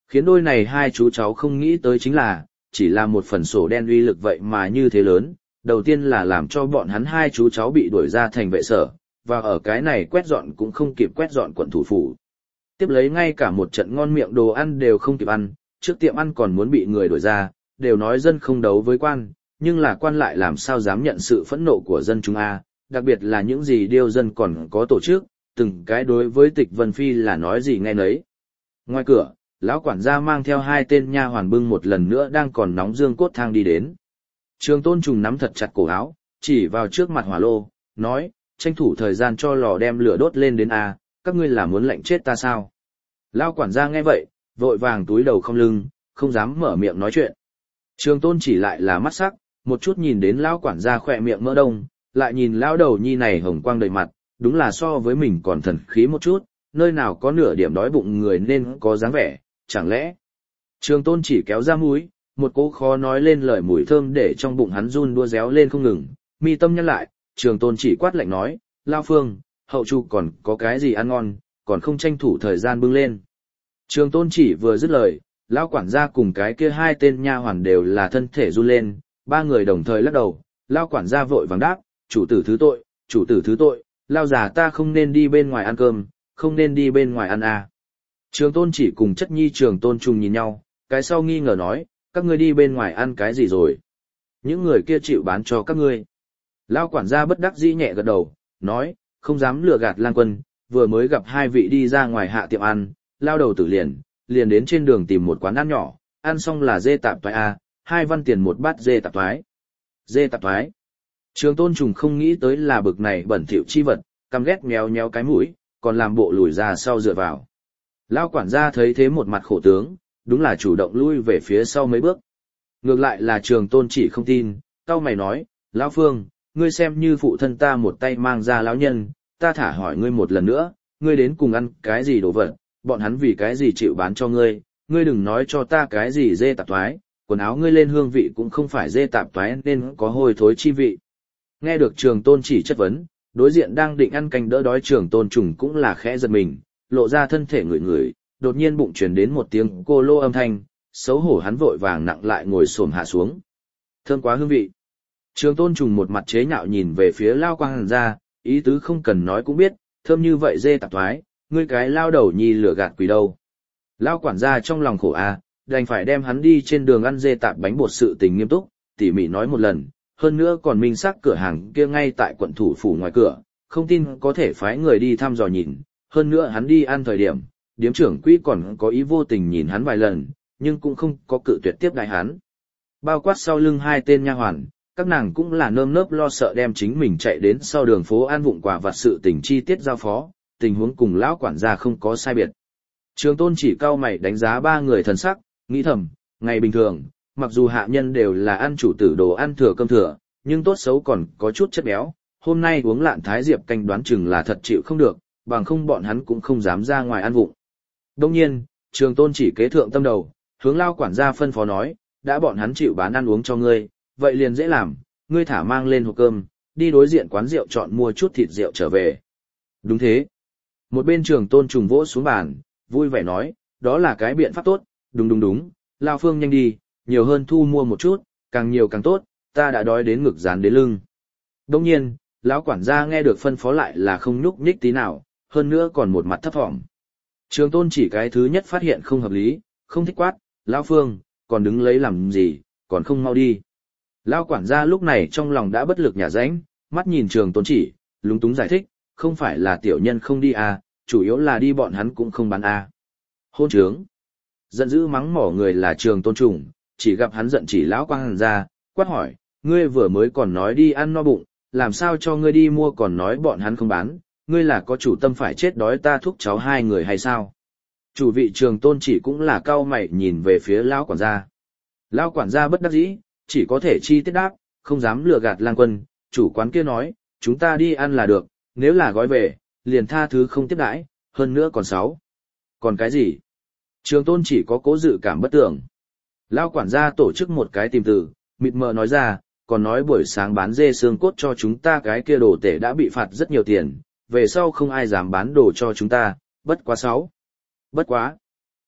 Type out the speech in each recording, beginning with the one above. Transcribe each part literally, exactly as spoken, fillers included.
Khiến đôi này hai chú cháu không nghĩ tới chính là, chỉ là một phần sổ đen uy lực vậy mà như thế lớn, đầu tiên là làm cho bọn hắn hai chú cháu bị đuổi ra thành vệ sở, và ở cái này quét dọn cũng không kịp quét dọn quận thủ phủ. Tiếp lấy ngay cả một trận ngon miệng đồ ăn đều không kịp ăn, trước tiệm ăn còn muốn bị người đuổi ra, đều nói dân không đấu với quan, nhưng là quan lại làm sao dám nhận sự phẫn nộ của dân chúng a, đặc biệt là những gì điêu dân còn có tổ chức, từng cái đối với Tịch Vân Phi là nói gì nghe nấy. Ngoài cửa, lão quản gia mang theo hai tên nha hoàn bưng một lần nữa đang còn nóng dương cốt thang đi đến. Trường Tôn Trùng nắm thật chặt cổ áo, chỉ vào trước mặt hỏa lô, nói, tranh thủ thời gian cho lò đem lửa đốt lên đến a, các ngươi là muốn lệnh chết ta sao? Lão quản gia nghe vậy, vội vàng túi đầu không lưng, không dám mở miệng nói chuyện. Trường Tôn chỉ lại là mắt sắc, một chút nhìn đến lão quản gia khỏe miệng mỡ đông, lại nhìn lão đầu nhi này hồng quang đầy mặt, đúng là so với mình còn thần khí một chút, nơi nào có nửa điểm đói bụng người nên có dáng vẻ, chẳng lẽ. Trường Tôn chỉ kéo ra mũi, một cỗ khó nói lên lời mùi thơm để trong bụng hắn run đua réo lên không ngừng, mi tâm nhăn lại, Trường Tôn chỉ quát lạnh nói, Lao Phương, hậu chu còn có cái gì ăn ngon, còn không tranh thủ thời gian bưng lên. Trường Tôn chỉ vừa dứt lời, lão quản gia cùng cái kia hai tên nha hoàn đều là thân thể run lên, ba người đồng thời lắc đầu, lão quản gia vội vàng đáp, chủ tử thứ tội, chủ tử thứ tội, lao già ta không nên đi bên ngoài ăn cơm, không nên đi bên ngoài ăn à. Trường Tôn chỉ cùng chất nhi Trường Tôn Trùng nhìn nhau, cái sau nghi ngờ nói, các ngươi đi bên ngoài ăn cái gì rồi? Những người kia chịu bán cho các ngươi. Lão quản gia bất đắc dĩ nhẹ gật đầu, nói, không dám lừa gạt Lang Quân, vừa mới gặp hai vị đi ra ngoài hạ tiệm ăn, lao đầu tử liền, liền đến trên đường tìm một quán ăn nhỏ, ăn xong là dê tạp thoái a, hai văn tiền một bát dê tạp thoái. Dê tạp thoái. Trường Tôn Trùng không nghĩ tới là bực này bẩn thỉu chi vật, căm ghét méo méo cái mũi, còn làm bộ lùi ra sau dựa vào. Lão quản gia thấy thế một mặt khổ tướng, đúng là chủ động lui về phía sau mấy bước. Ngược lại là Trường Tôn chỉ không tin, cau mày nói, Lão Phương, ngươi xem như phụ thân ta một tay mang ra lão nhân, ta thả hỏi ngươi một lần nữa, ngươi đến cùng ăn cái gì đồ vật, bọn hắn vì cái gì chịu bán cho ngươi, ngươi đừng nói cho ta cái gì dê tạp thoái, quần áo ngươi lên hương vị cũng không phải dê tạp thoái nên có hôi thối chi vị. Nghe được Trường Tôn chỉ chất vấn, đối diện đang định ăn canh đỡ đói Trường Tôn Trùng cũng là khẽ giật mình, lộ ra thân thể ngửi ngửi, đột nhiên bụng truyền đến một tiếng cô lô âm thanh, xấu hổ hắn vội vàng nặng lại ngồi xổm hạ xuống. Thơm quá hương vị. Trường Tôn Trùng một mặt chế nhạo nhìn về phía Lao Quang Hàn ra, ý tứ không cần nói cũng biết, thơm như vậy dê tạp thoái, ngươi cái lao đầu nhi lửa gạt quỷ đâu. Lao quản gia trong lòng khổ a, đành phải đem hắn đi trên đường ăn dê tạp bánh bột sự tình nghiêm túc, tỉ mỉ nói một lần, hơn nữa còn minh xác cửa hàng kia ngay tại quận thủ phủ ngoài cửa, không tin có thể phái người đi thăm dò nhìn, hơn nữa hắn đi ăn thời điểm, điếm trưởng quỹ còn có ý vô tình nhìn hắn vài lần, nhưng cũng không có cự tuyệt tiếp đại hắn. Bao quát sau lưng hai tên nha hoàn, các nàng cũng là nơm nớp lo sợ đem chính mình chạy đến sau đường phố ăn vụng quả vặt sự tình chi tiết giao phó, tình huống cùng lão quản gia không có sai biệt. Trường Tôn chỉ cau mày đánh giá ba người thần sắc, nghĩ thầm, ngày bình thường, mặc dù hạ nhân đều là ăn chủ tử đồ ăn thừa cơm thừa, nhưng tốt xấu còn có chút chất béo, hôm nay uống lạn thái diệp canh đoán chừng là thật chịu không được, bằng không bọn hắn cũng không dám ra ngoài ăn vụng. Đông nhiên, Trường Tôn chỉ kế thượng tâm đầu, hướng lao quản gia phân phó nói, đã bọn hắn chịu bán ăn uống cho ngươi, vậy liền dễ làm, ngươi thả mang lên hộp cơm, đi đối diện quán rượu chọn mua chút thịt rượu trở về. Đúng thế. Một bên Trường Tôn Trùng vỗ xuống bàn, vui vẻ nói, đó là cái biện pháp tốt, đúng đúng đúng, Lao Phương nhanh đi, nhiều hơn thu mua một chút, càng nhiều càng tốt, ta đã đói đến ngực dán đến lưng. Đông nhiên, lão quản gia nghe được phân phó lại là không nhúc nhích tí nào, hơn nữa còn một mặt thấp thỏm. Trường Tôn chỉ cái thứ nhất phát hiện không hợp lý, không thích quát, Lão Phương, còn đứng lấy làm gì, còn không mau đi. Lão quản gia lúc này trong lòng đã bất lực nhả rãnh, mắt nhìn Trường Tôn chỉ, lúng túng giải thích, không phải là tiểu nhân không đi à, chủ yếu là đi bọn hắn cũng không bán à. Hôn trướng. Giận dữ mắng mỏ người là Trường Tôn Trùng, chỉ gặp hắn giận chỉ lão quang ra, quát hỏi, ngươi vừa mới còn nói đi ăn no bụng, làm sao cho ngươi đi mua còn nói bọn hắn không bán, ngươi là có chủ tâm phải chết đói ta thúc cháu hai người hay sao? Chủ vị Trường Tôn chỉ cũng là cau mày nhìn về phía lão quản gia. Lão quản gia bất đắc dĩ, chỉ có thể chi tiết đáp, không dám lừa gạt Lang Quân, chủ quán kia nói, chúng ta đi ăn là được, nếu là gói về, liền tha thứ không tiếp đãi, hơn nữa còn sáu. Còn cái gì? Trường Tôn chỉ có cố dự cảm bất tưởng. Lão quản gia tổ chức một cái tìm từ, mịt mờ nói ra, còn nói buổi sáng bán dê xương cốt cho chúng ta cái kia đồ tể đã bị phạt rất nhiều tiền, về sau không ai dám bán đồ cho chúng ta, bất quá sáu. Bất quá.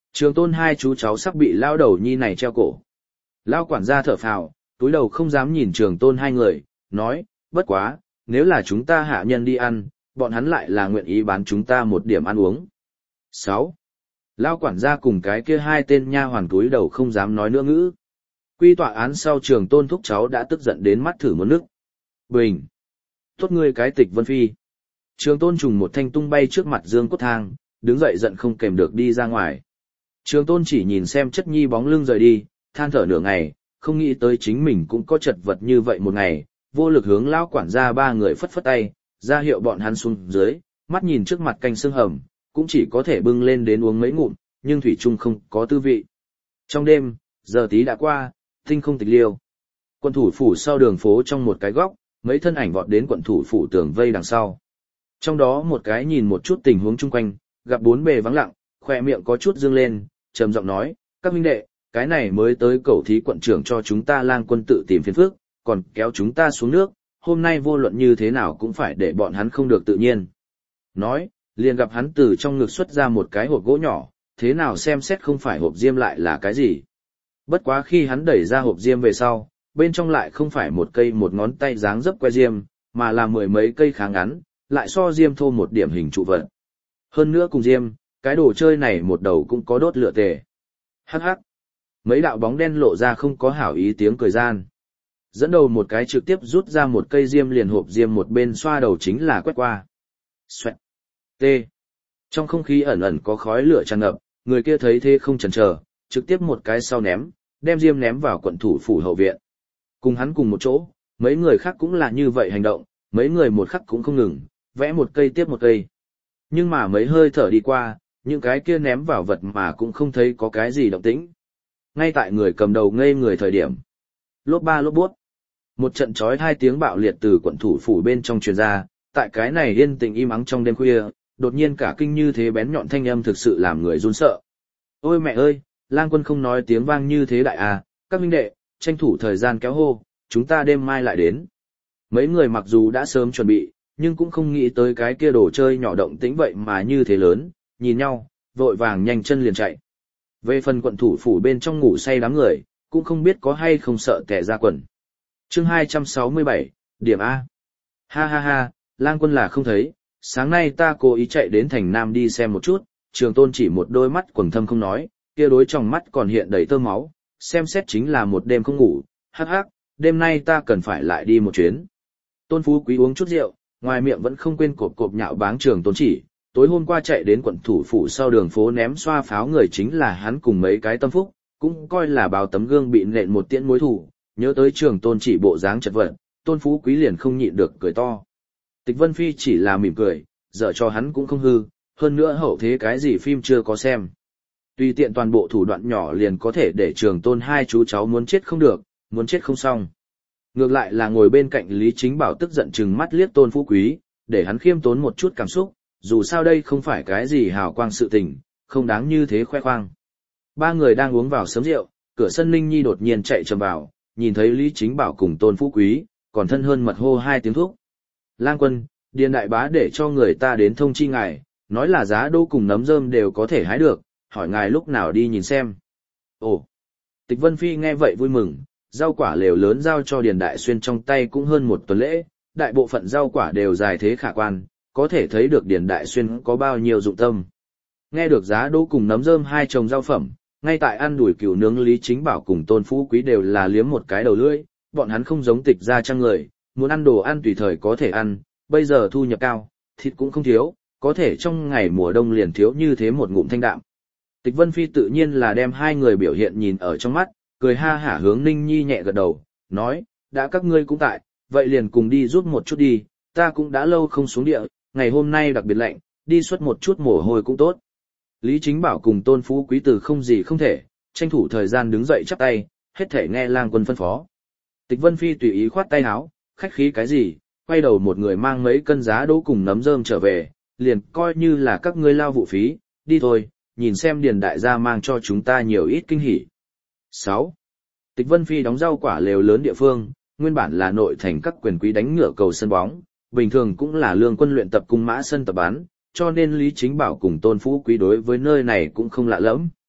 Trường Tôn hai chú cháu sắp bị lao đầu nhi này treo cổ. Lao quản gia thở phào, túi đầu không dám nhìn Trường Tôn hai người, nói, bất quá, nếu là chúng ta hạ nhân đi ăn, bọn hắn lại là nguyện ý bán chúng ta một điểm ăn uống. sáu. Lao quản gia cùng cái kia hai tên nha hoàn túi đầu không dám nói nữa ngữ. Quy tọa án sau Trường Tôn thúc cháu đã tức giận đến mắt thử muốn nước. Bình! Tốt ngươi cái Tịch Vân Phi! Trường Tôn trùng một thanh tung bay trước mặt Dương Cốt Thang, đứng dậy giận không kềm được đi ra ngoài. Trường Tôn chỉ nhìn xem chất nhi bóng lưng rời đi, than thở nửa ngày, không nghĩ tới chính mình cũng có chật vật như vậy một ngày, vô lực hướng lão quản gia ba người phất phất tay, ra hiệu bọn hắn xuống dưới, mắt nhìn trước mặt canh xương hầm, cũng chỉ có thể bưng lên đến uống mấy ngụm, nhưng thủy chung không có tư vị. Trong đêm, giờ tí đã qua, tinh không tịch liêu. Quận thủ phủ sau đường phố trong một cái góc, mấy thân ảnh vọt đến quận thủ phủ tường vây đằng sau. Trong đó một cái nhìn một chút tình huống chung quanh, gặp bốn bề vắng lặng, khỏe miệng có chút dương lên, trầm giọng nói, các huynh đệ, cái này mới tới cầu thí quận trưởng cho chúng ta lang quân tự tìm phiền phức, còn kéo chúng ta xuống nước, hôm nay vô luận như thế nào cũng phải để bọn hắn không được tự nhiên. Nói, liền gặp hắn từ trong ngực xuất ra một cái hộp gỗ nhỏ, thế nào xem xét không phải hộp diêm lại là cái gì. Bất quá khi hắn đẩy ra hộp diêm về sau, bên trong lại không phải một cây một ngón tay dáng dấp que diêm, mà là mười mấy cây khá ngắn, lại so diêm thô một điểm hình trụ vật. Hơn nữa cùng diêm, cái đồ chơi này một đầu cũng có đốt lửa tề. Hắc hắc. Mấy đạo bóng đen lộ ra không có hảo ý tiếng cười gian. Dẫn đầu một cái trực tiếp rút ra một cây diêm liền hộp diêm một bên xoa đầu chính là quét qua. Xoẹt. T. Trong không khí ẩn ẩn có khói lửa tràn ngập, người kia thấy thế không chần chờ, trực tiếp một cái sau ném, đem diêm ném vào quận thủ phủ hậu viện. Cùng hắn cùng một chỗ, mấy người khác cũng là như vậy hành động, mấy người một khắc cũng không ngừng, vẽ một cây tiếp một cây. Nhưng mà mấy hơi thở đi qua, những cái kia ném vào vật mà cũng không thấy có cái gì động tĩnh. Ngay tại người cầm đầu ngây người thời điểm. Lốp ba lốp bút. Một trận chói hai tiếng bạo liệt từ quận thủ phủ bên trong truyền ra, tại cái này yên tĩnh im ắng trong đêm khuya, đột nhiên cả kinh như thế bén nhọn thanh âm thực sự làm người run sợ. Ôi mẹ ơi, lang quân không nói tiếng vang như thế đại à, các huynh đệ, tranh thủ thời gian kéo hô, chúng ta đêm mai lại đến. Mấy người mặc dù đã sớm chuẩn bị, nhưng cũng không nghĩ tới cái kia đồ chơi nhỏ động tĩnh vậy mà như thế lớn, nhìn nhau, vội vàng nhanh chân liền chạy. Về phần quận thủ phủ bên trong ngủ say đám người, cũng không biết có hay không sợ tẻ ra quần. Chương hai trăm sáu mươi bảy, điểm A. Ha ha ha, lang quân là không thấy, sáng nay ta cố ý chạy đến thành Nam đi xem một chút, Trường Tôn chỉ một đôi mắt quầng thâm không nói, kia đối trong mắt còn hiện đầy tơ máu, xem xét chính là một đêm không ngủ, hắc hắc, đêm nay ta cần phải lại đi một chuyến. Tôn Phú Quý uống chút rượu, ngoài miệng vẫn không quên cộp cộp nhạo báng Trường Tôn chỉ, tối hôm qua chạy đến quận thủ phủ sau đường phố ném xoa pháo người chính là hắn cùng mấy cái tâm phúc, cũng coi là báo tấm gương bị nện một tiễn mối thủ, nhớ tới Trường Tôn chỉ bộ dáng chật vật, Tôn Phú Quý liền không nhịn được cười to. Tịch Vân Phi chỉ là mỉm cười, dở cho hắn cũng không hư, hơn nữa hậu thế cái gì phim chưa có xem. Tùy tiện toàn bộ thủ đoạn nhỏ liền có thể để Trường Tôn hai chú cháu muốn chết không được, muốn chết không xong. Ngược lại là ngồi bên cạnh Lý Chính Bảo tức giận chừng mắt liếc Tôn Phú Quý, để hắn khiêm tốn một chút cảm xúc, dù sao đây không phải cái gì hào quang sự tình, không đáng như thế khoe khoang. Ba người đang uống vào sớm rượu, cửa sân Ninh Nhi đột nhiên chạy trầm vào, nhìn thấy Lý Chính Bảo cùng Tôn Phú Quý, còn thân hơn mật hô hai tiếng thúc. Lang quân, Điền đại bá để cho người ta đến thông chi ngài, nói là giá đô cùng nấm rơm đều có thể hái được, hỏi ngài lúc nào đi nhìn xem. Ồ, Tịch Vân Phi nghe vậy vui mừng, rau quả lều lớn giao cho Điền Đại Xuyên trong tay cũng hơn một tuần lễ, đại bộ phận rau quả đều dài thế khả quan, có thể thấy được Điền Đại Xuyên có bao nhiêu dụng tâm. Nghe được giá đỗ cùng nấm rơm hai chồng rau phẩm, ngay tại ăn đùi cừu nướng Lý Chính Bảo cùng Tôn Phú Quý đều là liếm một cái đầu lưỡi, bọn hắn không giống Tịch gia trang người, muốn ăn đồ ăn tùy thời có thể ăn, bây giờ thu nhập cao, thịt cũng không thiếu, có thể trong ngày mùa đông liền thiếu như thế một ngụm thanh đạm. Tịch Vân Phi tự nhiên là đem hai người biểu hiện nhìn ở trong mắt, cười ha hả hướng Ninh Nhi nhẹ gật đầu, nói, đã các ngươi cũng tại, vậy liền cùng đi giúp một chút đi, ta cũng đã lâu không xuống địa, ngày hôm nay đặc biệt lạnh, đi xuất một chút mồ hôi cũng tốt. Lý Chính Bảo cùng Tôn Phú Quý từ không gì không thể, tranh thủ thời gian đứng dậy chắp tay, hết thể nghe lang quân phân phó. Tịch Vân Phi tùy ý khoát tay áo, khách khí cái gì, quay đầu một người mang mấy cân giá đỗ cùng nấm rơm trở về, liền coi như là các ngươi lao vụ phí, đi thôi, nhìn xem Điền đại gia mang cho chúng ta nhiều ít kinh hỉ. sáu. Tịch Vân Phi đóng rau quả lều lớn địa phương, nguyên bản là nội thành các quyền quý đánh ngựa cầu sân bóng, bình thường cũng là lương quân luyện tập cung mã sân tập bán, cho nên Lý Chính Bảo cùng Tôn Phú Quý đối với nơi này cũng không lạ lẫm.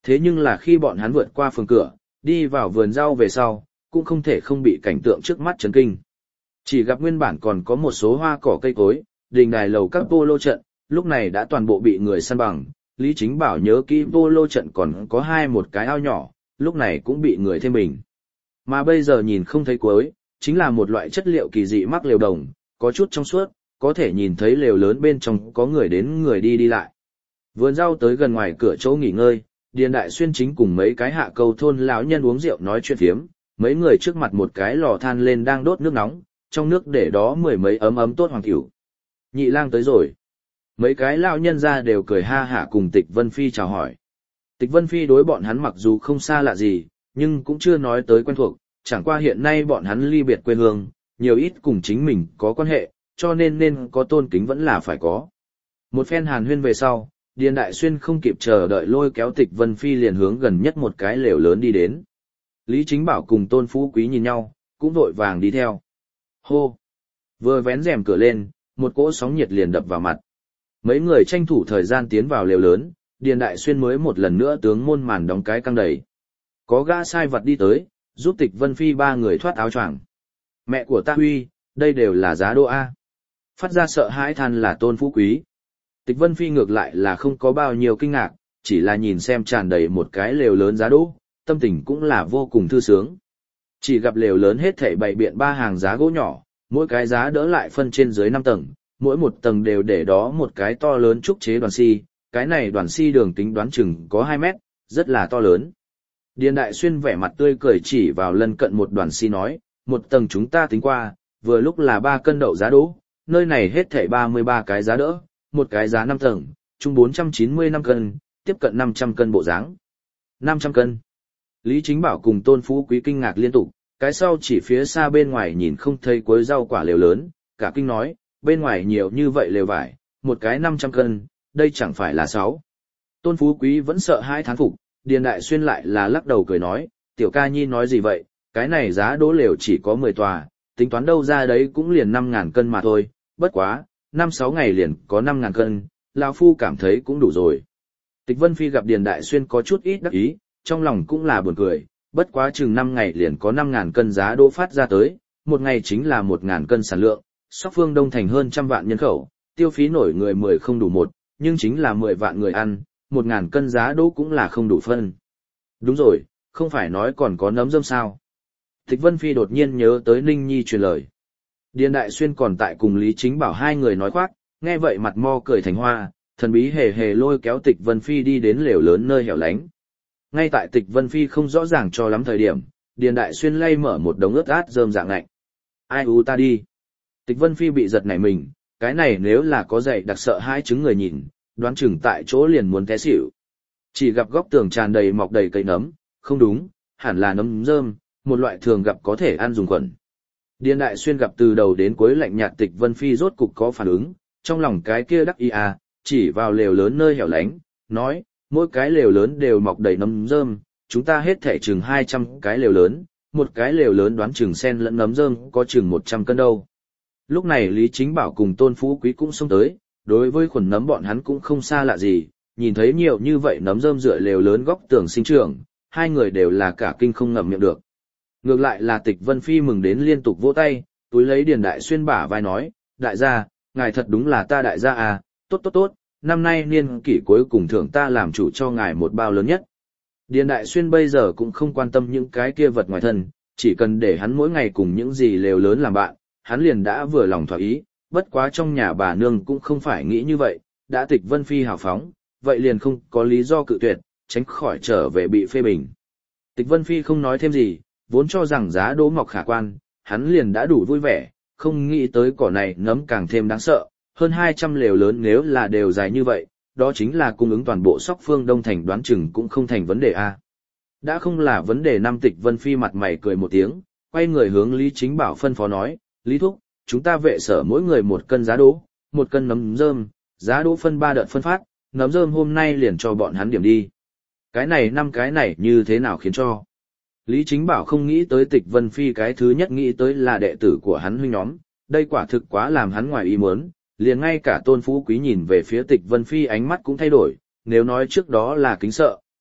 Thế nhưng là khi bọn hắn vượt qua phường cửa, đi vào vườn rau về sau, cũng không thể không bị cảnh tượng trước mắt chấn kinh. Chỉ gặp nguyên bản còn có một số hoa cỏ cây cối, đình đài lầu các polo trận, lúc này đã toàn bộ bị người săn bằng. Lý Chính Bảo nhớ kỹ polo trận còn có hai một cái ao nhỏ, lúc này cũng bị người thêm bình. Mà bây giờ nhìn không thấy cuối, chính là một loại chất liệu kỳ dị mắc lều đồng, có chút trong suốt, có thể nhìn thấy lều lớn bên trong có người đến người đi đi lại. Vườn rau tới gần ngoài cửa chỗ nghỉ ngơi, Điền Đại Xuyên chính cùng mấy cái hạ câu thôn lão nhân uống rượu nói chuyện phiếm, mấy người trước mặt một cái lò than lên đang đốt nước nóng, trong nước để đó mười mấy ấm ấm tốt hoàng tiểu. Nhị lang tới rồi. Mấy cái lão nhân ra đều cười ha hả cùng Tịch Vân Phi chào hỏi. Tịch Vân Phi đối bọn hắn mặc dù không xa lạ gì, nhưng cũng chưa nói tới quen thuộc, chẳng qua hiện nay bọn hắn ly biệt quê hương, nhiều ít cùng chính mình có quan hệ, cho nên nên có tôn kính vẫn là phải có. Một phen hàn huyên về sau, Điền Đại Xuyên không kịp chờ đợi lôi kéo Tịch Vân Phi liền hướng gần nhất một cái lều lớn đi đến. Lý Chính Bảo cùng Tôn Phú Quý nhìn nhau, cũng vội vàng đi theo. Hô! Vừa vén rèm cửa lên, một cỗ sóng nhiệt liền đập vào mặt. Mấy người tranh thủ thời gian tiến vào lều lớn, Điền Đại Xuyên mới một lần nữa tướng môn màn đóng cái căng đầy. Có gã sai vật đi tới, giúp Tịch Vân Phi ba người thoát áo choàng. Mẹ của ta huy, đây đều là giá đô A. Phát ra sợ hãi than là Tôn Phú Quý. Tịch Vân Phi ngược lại là không có bao nhiêu kinh ngạc, chỉ là nhìn xem tràn đầy một cái lều lớn giá đỗ, tâm tình cũng là vô cùng thư sướng. Chỉ gặp lều lớn hết thảy bày biện ba hàng giá gỗ nhỏ, mỗi cái giá đỡ lại phân trên dưới năm tầng, mỗi một tầng đều để đó một cái to lớn trúc chế đoàn si, cái này đoàn si đường kính đoán chừng có hai mét, rất là to lớn. Điền Đại Xuyên vẻ mặt tươi cười chỉ vào lân cận một đoàn si nói, một tầng chúng ta tính qua, vừa lúc là ba cân đậu giá đỗ, nơi này hết thảy ba mươi ba cái giá đỡ, một cái giá năm tầng, chung bốn trăm chín mươi lăm cân, tiếp cận năm trăm cân bộ dáng. năm trăm cân. Lý Chính Bảo cùng Tôn Phú Quý kinh ngạc liên tục, cái sau chỉ phía xa bên ngoài nhìn không thấy cuối rau quả lều lớn, cả kinh nói, bên ngoài nhiều như vậy lều vải, một cái năm trăm cân, đây chẳng phải là sáu. Tôn Phú Quý vẫn sợ hai thán phục, Điền Đại Xuyên lại là lắc đầu cười nói, tiểu ca nhi nói gì vậy, cái này giá đỗ lều chỉ có mười tòa, tính toán đâu ra đấy cũng liền năm ngàn cân mà thôi, bất quá, năm sáu ngày liền có năm ngàn cân, lão phu cảm thấy cũng đủ rồi. Tịch Vân Phi gặp Điền Đại Xuyên có chút ít đắc ý, trong lòng cũng là buồn cười, bất quá chừng năm ngày liền có năm ngàn cân giá đỗ phát ra tới, một ngày chính là một ngàn cân sản lượng, Sóc Phương Đông thành hơn trăm vạn nhân khẩu, tiêu phí nổi người mười không đủ một, nhưng chính là mười vạn người ăn, một ngàn cân giá đỗ cũng là không đủ phân. Đúng rồi, không phải nói còn có nấm rơm sao? Tịch Vân Phi đột nhiên nhớ tới Ninh Nhi truyền lời. Điền Đại Xuyên còn tại cùng Lý Chính Bảo hai người nói khoác, nghe vậy mặt mo cười thành hoa, thần bí hề hề lôi kéo Tịch Vân Phi đi đến lều lớn nơi hẻo lánh. Ngay tại Tịch Vân Phi không rõ ràng cho lắm thời điểm, Điền Đại Xuyên lay mở một đống ướt át rơm dạng lạnh. Ai u ta đi. Tịch Vân Phi bị giật nảy mình, cái này nếu là có dạy đặc sợ hai chứng người nhìn, đoán chừng tại chỗ liền muốn té xỉu. Chỉ gặp góc tường tràn đầy mọc đầy cây nấm, không đúng, hẳn là nấm rơm, một loại thường gặp có thể ăn dùng quần. Điền Đại Xuyên gặp từ đầu đến cuối lạnh nhạt Tịch Vân Phi rốt cục có phản ứng, trong lòng cái kia đắc ý à, chỉ vào lều lớn nơi hẻo lánh, nói, mỗi cái lều lớn đều mọc đầy nấm rơm, chúng ta hết thảy chừng hai trăm cái lều lớn, một cái lều lớn đoán chừng sen lẫn nấm rơm có chừng một trăm cân đâu. Lúc này Lý Chính Bảo cùng Tôn Phú Quý cũng xông tới, đối với khuẩn nấm bọn hắn cũng không xa lạ gì, nhìn thấy nhiều như vậy nấm rơm dựa lều lớn góc tường sinh trưởng, hai người đều là cả kinh không ngậm miệng được. Ngược lại là Tịch Vân Phi mừng đến liên tục vỗ tay, túi lấy Điền Đại Xuyên bả vai nói, đại gia, ngài thật đúng là ta đại gia à, tốt tốt tốt, năm nay niên kỷ cuối cùng thưởng ta làm chủ cho ngài một bao lớn nhất. Điền Đại Xuyên bây giờ cũng không quan tâm những cái kia vật ngoài thân, chỉ cần để hắn mỗi ngày cùng những gì lều lớn làm bạn, hắn liền đã vừa lòng thỏa ý, bất quá trong nhà bà nương cũng không phải nghĩ như vậy, đã Tịch Vân Phi hào phóng, vậy liền không có lý do cự tuyệt, tránh khỏi trở về bị phê bình. Tịch Vân Phi không nói thêm gì, vốn cho rằng giá đỗ mọc khả quan, hắn liền đã đủ vui vẻ, không nghĩ tới cỏ này nấm càng thêm đáng sợ, hơn hai trăm lều lớn nếu là đều dài như vậy, đó chính là cung ứng toàn bộ Sóc Phương Đông thành đoán chừng cũng không thành vấn đề a. Đã không là vấn đề năm Tịch Vân Phi mặt mày cười một tiếng, quay người hướng Lý Chính Bảo phân phó nói, Lý Thúc, chúng ta vệ sở mỗi người một cân giá đỗ, một cân nấm rơm, giá đỗ phân ba đợt phân phát, nấm rơm hôm nay liền cho bọn hắn điểm đi. Cái này năm cái này như thế nào khiến cho? Lý Chính Bảo không nghĩ tới Tịch Vân Phi, cái thứ nhất nghĩ tới là đệ tử của hắn huynh nhóm, đây quả thực quá làm hắn ngoài ý muốn, liền ngay cả Tôn Phú Quý nhìn về phía Tịch Vân Phi ánh mắt cũng thay đổi, nếu nói trước đó là kính sợ,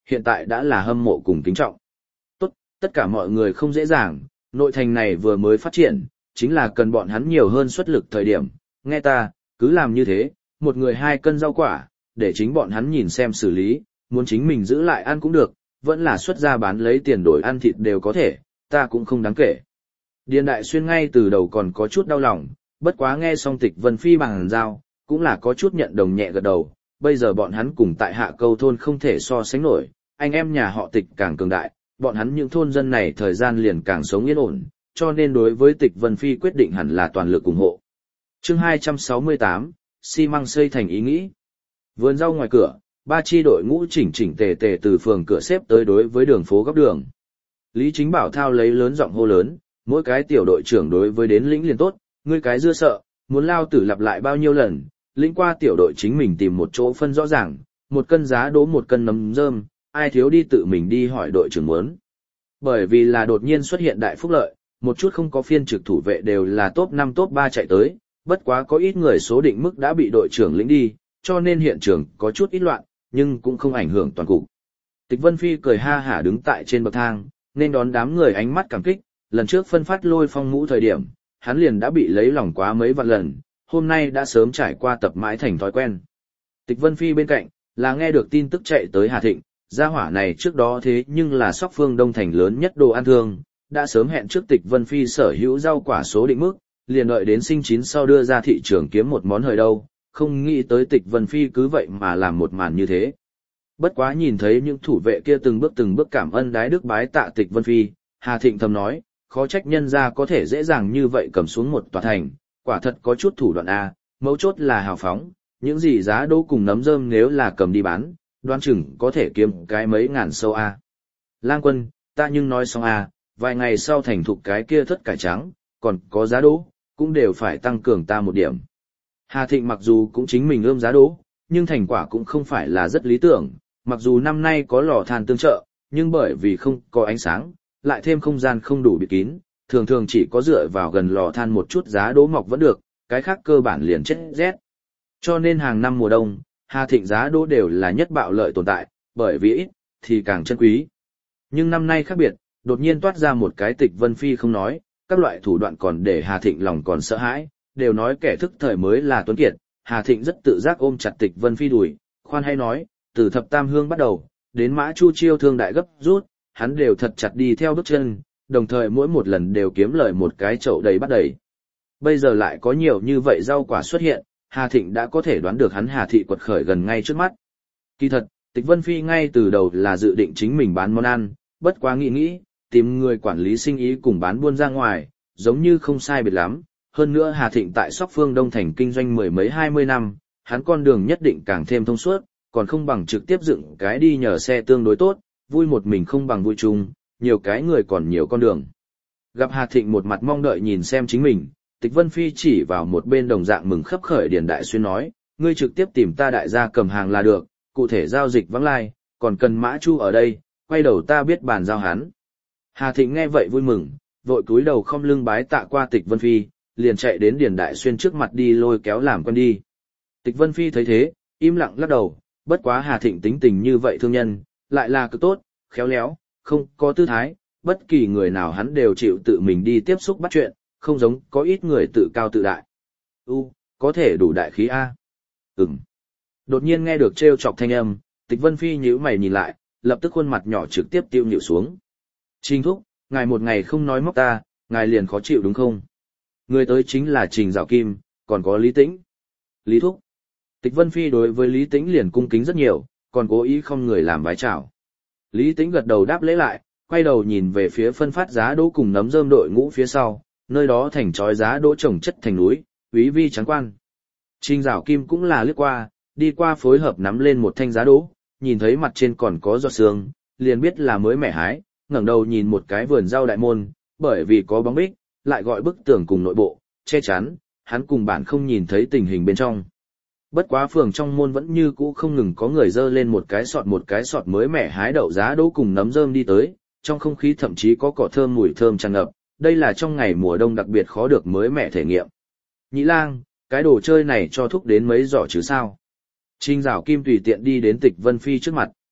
hiện tại đã là hâm mộ cùng kính trọng. Tốt, tất cả mọi người không dễ dàng, nội thành này vừa mới phát triển, chính là cần bọn hắn nhiều hơn xuất lực thời điểm, nghe ta, cứ làm như thế, một người hai cân rau quả, để chính bọn hắn nhìn xem xử lý, muốn chính mình giữ lại ăn cũng được, vẫn là xuất ra bán lấy tiền đổi ăn thịt đều có thể, ta cũng không đáng kể. Điền Đại Xuyên ngay từ đầu còn có chút đau lòng, bất quá nghe xong Tịch Vân Phi bằng giao, cũng là có chút nhận đồng nhẹ gật đầu, bây giờ bọn hắn cùng tại Hạ Câu thôn không thể so sánh nổi, anh em nhà họ Tịch càng cường đại, bọn hắn những thôn dân này thời gian liền càng sống yên ổn, cho nên đối với Tịch Vân Phi quyết định hẳn là toàn lực ủng hộ. Chương hai trăm sáu mươi tám, xi măng xây thành ý nghĩ. Vườn rau ngoài cửa, ba chi đội ngũ chỉnh chỉnh tề tề từ phường cửa xếp tới đối với đường phố góc đường. Lý Chính Bảo thao lấy lớn giọng hô lớn, mỗi cái tiểu đội trưởng đối với đến lĩnh liền tốt, ngươi cái dưa sợ, muốn lao tử lặp lại bao nhiêu lần, lĩnh qua tiểu đội chính mình tìm một chỗ phân rõ ràng, một cân giá đố một cân nấm rơm, ai thiếu đi tự mình đi hỏi đội trưởng muốn. Bởi vì là đột nhiên xuất hiện đại phúc lợi, một chút không có phiên trực thủ vệ đều là top năm top ba chạy tới, bất quá có ít người số định mức đã bị đội trưởng lĩnh đi, cho nên hiện trường có chút ít loạn, nhưng cũng không ảnh hưởng toàn cục. Tịch Vân Phi cười ha hả đứng tại trên bậc thang, nên đón đám người ánh mắt cảm kích, lần trước phân phát lôi phong mũ thời điểm, hắn liền đã bị lấy lòng quá mấy vạn lần, hôm nay đã sớm trải qua tập mãi thành thói quen. Tịch Vân Phi bên cạnh, là nghe được tin tức chạy tới Hà Thịnh, gia hỏa này trước đó thế nhưng là Sóc Phương Đông thành lớn nhất đồ ăn thương, đã sớm hẹn trước Tịch Vân Phi sở hữu rau quả số định mức, liền đợi đến sinh chín sau đưa ra thị trường kiếm một món hời đâu, không nghĩ tới Tịch Vân Phi cứ vậy mà làm một màn như thế. Bất quá nhìn thấy những thủ vệ kia từng bước từng bước cảm ơn đái đức bái tạ Tịch Vân Phi, Hà Thịnh thầm nói, khó trách nhân ra có thể dễ dàng như vậy cầm xuống một tòa thành, quả thật có chút thủ đoạn a, mấu chốt là hào phóng, những gì giá đỗ cùng nấm rơm nếu là cầm đi bán, đoán chừng có thể kiếm cái mấy ngàn sâu a. Lang Quân, ta nhưng nói xong a, vài ngày sau thành thục cái kia thất cải trắng, còn có giá đỗ, cũng đều phải tăng cường ta một điểm. Hà Thịnh mặc dù cũng chính mình ươm giá đỗ, nhưng thành quả cũng không phải là rất lý tưởng, mặc dù năm nay có lò than tương trợ, nhưng bởi vì không có ánh sáng, lại thêm không gian không đủ bịt kín, thường thường chỉ có dựa vào gần lò than một chút giá đỗ mọc vẫn được, cái khác cơ bản liền chết rét. Cho nên hàng năm mùa đông, Hà Thịnh giá đỗ đều là nhất bạo lợi tồn tại, bởi vì ít, thì càng chân quý. Nhưng năm nay khác biệt, đột nhiên toát ra một cái Tịch Vân Phi không nói, các loại thủ đoạn còn để Hà Thịnh lòng còn sợ hãi, đều nói kẻ thức thời mới là tuấn kiệt, Hà Thịnh rất tự giác ôm chặt Tịch Vân Phi đùi, khoan hay nói, từ thập tam hương bắt đầu, đến Mã Chu chiêu thương đại gấp rút, hắn đều thật chặt đi theo bước chân, đồng thời mỗi một lần đều kiếm lời một cái chậu đầy bắt đầy. Bây giờ lại có nhiều như vậy rau quả xuất hiện, Hà Thịnh đã có thể đoán được hắn Hà Thị quật khởi gần ngay trước mắt. Kỳ thật, Tịch Vân Phi ngay từ đầu là dự định chính mình bán món ăn, bất quá nghĩ nghĩ, tìm người quản lý sinh ý cùng bán buôn ra ngoài, giống như không sai biệt lắm. Hơn nữa Hà Thịnh tại Sóc Phương Đông thành kinh doanh mười mấy hai mươi năm, hắn con đường nhất định càng thêm thông suốt, còn không bằng trực tiếp dựng cái đi nhờ xe tương đối tốt, vui một mình không bằng vui chung, nhiều cái người còn nhiều con đường. Gặp Hà Thịnh một mặt mong đợi nhìn xem chính mình, Tịch Vân Phi chỉ vào một bên đồng dạng mừng khấp khởi Điền Đại Xuyên nói, ngươi trực tiếp tìm ta đại gia cầm hàng là được, cụ thể giao dịch vắng lai, còn cần Mã Chu ở đây, quay đầu ta biết bàn giao hắn. Hà Thịnh nghe vậy vui mừng, vội cúi đầu không lưng bái tạ qua Tịch Vân Phi, liền chạy đến Điền Đại Xuyên trước mặt đi lôi kéo làm quen đi. Tịch Vân Phi thấy thế, im lặng lắc đầu, bất quá Hà Thịnh tính tình như vậy thương nhân, lại là cực tốt, khéo léo, không có tư thái, bất kỳ người nào hắn đều chịu tự mình đi tiếp xúc bắt chuyện, không giống có ít người tự cao tự đại. U, có thể đủ đại khí A. Ừm. Đột nhiên nghe được trêu chọc thanh âm, Tịch Vân Phi nhíu mày nhìn lại, lập tức khuôn mặt nhỏ trực tiếp tiêu nhịu xuống. Trình thúc, ngài một ngày không nói móc ta, ngài liền khó chịu đúng không? Người tới chính là Trình Dạo Kim, còn có Lý Tĩnh. Lý thúc. Tịch Vân Phi đối với Lý Tĩnh liền cung kính rất nhiều, còn cố ý không người làm vái chào. Lý Tĩnh gật đầu đáp lễ lại, quay đầu nhìn về phía phân phát giá đỗ cùng nấm rơm đội ngũ phía sau, nơi đó thành chói giá đỗ trồng chất thành núi, úy vi trắng quan. Trình Dạo Kim cũng là lướt qua, đi qua phối hợp nắm lên một thanh giá đỗ, nhìn thấy mặt trên còn có giọt sương, liền biết là mới mẻ hái, ngẩng đầu nhìn một cái vườn rau đại môn, bởi vì có bóng bích, lại gọi bức tường cùng nội bộ, che chắn, hắn cùng bạn không nhìn thấy tình hình bên trong. Bất quá phường trong môn vẫn như cũ không ngừng có người dơ lên một cái sọt một cái sọt mới mẻ hái đậu giá đỗ cùng nấm rơm đi tới, trong không khí thậm chí có cỏ thơm mùi thơm tràn ngập, đây là trong ngày mùa đông đặc biệt khó được mới mẻ thể nghiệm. Nhĩ lang, cái đồ chơi này cho thúc đến mấy giỏ chứ sao? Trình Dạo Kim tùy tiện đi đến Tịch Vân Phi trước mặt.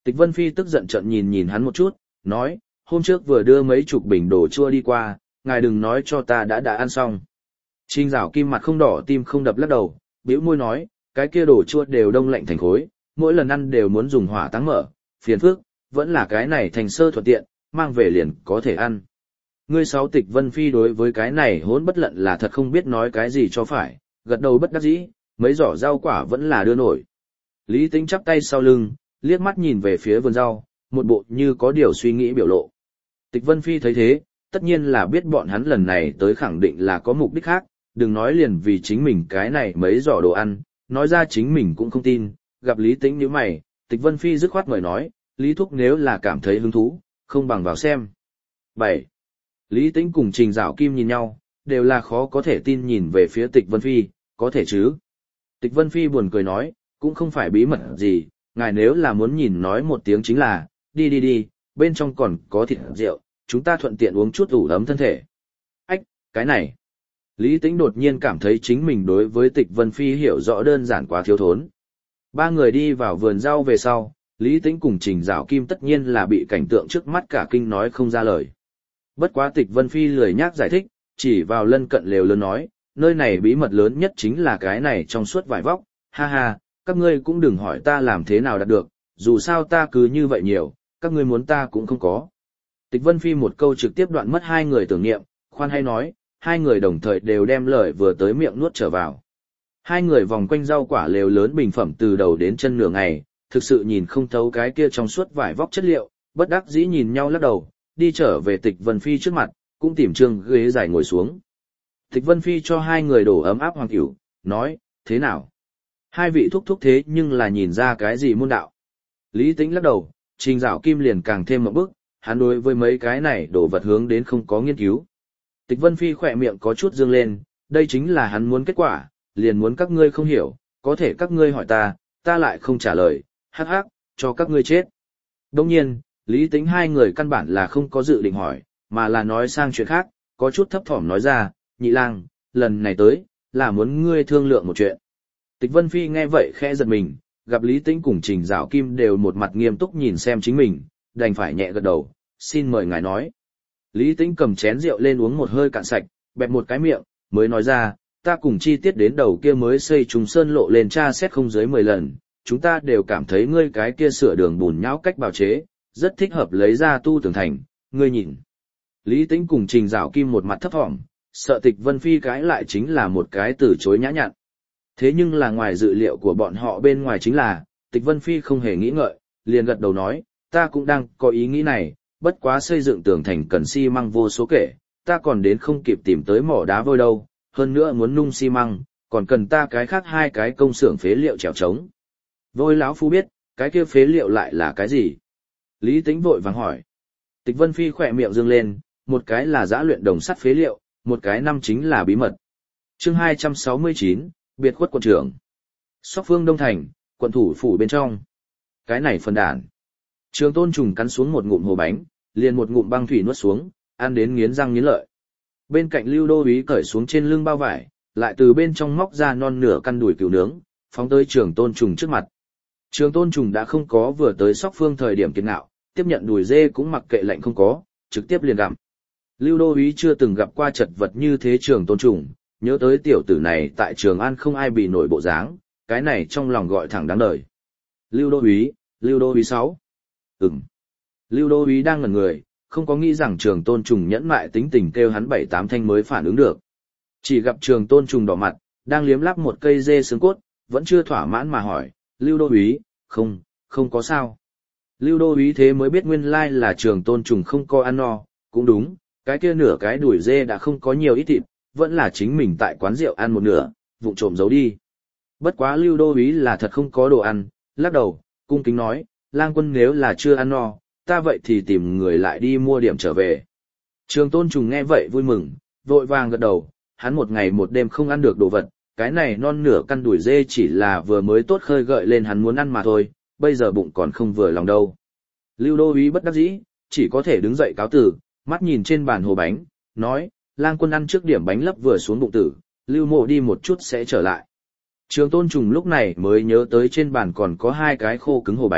Tịch Vân Phi tức giận trợn nhìn nhìn hắn một chút, nói, hôm trước vừa đưa mấy chục bình đồ chua đi qua, ngài đừng nói cho ta đã đã ăn xong. Trình Dạo Kim mặt không đỏ tim không đập lắc đầu, bĩu môi nói, cái kia đồ chua đều đông lạnh thành khối, mỗi lần ăn đều muốn dùng hỏa táng mở, phiền phức, vẫn là cái này thành sơ thuận tiện, mang về liền có thể ăn. Ngươi sáu Tịch Vân Phi đối với cái này hỗn bất lận là thật không biết nói cái gì cho phải, gật đầu bất đắc dĩ, mấy giỏ rau quả vẫn là đưa nổi. Lý Tĩnh chắp tay sau lưng, liếc mắt nhìn về phía vườn rau, một bộ như có điều suy nghĩ biểu lộ. Tịch Vân Phi thấy thế, tất nhiên là biết bọn hắn lần này tới khẳng định là có mục đích khác, đừng nói liền vì chính mình cái này mấy giỏ đồ ăn, nói ra chính mình cũng không tin, gặp Lý Tĩnh nhíu mày, Tịch Vân Phi dứt khoát mời nói, Lý Thúc nếu là cảm thấy hứng thú, không bằng vào xem. bảy. Lý Tĩnh cùng Trình Dạo Kim nhìn nhau, đều là khó có thể tin nhìn về phía Tịch Vân Phi, có thể chứ. Tịch Vân Phi buồn cười nói, cũng không phải bí mật gì, ngài nếu là muốn nhìn nói một tiếng chính là, đi đi đi, bên trong còn có thịt rượu, chúng ta thuận tiện uống chút ủ ấm thân thể. Ách, cái này. Lý Tĩnh đột nhiên cảm thấy chính mình đối với Tịch Vân Phi hiểu rõ đơn giản quá thiếu thốn. Ba người đi vào vườn rau về sau, Lý Tĩnh cùng Trình Dạo Kim tất nhiên là bị cảnh tượng trước mắt cả kinh nói không ra lời. Bất quá Tịch Vân Phi lười nhác giải thích, chỉ vào lân cận lều lớn nói, nơi này bí mật lớn nhất chính là cái này trong suốt vải vóc, ha ha, các ngươi cũng đừng hỏi ta làm thế nào đạt được, dù sao ta cứ như vậy nhiều, các ngươi muốn ta cũng không có. Tịch Vân Phi một câu trực tiếp đoạn mất hai người tưởng niệm, khoan hay nói, hai người đồng thời đều đem lời vừa tới miệng nuốt trở vào. Hai người vòng quanh rau quả lều lớn bình phẩm từ đầu đến chân nửa ngày, thực sự nhìn không thấu cái kia trong suốt vải vóc chất liệu, bất đắc dĩ nhìn nhau lắc đầu, đi trở về Tịch Vân Phi trước mặt, cũng tìm trương ghế dài ngồi xuống. Tịch Vân Phi cho hai người đổ ấm áp hoàng cửu, nói, thế nào? Hai vị thúc thúc thế nhưng là nhìn ra cái gì môn đạo. Lý Tĩnh lắc đầu, Trình Dạo Kim liền càng thêm một bước, hắn đối với mấy cái này đổ vật hướng đến không có nghiên cứu. Tịch Vân Phi khỏe miệng có chút dương lên, đây chính là hắn muốn kết quả, liền muốn các ngươi không hiểu, có thể các ngươi hỏi ta, ta lại không trả lời, hắc hắc, cho các ngươi chết. Đồng nhiên, Lý Tĩnh hai người căn bản là không có dự định hỏi, mà là nói sang chuyện khác, có chút thấp thỏm nói ra, nhị lang, lần này tới, là muốn ngươi thương lượng một chuyện. Tịch Vân Phi nghe vậy khẽ giật mình, gặp Lý Tĩnh cùng Trình Dạo Kim đều một mặt nghiêm túc nhìn xem chính mình, đành phải nhẹ gật đầu, xin mời ngài nói. Lý Tĩnh cầm chén rượu lên uống một hơi cạn sạch, bẹp một cái miệng, mới nói ra, ta cùng chi tiết đến đầu kia mới xây trùng sơn lộ lên tra xét không dưới mười lần, chúng ta đều cảm thấy ngươi cái kia sửa đường bùn nhão cách bào chế, rất thích hợp lấy ra tu tường thành, ngươi nhìn. Lý Tĩnh cùng Trình Dạo Kim một mặt thấp thỏm, sợ Tịch Vân Phi cãi lại chính là một cái từ chối nhã nhặn. Thế nhưng là ngoài dự liệu của bọn họ bên ngoài chính là, Tịch Vân Phi không hề nghĩ ngợi, liền gật đầu nói, ta cũng đang có ý nghĩ này, bất quá xây dựng tường thành cần xi măng vô số kể, ta còn đến không kịp tìm tới mỏ đá vôi đâu, hơn nữa muốn nung xi măng, còn cần ta cái khác hai cái công xưởng phế liệu trèo trống. Vôi lão phu biết, cái kia phế liệu lại là cái gì? Lý Tĩnh vội vàng hỏi. Tịch Vân Phi khỏe miệng dương lên, một cái là giã luyện đồng sắt phế liệu, một cái năm chính là bí mật. Chương hai trăm sáu mươi chín, biệt khuất quận trưởng. Sóc Phương Đông Thành, quận thủ phủ bên trong. Cái này phần đản. Trường Tôn Trùng cắn xuống một ngụm hồ bánh, liền một ngụm băng thủy nuốt xuống, ăn đến nghiến răng nghiến lợi. Bên cạnh Lưu Đô úy cởi xuống trên lưng bao vải, lại từ bên trong móc ra non nửa căn đùi cừu nướng, phóng tới Trường Tôn Trùng trước mặt. Trường Tôn Trùng đã không có vừa tới Sóc Phương thời điểm kiệt ngạo, tiếp nhận đùi dê cũng mặc kệ lạnh không có, trực tiếp liền gặm. Lưu Đô úy chưa từng gặp qua chật vật như thế Trường Tôn Trùng, nhớ tới tiểu tử này tại Trường An không ai bị nổi bộ dáng, cái này trong lòng gọi thẳng đáng đời. Lưu Đô úy, Lưu Đô úy sáu. Ừm. Lưu Đô úy đang ngẩn người, không có nghĩ rằng Trường Tôn Trùng nhẫn mại tính tình kêu hắn bảy tám thanh mới phản ứng được. Chỉ gặp Trường Tôn Trùng đỏ mặt, đang liếm lắp một cây dê xương cốt, vẫn chưa thỏa mãn mà hỏi, Lưu Đô úy, không, không có sao. Lưu Đô úy thế mới biết nguyên lai là Trường Tôn Trùng không có ăn no, cũng đúng, cái kia nửa cái đùi dê đã không có nhiều ít thịt, vẫn là chính mình tại quán rượu ăn một nửa, vụng trộm giấu đi. Bất quá Lưu Đô úy là thật không có đồ ăn, lắc đầu, cung kính nói, lang quân nếu là chưa ăn no, ta vậy thì tìm người lại đi mua điểm trở về. Trường Tôn Trùng nghe vậy vui mừng, vội vàng gật đầu, hắn một ngày một đêm không ăn được đồ vật, cái này non nửa căn đùi dê chỉ là vừa mới tốt khơi gợi lên hắn muốn ăn mà thôi, bây giờ bụng còn không vừa lòng đâu. Lưu Đô úy bất đắc dĩ, chỉ có thể đứng dậy cáo tử, mắt nhìn trên bàn hồ bánh, nói, lang quân ăn trước điểm bánh lấp vừa xuống bụng tử, Lưu Mộ đi một chút sẽ trở lại. Trường Tôn Trùng lúc này mới nhớ tới trên bàn còn có hai cái khô cứng hồ bánh,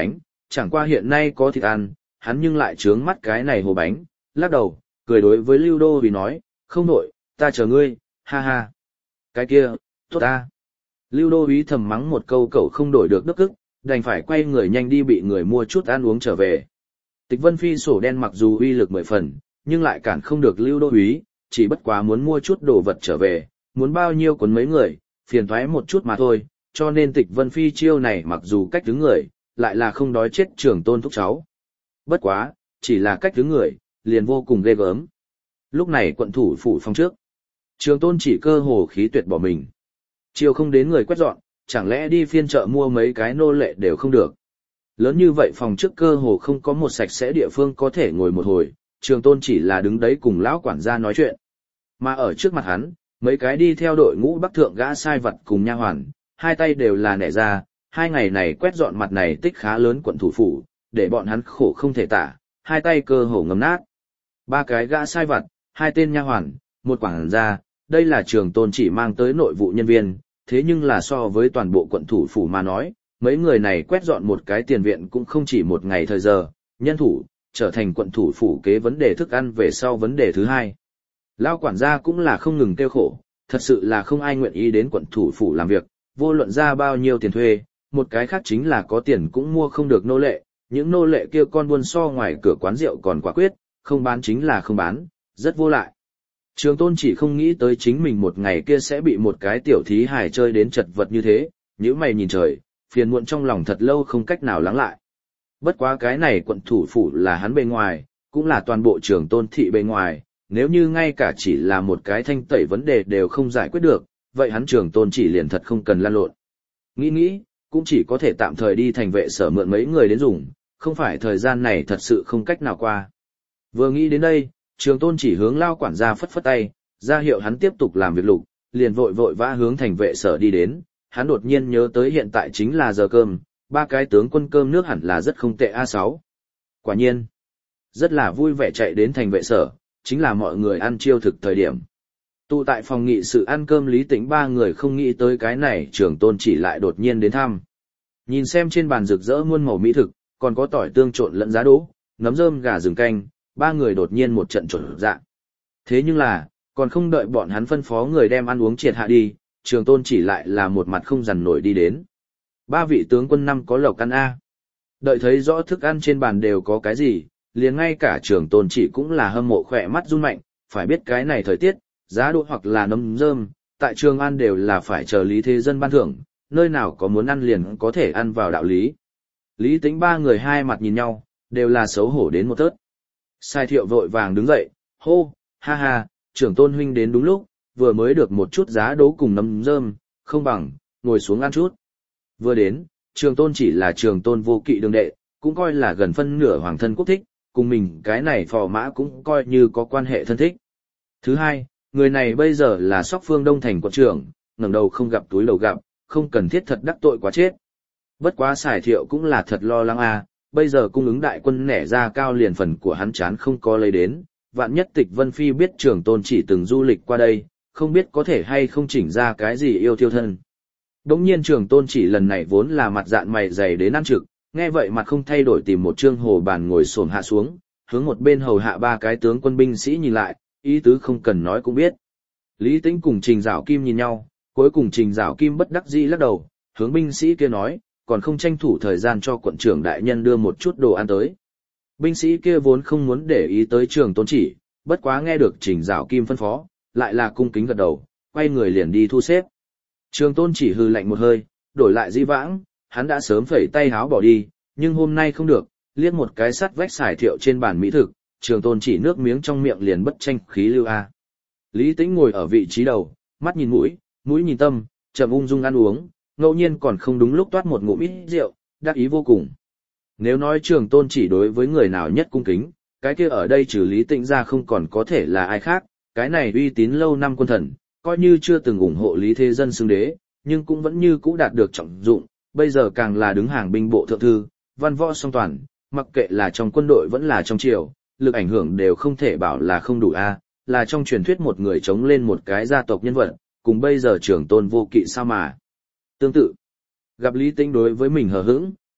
chẳng qua hiện nay có thịt ăn, hắn nhưng lại trướng mắt cái này hồ bánh, lắc đầu, cười đối với Lưu Đô Úy nói, không nổi, ta chờ ngươi, ha ha. Cái kia, tốt ta. Lưu Đô Úy thầm mắng một câu cậu không đổi được đức ức, đành phải quay người nhanh đi bị người mua chút ăn uống trở về. Tịch Vân Phi sổ đen mặc dù uy lực mười phần, nhưng lại cản không được Lưu Đô Úy, chỉ bất quá muốn mua chút đồ vật trở về, muốn bao nhiêu cuốn mấy người, phiền thoái một chút mà thôi, cho nên Tịch Vân Phi chiêu này mặc dù cách đứng người, lại là không đói chết Trường Tôn thúc cháu. Bất quá, chỉ là cách đứng người, liền vô cùng ghê gớm. Lúc này quận thủ phủ phòng trước, Trường Tôn chỉ cơ hồ khí tuyệt bỏ mình. Chiều không đến người quét dọn, chẳng lẽ đi phiên chợ mua mấy cái nô lệ đều không được. Lớn như vậy phòng trước cơ hồ không có một sạch sẽ địa phương có thể ngồi một hồi, Trường Tôn chỉ là đứng đấy cùng lão quản gia nói chuyện. Mà ở trước mặt hắn, mấy cái đi theo đội ngũ bắc thượng gã sai vật cùng nha hoàn, hai tay đều là nẻ ra, hai ngày này quét dọn mặt này tích khá lớn quận thủ phủ, để bọn hắn khổ không thể tả, hai tay cơ hồ ngấm nát. Ba cái gã sai vật, hai tên nha hoàn, một quản gia, đây là Trường Tôn chỉ mang tới nội vụ nhân viên, thế nhưng là so với toàn bộ quận thủ phủ mà nói, mấy người này quét dọn một cái tiền viện cũng không chỉ một ngày thời giờ, nhân thủ, trở thành quận thủ phủ kế vấn đề thức ăn về sau vấn đề thứ hai. Lao quản gia cũng là không ngừng kêu khổ, thật sự là không ai nguyện ý đến quận thủ phủ làm việc, vô luận ra bao nhiêu tiền thuê, một cái khác chính là có tiền cũng mua không được nô lệ, những nô lệ kia con buôn so ngoài cửa quán rượu còn quả quyết, không bán chính là không bán, rất vô lại. Trường Tôn chỉ không nghĩ tới chính mình một ngày kia sẽ bị một cái tiểu thí hài chơi đến chật vật như thế, nhíu mày nhìn trời, phiền muộn trong lòng thật lâu không cách nào lắng lại. Bất quá cái này quận thủ phủ là hắn bề ngoài, cũng là toàn bộ Trường Tôn thị bề ngoài, nếu như ngay cả chỉ là một cái thanh tẩy vấn đề đều không giải quyết được, vậy hắn Trường Tôn chỉ liền thật không cần lan lộn. Nghĩ nghĩ, cũng chỉ có thể tạm thời đi thành vệ sở mượn mấy người đến dùng, không phải thời gian này thật sự không cách nào qua. Vừa nghĩ đến đây, Trường Tôn chỉ hướng Lao quản gia phất phất tay, ra hiệu hắn tiếp tục làm việc lục, liền vội vội vã hướng thành vệ sở đi đến, hắn đột nhiên nhớ tới hiện tại chính là giờ cơm, ba cái tướng quân cơm nước hẳn là rất không tệ a sáu. Quả nhiên, rất là vui vẻ chạy đến thành vệ sở, chính là mọi người ăn chiêu thực thời điểm. Tụ tại phòng nghị sự ăn cơm Lý Tĩnh ba người không nghĩ tới cái này, Trường Tôn chỉ lại đột nhiên đến thăm. Nhìn xem trên bàn rực rỡ muôn màu mỹ thực, còn có tỏi tương trộn lẫn giá đỗ, nấm rơm gà rừng canh, ba người đột nhiên một trận trộn dạ. Thế nhưng là, còn không đợi bọn hắn phân phó người đem ăn uống triệt hạ đi, Trường Tôn chỉ lại là một mặt không dằn nổi đi đến. Ba vị tướng quân năm có lộc ăn a. Đợi thấy rõ thức ăn trên bàn đều có cái gì, liền ngay cả Trường Tôn chỉ cũng là hâm mộ khỏe mắt run mạnh, phải biết cái này thời tiết, giá đỗ hoặc là nấm rơm, tại Trường An đều là phải chờ Lý Thế Dân ban thưởng, nơi nào có muốn ăn liền có thể ăn vào đạo lý. Lý Tĩnh ba người hai mặt nhìn nhau, đều là xấu hổ đến một tớt. Sai Thiệu vội vàng đứng dậy, hô, ha ha, Trưởng Tôn huynh đến đúng lúc, vừa mới được một chút giá đỗ cùng nấm rơm, không bằng, ngồi xuống ăn chút. Vừa đến, Trường Tôn chỉ là Trường Tôn vô kỵ đường đệ, cũng coi là gần phân nửa hoàng thân quốc thích, cùng mình cái này phò mã cũng coi như có quan hệ thân thích. Thứ hai, người này bây giờ là Sóc Phương Đông thành quận trưởng, ngẩng đầu không gặp túi đầu gặp, không cần thiết thật đắc tội quá chết. Bất quá Sài Thiệu cũng là thật lo lắng a, bây giờ cung ứng đại quân nẻ ra cao liền phần của hắn chán không có lấy đến, vạn nhất Tịch Vân Phi biết Trường Tôn chỉ từng du lịch qua đây, không biết có thể hay không chỉnh ra cái gì yêu thiêu thân. Đống nhiên Trường Tôn chỉ lần này vốn là mặt dạn mày dày đến ăn trực, nghe vậy mặt không thay đổi tìm một trương hồ bàn ngồi xổm hạ xuống, hướng một bên hầu hạ ba cái tướng quân binh sĩ nhìn lại, ý tứ không cần nói cũng biết. Lý Tĩnh cùng Trình Giảo Kim nhìn nhau, cuối cùng Trình Giảo Kim bất đắc dĩ lắc đầu, hướng binh sĩ kia nói, còn không tranh thủ thời gian cho quận trưởng đại nhân đưa một chút đồ ăn tới. Binh sĩ kia vốn không muốn để ý tới Trường Tôn chỉ, bất quá nghe được Trình Giảo Kim phân phó, lại là cung kính gật đầu, quay người liền đi thu xếp. Trường Tôn chỉ hừ lạnh một hơi, đổi lại di vãng, hắn đã sớm phẩy tay háo bỏ đi, nhưng hôm nay không được, liếc một cái sắt vách Sài Thiệu trên bàn mỹ thực, Trường Tôn chỉ nước miếng trong miệng liền bất tranh khí lưu a. Lý Tĩnh ngồi ở vị trí đầu, mắt nhìn mũi, mũi nhìn tâm, chậm ung dung ăn uống, ngẫu nhiên còn không đúng lúc toát một ngụm ít rượu, đắc ý vô cùng. Nếu nói Trường Tôn chỉ đối với người nào nhất cung kính, cái kia ở đây trừ Lý Tĩnh ra không còn có thể là ai khác, cái này uy tín lâu năm quân thần, coi như chưa từng ủng hộ Lý Thế Dân xưng đế, nhưng cũng vẫn như cũ đạt được trọng dụng, bây giờ càng là đứng hàng binh bộ thượng thư, văn võ song toàn, mặc kệ là trong quân đội vẫn là trong triều, lực ảnh hưởng đều không thể bảo là không đủ a, là trong truyền thuyết một người chống lên một cái gia tộc nhân vật, cùng bây giờ Trường Tôn vô kỵ sao mà. Tương tự, gặp Lý Tĩnh đối với mình hờ hững,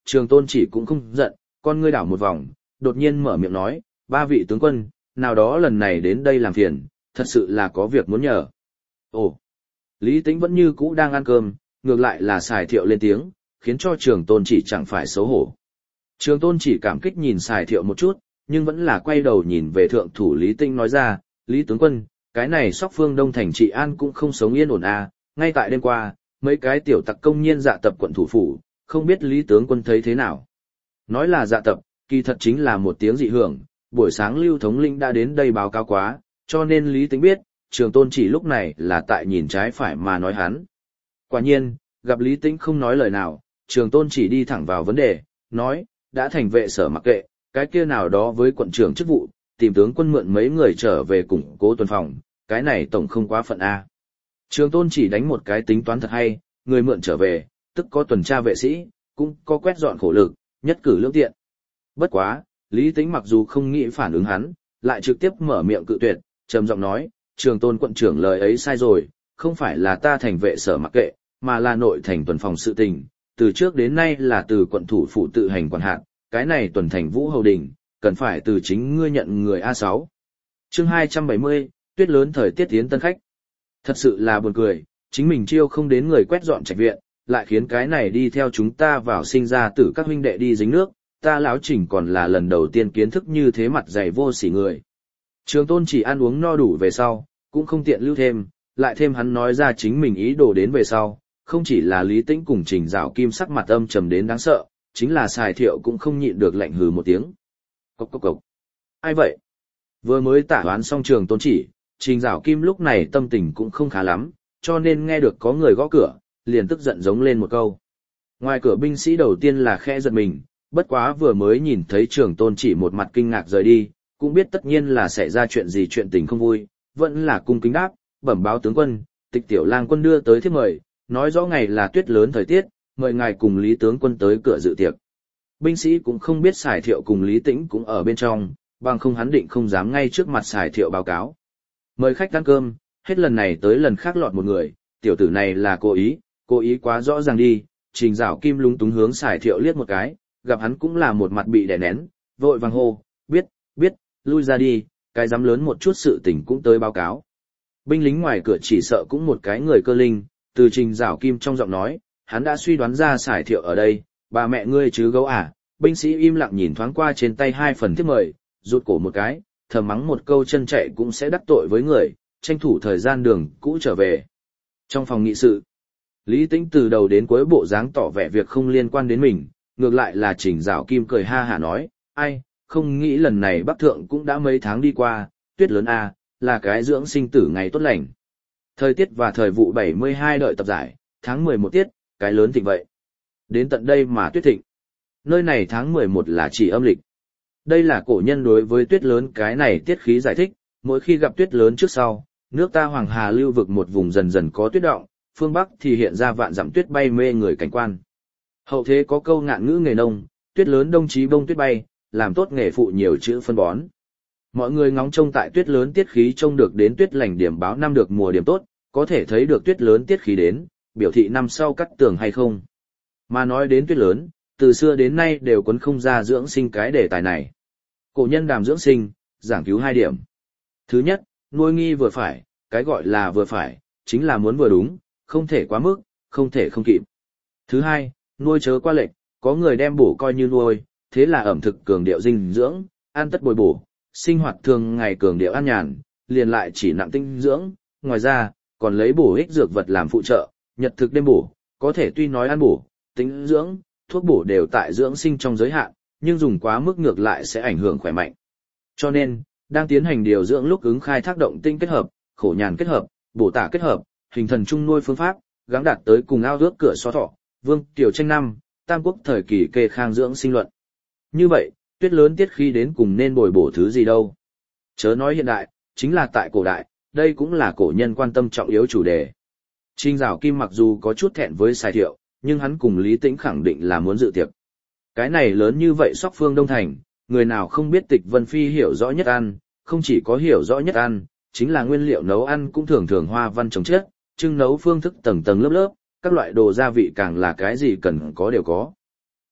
Trường Tôn Chỉ cũng không giận, con ngươi đảo một vòng, đột nhiên mở miệng nói, ba vị tướng quân, nào đó lần này đến đây làm phiền, thật sự là có việc muốn nhờ. Ồ, Lý Tĩnh vẫn như cũ đang ăn cơm, ngược lại là Sài Thiệu lên tiếng, khiến cho Trường Tôn Chỉ chẳng phải xấu hổ. Trường Tôn Chỉ cảm kích nhìn Sài Thiệu một chút, nhưng vẫn là quay đầu nhìn về thượng thủ Lý Tĩnh nói ra, Lý tướng quân, cái này Sóc Phương Đông thành trị an cũng không sống yên ổn à, ngay tại đêm qua, mấy cái tiểu tặc công nhiên dạ tập quận thủ phủ, không biết Lý tướng quân thấy thế nào. Nói là dạ tập, kỳ thật chính là một tiếng dị hưởng, buổi sáng Lưu thống lĩnh đã đến đây báo cáo quá, cho nên Lý Tĩnh biết, Trường Tôn Chỉ lúc này là tại nhìn trái phải mà nói hắn. Quả nhiên, gặp Lý Tĩnh không nói lời nào, Trường Tôn Chỉ đi thẳng vào vấn đề, nói, đã thành vệ sở mặc kệ, cái kia nào đó với quận trưởng chức vụ, tìm tướng quân mượn mấy người trở về củng cố tuần phòng, cái này tổng không quá phận A. Trường Tôn Chỉ đánh một cái tính toán thật hay, người mượn trở về, tức có tuần tra vệ sĩ, cũng có quét dọn khổ lực, nhất cử lưỡng tiện. Bất quá, Lý Tĩnh mặc dù không nghĩ phản ứng hắn, lại trực tiếp mở miệng cự tuyệt, trầm giọng nói, Trường Tôn quận trưởng lời ấy sai rồi, không phải là ta thành vệ sở mặc kệ, mà là nội thành tuần phòng sự tình, từ trước đến nay là từ quận thủ phụ tự hành quản hạt, cái này tuần thành Vũ Hầu Đình, cần phải từ chính ngươi nhận người A sáu. Chương hai trăm bảy mươi, tuyết lớn thời tiết tiến tân khách. Thật sự là buồn cười, chính mình chiêu không đến người quét dọn trạch viện, lại khiến cái này đi theo chúng ta vào sinh ra tử các huynh đệ đi dính nước, ta lão Trình còn là lần đầu tiên kiến thức như thế mặt dày vô sỉ người. Trường Tôn Chỉ ăn uống no đủ về sau, cũng không tiện lưu thêm, lại thêm hắn nói ra chính mình ý đồ đến về sau, không chỉ là Lý Tĩnh cùng Trình Dạo Kim sắc mặt âm trầm đến đáng sợ, chính là Sài Thiệu cũng không nhịn được lạnh hừ một tiếng. Cốc cốc cốc. Ai vậy? Vừa mới tả đoán xong Trường Tôn Chỉ, Trình Dạo Kim lúc này tâm tình cũng không khá lắm, cho nên nghe được có người gõ cửa, liền tức giận giống lên một câu. Ngoài cửa binh sĩ đầu tiên là khẽ giật mình, bất quá vừa mới nhìn thấy Trường Tôn Chỉ một mặt kinh ngạc rời đi, cũng biết tất nhiên là xảy ra chuyện gì chuyện tình không vui, vẫn là cung kính đáp, bẩm báo tướng quân, Tịch Tiểu Lang quân đưa tới thiếp mời, nói rõ ngày là tuyết lớn thời tiết, mời ngài cùng Lý tướng quân tới cửa dự tiệc. Binh sĩ cũng không biết Sài Thiệu cùng Lý Tĩnh cũng ở bên trong, bằng không hắn định không dám ngay trước mặt Sài Thiệu báo cáo. Mời khách ăn cơm, hết lần này tới lần khác lọt một người, tiểu tử này là cố ý, cố ý quá rõ ràng đi. Trình Dạo Kim lúng túng hướng Sài Thiệu liếc một cái, gặp hắn cũng là một mặt bị đè nén, vội vàng hô, biết, biết, lui ra đi, cái dám lớn một chút sự tình cũng tới báo cáo. Binh lính ngoài cửa chỉ sợ cũng một cái người cơ linh, từ Trình Dạo Kim trong giọng nói, hắn đã suy đoán ra Sài Thiệu ở đây, bà mẹ ngươi chứ gấu à. Binh sĩ im lặng nhìn thoáng qua trên tay hai phần thiếp mời, rụt cổ một cái, thầm mắng một câu chân chạy cũng sẽ đắc tội với người, tranh thủ thời gian đường cũ trở về. Trong phòng nghị sự, Lý Tĩnh từ đầu đến cuối bộ dáng tỏ vẻ việc không liên quan đến mình, ngược lại là Trình Dạo Kim cười ha hả nói, ai, không nghĩ lần này Bắc Thượng cũng đã mấy tháng đi qua, tuyết lớn à, là cái dưỡng sinh tử ngày tốt lành. Thời tiết và thời vụ bảy mươi hai đợi tập giải, tháng mười một tiết, cái lớn thịnh vậy. Đến tận đây mà tuyết thịnh. Nơi này tháng mười một là chỉ âm lịch. Đây là cổ nhân đối với tuyết lớn cái này tiết khí giải thích, mỗi khi gặp tuyết lớn trước sau, nước ta Hoàng Hà lưu vực một vùng dần dần có tuyết động, phương Bắc thì hiện ra vạn dặm tuyết bay mê người cảnh quan. Hậu thế có câu ngạn ngữ nghề nông, tuyết lớn đông chí bông tuyết bay, làm tốt nghề phụ nhiều chữ phân bón. Mọi người ngóng trông tại tuyết lớn tiết khí trông được đến tuyết lành điểm báo năm được mùa điểm tốt, có thể thấy được tuyết lớn tiết khí đến, biểu thị năm sau cắt tường hay không. Mà nói đến tuyết lớn, từ xưa đến nay đều quấn không ra dưỡng sinh cái đề tài này. Cổ nhân đàm dưỡng sinh, giảng cứu hai điểm. Thứ nhất, nuôi nghi vừa phải, cái gọi là vừa phải, chính là muốn vừa đúng, không thể quá mức, không thể không kịp. Thứ hai, nuôi chớ quá lệch, có người đem bổ coi như nuôi, thế là ẩm thực cường điệu dinh dưỡng, ăn tất bồi bổ, sinh hoạt thường ngày cường điệu an nhàn, liền lại chỉ nặng tinh dưỡng, ngoài ra, còn lấy bổ ích dược vật làm phụ trợ, nhật thực đêm bổ, có thể tuy nói ăn bổ, tinh dưỡng, thuốc bổ đều tại dưỡng sinh trong giới hạn, nhưng dùng quá mức ngược lại sẽ ảnh hưởng khỏe mạnh. Cho nên, đang tiến hành điều dưỡng lúc ứng khai thác động tinh kết hợp, khổ nhàn kết hợp, bổ tả kết hợp, hình thần chung nuôi phương pháp, gắng đạt tới cùng ao ước cửa so thọ, vương tiểu tranh năm, tam quốc thời kỳ kê khang dưỡng sinh luận. Như vậy, tuyết lớn tiết khi đến cùng nên bồi bổ thứ gì đâu. Chớ nói hiện đại, chính là tại cổ đại, đây cũng là cổ nhân quan tâm trọng yếu chủ đề. Trình Dạo Kim mặc dù có chút thẹn với Sài Thiệu, nhưng hắn cùng Lý Tĩnh khẳng định là muốn dự tiệc. Cái này lớn như vậy Sóc Phương Đông Thành, người nào không biết Tịch Vân Phi hiểu rõ nhất ăn, không chỉ có hiểu rõ nhất ăn, chính là nguyên liệu nấu ăn cũng thường thường hoa văn trồng chất, trưng nấu phương thức tầng tầng lớp lớp, các loại đồ gia vị càng là cái gì cần có đều có.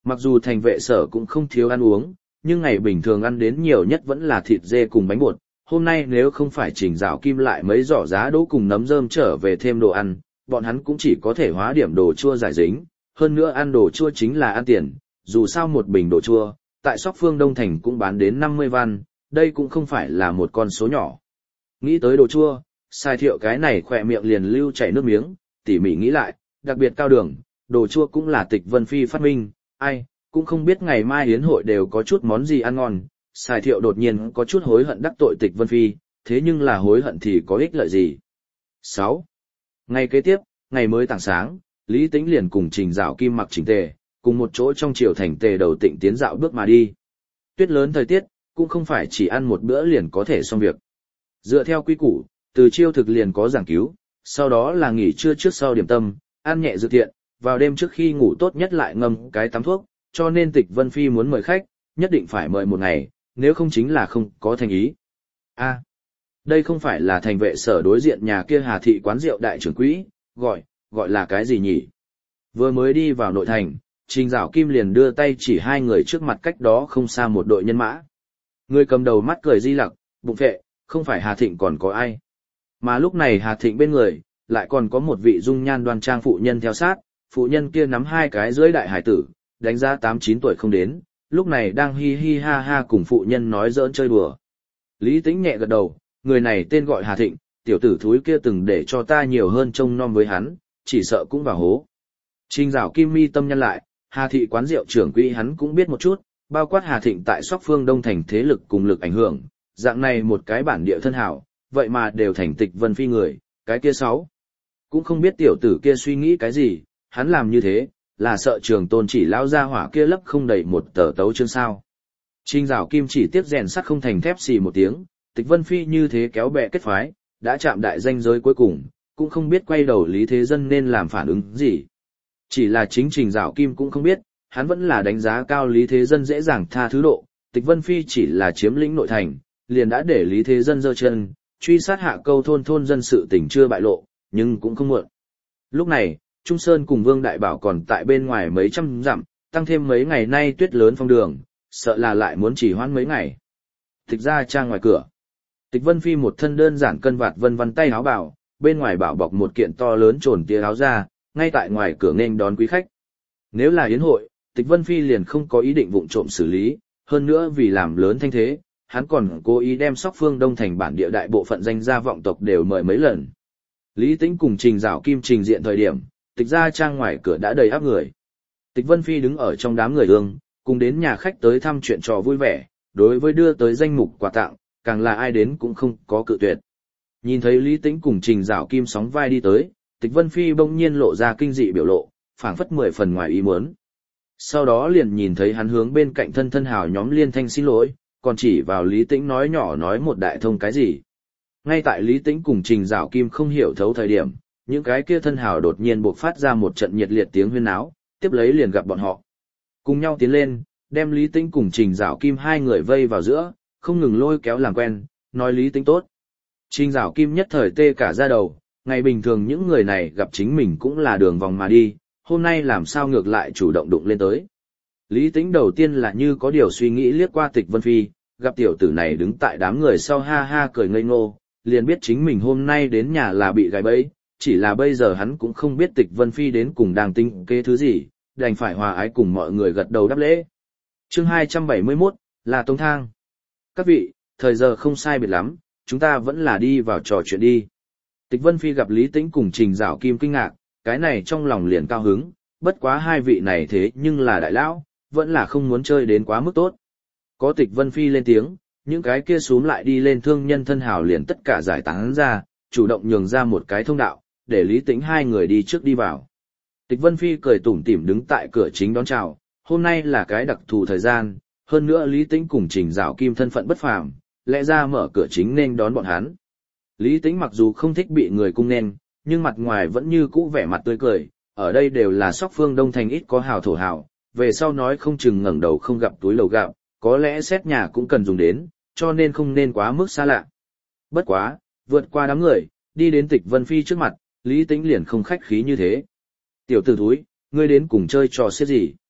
Mặc dù thành vệ sở cũng không thiếu ăn uống, nhưng ngày bình thường ăn đến nhiều nhất vẫn là thịt dê cùng bánh bột. Hôm nay nếu không phải Trình Dạo Kim lại mấy giỏ giá đỗ cùng nấm rơm trở về thêm đồ ăn, bọn hắn cũng chỉ có thể hóa điểm đồ chua giải dính. Hơn nữa ăn đồ chua chính là ăn tiền, dù sao một bình đồ chua, tại Sóc Phương Đông Thành cũng bán đến năm mươi văn, đây cũng không phải là một con số nhỏ. Nghĩ tới đồ chua, Sai Thiệu cái này khỏe miệng liền lưu chảy nước miếng, tỉ mỉ nghĩ lại, đặc biệt cao đường, đồ chua cũng là Tịch Vân Phi phát minh, ai, cũng không biết ngày mai yến hội đều có chút món gì ăn ngon. Sai Thiệu đột nhiên có chút hối hận đắc tội Tịch Vân Phi, thế nhưng là hối hận thì có ích lợi gì. sáu. Ngày kế tiếp, ngày mới tảng sáng, Lý Tĩnh liền cùng Trình Dạo Kim mặc chỉnh tề, cùng một chỗ trong triều thành tề đầu tịnh tiến dạo bước mà đi. Tuyết lớn thời tiết, cũng không phải chỉ ăn một bữa liền có thể xong việc. Dựa theo quy củ, từ chiêu thực liền có giảng cứu, sau đó là nghỉ trưa trước sau điểm tâm, ăn nhẹ dự tiện, vào đêm trước khi ngủ tốt nhất lại ngâm cái tắm thuốc, cho nên Tịch Vân Phi muốn mời khách, nhất định phải mời một ngày, nếu không chính là không có thành ý. A, đây không phải là thành vệ sở đối diện nhà kia Hà thị quán rượu đại trưởng quỹ, gọi, gọi là cái gì nhỉ? Vừa mới đi vào nội thành, Trình Dạo Kim liền đưa tay chỉ hai người trước mặt cách đó không xa một đội nhân mã. Người cầm đầu mắt cười di lặc, bụng vệ, không phải Hà Thịnh còn có ai. Mà lúc này Hà Thịnh bên người, lại còn có một vị dung nhan đoan trang phụ nhân theo sát, phụ nhân kia nắm hai cái dưới đại hải tử, đánh giá tám chín tuổi không đến, lúc này đang hi hi ha ha cùng phụ nhân nói giỡn chơi đùa. Lý Tĩnh nhẹ gật đầu, người này tên gọi Hà Thịnh, tiểu tử thúi kia từng để cho ta nhiều hơn trông nom với hắn, chỉ sợ cũng vào hố. Trình Dạo Kim mi tâm nhân lại, Hà thị quán rượu trưởng quỹ hắn cũng biết một chút, bao quát Hà Thịnh tại Sóc Phương Đông Thành thế lực cùng lực ảnh hưởng, dạng này một cái bản địa thân hảo, vậy mà đều thành Tịch Vân Phi người, cái kia sáu. Cũng không biết tiểu tử kia suy nghĩ cái gì, hắn làm như thế, là sợ Trường Tôn chỉ lao ra hỏa kia lấp không đầy một tờ tấu chương sao. Trình Dạo Kim chỉ tiếp rèn sắt không thành thép xì một tiếng, Tịch Vân Phi như thế kéo bè kết phái, đã chạm đại danh giới cuối cùng, cũng không biết quay đầu Lý Thế Dân nên làm phản ứng gì. Chỉ là chính Trình Dạo Kim cũng không biết, hắn vẫn là đánh giá cao Lý Thế Dân dễ dàng tha thứ độ, Tịch Vân Phi chỉ là chiếm lĩnh nội thành, liền đã để Lý Thế Dân giơ chân, truy sát hạ câu thôn thôn dân sự tình chưa bại lộ, nhưng cũng không muộn. Lúc này, Trung Sơn cùng Vương Đại Bảo còn tại bên ngoài mấy trăm dặm, tăng thêm mấy ngày nay tuyết lớn phong đường, sợ là lại muốn chỉ hoãn mấy ngày. Tịch ra trang ngoài cửa. Tịch Vân Phi một thân đơn giản cân vạt vân vân tay áo bảo, bên ngoài bảo bọc một kiện to lớn trồn tia áo ra, ngay tại ngoài cửa nên đón quý khách. Nếu là yến hội, Tịch Vân Phi liền không có ý định vụng trộm xử lý, hơn nữa vì làm lớn thanh thế, hắn còn cố ý đem Sóc Phương Đông Thành bản địa đại bộ phận danh gia vọng tộc đều mời mấy lần. Lý Tĩnh cùng Trình Dạo Kim trình diện thời điểm, Tịch gia trang ngoài cửa đã đầy áp người. Tịch Vân Phi đứng ở trong đám người ương, cùng đến nhà khách tới thăm chuyện trò vui vẻ, đối với đưa tới danh mục quà tặng, càng là ai đến cũng không có cự tuyệt. Nhìn thấy Lý Tĩnh cùng Trình Dạo Kim sóng vai đi tới, Tịch Vân Phi bỗng nhiên lộ ra kinh dị biểu lộ, phảng phất mười phần ngoài ý muốn. Sau đó liền nhìn thấy hắn hướng bên cạnh thân thân hào nhóm liên thanh xin lỗi, còn chỉ vào Lý Tĩnh nói nhỏ nói một đại thông cái gì. Ngay tại Lý Tĩnh cùng Trình Dạo Kim không hiểu thấu thời điểm, những cái kia thân hào đột nhiên bộc phát ra một trận nhiệt liệt tiếng huyên náo, tiếp lấy liền gặp bọn họ. Cùng nhau tiến lên, đem Lý Tĩnh cùng Trình Dạo Kim hai người vây vào giữa, không ngừng lôi kéo làm quen, nói Lý Tĩnh tốt. Trình Dạo Kim nhất thời tê cả da đầu, ngày bình thường những người này gặp chính mình cũng là đường vòng mà đi, hôm nay làm sao ngược lại chủ động đụng lên tới. Lý Tĩnh đầu tiên là như có điều suy nghĩ liếc qua Tịch Vân Phi, gặp tiểu tử này đứng tại đám người sau ha ha cười ngây ngô, liền biết chính mình hôm nay đến nhà là bị gài bẫy, chỉ là bây giờ hắn cũng không biết Tịch Vân Phi đến cùng đang tính kế thứ gì, đành phải hòa ái cùng mọi người gật đầu đáp lễ. Chương hai trăm bảy mươi mốt, là Tống Thang. Các vị, thời giờ không sai biệt lắm, chúng ta vẫn là đi vào trò chuyện đi. Tịch Vân Phi gặp Lý Tĩnh cùng Trình Dạo Kim kinh ngạc, cái này trong lòng liền cao hứng, bất quá hai vị này thế nhưng là đại lão, vẫn là không muốn chơi đến quá mức tốt. Có Tịch Vân Phi lên tiếng, những cái kia xúm lại đi lên thương nhân thân hào liền tất cả giải tán ra, chủ động nhường ra một cái thông đạo, để Lý Tĩnh hai người đi trước đi vào. Tịch Vân Phi cười tủm tỉm đứng tại cửa chính đón chào, hôm nay là cái đặc thù thời gian, hơn nữa Lý Tĩnh cùng Trình Dạo Kim thân phận bất phàm, lẽ ra mở cửa chính nên đón bọn hắn. Lý Tĩnh mặc dù không thích bị người cung nên, nhưng mặt ngoài vẫn như cũ vẻ mặt tươi cười, ở đây đều là Sóc Phương Đông Thành ít có hào thổ hào, về sau nói không chừng ngẩng đầu không gặp túi lầu gặp, có lẽ xét nhà cũng cần dùng đến, cho nên không nên quá mức xa lạ. Bất quá, vượt qua đám người, đi đến Tịch Vân Phi trước mặt, Lý Tĩnh liền không khách khí như thế. Tiểu tử thúi, ngươi đến cùng chơi trò xiết gì?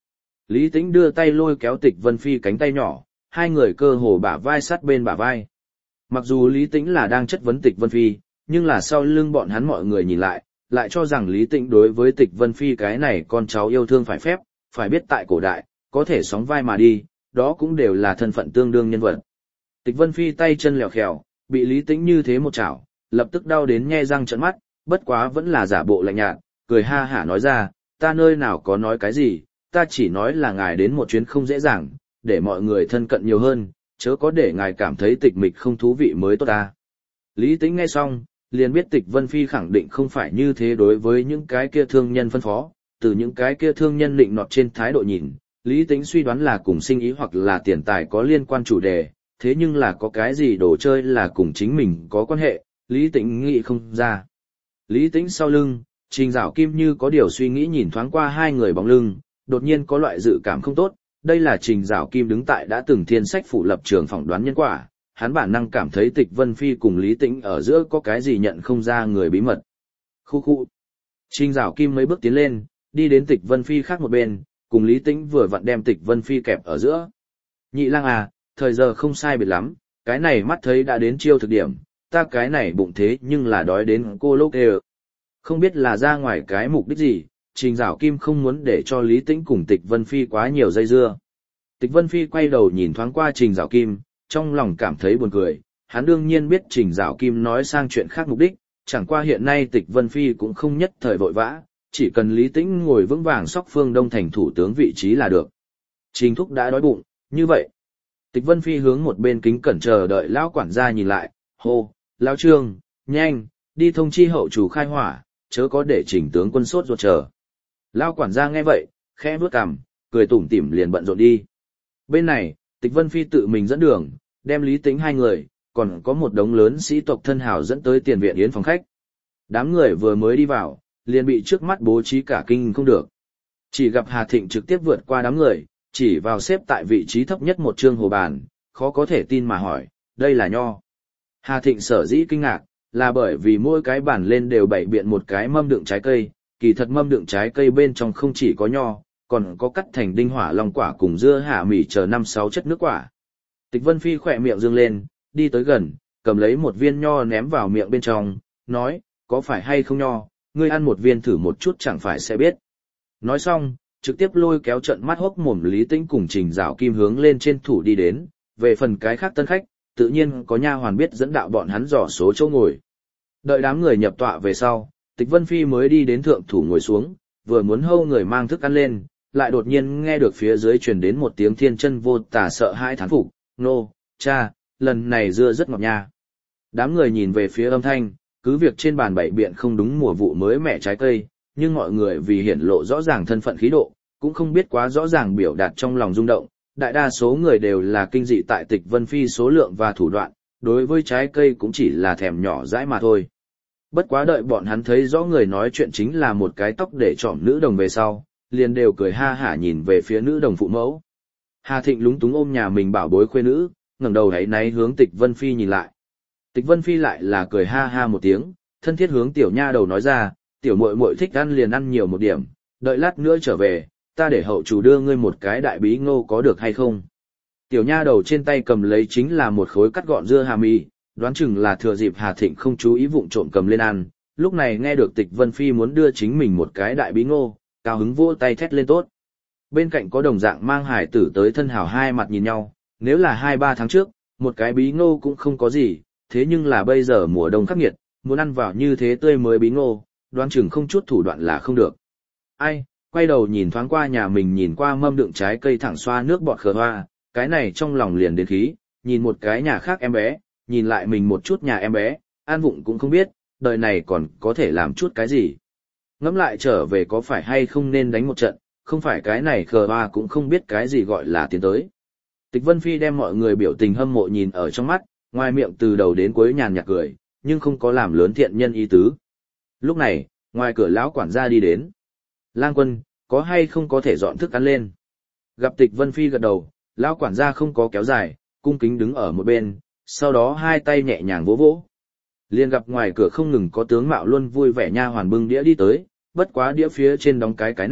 Lý Tĩnh đưa tay lôi kéo Tịch Vân Phi cánh tay nhỏ, hai người cơ hồ bả vai sát bên bả vai. Mặc dù Lý Tĩnh là đang chất vấn Tịch Vân Phi, nhưng là sau lưng bọn hắn mọi người nhìn lại, lại cho rằng Lý Tĩnh đối với Tịch Vân Phi cái này con cháu yêu thương phải phép, phải biết tại cổ đại, có thể sóng vai mà đi, đó cũng đều là thân phận tương đương nhân vật. Tịch Vân Phi tay chân lèo khèo, bị Lý Tĩnh như thế một chảo, lập tức đau đến nhe răng trợn mắt, bất quá vẫn là giả bộ lạnh nhạt, cười ha hả nói ra, ta nơi nào có nói cái gì, ta chỉ nói là ngài đến một chuyến không dễ dàng, để mọi người thân cận nhiều hơn, chớ có để ngài cảm thấy tịch mịch không thú vị mới tốt ta. Lý Tĩnh nghe xong, liền biết Tịch Vân Phi khẳng định không phải như thế đối với những cái kia thương nhân phân phó, từ những cái kia thương nhân định nọt trên thái độ nhìn, Lý Tĩnh suy đoán là cùng sinh ý hoặc là tiền tài có liên quan chủ đề, thế nhưng là có cái gì đồ chơi là cùng chính mình có quan hệ, Lý Tĩnh nghĩ không ra. Lý Tĩnh sau lưng, Trình Dạo Kim như có điều suy nghĩ nhìn thoáng qua hai người bóng lưng, đột nhiên có loại dự cảm không tốt, đây là Trình Dạo Kim đứng tại đã từng thiên sách phủ lập trường phỏng đoán nhân quả, hắn bản năng cảm thấy Tịch Vân Phi cùng Lý Tĩnh ở giữa có cái gì nhận không ra người bí mật. Khu khu. Trình Dạo Kim mấy bước tiến lên, đi đến Tịch Vân Phi khác một bên, cùng Lý Tĩnh vừa vặn đem Tịch Vân Phi kẹp ở giữa. Nhị lang à, thời giờ không sai biệt lắm, cái này mắt thấy đã đến chiêu thực điểm, ta cái này bụng thế nhưng là đói đến cô lốc đều. Không biết là ra ngoài cái mục đích gì, Trình Dạo Kim không muốn để cho Lý Tĩnh cùng Tịch Vân Phi quá nhiều dây dưa. Tịch Vân Phi quay đầu nhìn thoáng qua Trình Dạo Kim, trong lòng cảm thấy buồn cười, hắn đương nhiên biết Trình Dạo Kim nói sang chuyện khác mục đích, chẳng qua hiện nay Tịch Vân Phi cũng không nhất thời vội vã, chỉ cần Lý Tĩnh ngồi vững vàng sóc phương Đông thành thủ tướng vị trí là được. Trình thúc đã đói bụng, như vậy. Tịch Vân Phi hướng một bên kính cẩn chờ đợi lão quản gia nhìn lại, hô, lão Trương, nhanh, đi thông chi hậu chủ khai hỏa, chớ có để Trình tướng quân sốt ruột chờ. Lão quản gia nghe vậy, khẽ vuốt cằm, cười tủm tỉm liền bận rộn đi. Bên này, Tịch Vân Phi tự mình dẫn đường, đem Lý Tĩnh hai người, còn có một đống lớn sĩ tộc thân hào dẫn tới tiền viện yến phòng khách. Đám người vừa mới đi vào, liền bị trước mắt bố trí cả kinh không được. Chỉ gặp Hà Thịnh trực tiếp vượt qua đám người, chỉ vào xếp tại vị trí thấp nhất một trương hồ bàn, khó có thể tin mà hỏi, đây là nho. Hà Thịnh sở dĩ kinh ngạc, là bởi vì mỗi cái bàn lên đều bày biện một cái mâm đựng trái cây, kỳ thật mâm đựng trái cây bên trong không chỉ có nho, còn có cắt thành đinh hỏa long quả cùng dưa hạ mì chờ năm sáu chất nước quả. Tịch Vân Phi khỏe miệng dương lên, đi tới gần, cầm lấy một viên nho ném vào miệng bên trong, nói, có phải hay không nho, ngươi ăn một viên thử một chút chẳng phải sẽ biết. Nói xong, trực tiếp lôi kéo trận mắt hốc mồm Lý Tĩnh cùng Trình Dạo Kim hướng lên trên thủ đi đến, về phần cái khác tân khách, tự nhiên có nha hoàn biết dẫn đạo bọn hắn dò số chỗ ngồi. Đợi đám người nhập tọa về sau, Tịch Vân Phi mới đi đến thượng thủ ngồi xuống, vừa muốn hâu người mang thức ăn lên, lại đột nhiên nghe được phía dưới truyền đến một tiếng thiên chân vô tả sợ hãi thán phục, nô, cha, lần này dưa rất ngọt nha. Đám người nhìn về phía âm thanh, cứ việc trên bàn bày biện không đúng mùa vụ mới mẻ trái cây, nhưng mọi người vì hiển lộ rõ ràng thân phận khí độ, cũng không biết quá rõ ràng biểu đạt trong lòng rung động, đại đa số người đều là kinh dị tại Tịch Vân Phi số lượng và thủ đoạn, đối với trái cây cũng chỉ là thèm nhỏ dãi mà thôi. Bất quá đợi bọn hắn thấy rõ người nói chuyện chính là một cái tóc để trọm nữ đồng về sau, liền đều cười ha hả nhìn về phía nữ đồng phụ mẫu. Hà Thịnh lúng túng ôm nhà mình bảo bối khuê nữ, ngẩng đầu hãy náy hướng Tịch Vân Phi nhìn lại. Tịch Vân Phi lại là cười ha ha một tiếng, thân thiết hướng tiểu nha đầu nói ra, tiểu muội muội thích ăn liền ăn nhiều một điểm, đợi lát nữa trở về, ta để hậu chủ đưa ngươi một cái đại bí ngô có được hay không? Tiểu nha đầu trên tay cầm lấy chính là một khối cắt gọn dưa hà mì, đoán chừng là thừa dịp Hà Thịnh không chú ý vụng trộm cầm lên ăn, lúc này nghe được Tịch Vân Phi muốn đưa chính mình một cái đại bí ngô, cao hứng vỗ tay thét lên tốt. Bên cạnh có đồng dạng mang hải tử tới thân hảo hai mặt nhìn nhau, nếu là hai ba tháng trước, một cái bí ngô cũng không có gì, thế nhưng là bây giờ mùa đông khắc nghiệt, muốn ăn vào như thế tươi mới bí ngô, đoán chừng không chút thủ đoạn là không được. Ai, quay đầu nhìn thoáng qua nhà mình nhìn qua mâm đựng trái cây thẳng xoa nước bọt khờ hoa, cái này trong lòng liền đến khí, nhìn một cái nhà khác em bé, nhìn lại mình một chút nhà em bé, an vụng cũng không biết, đời này còn có thể làm chút cái gì. Ngẫm lại trở về có phải hay không nên đánh một trận, không phải cái này khờ hoa cũng không biết cái gì gọi là tiến tới. Tịch Vân Phi đem mọi người biểu tình hâm mộ nhìn ở trong mắt, ngoài miệng từ đầu đến cuối nhàn nhạt cười, nhưng không có làm lớn thiện nhân ý tứ. Lúc này, ngoài cửa lão quản gia đi đến. Lang Quân, có hay không có thể dọn thức ăn lên? Gặp Tịch Vân Phi gật đầu, lão quản gia không có kéo dài, cung kính đứng ở một bên, sau đó hai tay nhẹ nhàng vỗ vỗ. Liền gặp ngoài cửa không ngừng có tướng mạo luôn vui vẻ nha hoàn bưng đĩa đi tới, bất quá đĩa phía trên đóng cái cái nắp,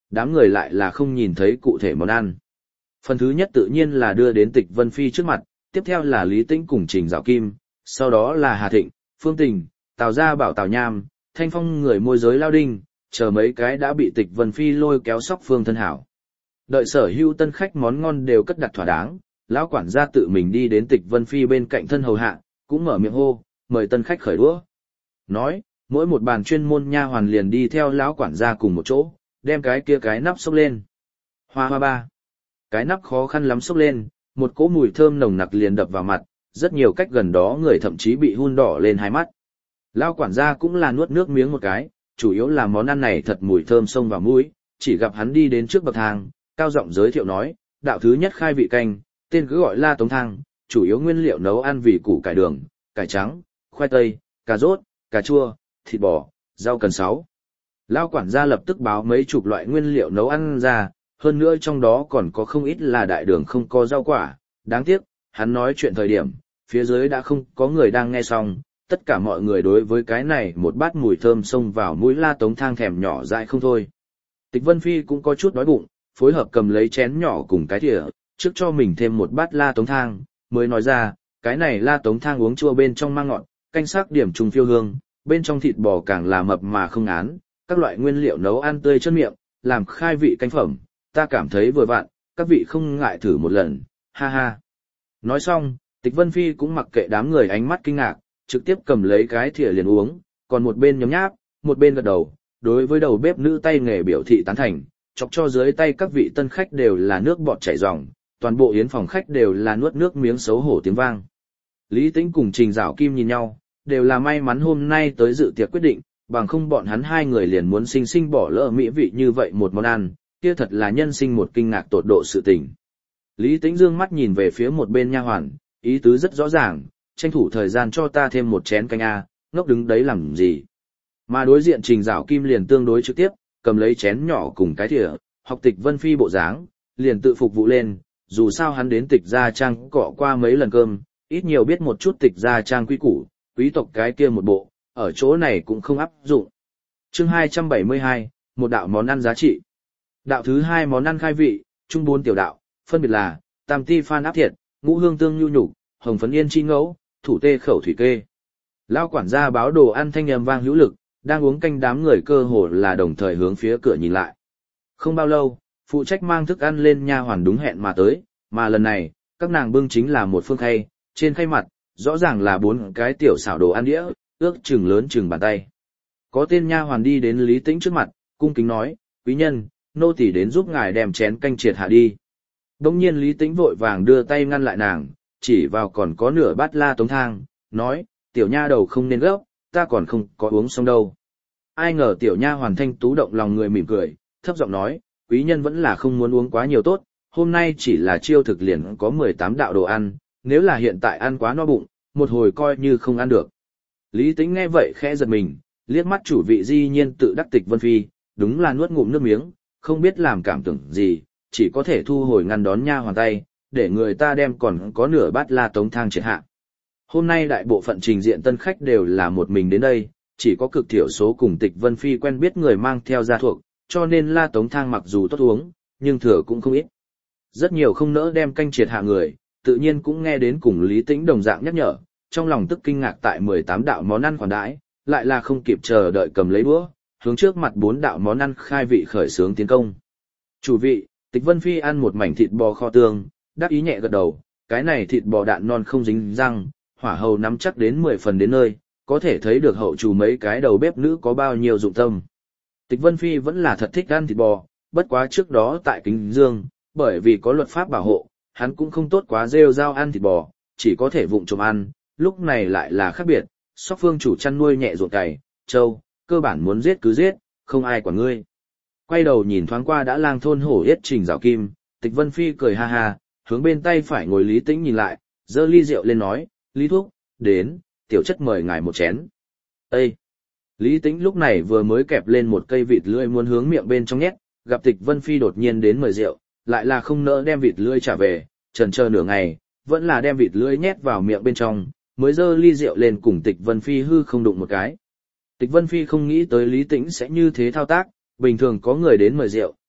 đám người lại là không nhìn thấy cụ thể món ăn. Phần thứ nhất tự nhiên là đưa đến Tịch Vân Phi trước mặt, tiếp theo là Lý Tĩnh cùng Trình Dạo Kim, sau đó là Hà Thịnh, Phương Tình, Tào Gia Bảo Tào Nham, Thanh Phong người môi giới Lao Đinh, chờ mấy cái đã bị Tịch Vân Phi lôi kéo sóc phương thân hảo. Đợi sở hữu tân khách món ngon đều cất đặt thỏa đáng, lão quản gia tự mình đi đến Tịch Vân Phi bên cạnh thân hầu hạ, cũng mở miệng hô, mời tân khách khởi đũa. Nói, mỗi một bàn chuyên môn nha hoàn liền đi theo lão quản gia cùng một chỗ, đem cái kia cái nắp xốc lên. Hoa hoa ba. Cái nắp khó khăn lắm xốc lên, một cỗ mùi thơm nồng nặc liền đập vào mặt, rất nhiều cách gần đó người thậm chí bị hun đỏ lên hai mắt. Lão quản gia cũng là nuốt nước miếng một cái, chủ yếu là món ăn này thật mùi thơm xông vào mũi, chỉ gặp hắn đi đến trước bậc thang, cao giọng giới thiệu nói, đạo thứ nhất khai vị canh, tên cứ gọi La Tống Thang, chủ yếu nguyên liệu nấu ăn vì củ cải đường, cải trắng, khoai tây, cà rốt, cà chua, thịt bò, rau cần sáu. Lão quản gia lập tức báo mấy chục loại nguyên liệu nấu ăn ra, hơn nữa trong đó còn có không ít là đại đường không có rau quả, đáng tiếc, hắn nói chuyện thời điểm, phía dưới đã không có người đang nghe xong, tất cả mọi người đối với cái này một bát mùi thơm xông vào mũi La Tống Thang thèm nhỏ dại không thôi. Tịch Vân Phi cũng có chút đói bụng, phối hợp cầm lấy chén nhỏ cùng cái thìa, trước cho mình thêm một bát La Tống Thang, mới nói ra, cái này La Tống Thang uống chua bên trong mang ngọt, canh sắc điểm trùng phiêu hương, bên trong thịt bò càng là mập mà không án, các loại nguyên liệu nấu ăn tươi chân miệng, làm khai vị canh phẩm, ta cảm thấy vừa vặn, các vị không ngại thử một lần, ha ha. Nói xong, Tịch Vân Phi cũng mặc kệ đám người ánh mắt kinh ngạc, trực tiếp cầm lấy cái thìa liền uống, còn một bên nhấm nháp, một bên gật đầu, đối với đầu bếp nữ tay nghề biểu thị tán thành, chọc cho dưới tay các vị tân khách đều là nước bọt chảy ròng, toàn bộ yến phòng khách đều là nuốt nước miếng xấu hổ tiếng vang. Lý Tĩnh cùng Trình Dạo Kim nhìn nhau, đều là may mắn hôm nay tới dự tiệc quyết định, bằng không bọn hắn hai người liền muốn sinh sinh bỏ lỡ mỹ vị như vậy một món ăn, kia thật là nhân sinh một kinh ngạc tột độ sự tình. Lý Tĩnh dương mắt nhìn về phía một bên nha hoàn, ý tứ rất rõ ràng, tranh thủ thời gian cho ta thêm một chén canh a, ngốc đứng đấy làm gì. Mà đối diện Trình Dạo Kim liền tương đối trực tiếp, cầm lấy chén nhỏ cùng cái thìa, học Tịch Vân Phi bộ dáng, liền tự phục vụ lên, dù sao hắn đến Tịch Gia Trang cọ qua mấy lần cơm, ít nhiều biết một chút Tịch Gia Trang quý củ, quý tộc cái kia một bộ, ở chỗ này cũng không áp dụng. Chương hai trăm bảy mươi hai, một đạo món ăn giá trị. Đạo thứ hai món ăn khai vị, trung bốn tiểu đạo, phân biệt là tam ti phan áp thiệt, ngũ hương tương nhu nhục, hồng phấn yên chi ngẫu, thủ tê khẩu thủy kê. Lão quản gia báo đồ ăn thanh âm vang hữu lực, đang uống canh đám người cơ hồ là đồng thời hướng phía cửa nhìn lại. Không bao lâu, phụ trách mang thức ăn lên nha hoàn đúng hẹn mà tới, mà lần này, các nàng bưng chính là một phương khay, trên khay mặt, rõ ràng là bốn cái tiểu xảo đồ ăn đĩa, ước chừng lớn chừng bàn tay. Có tên nha hoàn đi đến Lý Tĩnh trước mặt, cung kính nói, quý nhân, nô tỳ đến giúp ngài đem chén canh triệt hạ đi. Đông nhiên Lý Tĩnh vội vàng đưa tay ngăn lại nàng, chỉ vào còn có nửa bát La Tống Thang, nói, tiểu nha đầu không nên gấp, ta còn không có uống xong đâu. Ai ngờ tiểu nha hoàn thanh tú động lòng người mỉm cười, thấp giọng nói, quý nhân vẫn là không muốn uống quá nhiều tốt, hôm nay chỉ là chiêu thực liền có mười tám đạo đồ ăn, nếu là hiện tại ăn quá no bụng, một hồi coi như không ăn được. Lý Tĩnh nghe vậy khẽ giật mình, liếc mắt chủ vị di nhiên tự đắc Tịch Vân Phi, đúng là nuốt ngụm nước miếng, không biết làm cảm tưởng gì, chỉ có thể thu hồi ngăn đón nha hoàn tay, để người ta đem còn có nửa bát La Tống Thang triệt hạ. Hôm nay đại bộ phận trình diện tân khách đều là một mình đến đây, chỉ có cực thiểu số cùng Tịch Vân Phi quen biết người mang theo gia thuộc, cho nên La Tống Thang mặc dù tốt uống, nhưng thừa cũng không ít. Rất nhiều không nỡ đem canh triệt hạ người, tự nhiên cũng nghe đến cùng Lý Tĩnh đồng dạng nhắc nhở, trong lòng tức kinh ngạc tại mười tám đạo món ăn khoản đãi, lại là không kịp chờ đợi cầm lấy đũa, hướng trước mặt bốn đạo món ăn khai vị khởi xướng tiến công. Chủ vị, Tịch Vân Phi ăn một mảnh thịt bò kho tương, đáp ý nhẹ gật đầu, cái này thịt bò đạn non không dính răng, hỏa hầu nắm chắc đến mười phần đến nơi, có thể thấy được hậu chủ mấy cái đầu bếp nữ có bao nhiêu dụng tâm. Tịch Vân Phi vẫn là thật thích ăn thịt bò, bất quá trước đó tại Kính Dương, bởi vì có luật pháp bảo hộ, hắn cũng không tốt quá rêu rao ăn thịt bò, chỉ có thể vụng trộm ăn, lúc này lại là khác biệt, Sóc Phương chủ chăn nuôi nhẹ ruộng cày, trâu, cơ bản muốn giết cứ giết, không ai quản ngươi. Quay đầu nhìn thoáng qua đã lang thôn hổ yết Trình Dạo Kim, Tịch Vân Phi cười ha ha, hướng bên tay phải ngồi Lý Tĩnh nhìn lại, giơ ly rượu lên nói, Lý Thúc, đến, tiểu chất mời ngài một chén. Ê! Lý Tĩnh lúc này vừa mới kẹp lên một cây vịt lưỡi muốn hướng miệng bên trong nhét, gặp Tịch Vân Phi đột nhiên đến mời rượu, lại là không nỡ đem vịt lưỡi trả về, chần chờ nửa ngày, vẫn là đem vịt lưỡi nhét vào miệng bên trong, mới giơ ly rượu lên cùng Tịch Vân Phi hư không đụng một cái. Tịch Vân Phi không nghĩ tới Lý Tĩnh sẽ như thế thao tác, bình thường có người đến mời rượu,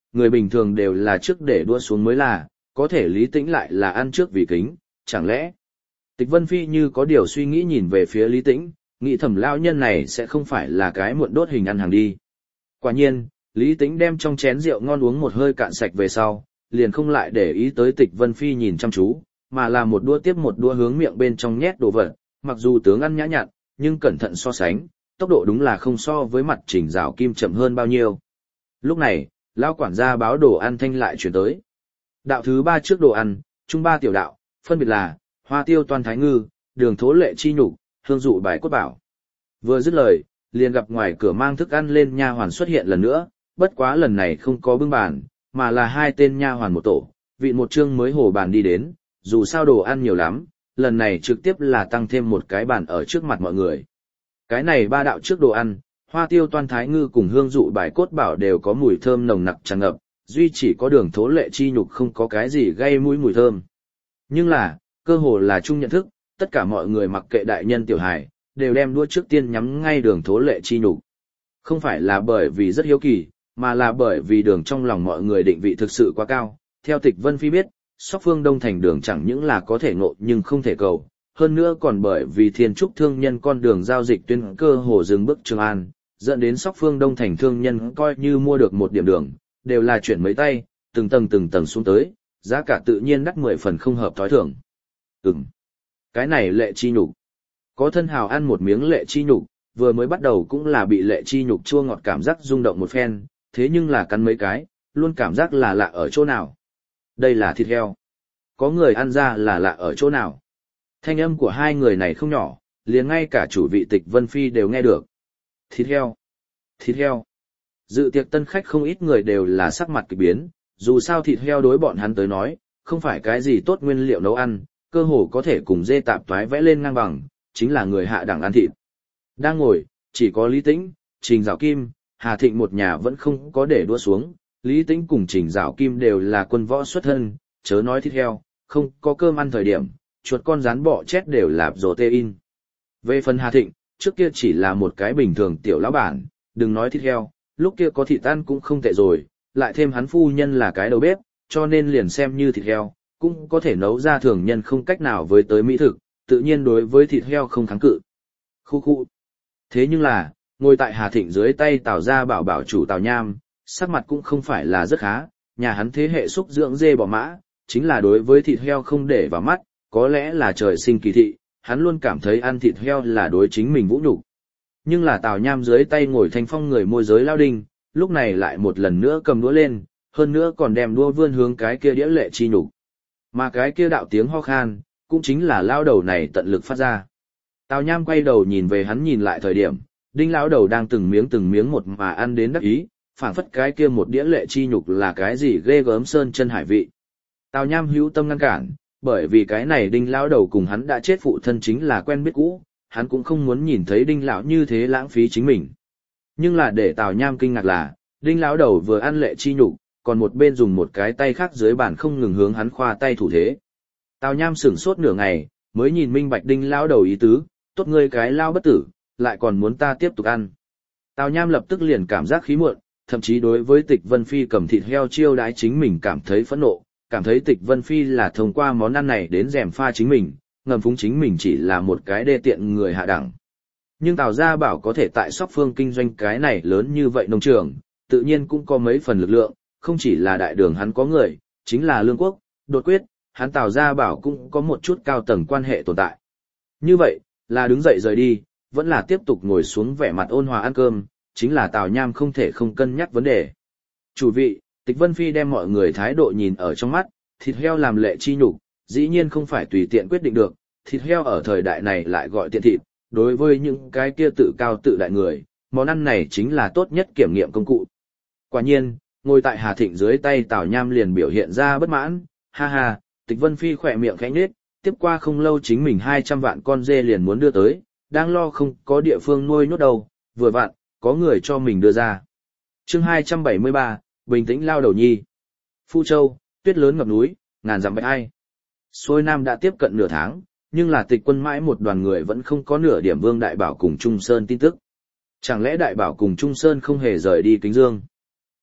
người bình thường đều là trước để đua xuống mới là, có thể Lý Tĩnh lại là ăn trước vì kính, chẳng lẽ. Tịch Vân Phi như có điều suy nghĩ nhìn về phía Lý Tĩnh, nghĩ thầm lão nhân này sẽ không phải là cái muộn đốt hình ăn hàng đi. Quả nhiên, Lý Tĩnh đem trong chén rượu ngon uống một hơi cạn sạch về sau, liền không lại để ý tới Tịch Vân Phi nhìn chăm chú, mà là một đũa tiếp một đũa hướng miệng bên trong nhét đồ vật, mặc dù tướng ăn nhã nhặn, nhưng cẩn thận so sánh, tốc độ đúng là không so với mặt Trình Dạo Kim chậm hơn bao nhiêu. Lúc này, lão quản gia báo đồ ăn thanh lại chuyển tới. Đạo thứ ba trước đồ ăn, trung ba tiểu đạo, phân biệt là hoa tiêu toan thái ngư, đường thố lệ chi nhục, hương dụ bài cốt bảo. Vừa dứt lời, liền gặp ngoài cửa mang thức ăn lên nha hoàn xuất hiện lần nữa, bất quá lần này không có bưng bàn, mà là hai tên nha hoàn một tổ, vị một chương mới hồ bàn đi đến, dù sao đồ ăn nhiều lắm, lần này trực tiếp là tăng thêm một cái bàn ở trước mặt mọi người. Cái này ba đạo trước đồ ăn, hoa tiêu toan thái ngư cùng hương dụ bài cốt bảo đều có mùi thơm nồng nặc tràn ngập, duy chỉ có đường thố lệ chi nhục không có cái gì gây mũi mùi thơm. Nhưng là, cơ hồ là chung nhận thức, tất cả mọi người mặc kệ đại nhân tiểu hài, đều đem đũa trước tiên nhắm ngay đường thố lệ chi nhục. Không phải là bởi vì rất hiếu kỳ, mà là bởi vì đường trong lòng mọi người định vị thực sự quá cao. Theo Tịch Vân Phi biết, Sóc Phương Đông thành đường chẳng những là có thể ngộ nhưng không thể cầu, hơn nữa còn bởi vì thiên trúc thương nhân con đường giao dịch tuyên cơ hồ dừng bước Trường An, dẫn đến Sóc Phương Đông thành thương nhân coi như mua được một điểm đường, đều là chuyển mấy tay, từng tầng từng tầng xuống tới, giá cả tự nhiên đắt mười phần không hợp thói thường. Ừm, cái này lệ chi nhục. Có thân hào ăn một miếng lệ chi nhục, vừa mới bắt đầu cũng là bị lệ chi nhục chua ngọt cảm giác rung động một phen, thế nhưng là cắn mấy cái, luôn cảm giác là lạ ở chỗ nào. Đây là thịt heo. Có người ăn ra là lạ ở chỗ nào. Thanh âm của hai người này không nhỏ, liền ngay cả chủ vị Tịch Vân Phi đều nghe được. Thịt heo. Thịt heo. Dự tiệc tân khách không ít người đều là sắc mặt kỳ biến, dù sao thịt heo đối bọn hắn tới nói, không phải cái gì tốt nguyên liệu nấu ăn, cơ hồ có thể cùng dê tạp toái vẽ lên ngang bằng, chính là người hạ đẳng ăn thịt. Đang ngồi, chỉ có Lý Tĩnh, Trình Dạo Kim, Hà Thịnh một nhà vẫn không có để đua xuống, Lý Tĩnh cùng Trình Dạo Kim đều là quân võ xuất thân, chớ nói thịt heo, không có cơm ăn thời điểm, chuột con rán bọ chết đều là protein. Về phần Hà Thịnh, trước kia chỉ là một cái bình thường tiểu lão bản, đừng nói thịt heo, lúc kia có thịt ăn cũng không tệ rồi, lại thêm hắn phu nhân là cái đầu bếp, cho nên liền xem như thịt heo, cũng có thể nấu ra thường nhân không cách nào với tới mỹ thực, tự nhiên đối với thịt heo không kháng cự. Khu khu. Thế nhưng là, ngồi tại Hà Thịnh dưới tay Tào gia bảo bảo chủ Tào Nham, sắc mặt cũng không phải là rất khá, nhà hắn thế hệ xúc dưỡng dê bò mã, chính là đối với thịt heo không để vào mắt, có lẽ là trời sinh kỳ thị, hắn luôn cảm thấy ăn thịt heo là đối chính mình vũ nhục. Nhưng là Tào Nham dưới tay ngồi thanh phong người môi giới lao đinh, lúc này lại một lần nữa cầm đũa lên, hơn nữa còn đem đũa vươn hướng cái kia đĩa lệ chi nhục. Mà cái kia đạo tiếng ho khan, cũng chính là lao đầu này tận lực phát ra. Tào Nham quay đầu nhìn về hắn nhìn lại thời điểm, đinh lão đầu đang từng miếng từng miếng một mà ăn đến đắc ý, phảng phất cái kia một đĩa lệ chi nhục là cái gì ghê gớm sơn chân hải vị. Tào Nham hữu tâm ngăn cản, bởi vì cái này đinh lão đầu cùng hắn đã chết phụ thân chính là quen biết cũ, hắn cũng không muốn nhìn thấy đinh lão như thế lãng phí chính mình. Nhưng là để Tào Nham kinh ngạc là, đinh lão đầu vừa ăn lệ chi nhục, còn một bên dùng một cái tay khác dưới bàn không ngừng hướng hắn khoa tay thủ thế. Tào Nham sửng sốt nửa ngày, mới nhìn minh bạch đinh lão đầu ý tứ, tốt ngươi cái lao bất tử, lại còn muốn ta tiếp tục ăn. Tào Nham lập tức liền cảm giác khí muộn, thậm chí đối với Tịch Vân Phi cầm thịt heo chiêu đãi chính mình cảm thấy phẫn nộ, cảm thấy Tịch Vân Phi là thông qua món ăn này đến rèm pha chính mình, ngầm phúng chính mình chỉ là một cái đê tiện người hạ đẳng. Nhưng Tào gia bảo có thể tại Sóc Phương kinh doanh cái này lớn như vậy nông trường, tự nhiên cũng có mấy phần lực lượng, không chỉ là đại đường hắn có người, chính là Lương Quốc, Đột Quyết, hắn Tào gia bảo cũng có một chút cao tầng quan hệ tồn tại. Như vậy, là đứng dậy rời đi, vẫn là tiếp tục ngồi xuống vẻ mặt ôn hòa ăn cơm, chính là Tào Nham không thể không cân nhắc vấn đề. Chủ vị, Tịch Vân Phi đem mọi người thái độ nhìn ở trong mắt, thịt heo làm lệ chi nhục, dĩ nhiên không phải tùy tiện quyết định được, thịt heo ở thời đại này lại gọi tiện thịt, đối với những cái kia tự cao tự đại người, món ăn này chính là tốt nhất kiểm nghiệm công cụ. Quả nhiên, ngồi tại Hà Thịnh dưới tay Tào Nham liền biểu hiện ra bất mãn, ha ha, Tịch Vân Phi khỏe miệng khẽ nhếch, tiếp qua không lâu chính mình hai trăm vạn con dê liền muốn đưa tới, đang lo không có địa phương nuôi nốt đâu, vừa vặn, có người cho mình đưa ra. Chương hai trăm bảy mươi ba, bình tĩnh lao đầu nhi. Phu Châu, tuyết lớn ngập núi, ngàn dặm bạch ai. Xuôi Nam đã tiếp cận nửa tháng, nhưng là Tịch quân mãi một đoàn người vẫn không có nửa điểm Vương Đại Bảo cùng Trung Sơn tin tức. Chẳng lẽ Đại Bảo cùng Trung Sơn không hề rời đi Kính Dương?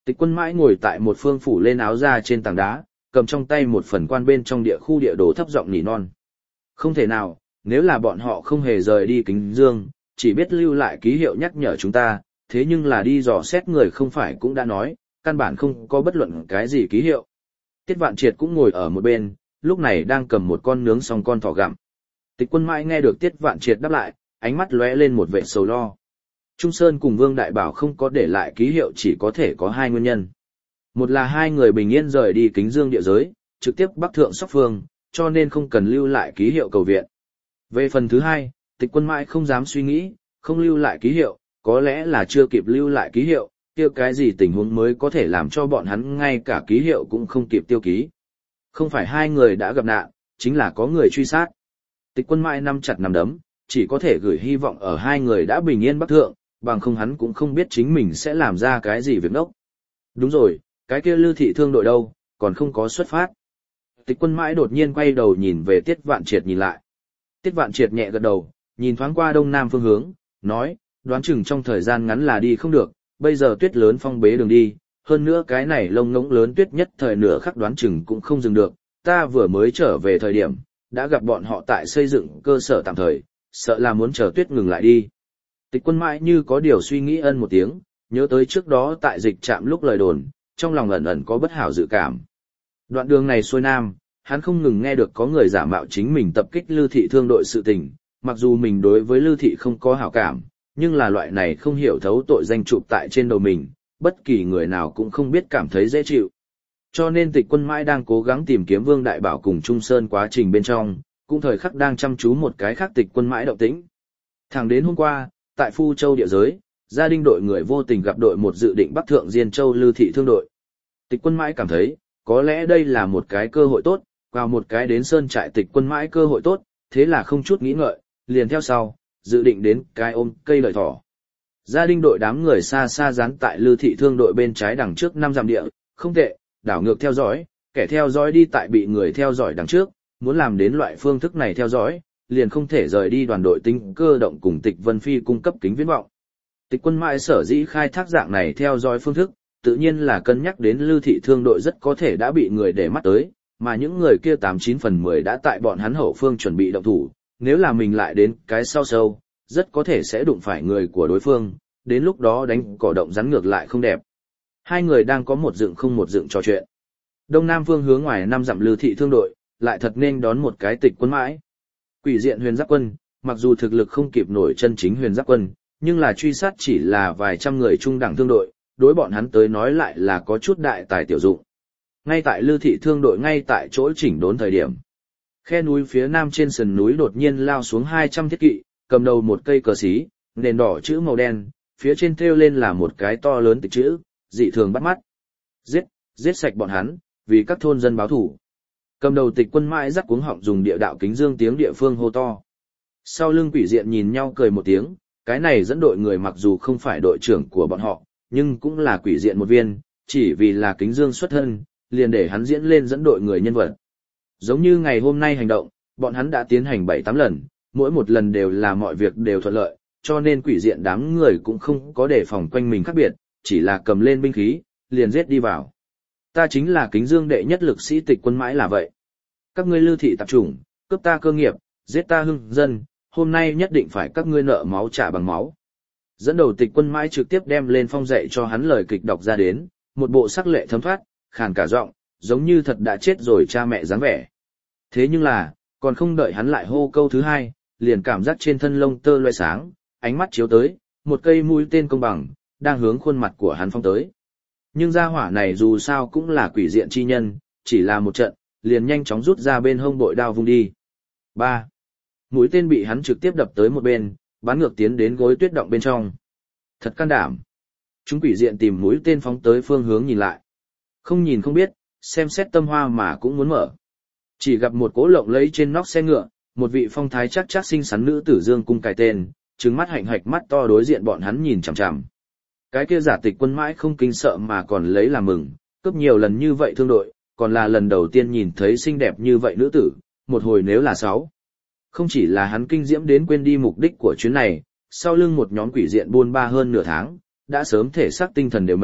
Tịch Quân mãi ngồi tại một phương phủ lên áo ra trên tảng đá, cầm trong tay một phần quan bên trong địa khu địa đồ thấp giọng nỉ non. Không thể nào, nếu là bọn họ không hề rời đi Kính Dương, chỉ biết lưu lại ký hiệu nhắc nhở chúng ta, thế nhưng là đi dò xét người không phải cũng đã nói, căn bản không có bất luận cái gì ký hiệu. Tiết Vạn Triệt cũng ngồi ở một bên, lúc này đang cầm một con nướng xong con thỏ gặm. Tịch Quân mãi nghe được Tiết Vạn Triệt đáp lại, ánh mắt lóe lên một vẻ sầu lo. Trung Sơn cùng Vương Đại Bảo không có để lại ký hiệu chỉ có thể có hai nguyên nhân. Một là hai người bình yên rời đi Kính Dương địa giới, trực tiếp bắc thượng Sóc Phương, cho nên không cần lưu lại ký hiệu cầu viện. Về phần thứ hai, Tịch Quân mãi không dám suy nghĩ, không lưu lại ký hiệu, có lẽ là chưa kịp lưu lại ký hiệu, kia cái gì tình huống mới có thể làm cho bọn hắn ngay cả ký hiệu cũng không kịp tiêu ký. Không phải hai người đã gặp nạn, chính là có người truy sát. Tịch Quân mãi nắm chặt nắm đấm, chỉ có thể gửi hy vọng ở hai người đã bình yên bắc thượng, bằng không hắn cũng không biết chính mình sẽ làm ra cái gì việc ngốc. Đúng rồi, cái kia Lư Thị Thương đội đâu, còn không có xuất phát. Tịch Quân mãi đột nhiên quay đầu nhìn về Tiết Vạn Triệt nhìn lại. Tiết Vạn Triệt nhẹ gật đầu, nhìn thoáng qua đông nam phương hướng, nói, đoán chừng trong thời gian ngắn là đi không được, bây giờ tuyết lớn phong bế đường đi, hơn nữa cái này lông ngỗng lớn tuyết nhất thời nửa khắc đoán chừng cũng không dừng được, ta vừa mới trở về thời điểm, đã gặp bọn họ tại xây dựng cơ sở tạm thời, sợ là muốn chờ tuyết ngừng lại đi. Tịch Quân mãi như có điều suy nghĩ ân một tiếng, nhớ tới trước đó tại dịch trạm lúc lời đồn, trong lòng ẩn ẩn có bất hảo dự cảm. Đoạn đường này xuôi nam, hắn không ngừng nghe được có người giả mạo chính mình tập kích Lư Thị Thương đội sự tình, mặc dù mình đối với Lư Thị không có hảo cảm, nhưng là loại này không hiểu thấu tội danh chụp tại trên đầu mình, bất kỳ người nào cũng không biết cảm thấy dễ chịu. Cho nên Tịch Quân mãi đang cố gắng tìm kiếm Vương Đại Bảo cùng Trung Sơn quá trình bên trong, cũng thời khắc đang chăm chú một cái khác Tịch Quân mãi động tĩnh. Thẳng đến hôm qua, tại Phu Châu địa giới, gia đình đội người vô tình gặp đội một dự định Bắc Thượng Diên Châu Lư Thị Thương đội. Tịch Quân mãi cảm thấy, có lẽ đây là một cái cơ hội tốt, vào một cái đến sơn trại Tịch Quân mãi cơ hội tốt, thế là không chút nghĩ ngợi, liền theo sau, dự định đến cái ôm cây lợi thỏ. Gia đình đội đám người xa xa dán tại Lư Thị Thương đội bên trái đằng trước năm dặm địa, không tệ, đảo ngược theo dõi, kẻ theo dõi đi tại bị người theo dõi đằng trước, muốn làm đến loại phương thức này theo dõi, liền không thể rời đi đoàn đội tính cơ động cùng Tịch Vân Phi cung cấp kính viễn vọng. Tịch Quân mãi sở dĩ khai thác dạng này theo dõi phương thức, tự nhiên là cân nhắc đến Lư Thị Thương đội rất có thể đã bị người để mắt tới, mà những người kia tám chín phần mười đã tại bọn hắn hậu phương chuẩn bị động thủ, nếu là mình lại đến cái sau sâu, rất có thể sẽ đụng phải người của đối phương, đến lúc đó đánh cỏ động rắn ngược lại không đẹp. Hai người đang có một dựng không một dựng trò chuyện. Đông Nam phương hướng ngoài năm dặm Lư Thị Thương đội, lại thật nên đón một cái Tịch Quân mãi. Quỷ diện Huyền Giáp quân, mặc dù thực lực không kịp nổi chân chính Huyền Giáp quân, nhưng là truy sát chỉ là vài trăm người trung đẳng thương đội, đối bọn hắn tới nói lại là có chút đại tài tiểu dụng. Ngay tại Lư Thị Thương đội ngay tại chỗ chỉnh đốn thời điểm, khe núi phía nam trên sườn núi đột nhiên lao xuống hai trăm thiết kỵ, cầm đầu một cây cờ xí, nền đỏ chữ màu đen, phía trên thêu lên là một cái to lớn tịch chữ, dị thường bắt mắt. Giết, giết sạch bọn hắn, vì các thôn dân báo thủ. Cầm đầu Tịch Quân mãi rắc cuống họng dùng địa đạo kính dương tiếng địa phương hô to. Sau lưng quỷ diện nhìn nhau cười một tiếng, cái này dẫn đội người mặc dù không phải đội trưởng của bọn họ, nhưng cũng là quỷ diện một viên, chỉ vì là kính dương xuất thân, liền để hắn diễn lên dẫn đội người nhân vật. Giống như ngày hôm nay hành động, bọn hắn đã tiến hành bảy tám lần, mỗi một lần đều là mọi việc đều thuận lợi, cho nên quỷ diện đám người cũng không có đề phòng quanh mình khác biệt, chỉ là cầm lên binh khí, liền giết đi vào. Ta chính là kính dương đệ nhất lực sĩ Tịch Quân mãi là vậy. Các ngươi Lư Thị tạp chủng, cướp ta cơ nghiệp, giết ta hưng dân, hôm nay nhất định phải các ngươi nợ máu trả bằng máu. Dẫn đầu Tịch Quân mãi trực tiếp đem lên phong dạy cho hắn lời kịch đọc ra đến, một bộ sắc lệ thấm thoát, khàn cả giọng, giống như thật đã chết rồi cha mẹ dáng vẻ. Thế nhưng là, còn không đợi hắn lại hô câu thứ hai, liền cảm giác trên thân lông tơ loe sáng, ánh mắt chiếu tới, một cây mũi tên công bằng, đang hướng khuôn mặt của hắn phong tới. Nhưng gia hỏa này dù sao cũng là quỷ diện chi nhân, chỉ là một trận, liền nhanh chóng rút ra bên hông bội đao vung đi. ba. Mũi tên bị hắn trực tiếp đập tới một bên, bắn ngược tiến đến gối tuyết động bên trong. Thật can đảm. Chúng quỷ diện tìm mũi tên phóng tới phương hướng nhìn lại. Không nhìn không biết, xem xét tâm hoa mà cũng muốn mở. Chỉ gặp một cỗ lộng lấy trên nóc xe ngựa, một vị phong thái chắc chắc xinh xắn nữ tử dương cung cài tên, trừng mắt hạnh hạch mắt to đối diện bọn hắn nhìn chằm chằm. Cái kia giả Tịch Quân mãi không kinh sợ mà còn lấy làm mừng, cướp nhiều lần như vậy thương đội, còn là lần đầu tiên nhìn thấy xinh đẹp như vậy nữ tử, một hồi nếu là sáu. Không chỉ là hắn kinh diễm đến quên đi mục đích của chuyến này, sau lưng một nhóm quỷ diện buôn ba hơn nửa tháng, đã sớm thể xác tinh thần đều mệt,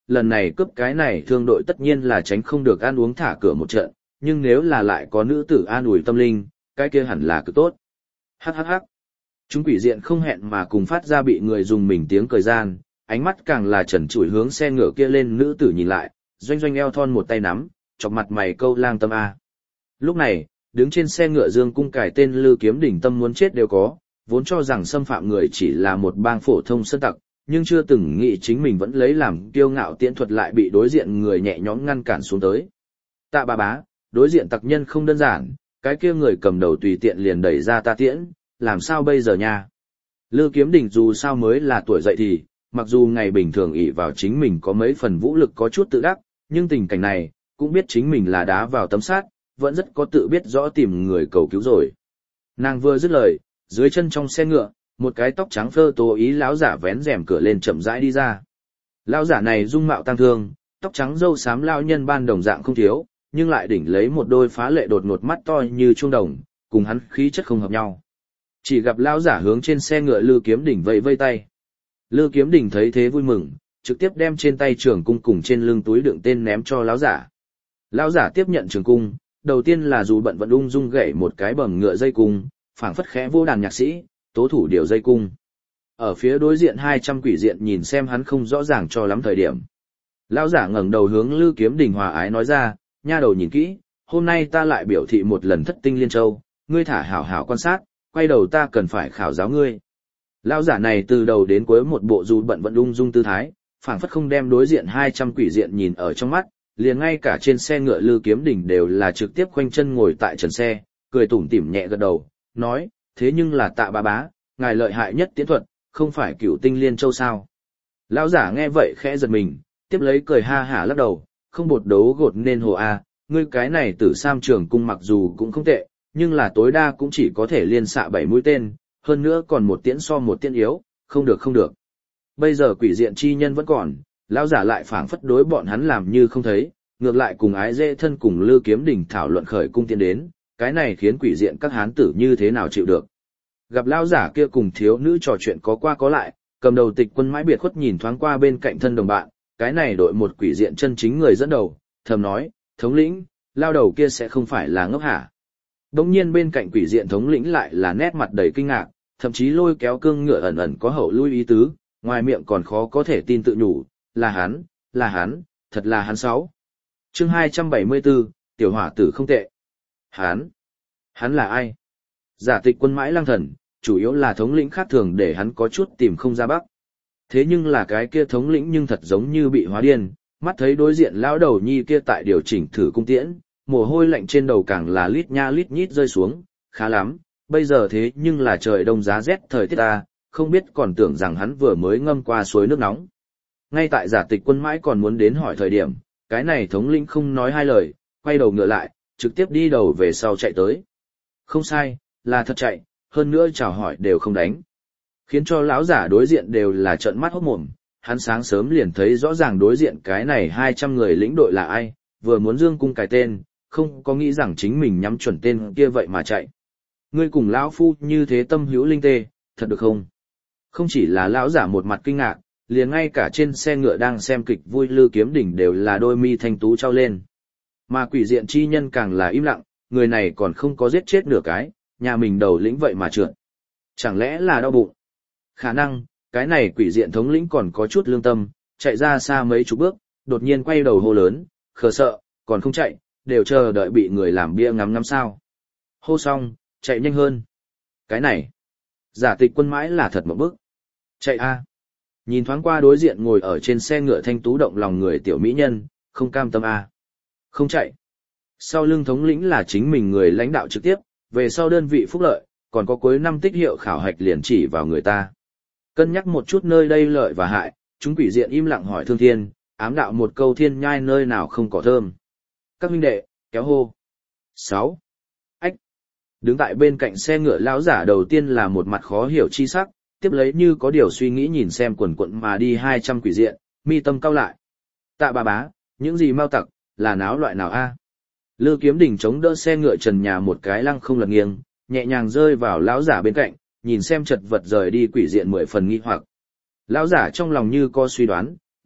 lần này cướp cái này thương đội tất nhiên là tránh không được ăn uống thả cửa một trận, nhưng nếu là lại có nữ tử an ủi tâm linh, cái kia hẳn là cực tốt. Hắc hắc hắc. Chúng quỷ diện không hẹn mà cùng phát ra bị người dùng mình tiếng cười gian, ánh mắt càng là trần trụi hướng xe ngựa kia lên nữ tử nhìn lại, doanh doanh eo thon một tay nắm, chọc mặt mày câu lang tâm a. Lúc này, đứng trên xe ngựa Dương Cung cải tên Lư Kiếm Đỉnh tâm muốn chết đều có, vốn cho rằng xâm phạm người chỉ là một bang phổ thông sơn tặc, nhưng chưa từng nghĩ chính mình vẫn lấy làm kiêu ngạo tiễn thuật lại bị đối diện người nhẹ nhõm ngăn cản xuống tới. Tạ bà bá, đối diện tặc nhân không đơn giản, cái kia người cầm đầu tùy tiện liền đẩy ra ta tiễn, làm sao bây giờ nha? Lư Kiếm Đỉnh dù sao mới là tuổi dậy thì, mặc dù ngày bình thường ỷ vào chính mình có mấy phần vũ lực có chút tự đắc, nhưng tình cảnh này, cũng biết chính mình là đá vào tấm sắt, vẫn rất có tự biết rõ tìm người cầu cứu rồi. Nàng vừa dứt lời, dưới chân trong xe ngựa, một cái tóc trắng phơ tố ý lão giả vén rèm cửa lên chậm rãi đi ra. Lão giả này dung mạo tăng thương, tóc trắng râu xám lao nhân ban đồng dạng không thiếu, nhưng lại đỉnh lấy một đôi phá lệ đột ngột mắt to như chuông đồng, cùng hắn khí chất không hợp nhau. Chỉ gặp lão giả hướng trên xe ngựa Lư Kiếm Đỉnh vẫy vây tay. Lư Kiếm Đỉnh thấy thế vui mừng, trực tiếp đem trên tay trường cung cùng trên lưng túi đựng tên ném cho lão giả. Lão giả tiếp nhận trường cung, đầu tiên là dù bận vận ung dung gậy một cái bầm ngựa dây cung, phảng phất khẽ vô đàn nhạc sĩ, tố thủ điều dây cung. Ở phía đối diện hai trăm quỷ diện nhìn xem hắn không rõ ràng cho lắm thời điểm. Lão giả ngẩng đầu hướng Lư Kiếm Đỉnh hòa ái nói ra, nha đầu nhìn kỹ, hôm nay ta lại biểu thị một lần thất tinh liên châu, ngươi thả hảo hảo quan sát, quay đầu ta cần phải khảo giáo ngươi. Lão giả này từ đầu đến cuối một bộ dù bận vận ung dung tư thái, phảng phất không đem đối diện hai trăm quỷ diện nhìn ở trong mắt, liền ngay cả trên xe ngựa Lư Kiếm Đỉnh đều là trực tiếp khoanh chân ngồi tại trần xe, cười tủm tỉm nhẹ gật đầu, nói, thế nhưng là Tạ bá bá, ngài lợi hại nhất tiến thuật, không phải cửu tinh liên châu sao. Lão giả nghe vậy khẽ giật mình, tiếp lấy cười ha hả lắc đầu, không bột đấu gột nên hồ a, ngươi cái này tử sam trường cung mặc dù cũng không tệ, nhưng là tối đa cũng chỉ có thể liên xạ bảy mũi tên, hơn nữa còn một tiễn so một tiễn yếu, không được không được. Bây giờ quỷ diện chi nhân vẫn còn, lão giả lại phảng phất đối bọn hắn làm như không thấy, ngược lại cùng ái dễ thân cùng Lư Kiếm Đỉnh thảo luận khởi cung tiến đến, cái này khiến quỷ diện các hán tử như thế nào chịu được. Gặp lão giả kia cùng thiếu nữ trò chuyện có qua có lại, cầm đầu Tịch Quân mãi biệt khuất nhìn thoáng qua bên cạnh thân đồng bạn, cái này đội một quỷ diện chân chính người dẫn đầu, thầm nói, thống lĩnh, lao đầu kia sẽ không phải là ngốc hả. Đống nhiên bên cạnh quỷ diện thống lĩnh lại là nét mặt đầy kinh ngạc, thậm chí lôi kéo cương ngựa ẩn ẩn có hậu lui ý tứ, ngoài miệng còn khó có thể tin tự nhủ, là hắn, là hắn, thật là hắn sáu. Chương hai trăm bảy mươi bốn, tiểu hỏa tử không tệ. Hắn, hắn là ai? Giả Tịch Quân mãi lăng thần, chủ yếu là thống lĩnh khác thường để hắn có chút tìm không ra bắc. Thế nhưng là cái kia thống lĩnh nhưng thật giống như bị hóa điên, mắt thấy đối diện lão đầu nhi kia tại điều chỉnh thử cung tiễn, mồ hôi lạnh trên đầu càng là lít nha lít nhít rơi xuống, khá lắm, bây giờ thế nhưng là trời đông giá rét thời tiết ta, không biết còn tưởng rằng hắn vừa mới ngâm qua suối nước nóng. Ngay tại Giả Tịch Quân mãi còn muốn đến hỏi thời điểm, cái này thống lĩnh không nói hai lời, quay đầu ngựa lại, trực tiếp đi đầu về sau chạy tới. Không sai, là thật chạy, hơn nữa chào hỏi đều không đánh. Khiến cho lão giả đối diện đều là trợn mắt hốt mồm, hắn sáng sớm liền thấy rõ ràng đối diện cái này hai trăm người lĩnh đội là ai, vừa muốn dương cung cài tên, không có nghĩ rằng chính mình nhắm chuẩn tên kia vậy mà chạy. Ngươi cùng lão phu như thế tâm hữu linh tê, thật được không? Không chỉ là lão giả một mặt kinh ngạc, liền ngay cả trên xe ngựa đang xem kịch vui Lư Kiếm Đỉnh đều là đôi mi thanh tú trao lên. Mà quỷ diện chi nhân càng là im lặng, người này còn không có giết chết nửa cái, nhà mình đầu lĩnh vậy mà trượt. Chẳng lẽ là đau bụng? Khả năng, cái này quỷ diện thống lĩnh còn có chút lương tâm, chạy ra xa mấy chục bước, đột nhiên quay đầu hô lớn, khờ sợ, còn không chạy, đều chờ đợi bị người làm bia ngắm ngắm sao. Hô xong, chạy nhanh hơn. Cái này, Giả Tịch Quân mãi là thật một bước. Chạy a. Nhìn thoáng qua đối diện ngồi ở trên xe ngựa thanh tú động lòng người tiểu mỹ nhân, không cam tâm a. Không chạy. Sau lưng thống lĩnh là chính mình người lãnh đạo trực tiếp, về sau đơn vị phúc lợi, còn có cuối năm tích hiệu khảo hạch liền chỉ vào người ta. Cân nhắc một chút nơi đây lợi và hại, chúng quỷ diện im lặng hỏi Thương Thiên, ám đạo một câu thiên nhai nơi nào không có thơm. Các huynh đệ, kéo hô. sáu. Ách. Đứng tại bên cạnh xe ngựa lão giả đầu tiên là một mặt khó hiểu chi sắc, tiếp lấy như có điều suy nghĩ nhìn xem quần quận mà đi hai trăm quỷ diện, mi tâm cau lại. Tạ bà bá, những gì mau tặc, là náo loại nào a? Lư Kiếm Đỉnh chống đỡ xe ngựa trần nhà một cái lăng không lật nghiêng, nhẹ nhàng rơi vào lão giả bên cạnh, nhìn xem chật vật rời đi quỷ diện mười phần nghi hoặc. Lão giả trong lòng như có suy đoán,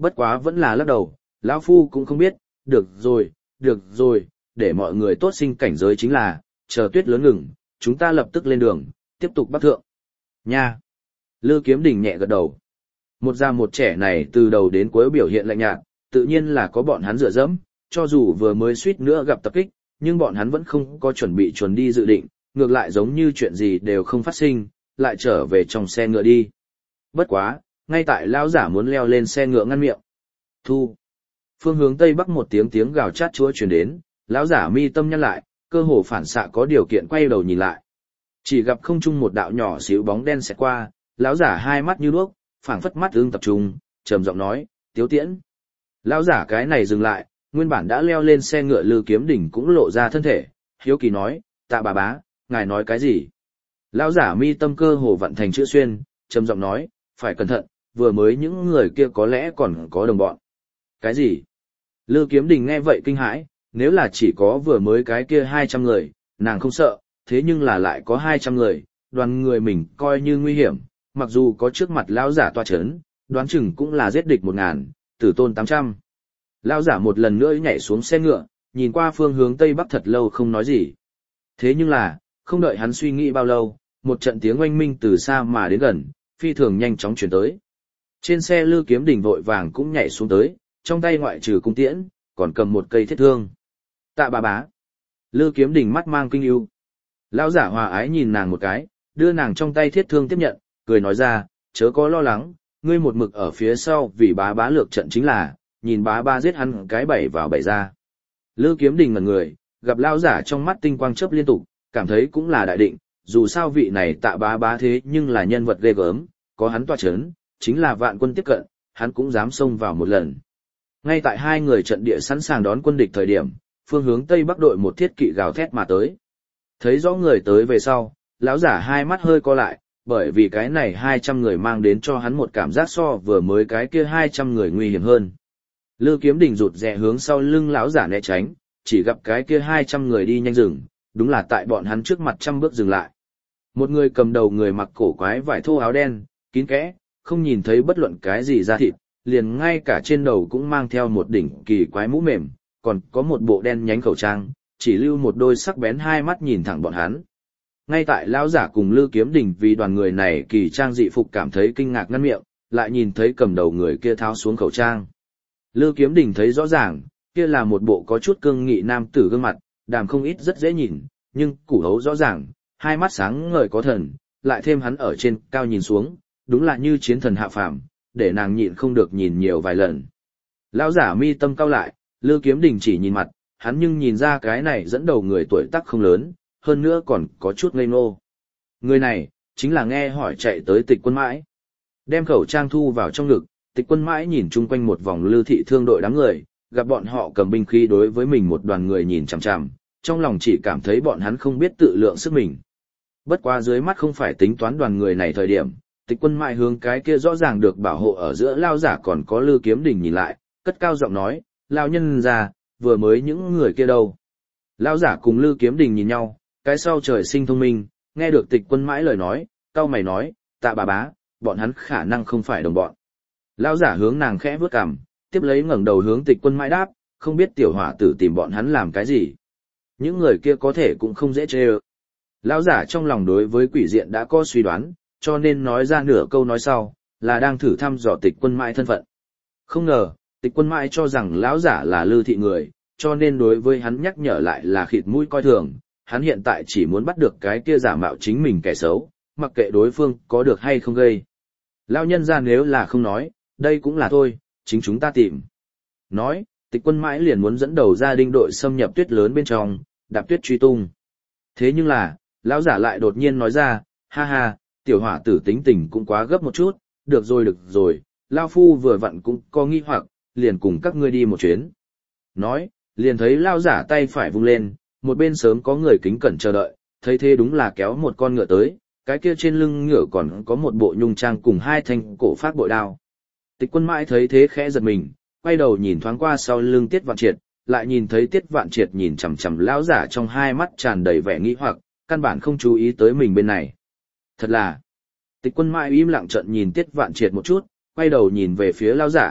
bất quá vẫn là lắc đầu, lão phu cũng không biết, được rồi, được rồi, để mọi người tốt sinh cảnh giới chính là, chờ tuyết lớn ngừng, chúng ta lập tức lên đường, tiếp tục bắc thượng. Nha! Lư Kiếm Đình nhẹ gật đầu. Một già một trẻ này từ đầu đến cuối biểu hiện lạnh nhạt, tự nhiên là có bọn hắn dựa dẫm, cho dù vừa mới suýt nữa gặp tập kích, nhưng bọn hắn vẫn không có chuẩn bị chuẩn đi dự định, ngược lại giống như chuyện gì đều không phát sinh, lại trở về trong xe ngựa đi. Bất quá, ngay tại lão giả muốn leo lên xe ngựa ngăn miệng. Thu. Phương hướng tây bắc một tiếng tiếng gào chát chúa truyền đến, lão giả mi tâm nhăn lại, cơ hồ phản xạ có điều kiện quay đầu nhìn lại. Chỉ gặp không trung một đạo nhỏ xíu bóng đen xẹt qua, lão giả hai mắt như đuốc, phảng phất mắt ương tập trung, trầm giọng nói, "Tiếu Tiễn." Lão giả cái này dừng lại, nguyên bản đã leo lên xe ngựa Lư Kiếm Đỉnh cũng lộ ra thân thể, hiếu kỳ nói, "Tạ bà bá, ngài nói cái gì?" Lão giả mi tâm cơ hồ vặn thành chữ xuyên, trầm giọng nói, "Phải cẩn thận, vừa mới những người kia có lẽ còn có đồng bọn." Cái gì? Lư Kiếm Đình nghe vậy kinh hãi, nếu là chỉ có vừa mới cái kia hai trăm người, nàng không sợ, thế nhưng là lại có hai trăm người, đoàn người mình coi như nguy hiểm, mặc dù có trước mặt lão giả toa chấn, đoán chừng cũng là giết địch một ngàn, tử tôn tám trăm. Lão giả một lần nữa nhảy xuống xe ngựa, nhìn qua phương hướng tây bắc thật lâu không nói gì. Thế nhưng là, không đợi hắn suy nghĩ bao lâu, một trận tiếng oanh minh từ xa mà đến gần, phi thường nhanh chóng chuyển tới. Trên xe Lư Kiếm Đình vội vàng cũng nhảy xuống tới, trong tay ngoại trừ cung tiễn, còn cầm một cây thiết thương. Tạ bà bá. Lư Kiếm Đình mắt mang kinh ưu. Lão giả hòa ái nhìn nàng một cái, đưa nàng trong tay thiết thương tiếp nhận, cười nói ra, chớ có lo lắng, ngươi một mực ở phía sau vì bá bá lược trận chính là, nhìn bá bá giết hắn cái bảy vào bảy ra. Lư Kiếm Đình ngẩn người, gặp lão giả trong mắt tinh quang chớp liên tục, cảm thấy cũng là đại định, dù sao vị này tạ bá bá thế nhưng là nhân vật ghê gớm, có hắn tọa chấn, chính là vạn quân tiếp cận, hắn cũng dám xông vào một lần. Ngay tại hai người trận địa sẵn sàng đón quân địch thời điểm, phương hướng tây bắc đội một thiết kỵ gào thét mà tới. Thấy rõ người tới về sau, lão giả hai mắt hơi co lại, bởi vì cái này hai trăm người mang đến cho hắn một cảm giác so vừa mới cái kia hai trăm người nguy hiểm hơn. Lư Kiếm Đình rụt rè hướng sau lưng lão giả né tránh, chỉ gặp cái kia hai trăm người đi nhanh rừng, đúng là tại bọn hắn trước mặt trăm bước dừng lại. Một người cầm đầu người mặc cổ quái vải thô áo đen, kín kẽ, không nhìn thấy bất luận cái gì da thịt, liền ngay cả trên đầu cũng mang theo một đỉnh kỳ quái mũ mềm, còn có một bộ đen nhánh khẩu trang, chỉ lưu một đôi sắc bén hai mắt nhìn thẳng bọn hắn. Ngay tại lão giả cùng Lư Kiếm Đình vì đoàn người này kỳ trang dị phục cảm thấy kinh ngạc ngăn miệng, lại nhìn thấy cầm đầu người kia tháo xuống khẩu trang. Lư Kiếm Đình thấy rõ ràng, kia là một bộ có chút cương nghị nam tử gương mặt, đàm không ít rất dễ nhìn, nhưng củ hấu rõ ràng, hai mắt sáng ngời có thần, lại thêm hắn ở trên cao nhìn xuống, đúng là như chiến thần hạ phàm, để nàng nhịn không được nhìn nhiều vài lần. Lão giả mi tâm cao lại, Lư Kiếm Đình chỉ nhìn mặt, hắn nhưng nhìn ra cái này dẫn đầu người tuổi tác không lớn, hơn nữa còn có chút ngây ngô. Người này, chính là nghe hỏi chạy tới Tịch Quân Mãi. Đem khẩu trang thu vào trong ngực, Tịch Quân Mãi nhìn chung quanh một vòng Lư thị thương đội đám người, gặp bọn họ cầm binh khí đối với mình một đoàn người nhìn chằm chằm, trong lòng chỉ cảm thấy bọn hắn không biết tự lượng sức mình. Bất quá dưới mắt không phải tính toán đoàn người này thời điểm, Tịch Quân Mãi hướng cái kia rõ ràng được bảo hộ ở giữa lao giả còn có Lư Kiếm Đình nhìn lại, cất cao giọng nói, lao nhân ra, vừa mới những người kia đâu. Lao giả cùng Lư Kiếm Đình nhìn nhau, cái sau trời sinh thông minh, nghe được Tịch Quân Mãi lời nói, cau mày nói, tạ bà bá, bọn hắn khả năng không phải đồng bọn. Lao giả hướng nàng khẽ vướt cằm, tiếp lấy ngẩng đầu hướng Tịch Quân Mãi đáp, không biết tiểu hỏa tử tìm bọn hắn làm cái gì. Những người kia có thể cũng không dễ chê ơ. Lao giả trong lòng đối với quỷ diện đã có suy đoán, cho nên nói ra nửa câu nói sau, là đang thử thăm dò Tịch Quân Mãi thân phận. Không ngờ, Tịch Quân Mãi cho rằng lão giả là Lư thị người, cho nên đối với hắn nhắc nhở lại là khịt mũi coi thường, hắn hiện tại chỉ muốn bắt được cái kia giả mạo chính mình kẻ xấu, mặc kệ đối phương có được hay không gây. Lão nhân ra nếu là không nói, đây cũng là thôi, chính chúng ta tìm. Nói, Tịch Quân Mãi liền muốn dẫn đầu gia đình đội xâm nhập tuyết lớn bên trong, đạp tuyết truy tung. Thế nhưng là, lão giả lại đột nhiên nói ra, ha ha, tiểu hỏa tử tính tình cũng quá gấp một chút, được rồi được rồi, lão phu vừa vặn cũng có nghi hoặc, liền cùng các ngươi đi một chuyến. Nói, liền thấy lão giả tay phải vung lên, một bên sớm có người kính cẩn chờ đợi, thấy thế đúng là kéo một con ngựa tới, cái kia trên lưng ngựa còn có một bộ nhung trang cùng hai thanh cổ phát bội đao. Tịch Quân Mãi thấy thế khẽ giật mình, quay đầu nhìn thoáng qua sau lưng Tiết Vạn Triệt, lại nhìn thấy Tiết Vạn Triệt nhìn chằm chằm lão giả trong hai mắt tràn đầy vẻ nghi hoặc, căn bản không chú ý tới mình bên này. Thật là. Tịch Quân Mãi im lặng trợn nhìn Tiết Vạn Triệt một chút, quay đầu nhìn về phía lão giả,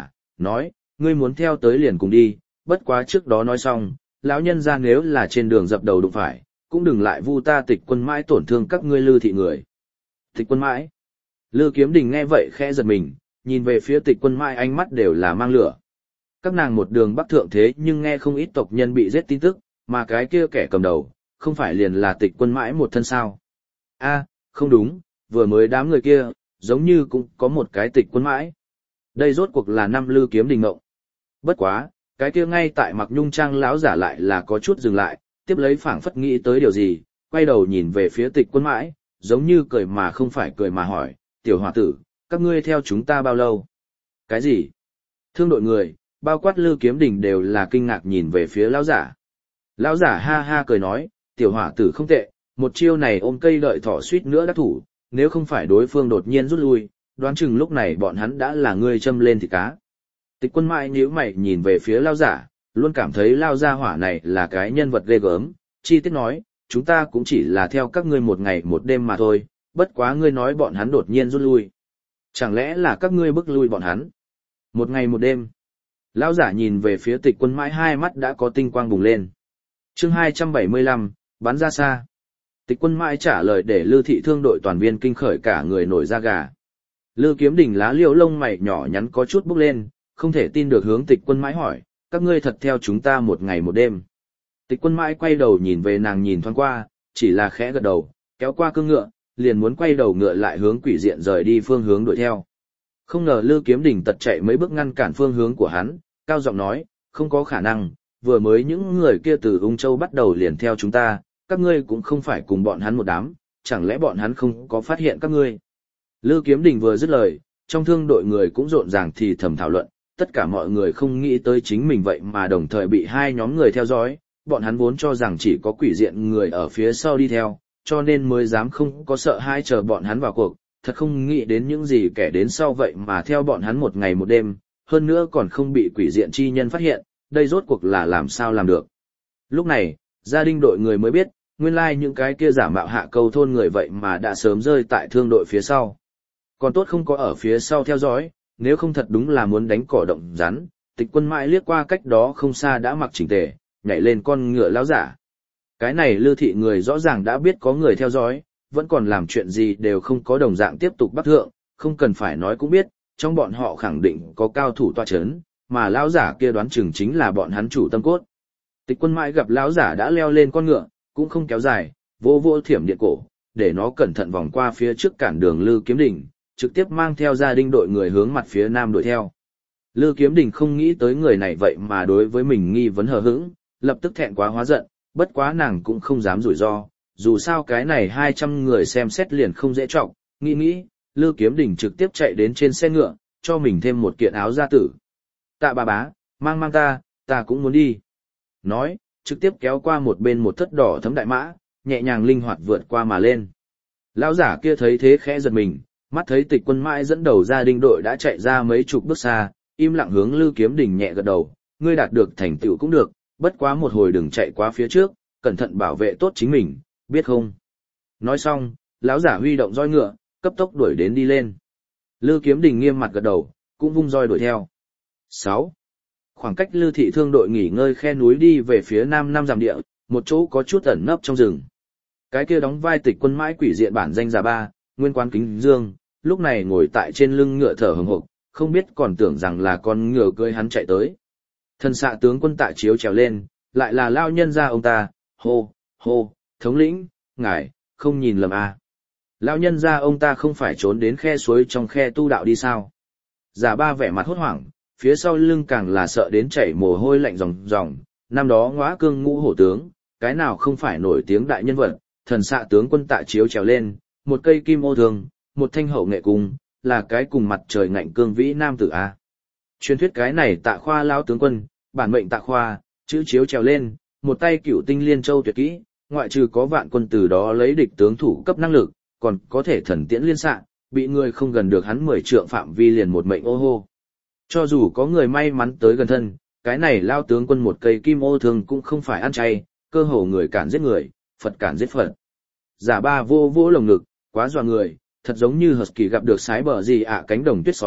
nói, ngươi muốn theo tới liền cùng đi, bất quá trước đó nói xong, lão nhân ra nếu là trên đường dập đầu đụng phải, cũng đừng lại vu ta Tịch Quân Mãi tổn thương các ngươi Lư thị người. Tịch Quân Mãi. Lư Kiếm Đình nghe vậy khẽ giật mình, nhìn về phía Tịch Quân Mãi ánh mắt đều là mang lửa. Các nàng một đường bắc thượng thế nhưng nghe không ít tộc nhân bị giết tin tức, mà cái kia kẻ cầm đầu, không phải liền là Tịch Quân Mãi một thân sao. A, không đúng, vừa mới đám người kia, giống như cũng có một cái Tịch Quân Mãi. Đây rốt cuộc là năm Lư Kiếm Đình ngộng. Bất quá, cái kia ngay tại Mặc Nhung Trang lão giả lại là có chút dừng lại, tiếp lấy phảng phất nghĩ tới điều gì, quay đầu nhìn về phía Tịch Quân Mãi, giống như cười mà không phải cười mà hỏi, tiểu hòa tử, các ngươi theo chúng ta bao lâu? Cái gì? Thương đội người, bao quát Lư Kiếm Đình đều là kinh ngạc nhìn về phía lão giả. Lão giả ha ha cười nói, tiểu hỏa tử không tệ, một chiêu này ôm cây đợi thỏ suýt nữa đắc thủ, nếu không phải đối phương đột nhiên rút lui, đoán chừng lúc này bọn hắn đã là người châm lên thịt cá. Tịch Quân Mãi nhíu mày nhìn về phía lão giả, luôn cảm thấy lão gia hỏa này là cái nhân vật ghê gớm, chi tiết nói, chúng ta cũng chỉ là theo các ngươi một ngày một đêm mà thôi, bất quá ngươi nói bọn hắn đột nhiên rút lui. Chẳng lẽ là các ngươi bức lui bọn hắn? Một ngày một đêm. Lão giả nhìn về phía Tịch Quân Mãi, hai mắt đã có tinh quang bùng lên. Chương hai trăm bảy mươi lăm, bắn ra xa. Tịch Quân Mãi trả lời để Lư thị thương đội toàn viên kinh khởi cả người nổi da gà. Lư Kiếm Đình lá liễu lông mày nhỏ nhắn có chút bốc lên, không thể tin được hướng Tịch Quân Mãi hỏi, các ngươi thật theo chúng ta một ngày một đêm. Tịch Quân Mãi quay đầu nhìn về nàng nhìn thoáng qua, chỉ là khẽ gật đầu, kéo qua cương ngựa, liền muốn quay đầu ngựa lại hướng quỷ diện rời đi phương hướng đuổi theo. Không ngờ Lư Kiếm Đình tật chạy mấy bước ngăn cản phương hướng của hắn, cao giọng nói, không có khả năng, vừa mới những người kia từ Ung Châu bắt đầu liền theo chúng ta, các ngươi cũng không phải cùng bọn hắn một đám, chẳng lẽ bọn hắn không có phát hiện các ngươi. Lư Kiếm Đình vừa dứt lời, trong thương đội người cũng rộn ràng thì thầm thảo luận, tất cả mọi người không nghĩ tới chính mình vậy mà đồng thời bị hai nhóm người theo dõi, bọn hắn vốn cho rằng chỉ có quỷ diện người ở phía sau đi theo, cho nên mới dám không có sợ hai chờ bọn hắn vào cuộc, thật không nghĩ đến những gì kẻ đến sau vậy mà theo bọn hắn một ngày một đêm, hơn nữa còn không bị quỷ diện chi nhân phát hiện, đây rốt cuộc là làm sao làm được. Lúc này, gia đình đội người mới biết, nguyên lai những cái kia giả mạo hạ câu thôn người vậy mà đã sớm rơi tại thương đội phía sau. Còn tốt không có ở phía sau theo dõi, nếu không thật đúng là muốn đánh cỏ động rắn. Tịch Quân Mãi liếc qua cách đó không xa đã mặc chỉnh tề, nhảy lên con ngựa lão giả. Cái này Lư thị người rõ ràng đã biết có người theo dõi, vẫn còn làm chuyện gì đều không có đồng dạng tiếp tục bắt thượng, không cần phải nói cũng biết, trong bọn họ khẳng định có cao thủ tọa chấn, mà lão giả kia đoán chừng chính là bọn hắn chủ tâm cốt. Tịch Quân Mãi gặp lão giả đã leo lên con ngựa, cũng không kéo dài, vô vô thiểm điện cổ, để nó cẩn thận vòng qua phía trước cản đường Lư Kiếm Đình, trực tiếp mang theo gia đình đội người hướng mặt phía nam đuổi theo. Lư Kiếm Đình không nghĩ tới người này vậy mà đối với mình nghi vấn hờ hững, lập tức thẹn quá hóa giận, bất quá nàng cũng không dám rủi ro, dù sao cái này hai trăm người xem xét liền không dễ trọng, nghĩ nghĩ, Lư Kiếm Đình trực tiếp chạy đến trên xe ngựa, cho mình thêm một kiện áo gia tử. Tạ bà bá, mang mang ta, ta cũng muốn đi. Nói, trực tiếp kéo qua một bên một thất đỏ thấm đại mã, nhẹ nhàng linh hoạt vượt qua mà lên. Lão giả kia thấy thế khẽ giật mình, mắt thấy Tịch Quân Mãi dẫn đầu gia đình đội đã chạy ra mấy chục bước xa, im lặng hướng Lư Kiếm Đình nhẹ gật đầu, ngươi đạt được thành tựu cũng được, bất quá một hồi đừng chạy quá phía trước, cẩn thận bảo vệ tốt chính mình, biết không? Nói xong, lão giả huy động roi ngựa, cấp tốc đuổi đến đi lên. Lư Kiếm Đình nghiêm mặt gật đầu, cũng vung roi đuổi theo. sáu. Khoảng cách Lư thị thương đội nghỉ ngơi khe núi đi về phía nam năm dặm địa, một chỗ có chút ẩn nấp trong rừng. Cái kia đóng vai Tịch Quân Mãi quỷ diện bản danh già ba, nguyên quan Kính Dương, lúc này ngồi tại trên lưng ngựa thở hừng hực, không biết còn tưởng rằng là con ngựa cưỡi hắn chạy tới. Thần xạ tướng quân Tạ Chiếu trèo lên, lại là lao nhân gia ông ta, hô, hô, thống lĩnh, ngài, không nhìn lầm à. Lão nhân gia ông ta không phải trốn đến khe suối trong khe tu đạo đi sao? Giả ba vẻ mặt hốt hoảng, phía sau lưng càng là sợ đến chảy mồ hôi lạnh ròng ròng, năm đó ngõa cương ngũ hổ tướng, cái nào không phải nổi tiếng đại nhân vật, thần xạ tướng quân Tạ Chiếu trèo lên, một cây kim ô thường, một thanh hậu nghệ cung, là cái cùng mặt trời ngạnh cương vĩ nam tử a. Truyền thuyết cái này Tạ Khoa lão tướng quân, bản mệnh Tạ Khoa, chữ Chiếu trèo lên, một tay cửu tinh liên châu tuyệt kỹ, ngoại trừ có vạn quân từ đó lấy địch tướng thủ cấp năng lực, còn có thể thần tiễn liên xạ, bị người không gần được hắn mười trượng phạm vi liền một mệnh ô hô. Cho dù có người may mắn tới gần thân, cái này lao tướng quân một cây kim ô thường cũng không phải ăn chay, cơ hồ người cản giết người, Phật cản giết Phật. Giả ba vô vô lồng ngực, quá dọa người, thật giống như Husky gặp được sái bờ gì ạ cánh đồng tuyết sói,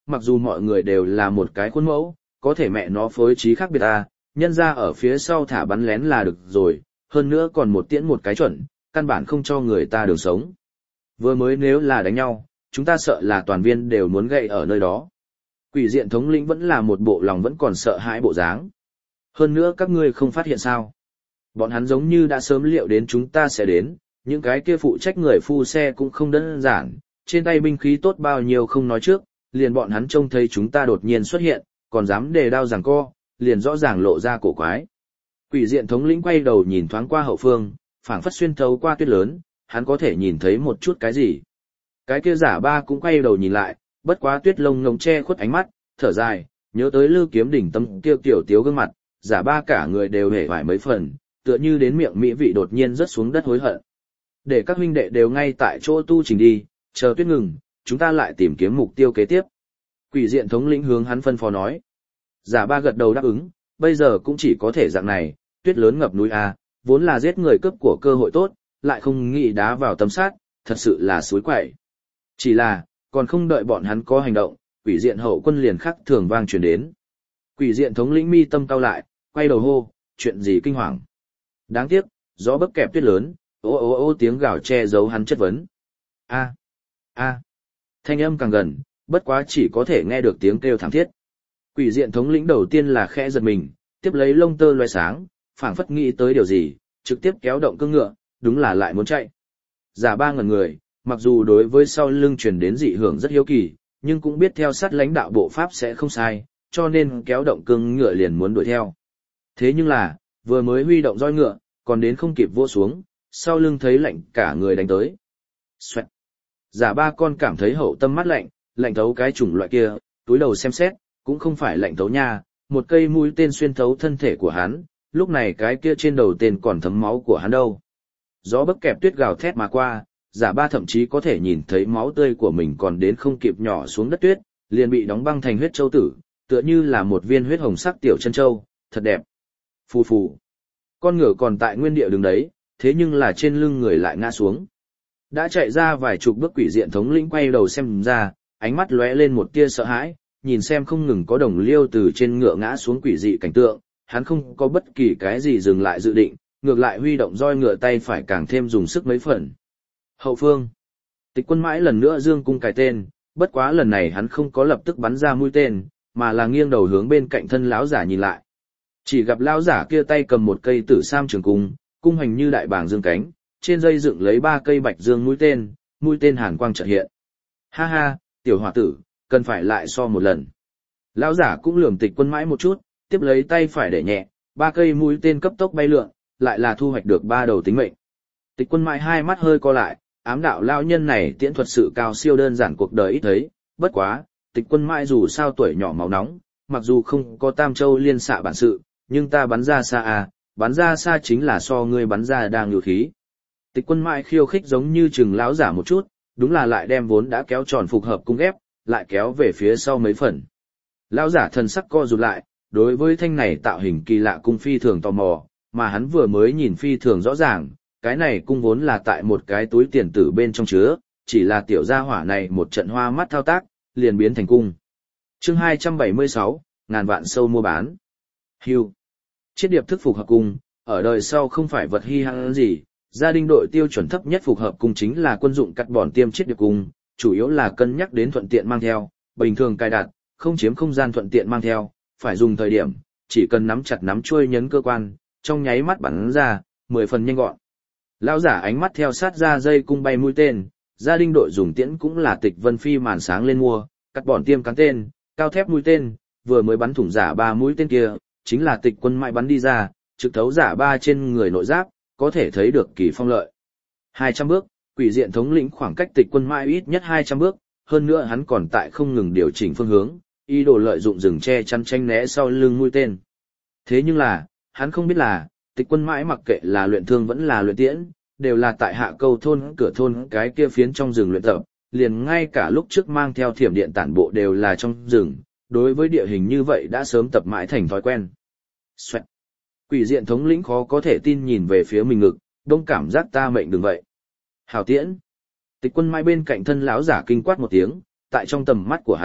mặc dù mọi người đều là một cái khuôn mẫu, có thể mẹ nó phối trí khác biệt à, nhân ra ở phía sau thả bắn lén là được rồi, hơn nữa còn một tiễn một cái chuẩn, căn bản không cho người ta đường sống. Vừa mới nếu là đánh nhau, chúng ta sợ là toàn viên đều muốn gậy ở nơi đó. Quỷ diện thống lĩnh vẫn là một bộ lòng vẫn còn sợ hãi bộ dáng. Hơn nữa các ngươi không phát hiện sao. Bọn hắn giống như đã sớm liệu đến chúng ta sẽ đến, những cái kia phụ trách người phu xe cũng không đơn giản, trên tay binh khí tốt bao nhiêu không nói trước, liền bọn hắn trông thấy chúng ta đột nhiên xuất hiện, còn dám đề đao giằng co, liền rõ ràng lộ ra cổ quái. Quỷ diện thống lĩnh quay đầu nhìn thoáng qua hậu phương, phảng phất xuyên thấu qua tuyết lớn, hắn có thể nhìn thấy một chút cái gì. Cái kia giả ba cũng quay đầu nhìn lại, bất quá tuyết lông ngông che khuất ánh mắt, thở dài, nhớ tới Lư Kiếm Đỉnh tâm kia kiểu tiếu gương mặt, giả ba cả người đều hề vải mấy phần, tựa như đến miệng mỹ vị đột nhiên rớt xuống đất hối hận. Để các huynh đệ đều ngay tại chỗ tu trình đi, chờ tuyết ngừng, chúng ta lại tìm kiếm mục tiêu kế tiếp. Quỷ diện thống lĩnh hướng hắn phân phó nói. Giả ba gật đầu đáp ứng, bây giờ cũng chỉ có thể dạng này, tuyết lớn ngập núi a, vốn là giết người cướp của cơ hội tốt, lại không nghĩ đá vào tấm sát, thật sự là suối quậy. Chỉ là, còn không đợi bọn hắn có hành động, quỷ diện hậu quân liền khắc thường vang truyền đến. Quỷ diện thống lĩnh mi tâm cao lại, quay đầu hô, chuyện gì kinh hoàng. Đáng tiếc, gió bấc kẹp tuyết lớn, ô ô ô tiếng gào che giấu hắn chất vấn. A, a, thanh âm càng gần, bất quá chỉ có thể nghe được tiếng kêu thảm thiết. Quỷ diện thống lĩnh đầu tiên là khẽ giật mình, tiếp lấy lông tơ loé sáng, phảng phất nghĩ tới điều gì, trực tiếp kéo động cương ngựa, đúng là lại muốn chạy. Giả ba ngẩn người, mặc dù đối với sau lưng truyền đến dị hưởng rất hiếu kỳ, nhưng cũng biết theo sát lãnh đạo bộ pháp sẽ không sai, cho nên kéo động cương ngựa liền muốn đuổi theo. Thế nhưng là, vừa mới huy động roi ngựa, còn đến không kịp vỗ xuống, sau lưng thấy lạnh cả người đánh tới. Xoẹt. Giả ba con cảm thấy hậu tâm mắt lạnh, lạnh thấu cái chủng loại kia, túi đầu xem xét, cũng không phải lạnh thấu nha, một cây mũi tên xuyên thấu thân thể của hắn, lúc này cái kia trên đầu tên còn thấm máu của hắn đâu. Gió bấc kẹp tuyết gào thét mà qua, giả ba thậm chí có thể nhìn thấy máu tươi của mình còn đến không kịp nhỏ xuống đất tuyết, liền bị đóng băng thành huyết châu tử, tựa như là một viên huyết hồng sắc tiểu chân châu, thật đẹp. Phù phù. Con ngựa còn tại nguyên địa đứng đấy, thế nhưng là trên lưng người lại ngã xuống. Đã chạy ra vài chục bước quỷ diện thống lĩnh quay đầu xem ra, ánh mắt lóe lên một tia sợ hãi, nhìn xem không ngừng có đồng liêu từ trên ngựa ngã xuống quỷ dị cảnh tượng, hắn không có bất kỳ cái gì dừng lại dự định, ngược lại huy động roi ngựa tay phải càng thêm dùng sức mấy phần. Hậu phương. Tịch Quân mãi lần nữa dương cung cài tên, bất quá lần này hắn không có lập tức bắn ra mũi tên, mà là nghiêng đầu hướng bên cạnh thân lão giả nhìn lại. Chỉ gặp lão giả kia tay cầm một cây tử sam trường cung, cung hành như đại bàng dương cánh, trên dây dựng lấy ba cây bạch dương mũi tên, mũi tên hàn quang chợt hiện. Ha ha, tiểu hòa tử, cần phải lại so một lần. Lão giả cũng lườm Tịch Quân mãi một chút, tiếp lấy tay phải để nhẹ, ba cây mũi tên cấp tốc bay lượn, lại là thu hoạch được ba đầu tính mệnh. Tịch Quân mãi hai mắt hơi co lại, ám đạo lão nhân này tiễn thuật sự cao siêu đơn giản cuộc đời ít thấy, bất quá, Tịch Quân mãi dù sao tuổi nhỏ máu nóng, mặc dù không có Tam Châu liên xạ bản sự, nhưng ta bắn ra xa à, bắn ra xa chính là so ngươi bắn ra đang nhụ khí. Tịch Quân mãi khiêu khích giống như chừng lão giả một chút, đúng là lại đem vốn đã kéo tròn phục hợp cung ghép, lại kéo về phía sau mấy phần. Lão giả thần sắc co rụt lại, đối với thanh này tạo hình kỳ lạ cung phi thường tò mò, mà hắn vừa mới nhìn phi thường rõ ràng, cái này cung vốn là tại một cái túi tiền tử bên trong chứa, chỉ là tiểu gia hỏa này một trận hoa mắt thao tác, liền biến thành cung. Chương hai trăm bảy mươi sáu, ngàn vạn sâu mua bán. Hưu. Chiết điệp thức phục hợp cung, ở đời sau không phải vật hi hãn gì, gia đình đội tiêu chuẩn thấp nhất phục hợp cung chính là quân dụng cắt bòn tiêm chiết điệp cung, chủ yếu là cân nhắc đến thuận tiện mang theo, bình thường cài đặt, không chiếm không gian thuận tiện mang theo, phải dùng thời điểm, chỉ cần nắm chặt nắm chuôi nhấn cơ quan, trong nháy mắt bắn ra, mười phần nhanh gọn. Lão giả ánh mắt theo sát ra dây cung bay mũi tên, gia đình đội dùng tiễn cũng là Tịch Vân Phi màn sáng lên mua, cắt bòn tiêm cán tên, cao thép mũi tên, vừa mới bắn thủng giả ba mũi tên kia, chính là Tịch Quân mãi bắn đi ra, trực thấu giả ba trên người nội giáp, có thể thấy được kỳ phong lợi. hai trăm bước, quỷ diện thống lĩnh khoảng cách Tịch Quân mãi ít nhất hai trăm bước, hơn nữa hắn còn tại không ngừng điều chỉnh phương hướng, ý đồ lợi dụng rừng che chắn tranh né sau lưng mũi tên. Thế nhưng là, hắn không biết là, Tịch Quân mãi mặc kệ là luyện thương vẫn là luyện tiễn, đều là tại hạ câu thôn cửa thôn cái kia phiến trong rừng luyện tập, liền ngay cả lúc trước mang theo thiểm điện tản bộ đều là trong rừng, đối với địa hình như vậy đã sớm tập mãi thành thói quen. Xoẹt. Quỷ diện thống lĩnh khó có thể tin nhìn về phía mình ngực, đông cảm giác ta mệnh đừng vậy. Hào tiễn. Tịch Quân mãi bên cạnh thân lão giả kinh quát một tiếng, tại trong tầm mắt của hắn,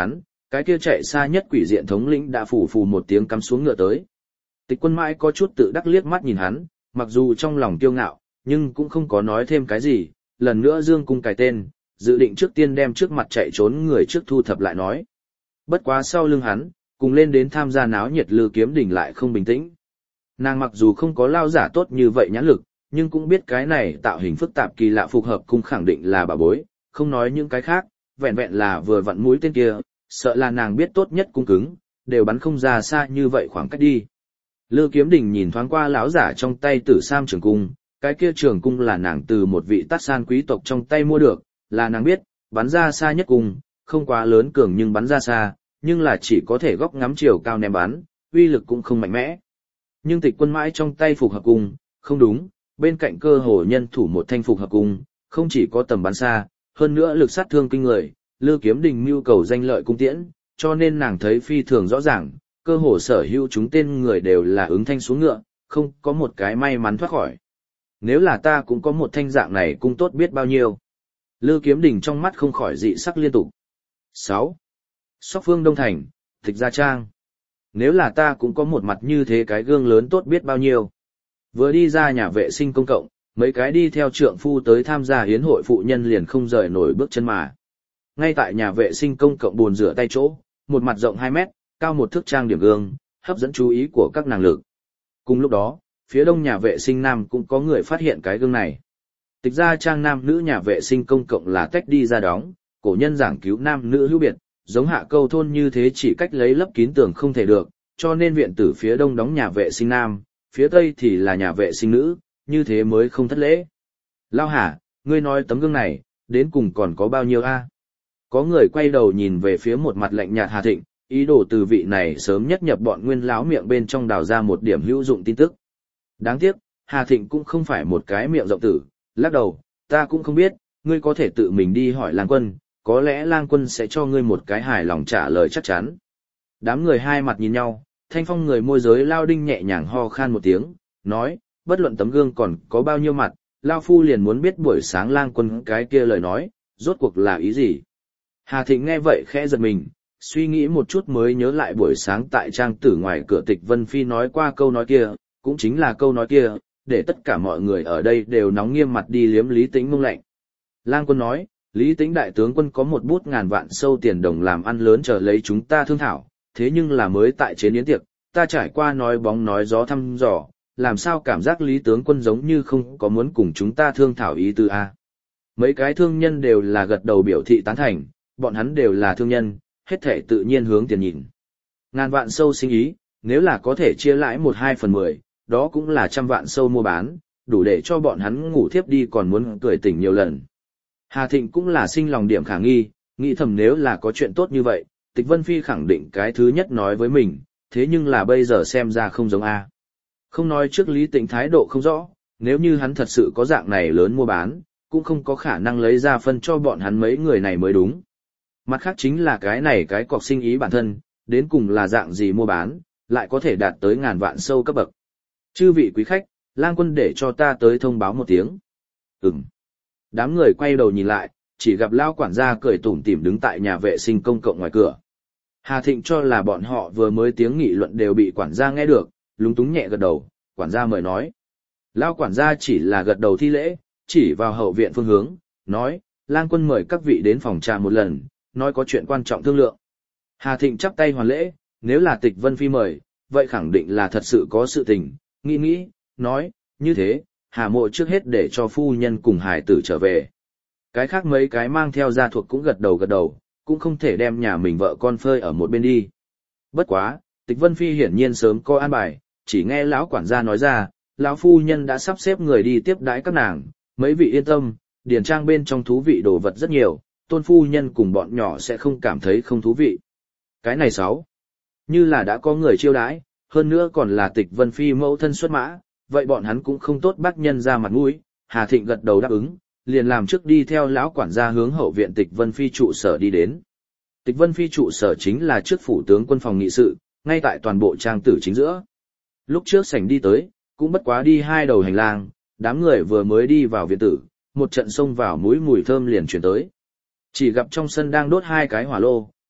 cái kia chạy xa nhất quỷ diện thống lĩnh đã phù phù một tiếng cắm xuống ngựa tới. Tịch Quân mãi có chút tự đắc liếc mắt nhìn hắn, mặc dù trong lòng kiêu ngạo, nhưng cũng không có nói thêm cái gì, lần nữa dương cung cài tên, dự định trước tiên đem trước mặt chạy trốn người trước thu thập lại nói. Bất quá sau lưng hắn, cùng lên đến tham gia náo nhiệt Lư Kiếm Đình lại không bình tĩnh. Nàng mặc dù không có lao giả tốt như vậy nhãn lực, nhưng cũng biết cái này tạo hình phức tạp kỳ lạ phục hợp cung khẳng định là bà bối, không nói những cái khác, vẹn vẹn là vừa vặn mũi tên kia, sợ là nàng biết tốt nhất cung cứng, đều bắn không ra xa như vậy khoảng cách đi. Lư Kiếm Đình nhìn thoáng qua lão giả trong tay Tử Sam trường cung, cái kia trường cung là nàng từ một vị Tát San quý tộc trong tay mua được, là nàng biết, bắn ra xa nhất cung, không quá lớn cường nhưng bắn ra xa, nhưng là chỉ có thể góc ngắm chiều cao ném bắn, uy lực cũng không mạnh mẽ. Nhưng Tịch Quân mãi trong tay phục hợp cung, không đúng, bên cạnh cơ hồ nhân thủ một thanh phục hợp cung, không chỉ có tầm bắn xa, hơn nữa lực sát thương kinh người, Lư Kiếm Đình mưu cầu danh lợi cung tiễn, cho nên nàng thấy phi thường rõ ràng, cơ hồ sở hữu chúng tên người đều là ứng thanh xuống ngựa, không có một cái may mắn thoát khỏi. Nếu là ta cũng có một thanh dạng này cung tốt biết bao nhiêu. Lư Kiếm Đình trong mắt không khỏi dị sắc liên tục. sáu. Sóc Phương Đông Thành, Tịch Gia Trang. Nếu là ta cũng có một mặt như thế cái gương lớn tốt biết bao nhiêu. Vừa đi ra nhà vệ sinh công cộng, mấy cái đi theo trượng phu tới tham gia hiến hội phụ nhân liền không rời nổi bước chân mà. Ngay tại nhà vệ sinh công cộng bồn rửa tay chỗ, một mặt rộng hai mét, cao một thước trang điểm gương, hấp dẫn chú ý của các nàng lực. Cùng lúc đó, phía đông nhà vệ sinh nam cũng có người phát hiện cái gương này. Tịch Gia Trang nam nữ nhà vệ sinh công cộng là tách đi ra đóng, cổ nhân giảng cứu nam nữ hữu biệt, giống Hạ Câu thôn như thế chỉ cách lấy lấp kín tường không thể được, cho nên viện tử phía đông đóng nhà vệ sinh nam, phía tây thì là nhà vệ sinh nữ, như thế mới không thất lễ. Lao hả, ngươi nói tấm gương này, đến cùng còn có bao nhiêu a? Có người quay đầu nhìn về phía một mặt lạnh nhạt Hà Thịnh, ý đồ từ vị này sớm nhất nhập bọn nguyên láo miệng bên trong đào ra một điểm hữu dụng tin tức. Đáng tiếc, Hà Thịnh cũng không phải một cái miệng rộng tử, lắc đầu, ta cũng không biết, ngươi có thể tự mình đi hỏi Lang Quân, có lẽ Lang Quân sẽ cho ngươi một cái hài lòng trả lời chắc chắn. Đám người hai mặt nhìn nhau, Thanh Phong người môi giới Lao Đinh nhẹ nhàng ho khan một tiếng, nói, bất luận tấm gương còn có bao nhiêu mặt, Lao Phu liền muốn biết buổi sáng Lang Quân cái kia lời nói, rốt cuộc là ý gì. Hà Thịnh nghe vậy khẽ giật mình, suy nghĩ một chút mới nhớ lại buổi sáng tại trang tử ngoài cửa Tịch Vân Phi nói qua câu nói kia, cũng chính là câu nói kia, để tất cả mọi người ở đây đều nóng nghiêm mặt đi liếm Lý Tĩnh mông lạnh. Lang Quân nói, Lý Tĩnh đại tướng quân có một bút ngàn vạn sâu tiền đồng làm ăn lớn chờ lấy chúng ta thương thảo, thế nhưng là mới tại chế yến tiệc, ta trải qua nói bóng nói gió thăm dò, làm sao cảm giác Lý tướng quân giống như không có muốn cùng chúng ta thương thảo ý tư a. Mấy cái thương nhân đều là gật đầu biểu thị tán thành, bọn hắn đều là thương nhân, hết thể tự nhiên hướng tiền nhìn. Ngàn vạn sâu sinh ý, nếu là có thể chia lãi một hai phần mười, đó cũng là trăm vạn sâu mua bán, đủ để cho bọn hắn ngủ thiếp đi còn muốn cười tỉnh nhiều lần. Hà Thịnh cũng là sinh lòng điểm khả nghi, nghĩ thầm nếu là có chuyện tốt như vậy, Tịch Vân Phi khẳng định cái thứ nhất nói với mình, thế nhưng là bây giờ xem ra không giống A. Không nói trước Lý Tĩnh thái độ không rõ, nếu như hắn thật sự có dạng này lớn mua bán, cũng không có khả năng lấy ra phân cho bọn hắn mấy người này mới đúng. Mặt khác chính là cái này cái cọc sinh ý bản thân, đến cùng là dạng gì mua bán, lại có thể đạt tới ngàn vạn sâu cấp bậc. Chư vị quý khách, Lang Quân để cho ta tới thông báo một tiếng. Ừm. Đám người quay đầu nhìn lại, chỉ gặp Lao quản gia cười tủm tỉm đứng tại nhà vệ sinh công cộng ngoài cửa. Hà Thịnh cho là bọn họ vừa mới tiếng nghị luận đều bị quản gia nghe được, lúng túng nhẹ gật đầu, quản gia mời nói. Lao quản gia chỉ là gật đầu thi lễ, chỉ vào hậu viện phương hướng, nói, Lang Quân mời các vị đến phòng trà một lần, nói có chuyện quan trọng thương lượng. Hà Thịnh chắp tay hoàn lễ, nếu là Tịch Vân Phi mời, vậy khẳng định là thật sự có sự tình, nghĩ nghĩ, nói, như thế, Hà Mộ trước hết để cho phu nhân cùng hải tử trở về. Cái khác mấy cái mang theo gia thuộc cũng gật đầu gật đầu, cũng không thể đem nhà mình vợ con phơi ở một bên đi. Bất quá, Tịch Vân Phi hiển nhiên sớm có an bài, chỉ nghe lão quản gia nói ra, lão phu nhân đã sắp xếp người đi tiếp đãi các nàng, mấy vị yên tâm, điển trang bên trong thú vị đồ vật rất nhiều, tôn phu nhân cùng bọn nhỏ sẽ không cảm thấy không thú vị. Cái này sáu, như là đã có người chiêu đãi, hơn nữa còn là Tịch Vân Phi mẫu thân xuất mã, vậy bọn hắn cũng không tốt bác nhân ra mặt mũi. Hà Thịnh gật đầu đáp ứng, liền làm trước đi theo lão quản gia hướng hậu viện Tịch Vân Phi trụ sở đi đến. Tịch Vân Phi trụ sở chính là trước phủ tướng quân phòng nghị sự, ngay tại toàn bộ trang tử chính giữa. Lúc trước sảnh đi tới, cũng bất quá đi hai đầu hành lang, đám người vừa mới đi vào viện tử, một trận xông vào mũi mùi thơm liền chuyển tới. Chỉ gặp trong sân đang đốt hai cái hỏa lô,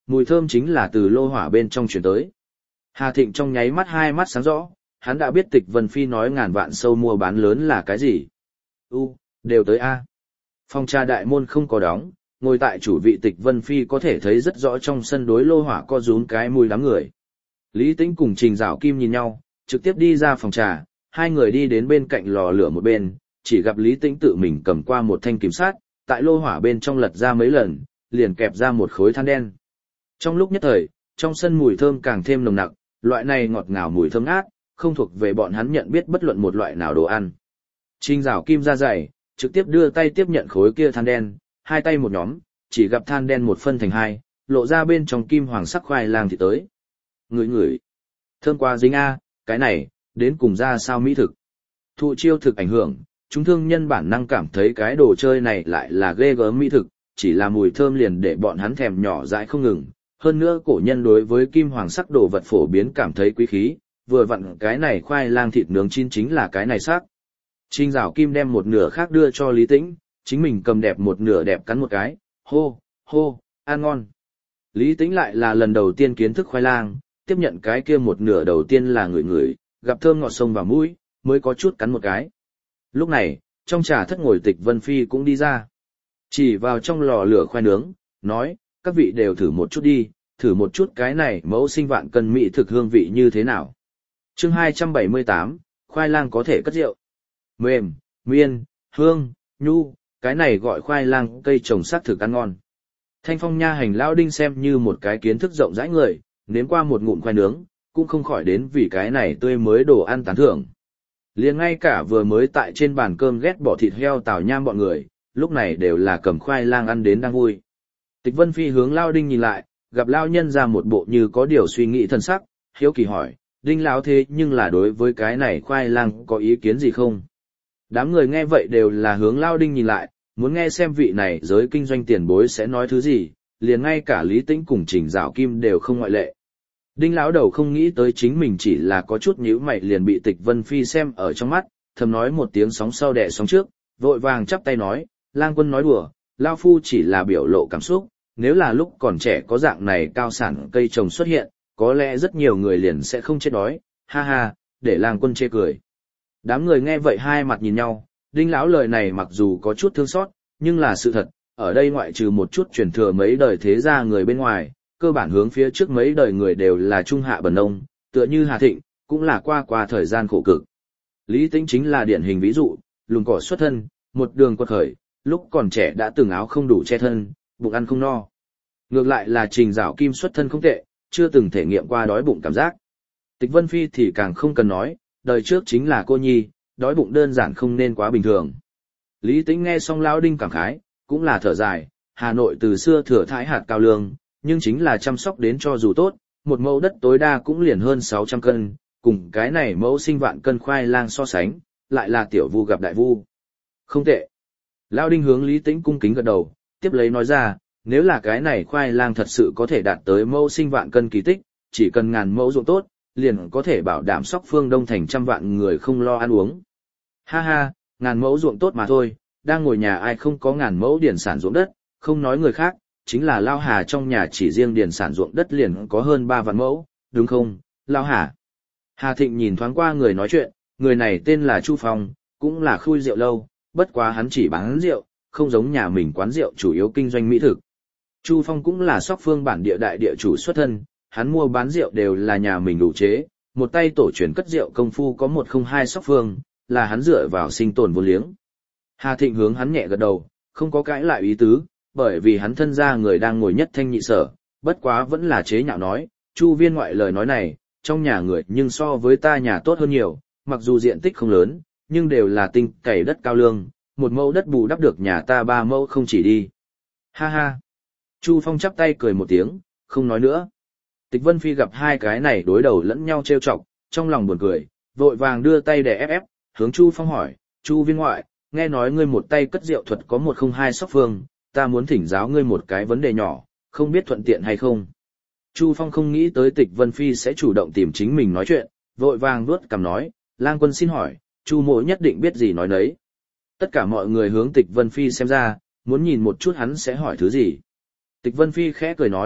Mùi thơm chính là từ lô hỏa bên trong truyền tới. Hà Thịnh trong nháy mắt hai mắt sáng rõ, hắn đã biết Tịch Vân Phi nói ngàn vạn sâu mua bán lớn là cái gì. U, đều tới A. Phòng trà đại môn không có đóng, ngồi tại chủ vị Tịch Vân Phi có thể thấy rất rõ trong sân đối lô hỏa co rúm cái mùi đám người. Lý Tĩnh cùng Trình Dạo Kim nhìn nhau, trực tiếp đi ra phòng trà, hai người đi đến bên cạnh lò lửa một bên, chỉ gặp Lý Tĩnh tự mình cầm qua một thanh kiếm sát, tại lô hỏa bên trong lật ra mấy lần, liền kẹp ra một khối than đen. Trong lúc nhất thời, trong sân mùi thơm càng thêm nồng nặc, loại này ngọt ngào mùi thơm ngát, không thuộc về bọn hắn nhận biết bất luận một loại nào đồ ăn. Trình Dạo Kim ra dày, trực tiếp đưa tay tiếp nhận khối kia than đen, hai tay một nhóm, chỉ gặp than đen một phân thành hai, lộ ra bên trong kim hoàng sắc khoai lang thì tới. Ngửi ngửi, thơm quá dính a, cái này, đến cùng ra sao mỹ thực. Thụ chiêu thực ảnh hưởng, chúng thương nhân bản năng cảm thấy cái đồ chơi này lại là ghê gớm mỹ thực, chỉ là mùi thơm liền để bọn hắn thèm nhỏ dãi không ngừng. Hơn nữa cổ nhân đối với kim hoàng sắc đồ vật phổ biến cảm thấy quý khí, vừa vặn cái này khoai lang thịt nướng chín chính là cái này sắc. Trình Dạo Kim đem một nửa khác đưa cho Lý Tĩnh, chính mình cầm đẹp một nửa đẹp cắn một cái, hô, hô, ăn ngon. Lý Tĩnh lại là lần đầu tiên kiến thức khoai lang, tiếp nhận cái kia một nửa đầu tiên là ngửi ngửi, gặp thơm ngọt sông vào mũi, mới có chút cắn một cái. Lúc này, trong trà thất ngồi Tịch Vân Phi cũng đi ra. Chỉ vào trong lò lửa khoai nướng, nói, các vị đều thử một chút đi, thử một chút cái này mẫu sinh vạn cân mỹ thực hương vị như thế nào. Chương hai trăm bảy mươi tám, khoai lang có thể cất rượu. Mềm, miên, hương, nhu, cái này gọi khoai lang cây trồng sắc thực ăn ngon. Thanh Phong nha hành lão Đinh xem như một cái kiến thức rộng rãi người, nếm qua một ngụm khoai nướng, cũng không khỏi đến vì cái này tươi mới đồ ăn tán thưởng. Liền ngay cả vừa mới tại trên bàn cơm ghét bỏ thịt heo Tào Nham bọn người, lúc này đều là cầm khoai lang ăn đến đang vui. Tịch Vân Phi hướng Lao Đinh nhìn lại, gặp Lao nhân ra một bộ như có điều suy nghĩ thân sắc, hiếu kỳ hỏi, Đinh lão thế nhưng là đối với cái này khoai lang có ý kiến gì không? Đám người nghe vậy đều là hướng Lao Đinh nhìn lại, muốn nghe xem vị này giới kinh doanh tiền bối sẽ nói thứ gì, liền ngay cả Lý Tĩnh cùng Trình Dạo Kim đều không ngoại lệ. Đinh lão đầu không nghĩ tới chính mình chỉ là có chút nhíu mày liền bị Tịch Vân Phi xem ở trong mắt, thầm nói một tiếng sóng sau đẻ sóng trước, vội vàng chắp tay nói, lang quân nói đùa, Lao Phu chỉ là biểu lộ cảm xúc, nếu là lúc còn trẻ có dạng này cao sản cây trồng xuất hiện, có lẽ rất nhiều người liền sẽ không chết đói, ha ha, để lang quân chê cười. Đám người nghe vậy hai mặt nhìn nhau, Đinh lão lời này mặc dù có chút thương xót, nhưng là sự thật, ở đây ngoại trừ một chút truyền thừa mấy đời thế gia người bên ngoài, cơ bản hướng phía trước mấy đời người đều là trung hạ bần nông, tựa như Hà Thịnh, cũng là qua qua thời gian khổ cực. Lý Tĩnh chính là điển hình ví dụ, lùng cỏ xuất thân, một đường quật khởi, lúc còn trẻ đã từng áo không đủ che thân, bụng ăn không no. Ngược lại là Trình Dạo Kim xuất thân không tệ, chưa từng thể nghiệm qua đói bụng cảm giác. Tịch Vân Phi thì càng không cần nói, đời trước chính là cô nhi, đói bụng đơn giản không nên quá bình thường. Lý Tĩnh nghe xong Lão Đinh cảm khái, cũng là thở dài, Hà Nội từ xưa thừa thãi hạt cao lương, nhưng chính là chăm sóc đến cho dù tốt, một mẫu đất tối đa cũng liền hơn sáu trăm cân, cùng cái này mẫu sinh vạn cân khoai lang so sánh, lại là tiểu vu gặp đại vu. Không tệ. Lão Đinh hướng Lý Tĩnh cung kính gật đầu, tiếp lấy nói ra, nếu là cái này khoai lang thật sự có thể đạt tới mẫu sinh vạn cân kỳ tích, chỉ cần ngàn mẫu ruộng tốt, liền có thể bảo đảm Sóc Phương Đông thành trăm vạn người không lo ăn uống. Ha ha, ngàn mẫu ruộng tốt mà thôi, đang ngồi nhà ai không có ngàn mẫu điển sản ruộng đất, không nói người khác, chính là Lao Hà trong nhà chỉ riêng điển sản ruộng đất liền có hơn ba vạn mẫu, đúng không, Lao Hà? Hà Thịnh nhìn thoáng qua người nói chuyện, người này tên là Chu Phong, cũng là khui rượu lâu, bất quá hắn chỉ bán rượu, không giống nhà mình quán rượu chủ yếu kinh doanh mỹ thực. Chu Phong cũng là Sóc Phương bản địa đại địa chủ xuất thân, hắn mua bán rượu đều là nhà mình đủ chế, một tay tổ truyền cất rượu công phu có một không hai Sóc Phương, là hắn dựa vào sinh tồn vô liếng. Hà Thịnh hướng hắn nhẹ gật đầu, không có cãi lại ý tứ, bởi vì hắn thân ra người đang ngồi nhất thanh nhị sở, bất quá vẫn là chế nhạo nói, Chu viên ngoại lời nói này, trong nhà người nhưng so với ta nhà tốt hơn nhiều, mặc dù diện tích không lớn, nhưng đều là tinh cày đất cao lương, một mẫu đất bù đắp được nhà ta ba mẫu không chỉ đi. Ha ha. Chu Phong chắp tay cười một tiếng, không nói nữa. Tịch Vân Phi gặp hai cái này đối đầu lẫn nhau trêu chọc, trong lòng buồn cười, vội vàng đưa tay để ép ép, hướng Chu Phong hỏi, Chu viên ngoại, nghe nói ngươi một tay cất rượu thuật có một không hai Sóc Phương, ta muốn thỉnh giáo ngươi một cái vấn đề nhỏ, không biết thuận tiện hay không. Chu Phong không nghĩ tới Tịch Vân Phi sẽ chủ động tìm chính mình nói chuyện, vội vàng vuốt cằm nói, lang quân xin hỏi, Chu mỗ nhất định biết gì nói nấy. Tất cả mọi người hướng Tịch Vân Phi xem ra, muốn nhìn một chút hắn sẽ hỏi thứ gì. Tịch Vân Phi khẽ cười nói,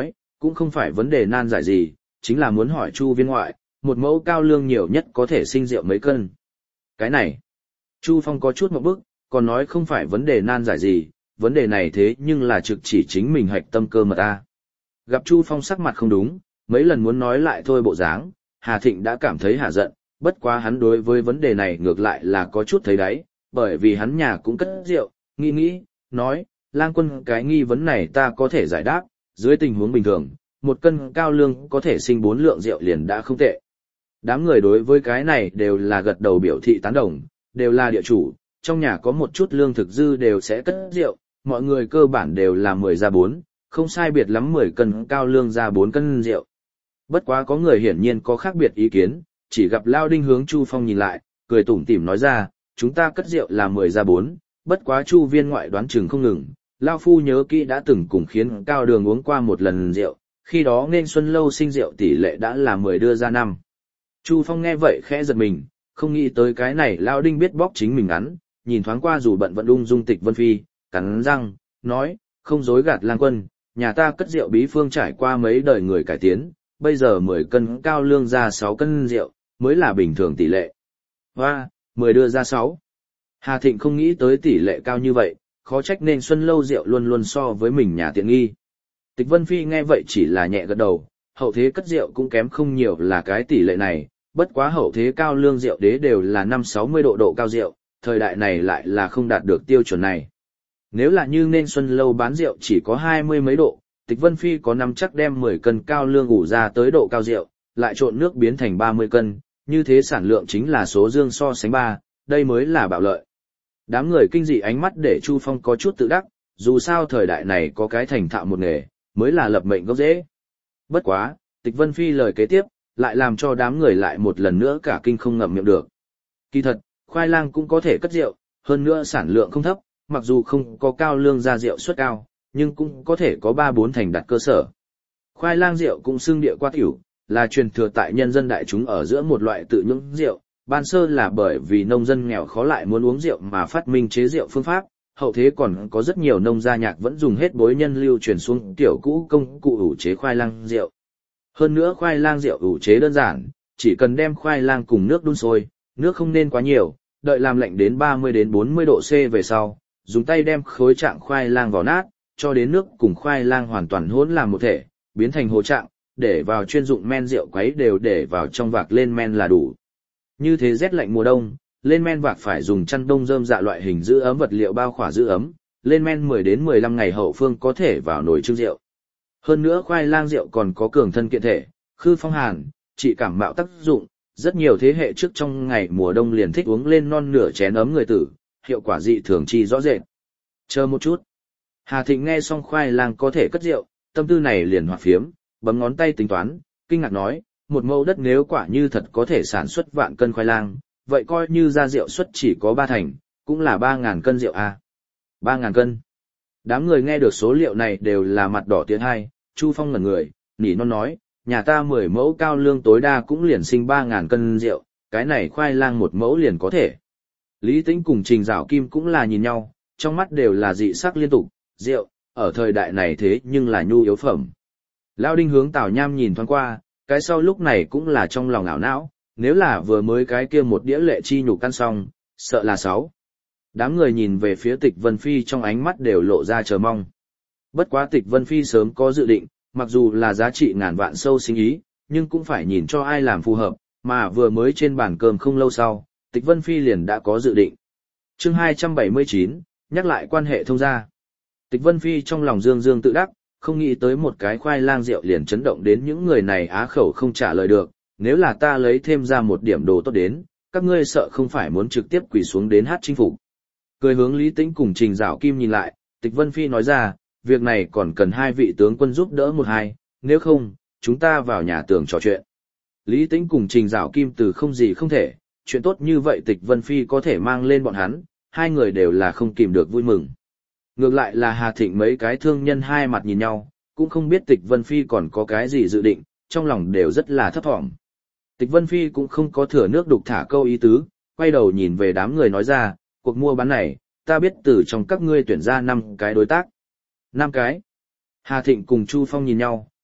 cũng không phải vấn đề nan giải gì, chính là muốn hỏi Chu viên ngoại, một mẫu cao lương nhiều nhất có thể sinh rượu mấy cân. Cái này, Chu Phong có chút một bức, còn nói không phải vấn đề nan giải gì, vấn đề này thế nhưng là trực chỉ chính mình hạch tâm cơ mật ta. Gặp Chu Phong sắc mặt không đúng, mấy lần muốn nói lại thôi bộ dáng, Hà Thịnh đã cảm thấy hả giận, bất quá hắn đối với vấn đề này ngược lại là có chút thấy đáy, bởi vì hắn nhà cũng cất rượu, nghĩ nghĩ, nói, Lang Quân cái nghi vấn này ta có thể giải đáp, dưới tình huống bình thường, một cân cao lương có thể sinh bốn lượng rượu liền đã không tệ. Đám người đối với cái này đều là gật đầu biểu thị tán đồng, đều là địa chủ, trong nhà có một chút lương thực dư đều sẽ cất rượu, mọi người cơ bản đều là mười ra bốn, không sai biệt lắm mười cân cao lương ra bốn cân rượu. Bất quá có người hiển nhiên có khác biệt ý kiến, chỉ gặp Lao Đinh hướng Chu Phong nhìn lại, cười tủm tỉm nói ra, chúng ta cất rượu là mười ra bốn, bất quá Chu viên ngoại đoán chừng không ngừng, Lao Phu nhớ kỹ đã từng cùng khiến Cao Đường uống qua một lần rượu, khi đó nên Xuân Lâu sinh rượu tỷ lệ đã là mười đưa ra năm. Chu Phong nghe vậy khẽ giật mình, không nghĩ tới cái này Lao Đinh biết bóc chính mình ngắn, nhìn thoáng qua dù bận vận ung dung Tịch Vân Phi, cắn răng, nói, không dối gạt Lang Quân, nhà ta cất rượu bí phương trải qua mấy đời người cải tiến, bây giờ mười cân cao lương ra sáu cân rượu, mới là bình thường tỷ lệ. Hoa, mười đưa ra sáu. Hà Thịnh không nghĩ tới tỷ lệ cao như vậy, khó trách nên Xuân Lâu rượu luôn luôn so với mình nhà tiện nghi. Tịch Vân Phi nghe vậy chỉ là nhẹ gật đầu, hậu thế cất rượu cũng kém không nhiều là cái tỷ lệ này, bất quá hậu thế cao lương rượu đế đều là năm sáu mươi độ độ cao rượu, thời đại này lại là không đạt được tiêu chuẩn này. Nếu là như nên Xuân Lâu bán rượu chỉ có hai mươi mấy độ, Tịch Vân Phi có năm chắc đem mười cân cao lương ủ ra tới độ cao rượu, lại trộn nước biến thành ba mươi cân, như thế sản lượng chính là số dương so sánh ba, đây mới là bạo lợi. Đám người kinh dị ánh mắt để Chu Phong có chút tự đắc, dù sao thời đại này có cái thành thạo một nghề, mới là lập mệnh gốc rễ. Bất quá, Tịch Vân Phi lời kế tiếp, lại làm cho đám người lại một lần nữa cả kinh không ngậm miệng được. Kỳ thật, khoai lang cũng có thể cất rượu, hơn nữa sản lượng không thấp, mặc dù không có cao lương ra rượu suất cao, nhưng cũng có thể có ba bốn thành đặt cơ sở. Khoai lang rượu cũng xưng địa qua tiểu, là truyền thừa tại nhân dân đại chúng ở giữa một loại tự nhưỡng rượu, ban sơ là bởi vì nông dân nghèo khó lại muốn uống rượu mà phát minh chế rượu phương pháp, hậu thế còn có rất nhiều nông gia nhạc vẫn dùng hết bối nhân lưu truyền xuống tiểu cũ công cụ ủ chế khoai lang rượu. Hơn nữa khoai lang rượu ủ chế đơn giản, chỉ cần đem khoai lang cùng nước đun sôi, nước không nên quá nhiều, đợi làm lạnh đến ba mươi đến bốn mươi độ C về sau, dùng tay đem khối trạng khoai lang vào nát, cho đến nước cùng khoai lang hoàn toàn hỗn làm một thể, biến thành hồ trạng, để vào chuyên dụng men rượu quấy đều để vào trong vạc lên men là đủ. Như thế rét lạnh mùa đông, lên men vạc phải dùng chăn đông rơm dạ loại hình giữ ấm vật liệu bao khỏa giữ ấm, lên men mười đến mười lăm ngày hậu phương có thể vào nồi trưng rượu. Hơn nữa khoai lang rượu còn có cường thân kiện thể, khư phong hàn, trị cảm mạo tác dụng, rất nhiều thế hệ trước trong ngày mùa đông liền thích uống lên non nửa chén ấm người tử, hiệu quả dị thường chi rõ rệt. Chờ một chút. Hà Thịnh nghe xong khoai lang có thể cất rượu, tâm tư này liền hoạt phiếm, bấm ngón tay tính toán, kinh ngạc nói, một mẫu đất nếu quả như thật có thể sản xuất vạn cân khoai lang, vậy coi như ra rượu suất chỉ có ba thành, cũng là ba ngàn cân rượu à. Ba ngàn cân. Đám người nghe được số liệu này đều là mặt đỏ tiến hai, Chu Phong ngẩn người, nỉ non nói, nhà ta mười mẫu cao lương tối đa cũng liền sinh ba ngàn cân rượu, cái này khoai lang một mẫu liền có thể. Lý Tĩnh cùng Trình Giảo Kim cũng là nhìn nhau, trong mắt đều là dị sắc liên tục, rượu, ở thời đại này thế nhưng là nhu yếu phẩm. Lão Đinh hướng Tào Nham nhìn thoáng qua, cái sau lúc này cũng là trong lòng ảo não, nếu là vừa mới cái kia một đĩa lệ chi nhục ăn xong, sợ là sáu. Đám người nhìn về phía Tịch Vân Phi trong ánh mắt đều lộ ra chờ mong. Bất quá Tịch Vân Phi sớm có dự định, mặc dù là giá trị ngàn vạn sâu sinh ý, nhưng cũng phải nhìn cho ai làm phù hợp, mà vừa mới trên bàn cơm không lâu sau, Tịch Vân Phi liền đã có dự định. Chương hai trăm bảy mươi chín, nhắc lại quan hệ thông gia. Tịch Vân Phi trong lòng dương dương tự đắc, không nghĩ tới một cái khoai lang rượu liền chấn động đến những người này á khẩu không trả lời được, nếu là ta lấy thêm ra một điểm đồ tốt đến, các ngươi sợ không phải muốn trực tiếp quỳ xuống đến hát chinh phục. Cười hướng Lý Tĩnh cùng Trình Giảo Kim nhìn lại, Tịch Vân Phi nói ra, việc này còn cần hai vị tướng quân giúp đỡ một hai, nếu không, chúng ta vào nhà tường trò chuyện. Lý Tĩnh cùng Trình Giảo Kim từ không gì không thể, chuyện tốt như vậy Tịch Vân Phi có thể mang lên bọn hắn, hai người đều là không kìm được vui mừng. Ngược lại là Hà Thịnh mấy cái thương nhân hai mặt nhìn nhau, cũng không biết Tịch Vân Phi còn có cái gì dự định, trong lòng đều rất là thấp thỏm. Tịch Vân Phi cũng không có thừa nước đục thả câu ý tứ, quay đầu nhìn về đám người nói ra, cuộc mua bán này, ta biết từ trong các ngươi tuyển ra năm cái đối tác. Năm cái. Hà Thịnh cùng Chu Phong nhìn nhau,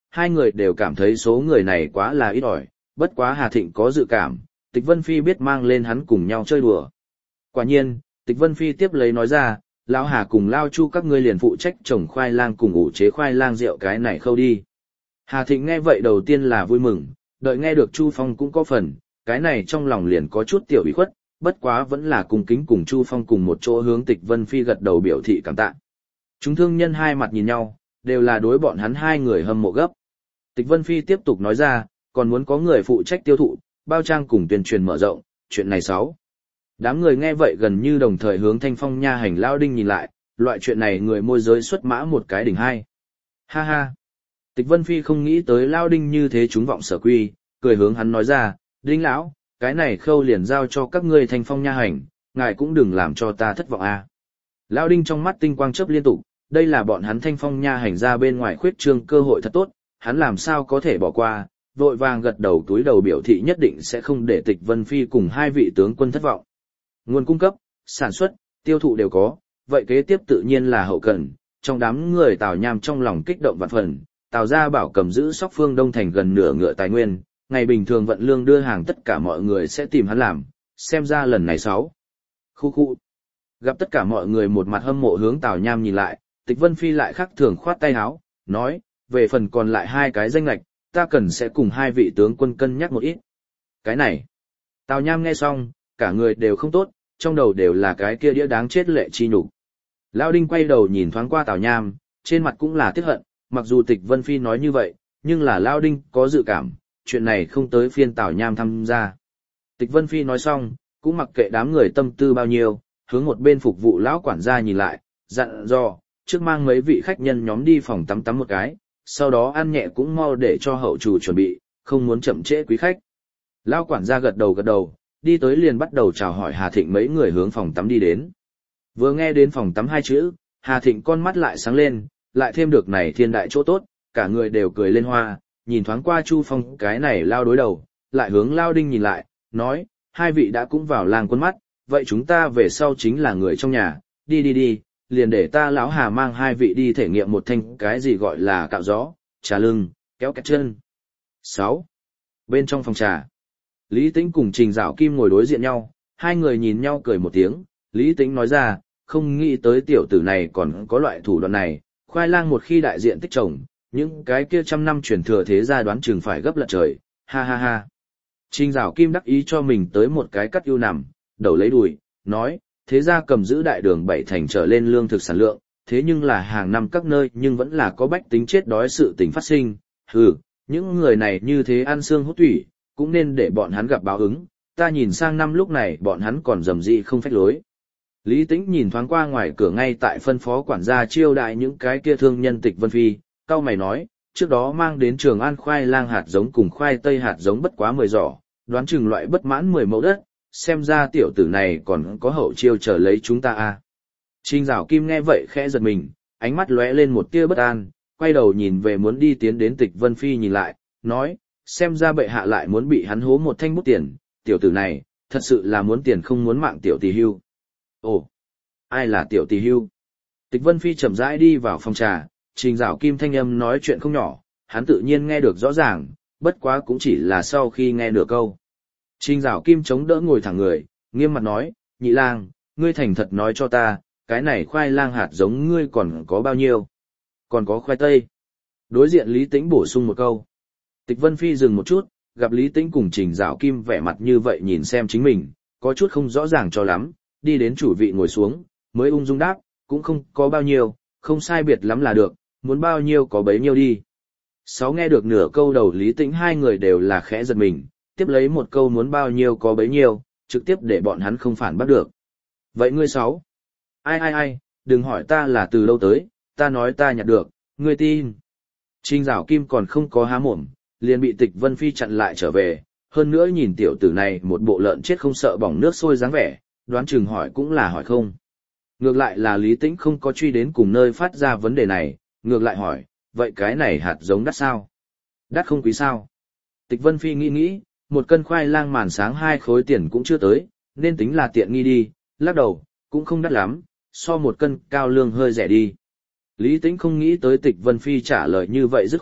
hai người đều cảm thấy số người này quá là ít ỏi, bất quá Hà Thịnh có dự cảm, Tịch Vân Phi biết mang lên hắn cùng nhau chơi đùa. Quả nhiên, Tịch Vân Phi tiếp lấy nói ra, lão Hà cùng Lao Chu các ngươi liền phụ trách trồng khoai lang cùng ủ chế khoai lang rượu cái này khâu đi. Hà Thịnh nghe vậy đầu tiên là vui mừng, đợi nghe được Chu Phong cũng có phần, cái này trong lòng liền có chút tiểu ủy khuất, bất quá vẫn là cùng kính cùng Chu Phong cùng một chỗ hướng Tịch Vân Phi gật đầu biểu thị cảm tạ. Chúng thương nhân hai mặt nhìn nhau, đều là đối bọn hắn hai người hâm mộ gấp. Tịch Vân Phi tiếp tục nói ra, còn muốn có người phụ trách tiêu thụ, bao trang cùng tuyên truyền mở rộng, chuyện này sáu. Đám người nghe vậy gần như đồng thời hướng Thanh Phong nha hành Lao Đinh nhìn lại, loại chuyện này người môi giới xuất mã một cái đỉnh hai. Ha ha. Tịch Vân Phi không nghĩ tới Lao Đinh như thế chúng vọng sở quy, cười hướng hắn nói ra, Đinh lão, cái này khâu liền giao cho các ngươi Thanh Phong nha hành, ngài cũng đừng làm cho ta thất vọng a. À. Lao Đinh trong mắt tinh quang chớp liên tục, đây là bọn hắn Thanh Phong nha hành ra bên ngoài khuyết trương cơ hội thật tốt, hắn làm sao có thể bỏ qua, vội vàng gật đầu túi đầu biểu thị nhất định sẽ không để Tịch Vân Phi cùng hai vị tướng quân thất vọng. Nguồn cung cấp, sản xuất, tiêu thụ đều có, vậy kế tiếp tự nhiên là hậu cần, trong đám người Tào Nham trong lòng kích động vạn phần, Tào gia bảo cầm giữ Sóc Phương Đông thành gần nửa ngựa tài nguyên, ngày bình thường vận lương đưa hàng tất cả mọi người sẽ tìm hắn làm, xem ra lần này sáu. Khu khu. Gặp tất cả mọi người một mặt hâm mộ hướng Tào Nham nhìn lại, Tịch Vân Phi lại khác thường khoát tay áo, nói, về phần còn lại hai cái danh lệch, ta cần sẽ cùng hai vị tướng quân cân nhắc một ít. Cái này. Tào Nham nghe xong, cả người đều không tốt, trong đầu đều là cái kia đĩa đáng chết lệ chi nhục. Lão Đinh quay đầu nhìn thoáng qua Tào Nham, trên mặt cũng là tiếc hận, mặc dù Tịch Vân Phi nói như vậy, nhưng là Lão Đinh có dự cảm, chuyện này không tới phiên Tào Nham tham gia. Tịch Vân Phi nói xong, cũng mặc kệ đám người tâm tư bao nhiêu, hướng một bên phục vụ lão quản gia nhìn lại, dặn dò, trước mang mấy vị khách nhân nhóm đi phòng tắm tắm một cái, sau đó ăn nhẹ cũng mau để cho hậu chủ chuẩn bị, không muốn chậm trễ quý khách. Lão quản gia gật đầu gật đầu, đi tới liền bắt đầu chào hỏi Hà Thịnh mấy người hướng phòng tắm đi đến. Vừa nghe đến phòng tắm hai chữ, Hà Thịnh con mắt lại sáng lên, lại thêm được này thiên đại chỗ tốt, cả người đều cười lên hoa, nhìn thoáng qua Chu Phong cái này lao đối đầu, lại hướng Lao Đinh nhìn lại, nói, hai vị đã cũng vào làng quân mắt, vậy chúng ta về sau chính là người trong nhà, đi đi đi, liền để ta lão Hà mang hai vị đi thể nghiệm một thanh cái gì gọi là cạo gió, trà lưng, kéo kẹt chân. sáu. Bên trong phòng trà, Lý Tĩnh cùng Trình Dạo Kim ngồi đối diện nhau, hai người nhìn nhau cười một tiếng, Lý Tĩnh nói ra, không nghĩ tới tiểu tử này còn có loại thủ đoạn này, khoai lang một khi đại diện tích trồng, những cái kia trăm năm truyền thừa thế gia đoán chừng phải gấp lật trời, ha ha ha. Trình Dạo Kim đắc ý cho mình tới một cái cắt ưu nằm, đầu lấy đùi, nói, thế gia cầm giữ đại đường bảy thành trở lên lương thực sản lượng, thế nhưng là hàng năm các nơi nhưng vẫn là có bách tính chết đói sự tình phát sinh, hừ, những người này như thế ăn xương hút thủy, cũng nên để bọn hắn gặp báo ứng, ta nhìn sang năm lúc này bọn hắn còn dầm dị không phách lối. Lý Tĩnh nhìn thoáng qua ngoài cửa ngay tại phân phó quản gia chiêu đại những cái kia thương nhân Tịch Vân Phi, cao mày nói, trước đó mang đến Trường An khoai lang hạt giống cùng khoai tây hạt giống bất quá mười giỏ, đoán chừng loại bất mãn mười mẫu đất, xem ra tiểu tử này còn có hậu chiêu chờ lấy chúng ta à. Trình Dạo Kim nghe vậy khẽ giật mình, ánh mắt lóe lên một tia bất an, quay đầu nhìn về muốn đi tiến đến Tịch Vân Phi nhìn lại, nói, xem ra bệ hạ lại muốn bị hắn hố một thanh bút tiền, tiểu tử này, thật sự là muốn tiền không muốn mạng tiểu tỷ hưu. Ồ, ai là tiểu tỷ hưu? Tịch Vân Phi chậm rãi đi vào phòng trà, Trình Dạo Kim thanh âm nói chuyện không nhỏ, hắn tự nhiên nghe được rõ ràng, bất quá cũng chỉ là sau khi nghe được câu. Trình Dạo Kim chống đỡ ngồi thẳng người, nghiêm mặt nói, nhị lang, ngươi thành thật nói cho ta, cái này khoai lang hạt giống ngươi còn có bao nhiêu? Còn có khoai tây. Đối diện Lý Tĩnh bổ sung một câu. Tịch Vân Phi dừng một chút, gặp Lý Tĩnh cùng Trình Dạo Kim vẻ mặt như vậy nhìn xem chính mình, có chút không rõ ràng cho lắm, đi đến chủ vị ngồi xuống, mới ung dung đáp, cũng không có bao nhiêu, không sai biệt lắm là được, muốn bao nhiêu có bấy nhiêu đi. Sáu nghe được nửa câu đầu Lý Tĩnh hai người đều là khẽ giật mình, tiếp lấy một câu muốn bao nhiêu có bấy nhiêu, trực tiếp để bọn hắn không phản bắt được. Vậy ngươi sáu? Ai ai ai, đừng hỏi ta là từ đâu tới, ta nói ta nhặt được, ngươi tin. Trình Dạo Kim còn không có há mồm, liền bị Tịch Vân Phi chặn lại trở về, hơn nữa nhìn tiểu tử này một bộ lợn chết không sợ bỏng nước sôi dáng vẻ, đoán chừng hỏi cũng là hỏi không. Ngược lại là Lý Tĩnh không có truy đến cùng nơi phát ra vấn đề này, ngược lại hỏi, vậy cái này hạt giống đắt sao? Đắt không quý sao? Tịch Vân Phi nghĩ nghĩ, một cân khoai lang màn sáng hai khối tiền cũng chưa tới, nên tính là tiện nghi đi, lắc đầu, cũng không đắt lắm, so một cân cao lương hơi rẻ đi. Lý Tĩnh không nghĩ tới Tịch Vân Phi trả lời như vậy dứt khoát,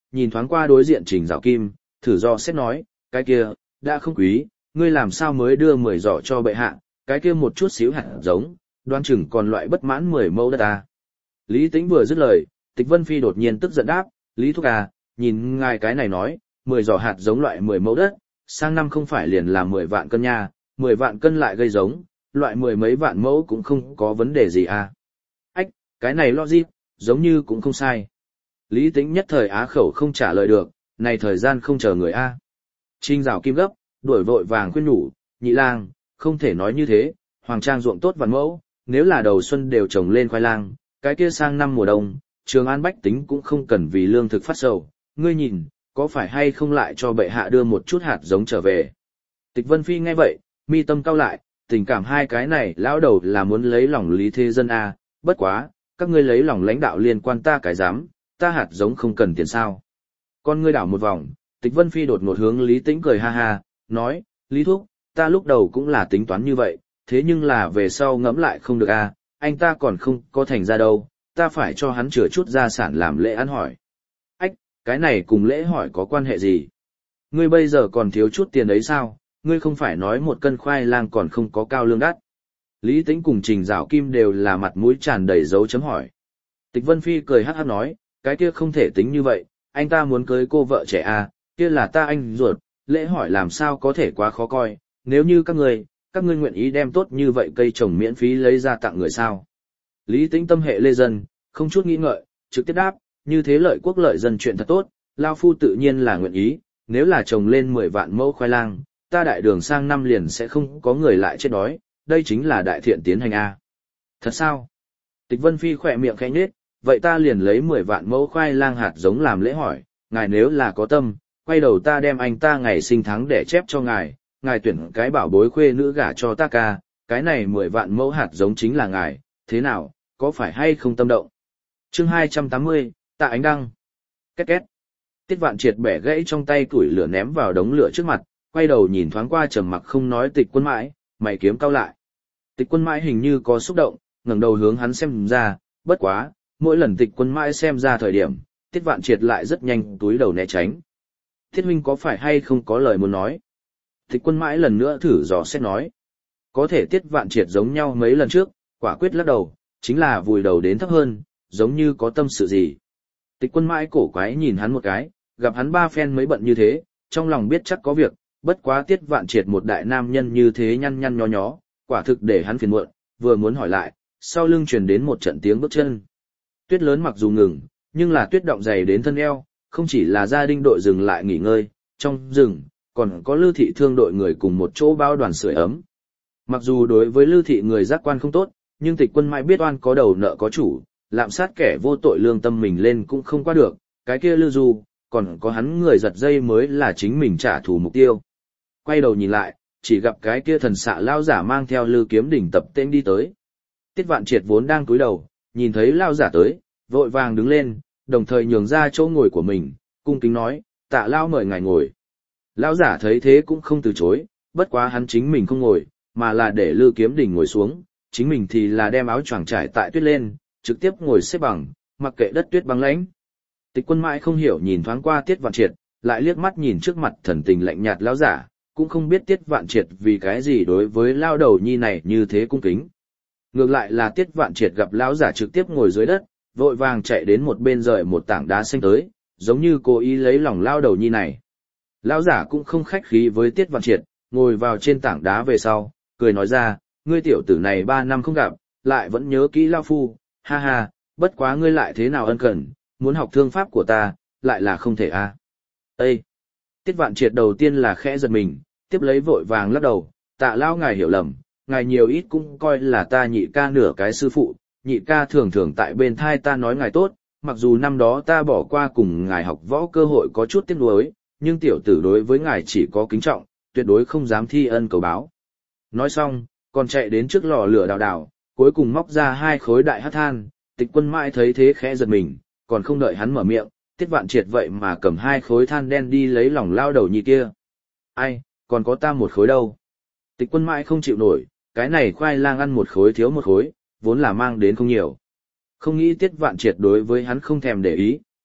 nhìn thoáng qua đối diện Trình Dạo Kim, thử do xét nói, cái kia, đã không quý, ngươi làm sao mới đưa mười giỏ cho bệ hạ, cái kia một chút xíu hạt giống, đoan chừng còn loại bất mãn mười mẫu đất à. Lý Tĩnh vừa dứt lời, Tịch Vân Phi đột nhiên tức giận đáp, Lý Thúc à, nhìn ngài cái này nói, mười giỏ hạt giống loại mười mẫu đất, sang năm không phải liền là mười vạn cân nha, mười vạn cân lại gây giống, loại mười mấy vạn mẫu cũng không có vấn đề gì à. Ách, cái này logic, giống như cũng không sai. Lý Tĩnh nhất thời á khẩu không trả lời được, này thời gian không chờ người a. Trình Dạo Kim gấp, đuổi vội vàng khuyên nhủ, nhị lang, không thể nói như thế, hoàng trang ruộng tốt vạn mẫu, nếu là đầu xuân đều trồng lên khoai lang, cái kia sang năm mùa đông, Trường An bách tính cũng không cần vì lương thực phát sầu, ngươi nhìn, có phải hay không lại cho bệ hạ đưa một chút hạt giống trở về. Tịch Vân Phi nghe vậy, mi tâm cau lại, tình cảm hai cái này lão đầu là muốn lấy lòng Lý Thế Dân a, bất quá, các ngươi lấy lòng lãnh đạo liên quan ta cái dám, ta hạt giống không cần tiền sao. Con ngươi đảo một vòng, Tịch Vân Phi đột ngột hướng Lý Tĩnh cười ha ha, nói, Lý Thúc, ta lúc đầu cũng là tính toán như vậy, thế nhưng là về sau ngẫm lại không được a, anh ta còn không có thành ra đâu, ta phải cho hắn chừa chút gia sản làm lễ ăn hỏi. Ách, cái này cùng lễ hỏi có quan hệ gì? Ngươi bây giờ còn thiếu chút tiền ấy sao, ngươi không phải nói một cân khoai lang còn không có cao lương đắt. Lý Tĩnh cùng Trình Dạo Kim đều là mặt mũi tràn đầy dấu chấm hỏi. Tịch Vân Phi cười hắc hắc nói, cái kia không thể tính như vậy, anh ta muốn cưới cô vợ trẻ à, kia là ta anh ruột, lễ hỏi làm sao có thể quá khó coi, nếu như các ngươi, các ngươi nguyện ý đem tốt như vậy cây trồng miễn phí lấy ra tặng người sao. Lý Tĩnh tâm hệ lê dân, không chút nghĩ ngợi, trực tiếp đáp, như thế lợi quốc lợi dân chuyện thật tốt, lao phu tự nhiên là nguyện ý, nếu là trồng lên mười vạn mẫu khoai lang, ta đại đường sang năm liền sẽ không có người lại chết đói, đây chính là đại thiện tiến hành a. Thật sao? Tịch Vân Phi khỏe miệng khẽ nhếch, vậy ta liền lấy mười vạn mẫu khoai lang hạt giống làm lễ hỏi, ngài nếu là có tâm, quay đầu ta đem anh ta ngày sinh tháng để chép cho ngài, ngài tuyển cái bảo bối khuê nữ gả cho ta ca, cái này mười vạn mẫu hạt giống chính là ngài, thế nào, có phải hay không tâm động? Chương hai trăm tám mươi, Tạ Ánh Đăng. Két két. Tiết Vạn Triệt bẻ gãy trong tay củi lửa ném vào đống lửa trước mặt, quay đầu nhìn thoáng qua trầm mặc không nói Tịch Quân Mãi, mày kiếm cau lại. Tịch Quân Mãi hình như có xúc động, ngẩng đầu hướng hắn xem ra, bất quá, mỗi lần Tịch Quân Mãi xem ra thời điểm, Tiết Vạn Triệt lại rất nhanh túi đầu né tránh. Thiết huynh có phải hay không có lời muốn nói? Tịch Quân Mãi lần nữa thử dò xét nói. Có thể Tiết Vạn Triệt giống nhau mấy lần trước, quả quyết lắc đầu, chính là vùi đầu đến thấp hơn, giống như có tâm sự gì. Tịch Quân Mãi cổ quái nhìn hắn một cái, gặp hắn ba phen mấy bận như thế, trong lòng biết chắc có việc, bất quá Tiết Vạn Triệt một đại nam nhân như thế nhăn nhăn nhó nhó, quả thực để hắn phiền muộn, vừa muốn hỏi lại, sau lưng truyền đến một trận tiếng bước chân. Tuyết lớn mặc dù ngừng, nhưng là tuyết động dày đến thân eo, không chỉ là gia đình đội dừng lại nghỉ ngơi, trong rừng, còn có Lư Thị thương đội người cùng một chỗ bao đoàn sưởi ấm. Mặc dù đối với Lư Thị người giác quan không tốt, nhưng Tịch Quân Mãi biết oan có đầu nợ có chủ, lạm sát kẻ vô tội lương tâm mình lên cũng không qua được, cái kia Lư Du, còn có hắn người giật dây mới là chính mình trả thù mục tiêu. Quay đầu nhìn lại, chỉ gặp cái kia thần xạ lao giả mang theo Lư Kiếm Đỉnh tập tên đi tới. Tiết Vạn Triệt vốn đang cúi đầu, nhìn thấy lao giả tới, vội vàng đứng lên, đồng thời nhường ra chỗ ngồi của mình, cung kính nói, Tạ lao mời ngài ngồi. Lao giả thấy thế cũng không từ chối, bất quá hắn chính mình không ngồi, mà là để Lư Kiếm Đỉnh ngồi xuống, chính mình thì là đem áo choàng trải tại tuyết lên, trực tiếp ngồi xếp bằng, mặc kệ đất tuyết băng lãnh. Tịch Quân Mãi không hiểu nhìn thoáng qua Tiết Vạn Triệt, lại liếc mắt nhìn trước mặt thần tình lạnh nhạt lão giả, cũng không biết Tiết Vạn Triệt vì cái gì đối với lao đầu nhi này như thế cung kính. Ngược lại là Tiết Vạn Triệt gặp lão giả trực tiếp ngồi dưới đất, vội vàng chạy đến một bên rời một tảng đá xanh tới, giống như cố ý lấy lòng lao đầu nhi này. Lão giả cũng không khách khí với Tiết Vạn Triệt, ngồi vào trên tảng đá về sau, cười nói ra, ngươi tiểu tử này ba năm không gặp, lại vẫn nhớ kỹ lao phu, ha ha, bất quá ngươi lại thế nào ân cần, muốn học thương pháp của ta, lại là không thể a. À. Ê! Tiết Vạn Triệt đầu tiên là khẽ giật mình, tiếp lấy vội vàng lắc đầu, Tạ lao ngài hiểu lầm, ngài nhiều ít cũng coi là ta nhị ca nửa cái sư phụ, nhị ca thường thường tại bên thai ta nói ngài tốt, mặc dù năm đó ta bỏ qua cùng ngài học võ cơ hội có chút tiếc nuối, nhưng tiểu tử đối với ngài chỉ có kính trọng, tuyệt đối không dám thi ân cầu báo. Nói xong, còn chạy đến trước lò lửa đào đào, cuối cùng móc ra hai khối đại hắc than, Tịch Quân Mãi thấy thế khẽ giật mình, còn không đợi hắn mở miệng, Tiết Vạn Triệt vậy mà cầm hai khối than đen đi lấy lòng lao đầu nhi kia. Ai, còn có ta một khối đâu. Tịch Quân Mãi không chịu nổi, cái này khoai lang ăn một khối thiếu một khối, vốn là mang đến không nhiều. Không nghĩ Tiết Vạn Triệt đối với hắn không thèm để ý,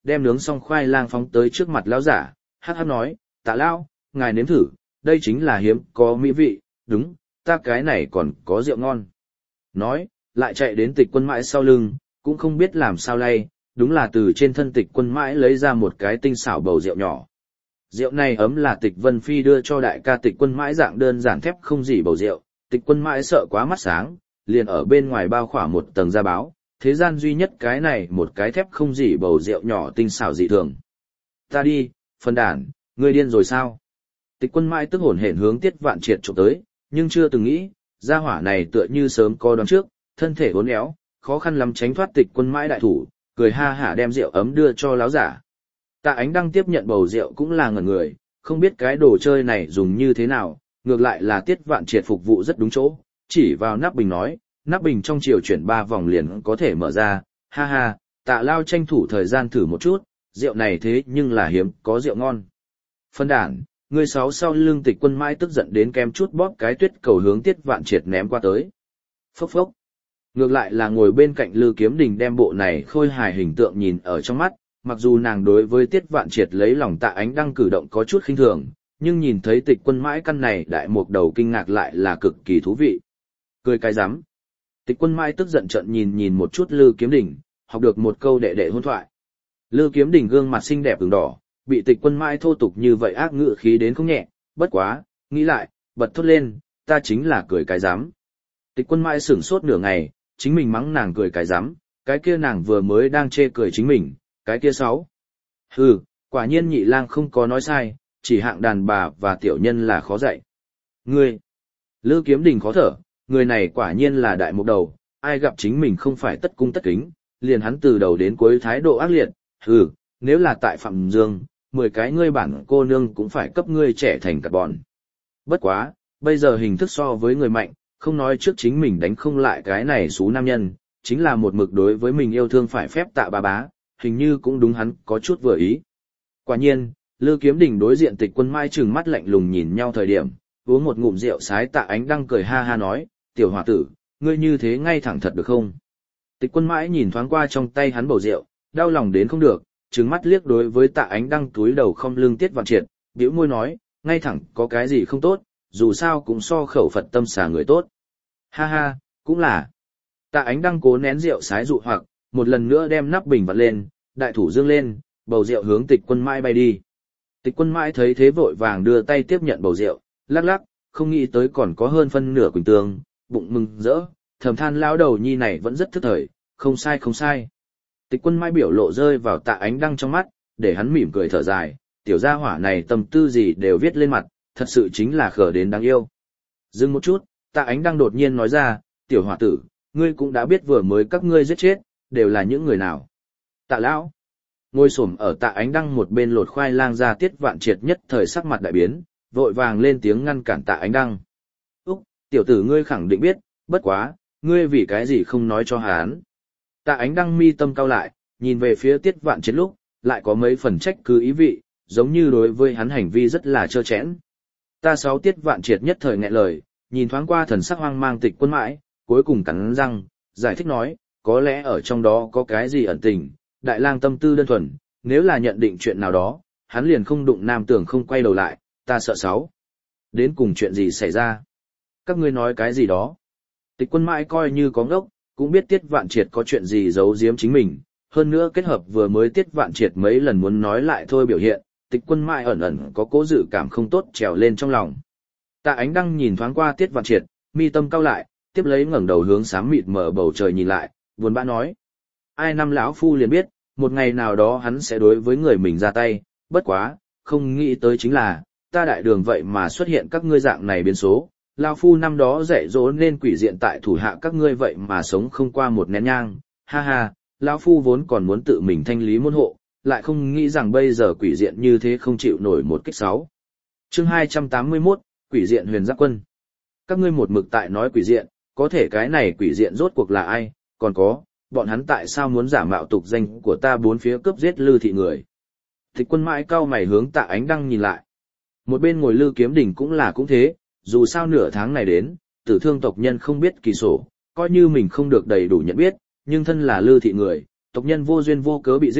đem nướng xong khoai lang phóng tới trước mặt lão giả, hắc hắc nói, Tạ lão, ngài nếm thử, đây chính là hiếm có mỹ vị, đúng, ta cái này còn có rượu ngon. Nói, lại chạy đến Tịch Quân Mãi sau lưng, cũng không biết làm sao lay, đúng là từ trên thân Tịch Quân Mãi lấy ra một cái tinh xảo bầu rượu nhỏ. Rượu này ấm là Tịch Vân Phi đưa cho đại ca Tịch Quân Mãi dạng đơn giản thép không gì bầu rượu, Tịch Quân Mãi sợ quá mắt sáng, liền ở bên ngoài bao khỏa một tầng da báo, thế gian duy nhất cái này một cái thép không gì bầu rượu nhỏ tinh xảo dị thường. Ta đi, phân đàn, ngươi điên rồi sao? Tịch Quân Mãi tức hổn hển hướng Tiết Vạn Triệt chụp tới, nhưng chưa từng nghĩ, gia hỏa này tựa như sớm có đoán trước, thân thể uốn éo, khó khăn lắm tránh thoát Tịch Quân Mãi đại thủ, cười ha hả đem rượu ấm đưa cho láo giả. Tạ Ánh Đăng tiếp nhận bầu rượu cũng là ngẩn người, không biết cái đồ chơi này dùng như thế nào, ngược lại là Tiết Vạn Triệt phục vụ rất đúng chỗ, chỉ vào nắp bình nói, nắp bình trong chiều chuyển ba vòng liền có thể mở ra, ha ha, Tạ Lao tranh thủ thời gian thử một chút, rượu này thế nhưng là hiếm có rượu ngon. Phân đản, người sáu sau lưng Tịch Quân Mãi tức giận đến kem chút bóp cái tuyết cầu hướng Tiết Vạn Triệt ném qua tới. Phốc phốc. Ngược lại là ngồi bên cạnh Lư Kiếm Đình đem bộ này khôi hài hình tượng nhìn ở trong mắt, mặc dù nàng đối với Tiết Vạn Triệt lấy lòng Tạ Ánh Đăng cử động có chút khinh thường, nhưng nhìn thấy Tịch Quân Mãi căn này đại mục đầu kinh ngạc lại là cực kỳ thú vị. Cười cái rắm. Tịch Quân Mãi tức giận trợn nhìn nhìn một chút Lư Kiếm Đình, học được một câu đệ đệ hôn thoại. Lư Kiếm Đình gương mặt xinh đẹp ửng đỏ, bị Tịch Quân Mãi thô tục như vậy ác ngữ khí đến không nhẹ, bất quá, nghĩ lại, bật thốt lên, ta chính là cười cái rắm. Tịch Quân Mãi sửng sốt nửa ngày, chính mình mắng nàng cười cái rắm, cái kia nàng vừa mới đang chê cười chính mình, cái kia sáu. Hừ, quả nhiên nhị lang không có nói sai, chỉ hạng đàn bà và tiểu nhân là khó dạy. Ngươi, Lư Kiếm Đình khó thở, người này quả nhiên là đại mục đầu, ai gặp chính mình không phải tất cung tất kính, liền hắn từ đầu đến cuối thái độ ác liệt, hừ, nếu là tại Phạm Dương, mười cái ngươi bản cô nương cũng phải cấp ngươi trẻ thành cả bọn. Bất quá, bây giờ hình thức so với người mạnh, không nói trước chính mình đánh không lại cái này xú nam nhân, chính là một mực đối với mình yêu thương phải phép tạ ba bá, hình như cũng đúng hắn có chút vừa ý. Quả nhiên, Lư Kiếm Đình đối diện Tịch Quân Mãi trừng mắt lạnh lùng nhìn nhau thời điểm, uống một ngụm rượu sái Tạ Ánh Đăng cười ha ha nói, tiểu hòa tử, ngươi như thế ngay thẳng thật được không? Tịch Quân Mãi nhìn thoáng qua trong tay hắn bầu rượu, đau lòng đến không được, trừng mắt liếc đối với Tạ Ánh Đăng túi đầu không lưng Tiết Vạn Triệt, bĩu môi nói, ngay thẳng có cái gì không tốt, dù sao cũng so khẩu Phật tâm xà người tốt. Ha ha, cũng là. Tạ Ánh Đăng cố nén rượu sái dụ hoặc, một lần nữa đem nắp bình vặn lên, đại thủ dương lên, bầu rượu hướng Tịch Quân Mãi bay đi. Tịch Quân Mãi thấy thế vội vàng đưa tay tiếp nhận bầu rượu, lắc lắc, không nghĩ tới còn có hơn phân nửa quỳnh tương, bụng mừng rỡ, thầm than lão đầu nhi này vẫn rất thức thời, không sai không sai. Tịch Quân Mãi biểu lộ rơi vào Tạ Ánh Đăng trong mắt, để hắn mỉm cười thở dài, tiểu gia hỏa này tâm tư gì đều viết lên mặt, thật sự chính là khờ đến đáng yêu. Dừng một chút, Tạ Ánh Đăng đột nhiên nói ra, tiểu hòa tử, ngươi cũng đã biết vừa mới các ngươi giết chết, đều là những người nào. Tạ lão, ngồi xổm ở Tạ Ánh Đăng một bên lột khoai lang ra Tiết Vạn Triệt nhất thời sắc mặt đại biến, vội vàng lên tiếng ngăn cản Tạ Ánh Đăng. Úc, tiểu tử ngươi khẳng định biết, bất quá, ngươi vì cái gì không nói cho hắn. Tạ Ánh Đăng mi tâm cau lại, nhìn về phía Tiết Vạn Triệt lúc, lại có mấy phần trách cứ ý vị, giống như đối với hắn hành vi rất là trơ trẽn. Ta sáu Tiết Vạn Triệt nhất thời nghẹn lời, nhìn thoáng qua thần sắc hoang mang Tịch Quân Mãi, cuối cùng cắn răng, giải thích nói, có lẽ ở trong đó có cái gì ẩn tình, đại lang tâm tư đơn thuần, nếu là nhận định chuyện nào đó, hắn liền không đụng nam tưởng không quay đầu lại, ta sợ sáu. Đến cùng chuyện gì xảy ra? Các ngươi nói cái gì đó? Tịch Quân Mãi coi như có ngốc, cũng biết Tiết Vạn Triệt có chuyện gì giấu giếm chính mình, hơn nữa kết hợp vừa mới Tiết Vạn Triệt mấy lần muốn nói lại thôi biểu hiện, Tịch Quân Mãi ẩn ẩn có cố dự cảm không tốt trèo lên trong lòng. Tạ Ánh Đăng nhìn thoáng qua Tiết Vạn Triệt, mi tâm cau lại, tiếp lấy ngẩng đầu hướng xám mịt mở bầu trời nhìn lại, buồn bã nói: ai năm lão phu liền biết, một ngày nào đó hắn sẽ đối với người mình ra tay, bất quá, không nghĩ tới chính là, ta đại đường vậy mà xuất hiện các ngươi dạng này biến số, lão phu năm đó dạy dỗ nên quỷ diện tại thủ hạ các ngươi vậy mà sống không qua một nén nhang, ha ha, lão phu vốn còn muốn tự mình thanh lý môn hộ, lại không nghĩ rằng bây giờ quỷ diện như thế không chịu nổi một kích sáu. Chương hai trăm tám mươi mốt, quỷ diện huyền giáp quân. Các ngươi một mực tại nói quỷ diện, có thể cái này quỷ diện rốt cuộc là ai, còn có, bọn hắn tại sao muốn giả mạo tục danh của ta bốn phía cướp giết Lư thị người. Tịch Quân Mãi cau mày hướng Tạ Ánh Đăng nhìn lại. Một bên ngồi Lư Kiếm Đình cũng là cũng thế, dù sao nửa tháng này đến, tử thương tộc nhân không biết kỳ sổ, coi như mình không được đầy đủ nhận biết, nhưng thân là Lư thị người, tộc nhân vô duyên vô cớ bị giết,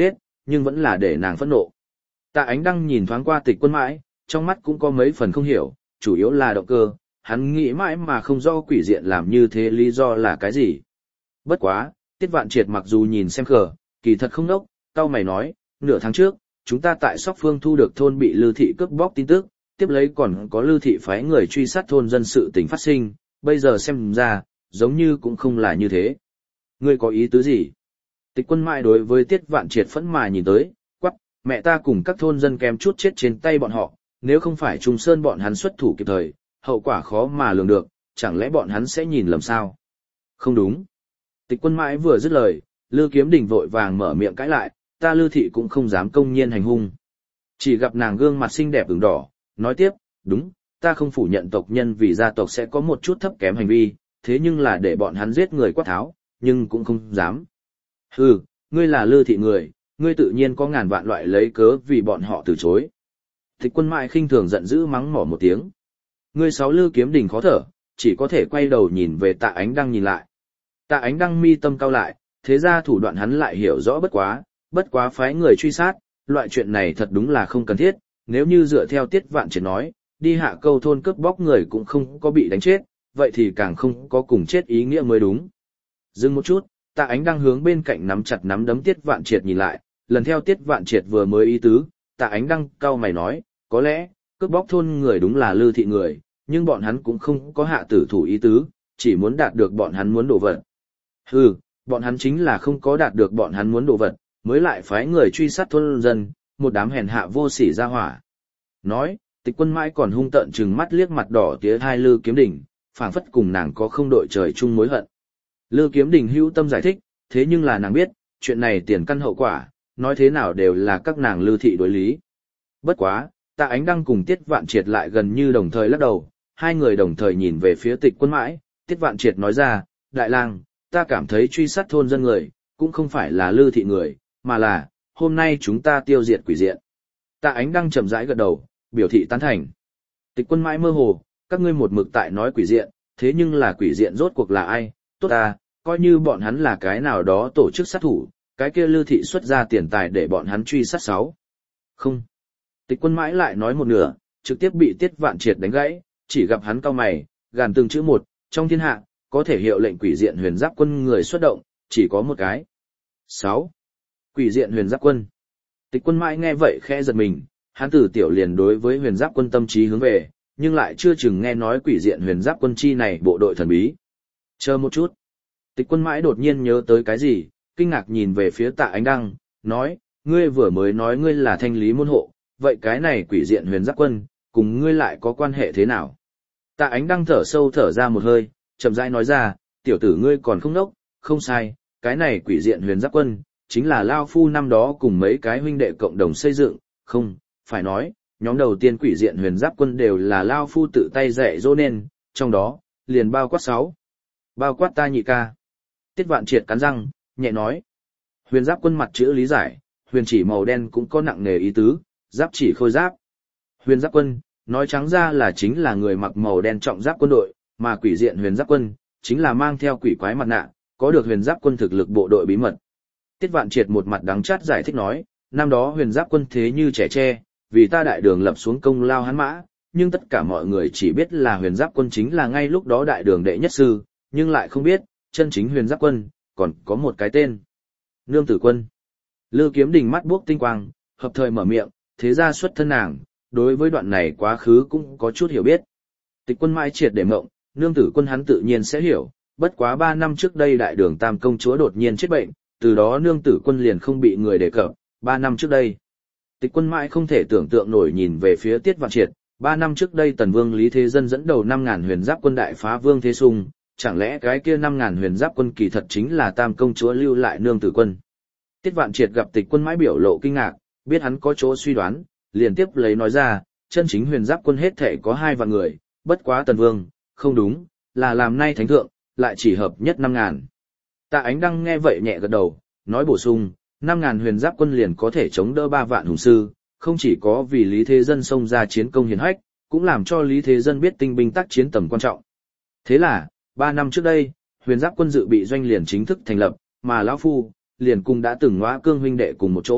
nhưng vẫn là để nàng phẫn nộ. Tạ Ánh Đăng nhìn thoáng qua Tịch Quân Mãi, trong mắt cũng có mấy phần không hiểu, chủ yếu là động cơ, hắn nghĩ mãi mà không rõ quỷ diện làm như thế lý do là cái gì. Bất quá, Tiết Vạn Triệt mặc dù nhìn xem khờ, kỳ thật không đốc, cau mày nói, nửa tháng trước, chúng ta tại Sóc Phương thu được thôn bị Lư thị cướp bóc tin tức, tiếp lấy còn có Lư thị phái người truy sát thôn dân sự tình phát sinh, bây giờ xem ra, giống như cũng không là như thế. Ngươi có ý tứ gì? Tịch Quân Mãi đối với Tiết Vạn Triệt phẫn mà nhìn tới, quắc, mẹ ta cùng các thôn dân kém chút chết trên tay bọn họ, nếu không phải Trung Sơn bọn hắn xuất thủ kịp thời, hậu quả khó mà lường được, chẳng lẽ bọn hắn sẽ nhìn lầm sao? Không đúng. Tịch Quân Mãi vừa dứt lời, Lư Kiếm Đình vội vàng mở miệng cãi lại, ta Lư thị cũng không dám công nhiên hành hung. Chỉ gặp nàng gương mặt xinh đẹp ửng đỏ, nói tiếp, đúng, ta không phủ nhận tộc nhân vì gia tộc sẽ có một chút thấp kém hành vi, thế nhưng là để bọn hắn giết người quát tháo, nhưng cũng không dám. Hừ, ngươi là Lư thị người, ngươi tự nhiên có ngàn vạn loại lấy cớ vì bọn họ từ chối. Tịch Quân Mãi khinh thường giận dữ mắng mỏ một tiếng. Ngươi sáu Lư Kiếm Đình khó thở, chỉ có thể quay đầu nhìn về Tạ Ánh Đăng nhìn lại. Tạ Ánh Đăng mi tâm cao lại, thế ra thủ đoạn hắn lại hiểu rõ bất quá, bất quá phái người truy sát, loại chuyện này thật đúng là không cần thiết, nếu như dựa theo Tiết Vạn Triệt nói, đi hạ câu thôn cướp bóc người cũng không có bị đánh chết, vậy thì càng không có cùng chết ý nghĩa mới đúng. Dừng một chút, Tạ Ánh Đăng hướng bên cạnh nắm chặt nắm đấm Tiết Vạn Triệt nhìn lại, lần theo Tiết Vạn Triệt vừa mới ý tứ, Tạ Ánh Đăng cau mày nói, có lẽ, cướp bóc thôn người đúng là Lư thị người, nhưng bọn hắn cũng không có hạ tử thủ ý tứ, chỉ muốn đạt được bọn hắn muốn đồ vật. Hừ, bọn hắn chính là không có đạt được bọn hắn muốn đồ vật, mới lại phái người truy sát thôn dân, một đám hèn hạ vô sỉ ra hỏa. Nói, Tịch Quân Mãi còn hung tợn trừng mắt liếc mặt đỏ tía hai Lư Kiếm Đình, phảng phất cùng nàng có không đội trời chung mối hận. Lư Kiếm Đình hữu tâm giải thích, thế nhưng là nàng biết, chuyện này tiền căn hậu quả, nói thế nào đều là các nàng Lư thị đối lý. Bất quá, Tạ Ánh Đăng cùng Tiết Vạn Triệt lại gần như đồng thời lắc đầu, hai người đồng thời nhìn về phía Tịch Quân Mãi, Tiết Vạn Triệt nói ra, đại lang, ta cảm thấy truy sát thôn dân người, cũng không phải là Lư thị người, mà là, hôm nay chúng ta tiêu diệt quỷ diện. Tạ Ánh Đăng chậm rãi gật đầu, biểu thị tán thành. Tịch Quân Mãi mơ hồ, các ngươi một mực tại nói quỷ diện, thế nhưng là quỷ diện rốt cuộc là ai, tốt ta, coi như bọn hắn là cái nào đó tổ chức sát thủ, cái kia Lư thị xuất ra tiền tài để bọn hắn truy sát sáu. Không. Tịch Quân Mãi lại nói một nửa, trực tiếp bị Tiết Vạn Triệt đánh gãy, chỉ gặp hắn cau mày, gàn từng chữ một, trong thiên hạ, có thể hiệu lệnh quỷ diện huyền giáp quân người xuất động, chỉ có một cái. sáu. Quỷ diện huyền giáp quân. Tịch Quân Mãi nghe vậy khẽ giật mình, hắn từ tiểu liền đối với huyền giáp quân tâm trí hướng về, nhưng lại chưa chừng nghe nói quỷ diện huyền giáp quân chi này bộ đội thần bí. Chờ một chút. Tịch Quân Mãi đột nhiên nhớ tới cái gì, kinh ngạc nhìn về phía Tạ Ánh Đăng, nói, ngươi vừa mới nói ngươi là thanh lý môn hộ, vậy cái này quỷ diện huyền giáp quân, cùng ngươi lại có quan hệ thế nào? Tạ Ánh Đăng thở sâu thở ra một hơi, chậm rãi nói ra, tiểu tử ngươi còn không nốc, không sai, cái này quỷ diện huyền giáp quân, chính là Lao Phu năm đó cùng mấy cái huynh đệ cộng đồng xây dựng, không, phải nói, nhóm đầu tiên quỷ diện huyền giáp quân đều là Lao Phu tự tay dạy dỗ nên, trong đó, liền bao quát sáu. Bao quát ta nhị ca. Tiết Vạn Triệt cắn răng, nhẹ nói. Huyền giáp quân mặt chữ lý giải, huyền chỉ màu đen cũng có nặng nề ý tứ, giáp chỉ khôi giáp. Huyền giáp quân, nói trắng ra là chính là người mặc màu đen trọng giáp quân đội, mà quỷ diện huyền giáp quân, chính là mang theo quỷ quái mặt nạ, có được huyền giáp quân thực lực bộ đội bí mật. Tiết Vạn Triệt một mặt đắng chát giải thích nói, năm đó huyền giáp quân thế như trẻ tre, vì ta đại đường lập xuống công lao hắn mã, nhưng tất cả mọi người chỉ biết là huyền giáp quân chính là ngay lúc đó đại đường đệ nhất sư, nhưng lại không biết, chân chính huyền giáp quân, còn có một cái tên. Nương tử quân. Lư Kiếm Đình mắt buốc tinh quang, hợp thời mở miệng, thế ra xuất thân nàng, đối với đoạn này quá khứ cũng có chút hiểu biết. Tịch Quân Mãi triệt để mộng, nương tử quân hắn tự nhiên sẽ hiểu, bất quá ba năm trước đây đại đường tam công chúa đột nhiên chết bệnh, từ đó nương tử quân liền không bị người đề cập, ba năm trước đây. Tịch Quân Mãi không thể tưởng tượng nổi nhìn về phía Tiết Vạn Triệt, ba năm trước đây Tần Vương Lý Thế Dân dẫn đầu năm ngàn huyền giáp quân đại phá Vương Thế Sung, chẳng lẽ cái kia năm ngàn huyền giáp quân kỳ thật chính là tam công chúa lưu lại nương tử quân. Tiết Vạn Triệt gặp Tịch Quân Mãi biểu lộ kinh ngạc, biết hắn có chỗ suy đoán, liền tiếp lấy nói ra, chân chính huyền giáp quân hết thể có hai vạn người, bất quá Tần Vương, không đúng, là làm nay thánh thượng, lại chỉ hợp nhất năm ngàn. Tạ Ánh Đăng nghe vậy nhẹ gật đầu, nói bổ sung, năm ngàn huyền giáp quân liền có thể chống đỡ ba vạn hùng sư, không chỉ có vì Lý Thế Dân xông ra chiến công hiển hách, cũng làm cho Lý Thế Dân biết tinh binh tác chiến tầm quan trọng. Thế là, ba năm trước đây, huyền giáp quân dự bị doanh liền chính thức thành lập, mà lão phu liền cùng đã từng ngõa cương huynh đệ cùng một chỗ,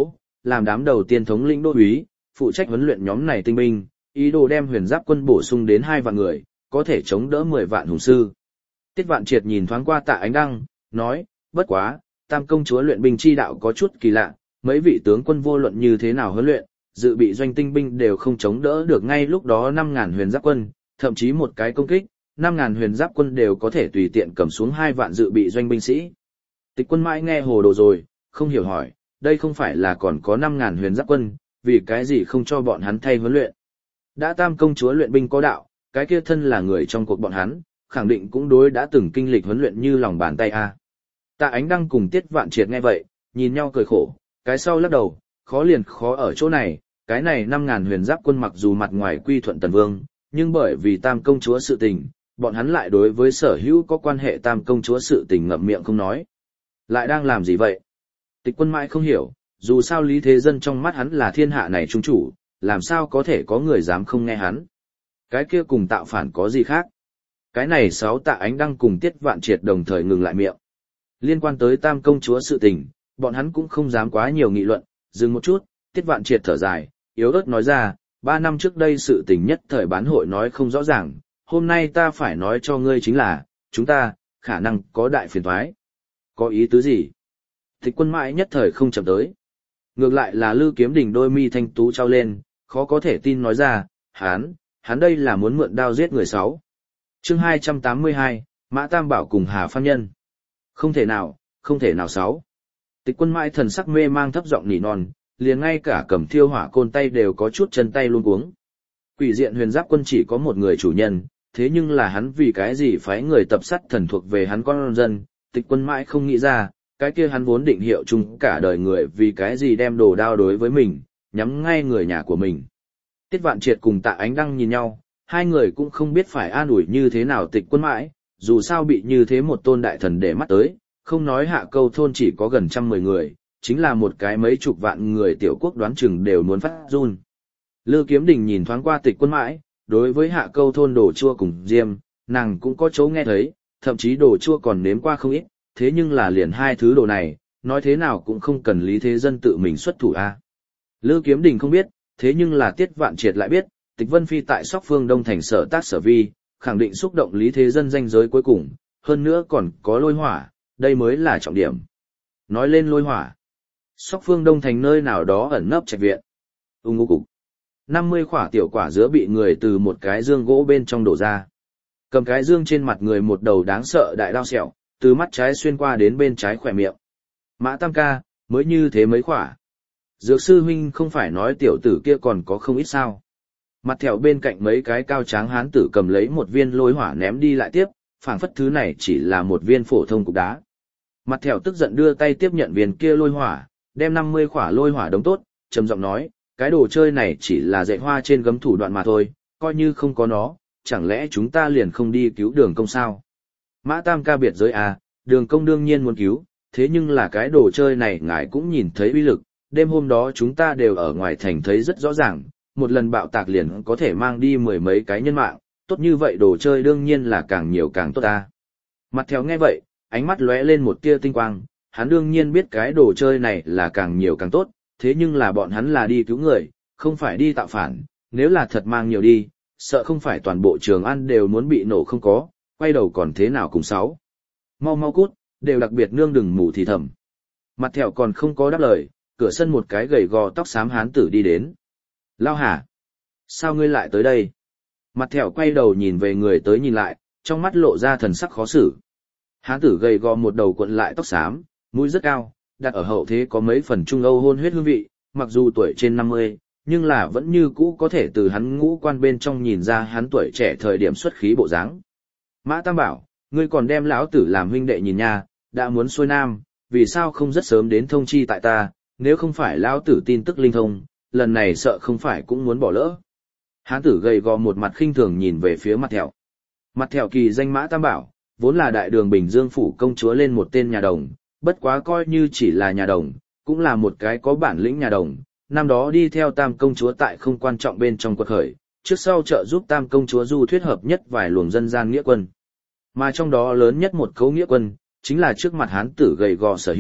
làm đám đầu tiên thống lĩnh đô úy, phụ trách huấn luyện nhóm này tinh binh, ý đồ đem huyền giáp quân bổ sung đến hai vạn người, có thể chống đỡ mười vạn hùng sư. Tiết Vạn Triệt nhìn thoáng qua Tạ Ánh Đăng, nói, bất quá, Tam công chúa luyện binh chi đạo có chút kỳ lạ, mấy vị tướng quân vô luận như thế nào huấn luyện, dự bị doanh tinh binh đều không chống đỡ được ngay lúc đó năm ngàn huyền giáp quân, thậm chí một cái công kích, năm ngàn huyền giáp quân đều có thể tùy tiện cầm xuống hai vạn dự bị doanh binh sĩ. Tịch Quân mãi nghe hồ đồ rồi, không hiểu hỏi, đây không phải là còn có năm ngàn huyền giáp quân, vì cái gì không cho bọn hắn thay huấn luyện. Đã Tam công chúa luyện binh có đạo, cái kia thân là người trong cuộc bọn hắn, khẳng định cũng đối đã từng kinh lịch huấn luyện như lòng bàn tay a. Tạ Ánh Đăng cùng Tiết Vạn Triệt nghe vậy, nhìn nhau cười khổ, cái sau lắc đầu, khó liền khó ở chỗ này, cái này năm ngàn huyền giáp quân mặc dù mặt ngoài quy thuận Tần Vương, nhưng bởi vì Tam công chúa sự tình, bọn hắn lại đối với sở hữu có quan hệ Tam công chúa sự tình ngậm miệng không nói. Lại đang làm gì vậy? Tịch Quân mãi không hiểu, dù sao Lý Thế Dân trong mắt hắn là thiên hạ này trung chủ, làm sao có thể có người dám không nghe hắn. Cái kia cùng tạo phản có gì khác? Cái này sáu Tạ Ánh Đăng cùng Tiết Vạn Triệt đồng thời ngừng lại miệng. Liên quan tới Tam công chúa sự tình, bọn hắn cũng không dám quá nhiều nghị luận, dừng một chút, Tiết Vạn Triệt thở dài, yếu ớt nói ra, ba năm trước đây sự tình nhất thời bán hội nói không rõ ràng, hôm nay ta phải nói cho ngươi chính là, chúng ta, khả năng có đại phiền toái. Có ý tứ gì? Tịch Quân mãi nhất thời không chậm tới. Ngược lại là Lư Kiếm Đình đôi mi thanh tú trao lên, khó có thể tin nói ra, hắn, hắn đây là muốn mượn đao giết người sáu. Chương hai trăm tám mươi hai, Mã Tam Bảo cùng Hà Phan Nhân. Không thể nào, không thể nào sáu. Tịch Quân mãi thần sắc mê mang thấp giọng nỉ non, liền ngay cả cầm thiêu hỏa côn tay đều có chút chân tay luôn cuống. Quỷ diện huyền giáp quân chỉ có một người chủ nhân, thế nhưng là hắn vì cái gì phái người tập sát thần thuộc về hắn con dân, Tịch Quân mãi không nghĩ ra, cái kia hắn vốn định hiệu chung cả đời người vì cái gì đem đồ đao đối với mình, nhắm ngay người nhà của mình. Tiết Vạn Triệt cùng Tạ Ánh Đăng nhìn nhau, hai người cũng không biết phải an ủi như thế nào Tịch Quân mãi, dù sao bị như thế một tôn đại thần để mắt tới, không nói Hạ Câu thôn chỉ có gần trăm mười người, chính là một cái mấy chục vạn người tiểu quốc đoán chừng đều muốn phát run. Lư Kiếm Đình nhìn thoáng qua Tịch Quân mãi, đối với Hạ Câu thôn đồ chua cùng diêm, nàng cũng có chỗ nghe thấy, thậm chí đồ chua còn nếm qua không ít, thế nhưng là liền hai thứ đồ này, nói thế nào cũng không cần Lý Thế Dân tự mình xuất thủ a. Lư Kiếm Đình không biết, thế nhưng là Tiết Vạn Triệt lại biết, Tịch Vân Phi tại Sóc Phương Đông thành sở tác sở vi, khẳng định xúc động Lý Thế Dân danh giới cuối cùng, hơn nữa còn có lôi hỏa, đây mới là trọng điểm. Nói lên lôi hỏa, Sóc Phương Đông thành nơi nào đó ẩn nấp trạch viện. Ung ung cục. năm mươi quả tiểu quả dứa bị người từ một cái dương gỗ bên trong đổ ra. Cầm cái dương trên mặt người một đầu đáng sợ đại đao sẹo, từ mắt trái xuyên qua đến bên trái khỏe miệng. Mã Tam ca, mới như thế mấy quả. Dược sư huynh không phải nói tiểu tử kia còn có không ít sao. Mặt thẹo bên cạnh mấy cái cao tráng hán tử cầm lấy một viên lôi hỏa ném đi lại tiếp, phảng phất thứ này chỉ là một viên phổ thông cục đá. Mặt thẹo tức giận đưa tay tiếp nhận viên kia lôi hỏa, đem năm mươi quả lôi hỏa đống tốt, trầm giọng nói, cái đồ chơi này chỉ là dạy hoa trên gấm thủ đoạn mà thôi, coi như không có nó, chẳng lẽ chúng ta liền không đi cứu Đường Công sao? Mã Tam ca biệt giới à, Đường Công đương nhiên muốn cứu, thế nhưng là cái đồ chơi này ngài cũng nhìn thấy uy lực, đêm hôm đó chúng ta đều ở ngoài thành thấy rất rõ ràng, một lần bạo tạc liền có thể mang đi mười mấy cái nhân mạng, tốt như vậy đồ chơi đương nhiên là càng nhiều càng tốt ta. Mặt theo nghe vậy, ánh mắt lóe lên một tia tinh quang, hắn đương nhiên biết cái đồ chơi này là càng nhiều càng tốt, thế nhưng là bọn hắn là đi cứu người, không phải đi tạo phản, nếu là thật mang nhiều đi, sợ không phải toàn bộ Trường An đều muốn bị nổ không có, quay đầu còn thế nào cùng sáu. Mau mau cút, đều đặc biệt nương đừng mù thì thầm. Mặt thẹo còn không có đáp lời, cửa sân một cái gầy gò tóc xám hán tử đi đến. Lao hả? Sao ngươi lại tới đây? Mặt thẹo quay đầu nhìn về người tới nhìn lại, trong mắt lộ ra thần sắc khó xử. Hán tử gầy gò một đầu cuộn lại tóc xám, mũi rất cao, đặt ở hậu thế có mấy phần trung âu hôn huyết hương vị, mặc dù tuổi trên năm mươi, nhưng là vẫn như cũ có thể từ hắn ngũ quan bên trong nhìn ra hắn tuổi trẻ thời điểm xuất khí bộ dáng. Mã Tam bảo, ngươi còn đem lão tử làm huynh đệ nhìn nha, đã muốn xuôi nam, vì sao không rất sớm đến thông chi tại ta, nếu không phải lão tử tin tức linh thông, lần này sợ không phải cũng muốn bỏ lỡ. Hán tử gầy gò một mặt khinh thường nhìn về phía mặt thẹo. Mặt thẹo kỳ danh Mã Tam bảo, vốn là đại đường Bình Dương phủ công chúa lên một tên nhà đồng, bất quá coi như chỉ là nhà đồng, cũng là một cái có bản lĩnh nhà đồng, năm đó đi theo Tam công chúa tại không quan trọng bên trong quật khởi, trước sau trợ giúp Tam công chúa du thuyết hợp nhất vài luồng dân gian nghĩa quân. Mà trong đó lớn nhất một cấu nghĩa quân, chính là trước mặt hán tử gầy gò sở hữu,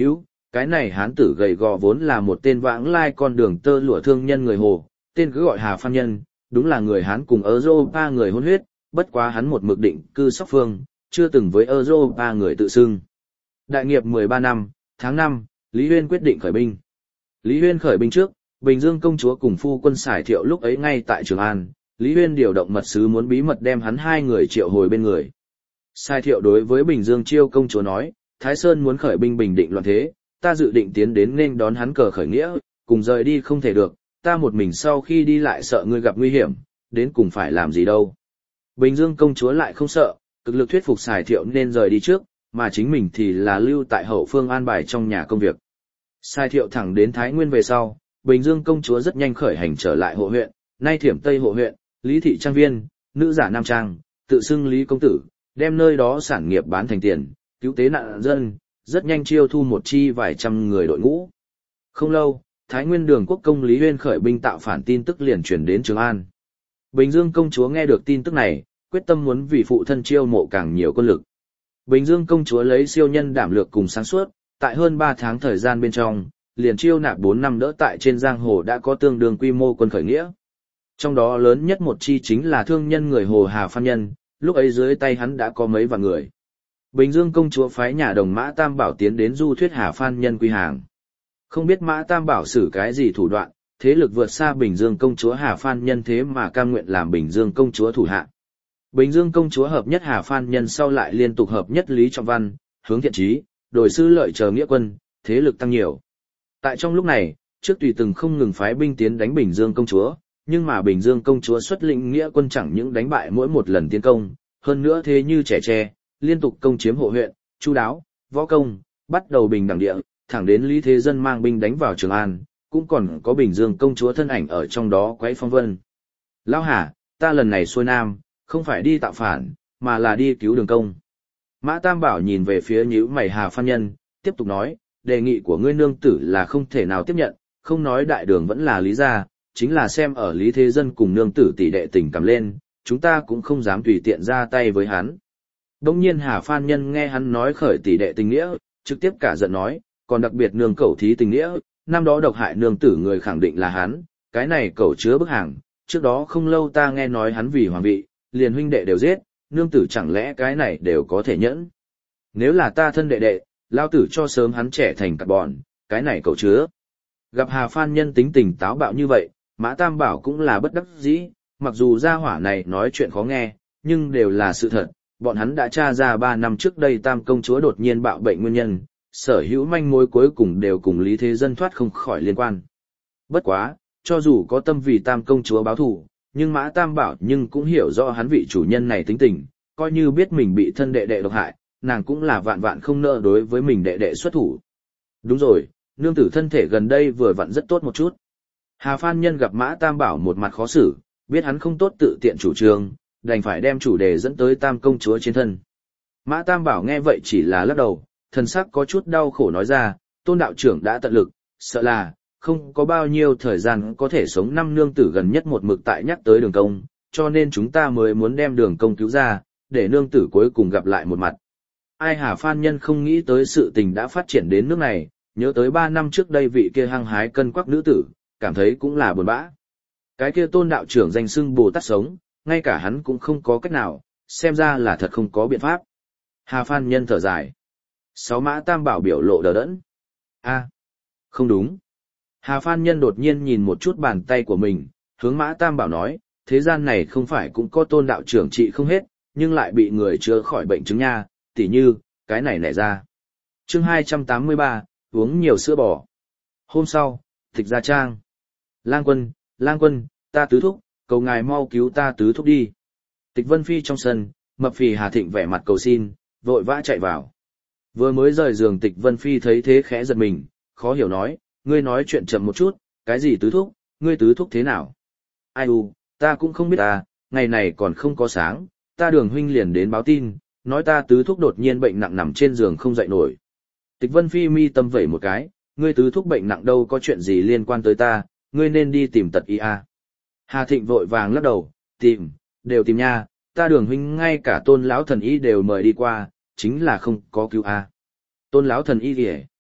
Cái này hán tử gầy gò vốn là một tên vãng lai con đường tơ lụa thương nhân người Hồ, tên cứ gọi Hà Phan Nhân, đúng là người Hán cùng Europa người hôn huyết, bất quá hắn một mực định cư Sóc Phương, chưa từng với Europa người tự xưng. Đại nghiệp mười ba năm, tháng năm, Lý Huyên quyết định khởi binh. Lý Huyên khởi binh trước, Bình Dương công chúa cùng phu quân Sải Thiệu lúc ấy ngay tại Trường An, Lý Huyên điều động mật sứ muốn bí mật đem hắn hai người triệu hồi bên người. Sải Thiệu đối với Bình Dương Chiêu công chúa nói, Thái Sơn muốn khởi binh bình định loạn thế, ta dự định tiến đến nên đón hắn cờ khởi nghĩa, cùng rời đi không thể được, ta một mình sau khi đi lại sợ ngươi gặp nguy hiểm, đến cùng phải làm gì đâu. Bình Dương công chúa lại không sợ, cực lực thuyết phục Sải Thiệu nên rời đi trước, mà chính mình thì là lưu tại hậu phương an bài trong nhà công việc. Sải Thiệu thẳng đến Thái Nguyên về sau, Bình Dương công chúa rất nhanh khởi hành trở lại hộ huyện, nay Thiểm Tây hộ huyện, Lý thị trang viên, nữ giả nam trang, tự xưng Lý công tử, đem nơi đó sản nghiệp bán thành tiền, cứu tế nạn dân, rất nhanh chiêu thu một chi vài trăm người đội ngũ. Không lâu, Thái Nguyên Đường quốc công Lý Huyên khởi binh tạo phản tin tức liền truyền đến Trường An. Bình Dương công chúa nghe được tin tức này, quyết tâm muốn vì phụ thân chiêu mộ càng nhiều quân lực. Bình Dương công chúa lấy siêu nhân đảm lược cùng sáng suốt, tại hơn ba tháng thời gian bên trong, liền chiêu nạp bốn năm đỡ tại trên giang hồ đã có tương đương quy mô quân khởi nghĩa. Trong đó lớn nhất một chi chính là thương nhân người Hồ Hà Phan Nhân, lúc ấy dưới tay hắn đã có mấy vạn người. Bình Dương công chúa phái nhà đồng Mã Tam Bảo tiến đến du thuyết Hà Phan Nhân quy hàng. Không biết Mã Tam Bảo xử cái gì thủ đoạn, thế lực vượt xa Bình Dương công chúa Hà Phan Nhân thế mà cam nguyện làm Bình Dương công chúa thủ hạ. Bình Dương công chúa hợp nhất Hà Phan Nhân sau lại liên tục hợp nhất Lý Trọng Văn, Hướng Thiện Chí, đổi sư lợi chờ nghĩa quân, thế lực tăng nhiều. Tại trong lúc này, trước tùy từng không ngừng phái binh tiến đánh Bình Dương công chúa, nhưng mà Bình Dương công chúa xuất lĩnh nghĩa quân chẳng những đánh bại mỗi một lần tiến công, hơn nữa thế như trẻ tre, liên tục công chiếm hộ huyện, Chu Đáo, Võ Công, bắt đầu bình đẳng địa, thẳng đến Lý Thế Dân mang binh đánh vào Trường An, cũng còn có Bình Dương công chúa thân ảnh ở trong đó quấy phong vân. Lão Hà, ta lần này xuôi nam, không phải đi tạo phản, mà là đi cứu Đường công. Mã Tam Bảo nhìn về phía nhíu mày Hà Phan Nhân, tiếp tục nói, đề nghị của ngươi nương tử là không thể nào tiếp nhận, không nói đại đường vẫn là Lý gia, chính là xem ở Lý Thế Dân cùng nương tử tỷ đệ tình cảm lên, chúng ta cũng không dám tùy tiện ra tay với hắn. Đông nhiên Hà Phan Nhân nghe hắn nói khởi tỷ đệ tình nghĩa, trực tiếp cả giận nói, còn đặc biệt nương cẩu thí tình nghĩa, năm đó độc hại nương tử người khẳng định là hắn, cái này cẩu chứa bức hàng, trước đó không lâu ta nghe nói hắn vì hoàng vị, liền huynh đệ đều giết, nương tử chẳng lẽ cái này đều có thể nhẫn. Nếu là ta thân đệ đệ, lao tử cho sớm hắn trẻ thành cặp bọn, cái này cẩu chứa. Gặp Hà Phan Nhân tính tình táo bạo như vậy, Mã Tam Bảo cũng là bất đắc dĩ, mặc dù gia hỏa này nói chuyện khó nghe, nhưng đều là sự thật. Bọn hắn đã tra ra ba năm trước đây Tam công chúa đột nhiên bạo bệnh nguyên nhân, sở hữu manh mối cuối cùng đều cùng Lý Thế Dân thoát không khỏi liên quan. Bất quá, cho dù có tâm vì Tam công chúa báo thù, nhưng Mã Tam Bảo nhưng cũng hiểu rõ hắn vị chủ nhân này tính tình, coi như biết mình bị thân đệ đệ độc hại, nàng cũng là vạn vạn không nỡ đối với mình đệ đệ xuất thủ. Đúng rồi, nương tử thân thể gần đây vừa vặn rất tốt một chút. Hà Phan Nhân gặp Mã Tam Bảo một mặt khó xử, biết hắn không tốt tự tiện chủ trương, đành phải đem chủ đề dẫn tới Tam công chúa trên thân. Mã Tam Bảo nghe vậy chỉ là lắc đầu, thần sắc có chút đau khổ nói ra, Tôn đạo trưởng đã tận lực, sợ là không có bao nhiêu thời gian có thể sống năm nương tử gần nhất một mực tại nhắc tới Đường công, cho nên chúng ta mới muốn đem Đường công cứu ra, để nương tử cuối cùng gặp lại một mặt. Ai Hà Phan Nhân không nghĩ tới sự tình đã phát triển đến nước này, nhớ tới ba năm trước đây vị kia hăng hái cân quắc nữ tử, cảm thấy cũng là buồn bã. Cái kia Tôn đạo trưởng danh xưng Bồ Tát sống, ngay cả hắn cũng không có cách nào, xem ra là thật không có biện pháp. Hà Phan Nhân thở dài. Sáu Mã Tam Bảo biểu lộ đờ đẫn. A, không đúng. Hà Phan Nhân đột nhiên nhìn một chút bàn tay của mình, hướng Mã Tam Bảo nói, thế gian này không phải cũng có Tôn đạo trưởng trị không hết, nhưng lại bị người chữa khỏi bệnh chứng nha, tỉ như, cái này nảy ra. Chương hai trăm tám mươi ba, uống nhiều sữa bò. Hôm sau, Tịch Gia Trang. Lang Quân, Lang Quân, ta tứ thúc, cầu ngài mau cứu ta tứ thúc đi. Tịch Vân Phi trong sân, mập phì Hà Thịnh vẻ mặt cầu xin, vội vã chạy vào. Vừa mới rời giường Tịch Vân Phi thấy thế khẽ giật mình, khó hiểu nói, ngươi nói chuyện chậm một chút, cái gì tứ thúc, ngươi tứ thúc thế nào? Ai u, ta cũng không biết ta, ngày này còn không có sáng, ta Đường huynh liền đến báo tin, nói ta tứ thúc đột nhiên bệnh nặng nằm trên giường không dậy nổi. Tịch Vân Phi mi tâm vẩy một cái, ngươi tứ thúc bệnh nặng đâu có chuyện gì liên quan tới ta, ngươi nên đi tìm tật y a. Hà Thịnh vội vàng lắc đầu, tìm, đều tìm nha, ta Đường huynh ngay cả Tôn lão thần y đều mời đi qua, chính là không có cứu a. Tôn lão thần y kìa.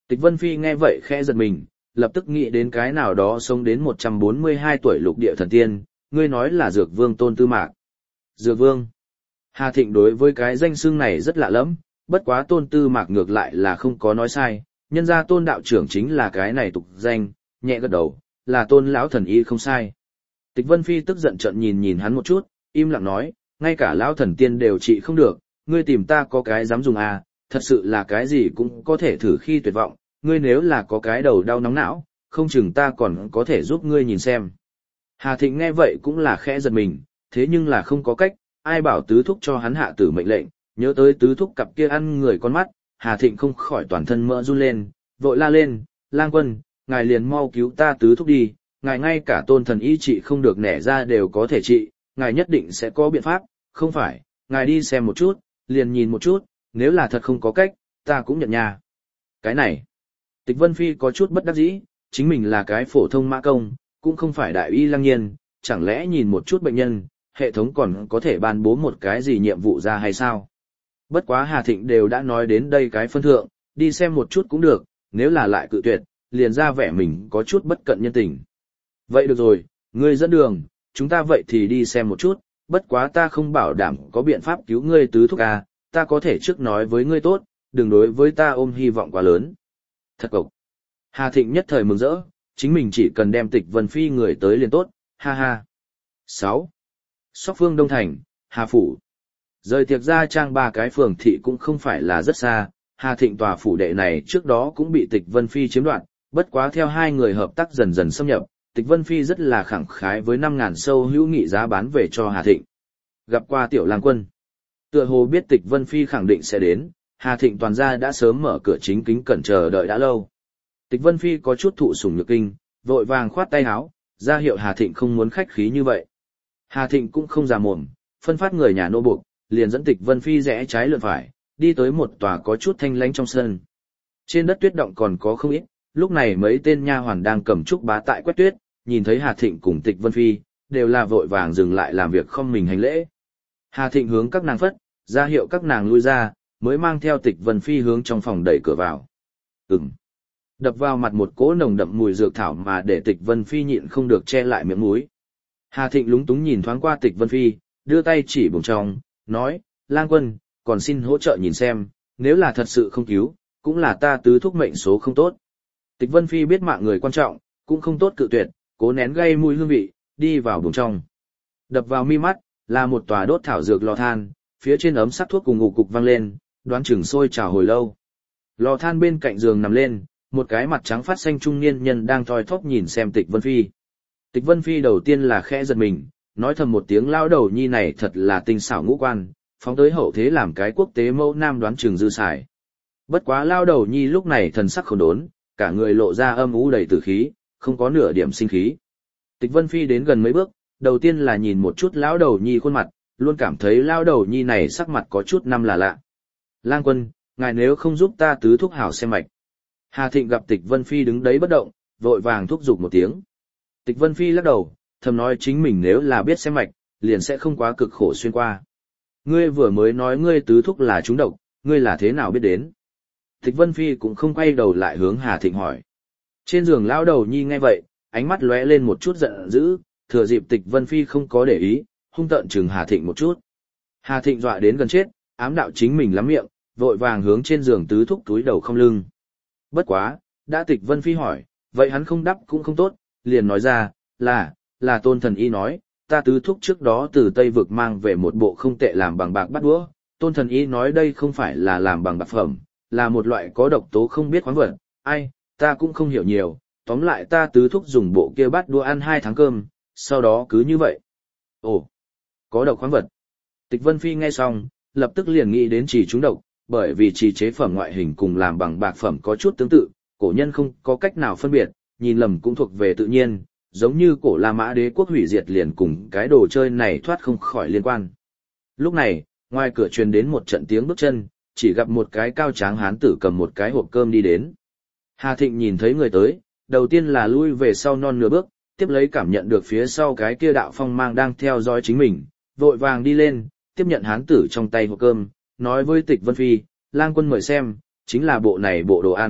Tịch Vân Phi nghe vậy khẽ giật mình, lập tức nghĩ đến cái nào đó sống đến một trăm bốn mươi hai tuổi lục địa thần tiên, ngươi nói là Dược Vương Tôn Tư Mạc. Dược Vương. Hà Thịnh đối với cái danh xưng này rất lạ lẫm, bất quá Tôn Tư Mạc ngược lại là không có nói sai, nhân ra Tôn đạo trưởng chính là cái này tục danh, nhẹ gật đầu, là Tôn lão thần y không sai. Tịch Vân Phi tức giận trợn nhìn nhìn hắn một chút, im lặng nói, ngay cả lão thần tiên đều trị không được, ngươi tìm ta có cái dám dùng à, thật sự là cái gì cũng có thể thử khi tuyệt vọng, ngươi nếu là có cái đầu đau nóng não, không chừng ta còn có thể giúp ngươi nhìn xem. Hà Thịnh nghe vậy cũng là khẽ giật mình, thế nhưng là không có cách, ai bảo tứ thúc cho hắn hạ tử mệnh lệnh, nhớ tới tứ thúc cặp kia ăn người con mắt, Hà Thịnh không khỏi toàn thân mỡ run lên, vội la lên, lang quân, ngài liền mau cứu ta tứ thúc đi, ngài ngay cả Tôn thần y trị không được nẻ ra đều có thể trị, ngài nhất định sẽ có biện pháp, không phải, ngài đi xem một chút, liền nhìn một chút, nếu là thật không có cách, ta cũng nhận nha. Cái này, Tịch Vân Phi có chút bất đắc dĩ, chính mình là cái phổ thông mã công, cũng không phải đại y lăng nhiên, chẳng lẽ nhìn một chút bệnh nhân, hệ thống còn có thể ban bố một cái gì nhiệm vụ ra hay sao? Bất quá Hà Thịnh đều đã nói đến đây cái phân thượng, đi xem một chút cũng được, nếu là lại cự tuyệt, liền ra vẻ mình có chút bất cận nhân tình. Vậy được rồi, ngươi dẫn đường, chúng ta vậy thì đi xem một chút, bất quá ta không bảo đảm có biện pháp cứu ngươi tứ thúc à, ta có thể trước nói với ngươi tốt, đừng đối với ta ôm hy vọng quá lớn. Thật cộc. Hà Thịnh nhất thời mừng rỡ, chính mình chỉ cần đem Tịch Vân Phi người tới liền tốt, ha ha. sáu. Sóc Phương Đông Thành, Hà Phủ. Rời tiệc ra trang ba cái phường thị cũng không phải là rất xa, Hà Thịnh tòa phủ đệ này trước đó cũng bị Tịch Vân Phi chiếm đoạt, bất quá theo hai người hợp tác dần dần xâm nhập, Tịch Vân Phi rất là khẳng khái với năm ngàn sâu hữu nghị giá bán về cho Hà Thịnh. Gặp qua Tiểu Lang Quân. Tựa hồ biết Tịch Vân Phi khẳng định sẽ đến, Hà Thịnh toàn gia đã sớm mở cửa chính kính cẩn chờ đợi đã lâu. Tịch Vân Phi có chút thụ sủng nhược kinh, vội vàng khoát tay áo, ra hiệu Hà Thịnh không muốn khách khí như vậy. Hà Thịnh cũng không già mồm, phân phát người nhà nô buộc, liền dẫn Tịch Vân Phi rẽ trái lượn phải, đi tới một tòa có chút thanh lãnh trong sân. Trên đất tuyết động còn có không ít, lúc này mấy tên nha hoàn đang cầm trúc bá tại quét tuyết, nhìn thấy Hà Thịnh cùng Tịch Vân Phi, đều là vội vàng dừng lại làm việc không mình hành lễ. Hà Thịnh hướng các nàng phất, ra hiệu các nàng lui ra, mới mang theo Tịch Vân Phi hướng trong phòng đẩy cửa vào. Ừm. Đập vào mặt một cỗ nồng đậm mùi dược thảo mà để Tịch Vân Phi nhịn không được che lại miệng mũi. Hà Thịnh lúng túng nhìn thoáng qua Tịch Vân Phi, đưa tay chỉ bụng trong, nói, Lang Quân, còn xin hỗ trợ nhìn xem, nếu là thật sự không cứu, cũng là ta tứ thúc mệnh số không tốt. Tịch Vân Phi biết mạng người quan trọng, cũng không tốt cự tuyệt, cố nén gây mùi hương vị, đi vào bụng trong. Đập vào mi mắt, là một tòa đốt thảo dược lò than, phía trên ấm sắc thuốc cùng ngục cục vang lên, đoán chừng sôi trào hồi lâu. Lò than bên cạnh giường nằm lên, một cái mặt trắng phát xanh trung niên nhân đang thoi thóp nhìn xem Tịch Vân Phi. Tịch Vân Phi đầu tiên là khẽ giật mình, nói thầm một tiếng lao đầu nhi này thật là tinh xảo ngũ quan, phóng tới hậu thế làm cái quốc tế mẫu nam đoán chừng dư xài. Bất quá lao đầu nhi lúc này thần sắc khốn đốn, cả người lộ ra âm u đầy tử khí, không có nửa điểm sinh khí. Tịch Vân Phi đến gần mấy bước, đầu tiên là nhìn một chút lão đầu nhi khuôn mặt, luôn cảm thấy lao đầu nhi này sắc mặt có chút năm là lạ. Lang Quân, ngài nếu không giúp ta tứ thúc hảo xem mạch. Hà Thịnh gặp Tịch Vân Phi đứng đấy bất động, vội vàng thúc giục một tiếng. Tịch Vân Phi lắc đầu, thầm nói chính mình nếu là biết xem mạch, liền sẽ không quá cực khổ xuyên qua. Ngươi vừa mới nói ngươi tứ thúc là trúng độc, ngươi là thế nào biết đến? Tịch Vân Phi cũng không quay đầu lại hướng Hà Thịnh hỏi. Trên giường lão đầu nhi nghe vậy, ánh mắt lóe lên một chút giận dữ, thừa dịp Tịch Vân Phi không có để ý, hung tợn chừng Hà Thịnh một chút. Hà Thịnh dọa đến gần chết, ám đạo chính mình lắm miệng, vội vàng hướng trên giường tứ thúc túi đầu không lưng. Bất quá, đã Tịch Vân Phi hỏi, vậy hắn không đáp cũng không tốt, liền nói ra, là, là Tôn thần y nói, ta tứ thúc trước đó từ Tây Vực mang về một bộ không tệ làm bằng bạc bắt đũa, Tôn thần y nói đây không phải là làm bằng bạc phẩm, là một loại có độc tố không biết khoáng vật, ai, ta cũng không hiểu nhiều, tóm lại ta tứ thúc dùng bộ kia bắt đũa ăn hai tháng cơm, sau đó cứ như vậy. Ồ, có độc khoáng vật. Tịch Vân Phi nghe xong, lập tức liền nghĩ đến chỉ trúng độc, bởi vì chỉ chế phẩm ngoại hình cùng làm bằng bạc phẩm có chút tương tự, cổ nhân không có cách nào phân biệt, nhìn lầm cũng thuộc về tự nhiên, giống như cổ La Mã đế quốc hủy diệt liền cùng cái đồ chơi này thoát không khỏi liên quan. Lúc này, ngoài cửa truyền đến một trận tiếng bước chân, chỉ gặp một cái cao tráng hán tử cầm một cái hộp cơm đi đến. Hà Thịnh nhìn thấy người tới, đầu tiên là lui về sau non nửa bước, tiếp lấy cảm nhận được phía sau cái kia đạo phong mang đang theo dõi chính mình, vội vàng đi lên, tiếp nhận hán tử trong tay hộp cơm, nói với Tịch Vân Phi, Lang Quân mời xem, chính là bộ này bộ đồ ăn,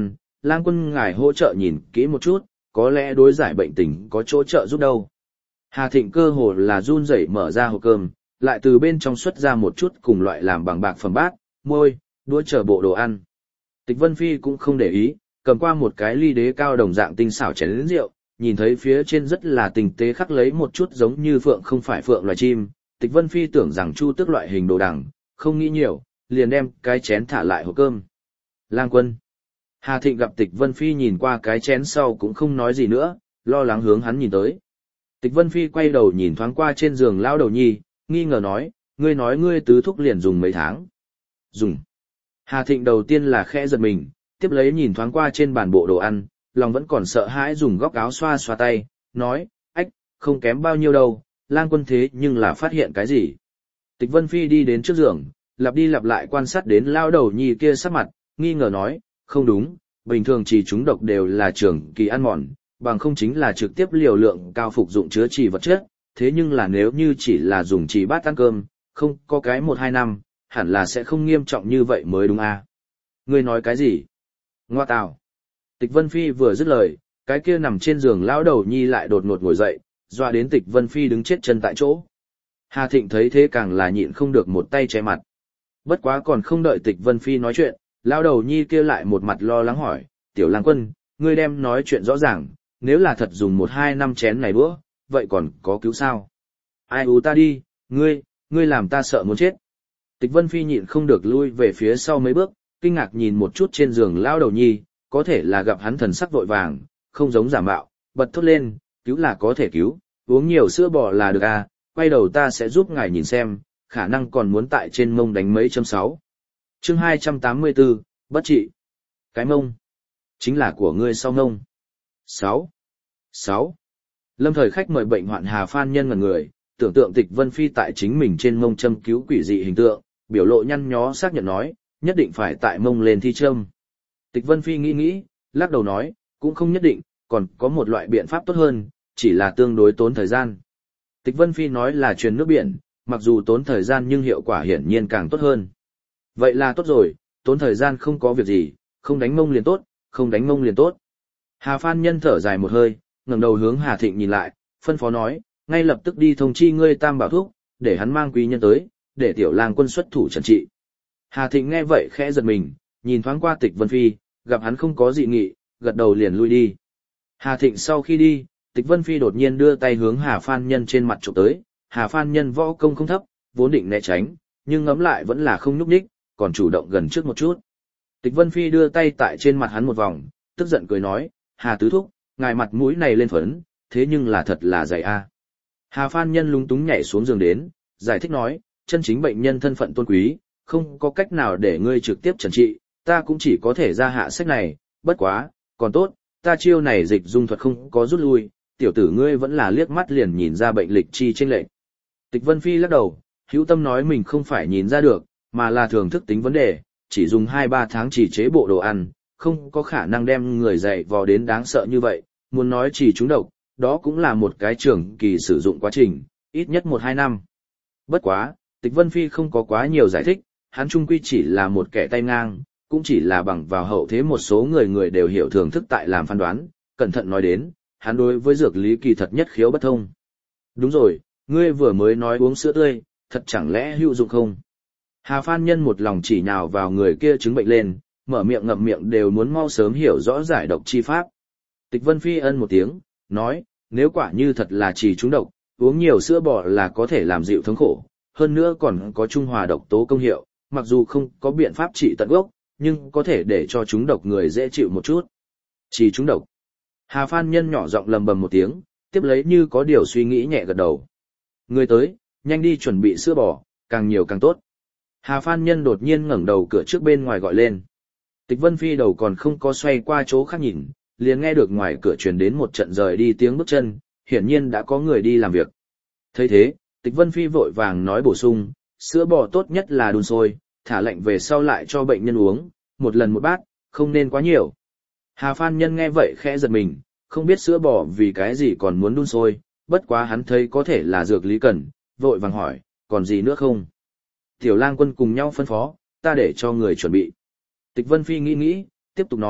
Lang Quân ngài hỗ trợ nhìn kỹ một chút, có lẽ đối giải bệnh tình có chỗ trợ giúp đâu. Hà Thịnh cơ hồ là run rẩy mở ra hộp cơm, lại từ bên trong xuất ra một chút cùng loại làm bằng bạc phẩm bát, môi, đũa chờ bộ đồ ăn. Tịch Vân Phi cũng không để ý, cầm qua một cái ly đế cao đồng dạng tinh xảo chén lớn rượu, nhìn thấy phía trên rất là tinh tế khắc lấy một chút giống như phượng không phải phượng loài chim. Tịch Vân Phi tưởng rằng chu tước loại hình đồ đằng, không nghĩ nhiều, liền đem cái chén thả lại hộp cơm. Lang Quân. Hà Thịnh gặp Tịch Vân Phi nhìn qua cái chén sau cũng không nói gì nữa, lo lắng hướng hắn nhìn tới. Tịch Vân Phi quay đầu nhìn thoáng qua trên giường lao đầu nhi, nghi ngờ nói, ngươi nói ngươi tứ thúc liền dùng mấy tháng. Dùng. Hà Thịnh đầu tiên là khẽ giật mình, tiếp lấy nhìn thoáng qua trên bàn bộ đồ ăn, lòng vẫn còn sợ hãi dùng góc áo xoa xoa tay, nói, ách, không kém bao nhiêu đâu, Lang Quân thế nhưng là phát hiện cái gì. Tịch Vân Phi đi đến trước giường, lặp đi lặp lại quan sát đến lao đầu nhi kia sắc mặt, nghi ngờ nói, không đúng, bình thường chỉ chúng độc đều là trường kỳ ăn mòn, bằng không chính là trực tiếp liều lượng cao phục dụng chứa trì vật chất, thế nhưng là nếu như chỉ là dùng trì bát ăn cơm, không có cái một hai năm, hẳn là sẽ không nghiêm trọng như vậy mới đúng à. Ngươi nói cái gì? Ngoa tào. Tịch Vân Phi vừa dứt lời, cái kia nằm trên giường lão đầu nhi lại đột ngột ngồi dậy, dọa đến Tịch Vân Phi đứng chết chân tại chỗ. Hà Thịnh thấy thế càng là nhịn không được một tay che mặt. Bất quá còn không đợi Tịch Vân Phi nói chuyện, lão đầu nhi kia lại một mặt lo lắng hỏi, Tiểu Lang Quân, ngươi đem nói chuyện rõ ràng, nếu là thật dùng một hai năm chén này đũa, vậy còn có cứu sao? Ai ú ta đi, ngươi, ngươi làm ta sợ muốn chết. Tịch Vân Phi nhịn không được lui về phía sau mấy bước, kinh ngạc nhìn một chút trên giường lão đầu nhi, có thể là gặp hắn thần sắc vội vàng, không giống giả mạo, bật thốt lên, cứu là có thể cứu, uống nhiều sữa bò là được à, quay đầu ta sẽ giúp ngài nhìn xem, khả năng còn muốn tại trên mông đánh mấy châm sáu. Chương hai trăm tám mươi tư, bất trị. Cái mông, chính là của ngươi sau mông. sáu. sáu. Lâm Thời khách mời bệnh hoạn Hà Phan Nhân ngẩn người, tưởng tượng Tịch Vân Phi tại chính mình trên mông châm cứu quỷ dị hình tượng, biểu lộ nhăn nhó xác nhận nói, nhất định phải tại mông lên thi châm. Tịch Vân Phi nghĩ nghĩ, lắc đầu nói, cũng không nhất định, còn có một loại biện pháp tốt hơn, chỉ là tương đối tốn thời gian. Tịch Vân Phi nói là truyền nước biển, mặc dù tốn thời gian nhưng hiệu quả hiển nhiên càng tốt hơn. Vậy là tốt rồi, tốn thời gian không có việc gì, không đánh mông liền tốt, không đánh mông liền tốt. Hà Phan Nhân thở dài một hơi, ngẩng đầu hướng Hà Thịnh nhìn lại, phân phó nói, ngay lập tức đi thông chi ngươi Tam Bảo Thúc, để hắn mang quý nhân tới, để Tiểu Lang Quân xuất thủ trần trị. Hà Thịnh nghe vậy khẽ giật mình, nhìn thoáng qua Tịch Vân Phi, gặp hắn không có dị nghị, gật đầu liền lui đi. Hà Thịnh sau khi đi, Tịch Vân Phi đột nhiên đưa tay hướng Hà Phan Nhân trên mặt chụp tới, Hà Phan Nhân võ công không thấp, vốn định né tránh, nhưng ngấm lại vẫn là không nhúc nhích, còn chủ động gần trước một chút. Tịch Vân Phi đưa tay tại trên mặt hắn một vòng, tức giận cười nói, Hà Tứ Thúc, ngài mặt mũi này lên phấn, thế nhưng là thật là dày a. Hà Phan Nhân lúng túng nhảy xuống giường đến, giải thích nói, chân chính bệnh nhân thân phận tôn quý, không có cách nào để ngươi trực tiếp trần trị, ta cũng chỉ có thể ra hạ sách này, bất quá, còn tốt, ta chiêu này dịch dung thuật không có rút lui, tiểu tử ngươi vẫn là liếc mắt liền nhìn ra bệnh lịch chi chênh lệch. Tịch Vân Phi lắc đầu, hữu tâm nói mình không phải nhìn ra được, mà là thường thức tính vấn đề, chỉ dùng hai ba tháng chỉ chế bộ đồ ăn, không có khả năng đem người dạy vò đến đáng sợ như vậy, muốn nói chỉ trúng độc, đó cũng là một cái trường kỳ sử dụng quá trình, ít nhất một hai năm. Bất quá, Tịch Vân Phi không có quá nhiều giải thích, hắn trung quy chỉ là một kẻ tay ngang, cũng chỉ là bằng vào hậu thế một số người người đều hiểu thường thức tại làm phán đoán, cẩn thận nói đến, hắn đối với dược lý kỳ thật nhất khiếu bất thông. Đúng rồi, ngươi vừa mới nói uống sữa tươi, thật chẳng lẽ hữu dụng không? Hà Phan Nhân một lòng chỉ nhào vào người kia chứng bệnh lên, mở miệng ngậm miệng đều muốn mau sớm hiểu rõ giải độc chi pháp. Tịch Vân Phi ân một tiếng, nói, nếu quả như thật là chỉ trúng độc, uống nhiều sữa bò là có thể làm dịu thống khổ, hơn nữa còn có trung hòa độc tố công hiệu, mặc dù không có biện pháp trị tận gốc, nhưng có thể để cho chúng độc người dễ chịu một chút. Chỉ trúng độc. Hà Phan Nhân nhỏ giọng lầm bầm một tiếng, tiếp lấy như có điều suy nghĩ nhẹ gật đầu. Người tới, nhanh đi chuẩn bị sữa bò, càng nhiều càng tốt. Hà Phan Nhân đột nhiên ngẩng đầu cửa trước bên ngoài gọi lên. Tịch Vân Phi đầu còn không có xoay qua chỗ khác nhìn, liền nghe được ngoài cửa truyền đến một trận rời đi tiếng bước chân, hiển nhiên đã có người đi làm việc. Thấy thế, Tịch Vân Phi vội vàng nói bổ sung, sữa bò tốt nhất là đun sôi, thả lạnh về sau lại cho bệnh nhân uống, một lần một bát, không nên quá nhiều. Hà Phan Nhân nghe vậy khẽ giật mình, không biết sữa bò vì cái gì còn muốn đun sôi, bất quá hắn thấy có thể là dược lý cần, vội vàng hỏi, còn gì nữa không? Tiểu Lang Quân cùng nhau phân phó, ta để cho người chuẩn bị. Tịch Vân Phi nghĩ nghĩ, tiếp tục nói,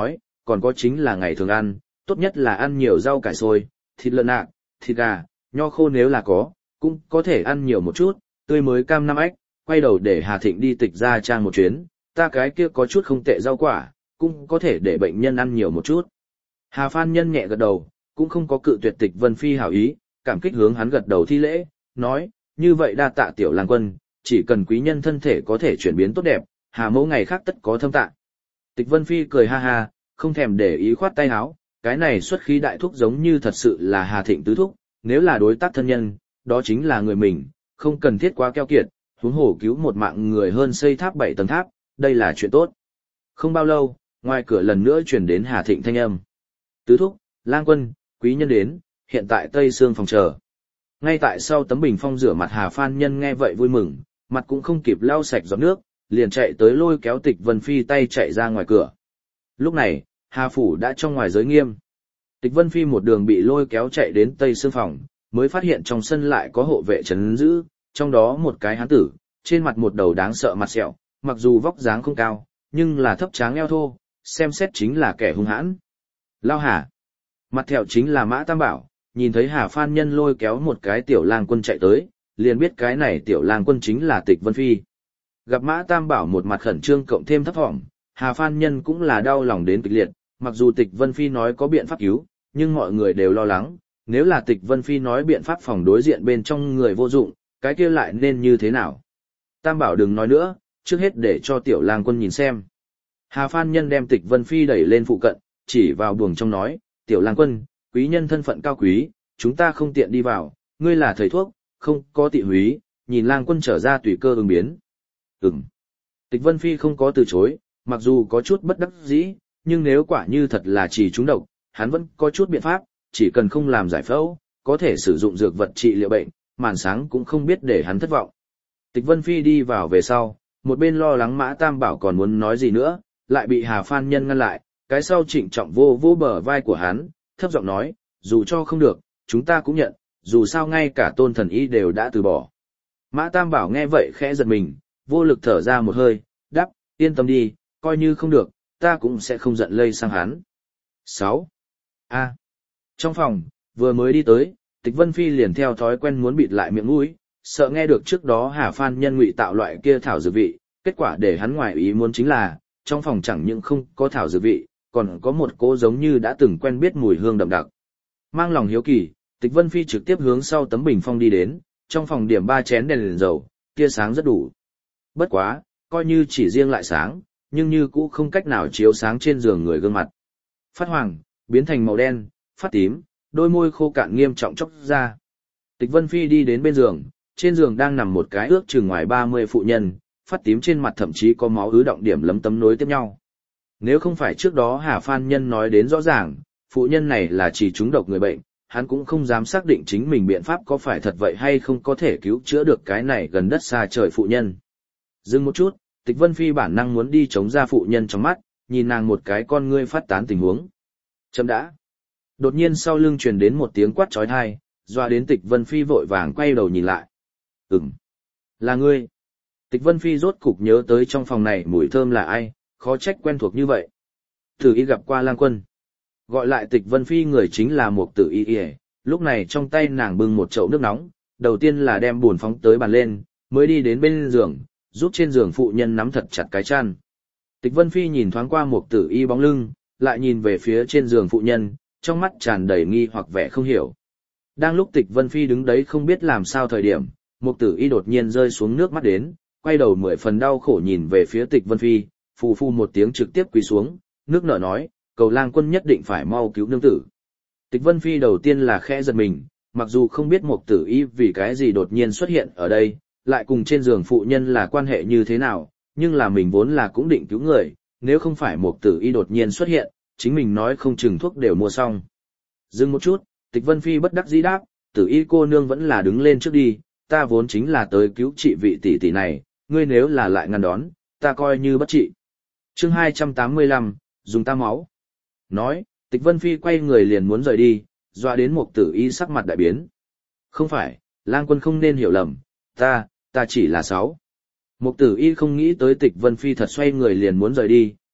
còn có chính là ngày thường ăn, tốt nhất là ăn nhiều rau cải xôi, thịt lợn nạc, thịt gà, nho khô nếu là có, cũng có thể ăn nhiều một chút, tươi mới cam năm ếch, quay đầu để Hà Thịnh đi Tịch Gia Trang một chuyến, ta cái kia có chút không tệ rau quả, cũng có thể để bệnh nhân ăn nhiều một chút. Hà Phan Nhân nhẹ gật đầu, cũng không có cự tuyệt Tịch Vân Phi hảo ý, cảm kích hướng hắn gật đầu thi lễ, nói, như vậy đa tạ tiểu lang quân, chỉ cần quý nhân thân thể có thể chuyển biến tốt đẹp, Hà mẫu ngày khác tất có thâm tạ. Tịch Vân Phi cười ha ha, không thèm để ý khoát tay áo, cái này xuất khí đại thúc giống như thật sự là Hà Thịnh tứ thúc, nếu là đối tác thân nhân, đó chính là người mình, không cần thiết quá keo kiệt, huống hồ cứu một mạng người hơn xây tháp bảy tầng tháp, đây là chuyện tốt. Không bao lâu, ngoài cửa lần nữa truyền đến Hà Thịnh thanh âm. Tứ thúc, lang quân, quý nhân đến, hiện tại Tây Sương phòng chờ. Ngay tại sau tấm bình phong rửa mặt Hà Phan Nhân nghe vậy vui mừng, mặt cũng không kịp lau sạch giọt nước, liền chạy tới lôi kéo Tịch Vân Phi tay chạy ra ngoài cửa. Lúc này, Hà Phủ đã trong ngoài giới nghiêm. Tịch Vân Phi một đường bị lôi kéo chạy đến Tây Sương phòng, mới phát hiện trong sân lại có hộ vệ trấn giữ, trong đó một cái hán tử, trên mặt một đầu đáng sợ mặt sẹo, mặc dù vóc dáng không cao, nhưng là thấp tráng eo thô, xem xét chính là kẻ hung hãn. Lao Hà. Mặt thẹo chính là Mã Tam Bảo, nhìn thấy Hà Phan Nhân lôi kéo một cái tiểu lang quân chạy tới, liền biết cái này tiểu lang quân chính là Tịch Vân Phi. Gặp Mã Tam Bảo một mặt khẩn trương cộng thêm thấp thỏm, Hà Phan Nhân cũng là đau lòng đến kịch liệt, mặc dù Tịch Vân Phi nói có biện pháp cứu, nhưng mọi người đều lo lắng, nếu là Tịch Vân Phi nói biện pháp phòng đối diện bên trong người vô dụng, cái kia lại nên như thế nào? Tam Bảo đừng nói nữa, trước hết để cho tiểu lang quân nhìn xem. Hà Phan Nhân đem Tịch Vân Phi đẩy lên phụ cận, chỉ vào buồng trong nói, tiểu lang quân, quý nhân thân phận cao quý, chúng ta không tiện đi vào, ngươi là thầy thuốc, không có tị húy, nhìn lang quân trở ra tùy cơ ứng biến. Ừm. Tịch Vân Phi không có từ chối, mặc dù có chút bất đắc dĩ, nhưng nếu quả như thật là chỉ trúng độc, hắn vẫn có chút biện pháp, chỉ cần không làm giải phẫu, có thể sử dụng dược vật trị liệu bệnh, màn sáng cũng không biết để hắn thất vọng. Tịch Vân Phi đi vào về sau, một bên lo lắng Mã Tam Bảo còn muốn nói gì nữa, lại bị Hà Phan Nhân ngăn lại, cái sau trịnh trọng vô vô bờ vai của hắn, thấp giọng nói, dù cho không được, chúng ta cũng nhận, dù sao ngay cả Tôn Thần Y đều đã từ bỏ. Mã Tam Bảo nghe vậy khẽ giật mình, vô lực thở ra một hơi, đáp, yên tâm đi, coi như không được, ta cũng sẽ không giận lây sang hắn. sáu. A. Trong phòng, vừa mới đi tới, Tịch Vân Phi liền theo thói quen muốn bịt lại miệng mũi, sợ nghe được trước đó Hà Phan Nhân ngụy tạo loại kia thảo dược vị, kết quả để hắn ngoài ý muốn chính là, trong phòng chẳng những không có thảo dược vị, còn có một cỗ giống như đã từng quen biết mùi hương đậm đặc. Mang lòng hiếu kỳ, Tịch Vân Phi trực tiếp hướng sau tấm bình phong đi đến, trong phòng điểm ba chén đèn liền dầu, tia sáng rất đủ. Bất quá, coi như chỉ riêng lại sáng, nhưng như cũ không cách nào chiếu sáng trên giường người gương mặt. Phát hoàng, biến thành màu đen, phát tím, đôi môi khô cạn nghiêm trọng chốc ra. Tịch Vân Phi đi đến bên giường, trên giường đang nằm một cái ước chừng ngoài ba mươi phụ nhân, phát tím trên mặt thậm chí có máu ứ động điểm lấm tấm nối tiếp nhau. Nếu không phải trước đó Hà Phan Nhân nói đến rõ ràng, phụ nhân này là chỉ trúng độc người bệnh, hắn cũng không dám xác định chính mình biện pháp có phải thật vậy hay không có thể cứu chữa được cái này gần đất xa trời phụ nhân. Dừng một chút, Tịch Vân Phi bản năng muốn đi chống ra phụ nhân trong mắt, nhìn nàng một cái con ngươi phát tán tình huống. Chấm đã. Đột nhiên sau lưng truyền đến một tiếng quát chói tai, doa đến Tịch Vân Phi vội vàng quay đầu nhìn lại. Ừm, là ngươi. Tịch Vân Phi rốt cục nhớ tới trong phòng này mùi thơm là ai, khó trách quen thuộc như vậy. Tử Y gặp qua lang quân. Gọi lại Tịch Vân Phi người chính là một Tử Y Y, lúc này trong tay nàng bưng một chậu nước nóng, đầu tiên là đem buồn phóng tới bàn lên, mới đi đến bên giường, giúp trên giường phụ nhân nắm thật chặt cái chăn. Tịch Vân Phi nhìn thoáng qua một Tử Y bóng lưng, lại nhìn về phía trên giường phụ nhân, trong mắt tràn đầy nghi hoặc vẻ không hiểu. Đang lúc Tịch Vân Phi đứng đấy không biết làm sao thời điểm, một Tử Y đột nhiên rơi xuống nước mắt đến, quay đầu mười phần đau khổ nhìn về phía Tịch Vân Phi, phù phù một tiếng trực tiếp quỳ xuống, nước nở nói, cầu lang quân nhất định phải mau cứu nương tử. Tịch Vân Phi đầu tiên là khẽ giật mình, mặc dù không biết một Tử Y vì cái gì đột nhiên xuất hiện ở đây, lại cùng trên giường phụ nhân là quan hệ như thế nào, nhưng là mình vốn là cũng định cứu người, nếu không phải một Tử Y đột nhiên xuất hiện, chính mình nói không chừng thuốc đều mua xong. Dừng một chút, Tịch Vân Phi bất đắc dĩ đáp, Tử Y cô nương vẫn là đứng lên trước đi, ta vốn chính là tới cứu trị vị tỷ tỷ này, ngươi nếu là lại ngăn đón, ta coi như bất trị. Chương hai trăm tám mươi lăm, dùng ta máu. Nói, Tịch Vân Phi quay người liền muốn rời đi, doa đến một Tử Y sắc mặt đại biến. Không phải, lang quân không nên hiểu lầm, ta, ta chỉ là sáu. Một Tử Y không nghĩ tới Tịch Vân Phi thật xoay người liền muốn rời đi,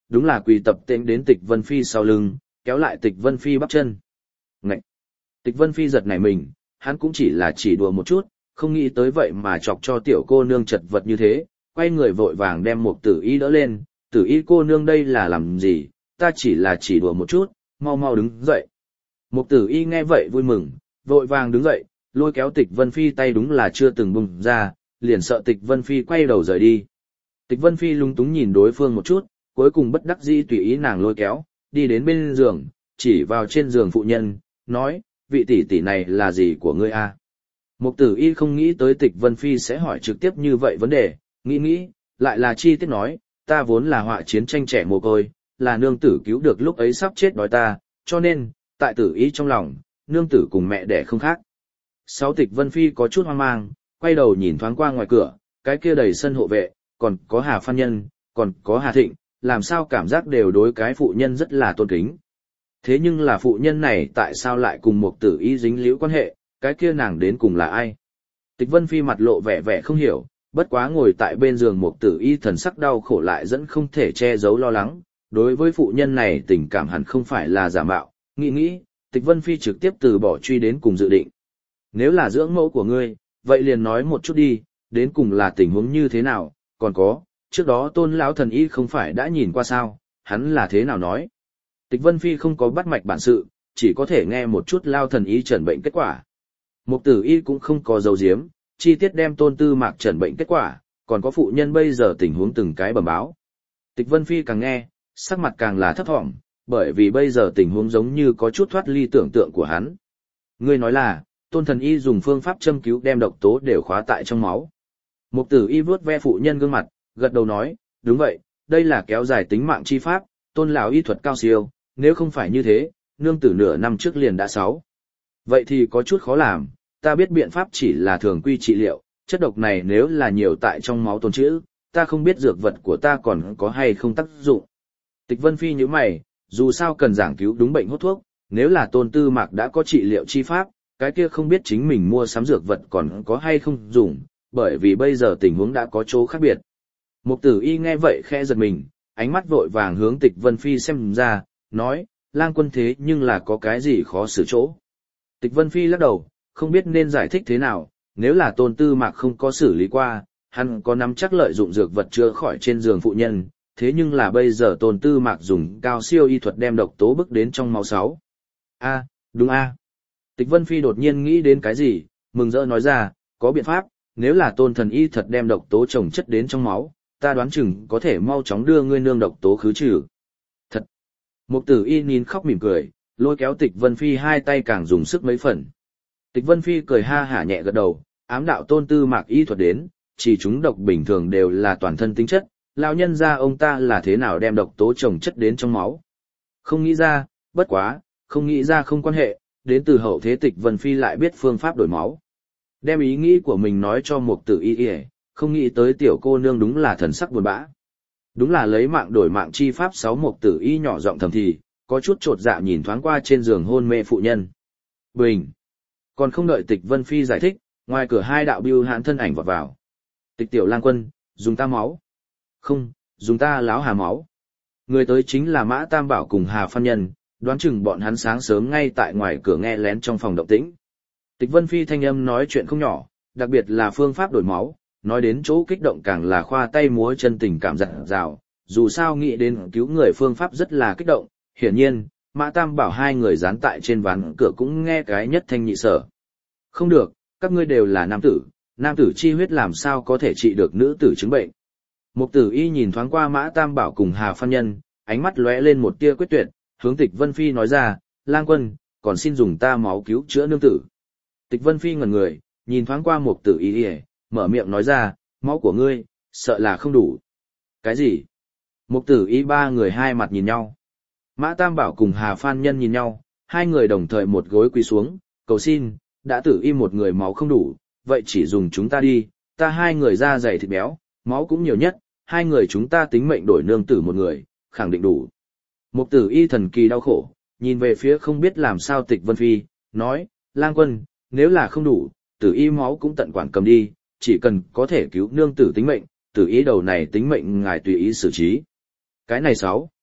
đúng là quỳ tập tễnh đến Tịch Vân Phi sau lưng, kéo lại Tịch Vân Phi bắp chân. Ngậy! Tịch Vân Phi giật nảy mình, hắn cũng chỉ là chỉ đùa một chút, không nghĩ tới vậy mà chọc cho tiểu cô nương chật vật như thế, quay người vội vàng đem Mục Tử Y đỡ lên, Tử Y cô nương đây là làm gì, ta chỉ là chỉ đùa một chút, mau mau đứng dậy. Mục Tử Y nghe vậy vui mừng, vội vàng đứng dậy, lôi kéo Tịch Vân Phi tay đúng là chưa từng bung ra, liền sợ Tịch Vân Phi quay đầu rời đi. Tịch Vân Phi lúng túng nhìn đối phương một chút, cuối cùng bất đắc dĩ tùy ý nàng lôi kéo, đi đến bên giường, chỉ vào trên giường phụ nhân, nói, vị tỷ tỷ này là gì của ngươi a? Mục Tử Y không nghĩ tới Tịch Vân Phi sẽ hỏi trực tiếp như vậy vấn đề, nghĩ nghĩ, lại là chi tiết nói, ta vốn là họa chiến tranh trẻ mồ côi, là nương tử cứu được lúc ấy sắp chết đói ta, cho nên, tại Tử Y trong lòng, nương tử cùng mẹ đẻ không khác. Sáu Tịch Vân Phi có chút hoang mang, quay đầu nhìn thoáng qua ngoài cửa, cái kia đầy sân hộ vệ, còn có Hà Phan Nhân, còn có Hà Thịnh, làm sao cảm giác đều đối cái phụ nhân rất là tôn kính. Thế nhưng là phụ nhân này tại sao lại cùng Mục Tử Y dính liễu quan hệ, cái kia nàng đến cùng là ai? Tịch Vân Phi mặt lộ vẻ vẻ không hiểu, bất quá ngồi tại bên giường Mục Tử Y thần sắc đau khổ lại dẫn không thể che giấu lo lắng, đối với phụ nhân này tình cảm hẳn không phải là giả mạo, nghĩ nghĩ, Tịch Vân Phi trực tiếp từ bỏ truy đến cùng dự định. Nếu là dưỡng mẫu của ngươi, vậy liền nói một chút đi, đến cùng là tình huống như thế nào, còn có, trước đó Tôn lão thần y không phải đã nhìn qua sao, hắn là thế nào nói? Tịch Vân Phi không có bắt mạch bản sự, chỉ có thể nghe một chút lao thần y chẩn bệnh kết quả. Mục Tử Y cũng không có dấu diếm, chi tiết đem Tôn Tư Mạc chẩn bệnh kết quả, còn có phụ nhân bây giờ tình huống từng cái bẩm báo. Tịch Vân Phi càng nghe, sắc mặt càng là thấp thỏm, bởi vì bây giờ tình huống giống như có chút thoát ly tưởng tượng của hắn. Ngươi nói là, Tôn thần y dùng phương pháp châm cứu đem độc tố đều khóa tại trong máu. Mục Tử Y vuốt ve phụ nhân gương mặt, gật đầu nói, đúng vậy, đây là kéo dài tính mạng chi pháp, Tôn lão y thuật cao siêu, nếu không phải như thế, nương tử nửa năm trước liền đã sáu. Vậy thì có chút khó làm, ta biết biện pháp chỉ là thường quy trị liệu, chất độc này nếu là nhiều tại trong máu tồn trữ, ta không biết dược vật của ta còn có hay không tác dụng. Tịch Vân Phi như mày, dù sao cần giảng cứu đúng bệnh hốt thuốc, nếu là Tôn Tư Mạc đã có trị liệu chi pháp, cái kia không biết chính mình mua sắm dược vật còn có hay không dùng, bởi vì bây giờ tình huống đã có chỗ khác biệt. Mục Tử Y nghe vậy khẽ giật mình, ánh mắt vội vàng hướng Tịch Vân Phi xem ra, nói, lang quân thế nhưng là có cái gì khó xử chỗ. Tịch Vân Phi lắc đầu, không biết nên giải thích thế nào, nếu là Tôn Tư Mạc không có xử lý qua, hắn có nắm chắc lợi dụng dược vật chữa khỏi trên giường phụ nhân, thế nhưng là bây giờ Tôn Tư Mạc dùng cao siêu y thuật đem độc tố bức đến trong máu sáu. A, đúng a. Tịch Vân Phi đột nhiên nghĩ đến cái gì, mừng rỡ nói ra, có biện pháp, nếu là Tôn thần y thật đem độc tố trồng chất đến trong máu, ta đoán chừng có thể mau chóng đưa ngươi nương độc tố khứ trừ. Thật. Mục Tử Y nín khóc mỉm cười, lôi kéo Tịch Vân Phi hai tay càng dùng sức mấy phần. Tịch Vân Phi cười ha hả nhẹ gật đầu, ám đạo Tôn Tư Mạc y thuật đến, chỉ chúng độc bình thường đều là toàn thân tính chất, lão nhân gia ông ta là thế nào đem độc tố trồng chất đến trong máu. Không nghĩ ra, bất quá, không nghĩ ra không quan hệ, đến từ hậu thế Tịch Vân Phi lại biết phương pháp đổi máu. Đem ý nghĩ của mình nói cho Mục Tử Y, không nghĩ tới tiểu cô nương đúng là thần sắc buồn bã. Đúng là lấy mạng đổi mạng chi pháp. Sáu Mục Tử Y nhỏ giọng thầm thì, có chút chột dạ nhìn thoáng qua trên giường hôn mê phụ nhân. Bình. Còn không đợi Tịch Vân Phi giải thích, ngoài cửa hai đạo bưu hãn thân ảnh vọt vào. Tịch tiểu lang quân, dùng ta máu. Không, dùng ta láo hà máu. Người tới chính là Mã Tam Bảo cùng Hà Phan Nhân, đoán chừng bọn hắn sáng sớm ngay tại ngoài cửa nghe lén trong phòng động tĩnh. Tịch Vân Phi thanh âm nói chuyện không nhỏ, đặc biệt là phương pháp đổi máu, nói đến chỗ kích động càng là khoa tay múa chân tình cảm dặn dào, dù sao nghĩ đến cứu người phương pháp rất là kích động, hiển nhiên, Mã Tam Bảo hai người dán tại trên ván cửa cũng nghe cái nhất thanh nhị sở. Không được, các ngươi đều là nam tử, nam tử chi huyết làm sao có thể trị được nữ tử chứng bệnh. Mục Tử Y nhìn thoáng qua Mã Tam Bảo cùng Hà Phan Nhân, ánh mắt lóe lên một tia quyết tuyệt, hướng Tịch Vân Phi nói ra, lang quân, còn xin dùng ta máu cứu chữa nương tử. Tịch Vân Phi ngẩn người, nhìn thoáng qua Mục Tử Y, mở miệng nói ra, máu của ngươi, sợ là không đủ. Cái gì? Mục Tử Y ba người hai mặt nhìn nhau. Mã Tam Bảo cùng Hà Phan Nhân nhìn nhau, hai người đồng thời một gối quỳ xuống, cầu xin, đã Tử Y một người máu không đủ, vậy chỉ dùng chúng ta đi, ta hai người da dày thịt béo, máu cũng nhiều nhất, hai người chúng ta tính mệnh đổi nương tử một người, khẳng định đủ. Mục Tử Y thần kỳ đau khổ, nhìn về phía không biết làm sao Tịch Vân Phi, nói, lang quân, nếu là không đủ, Tử Y máu cũng tận quản cầm đi, chỉ cần có thể cứu nương tử tính mệnh, Tử Y đầu này tính mệnh ngài tùy ý xử trí. Cái này sáu.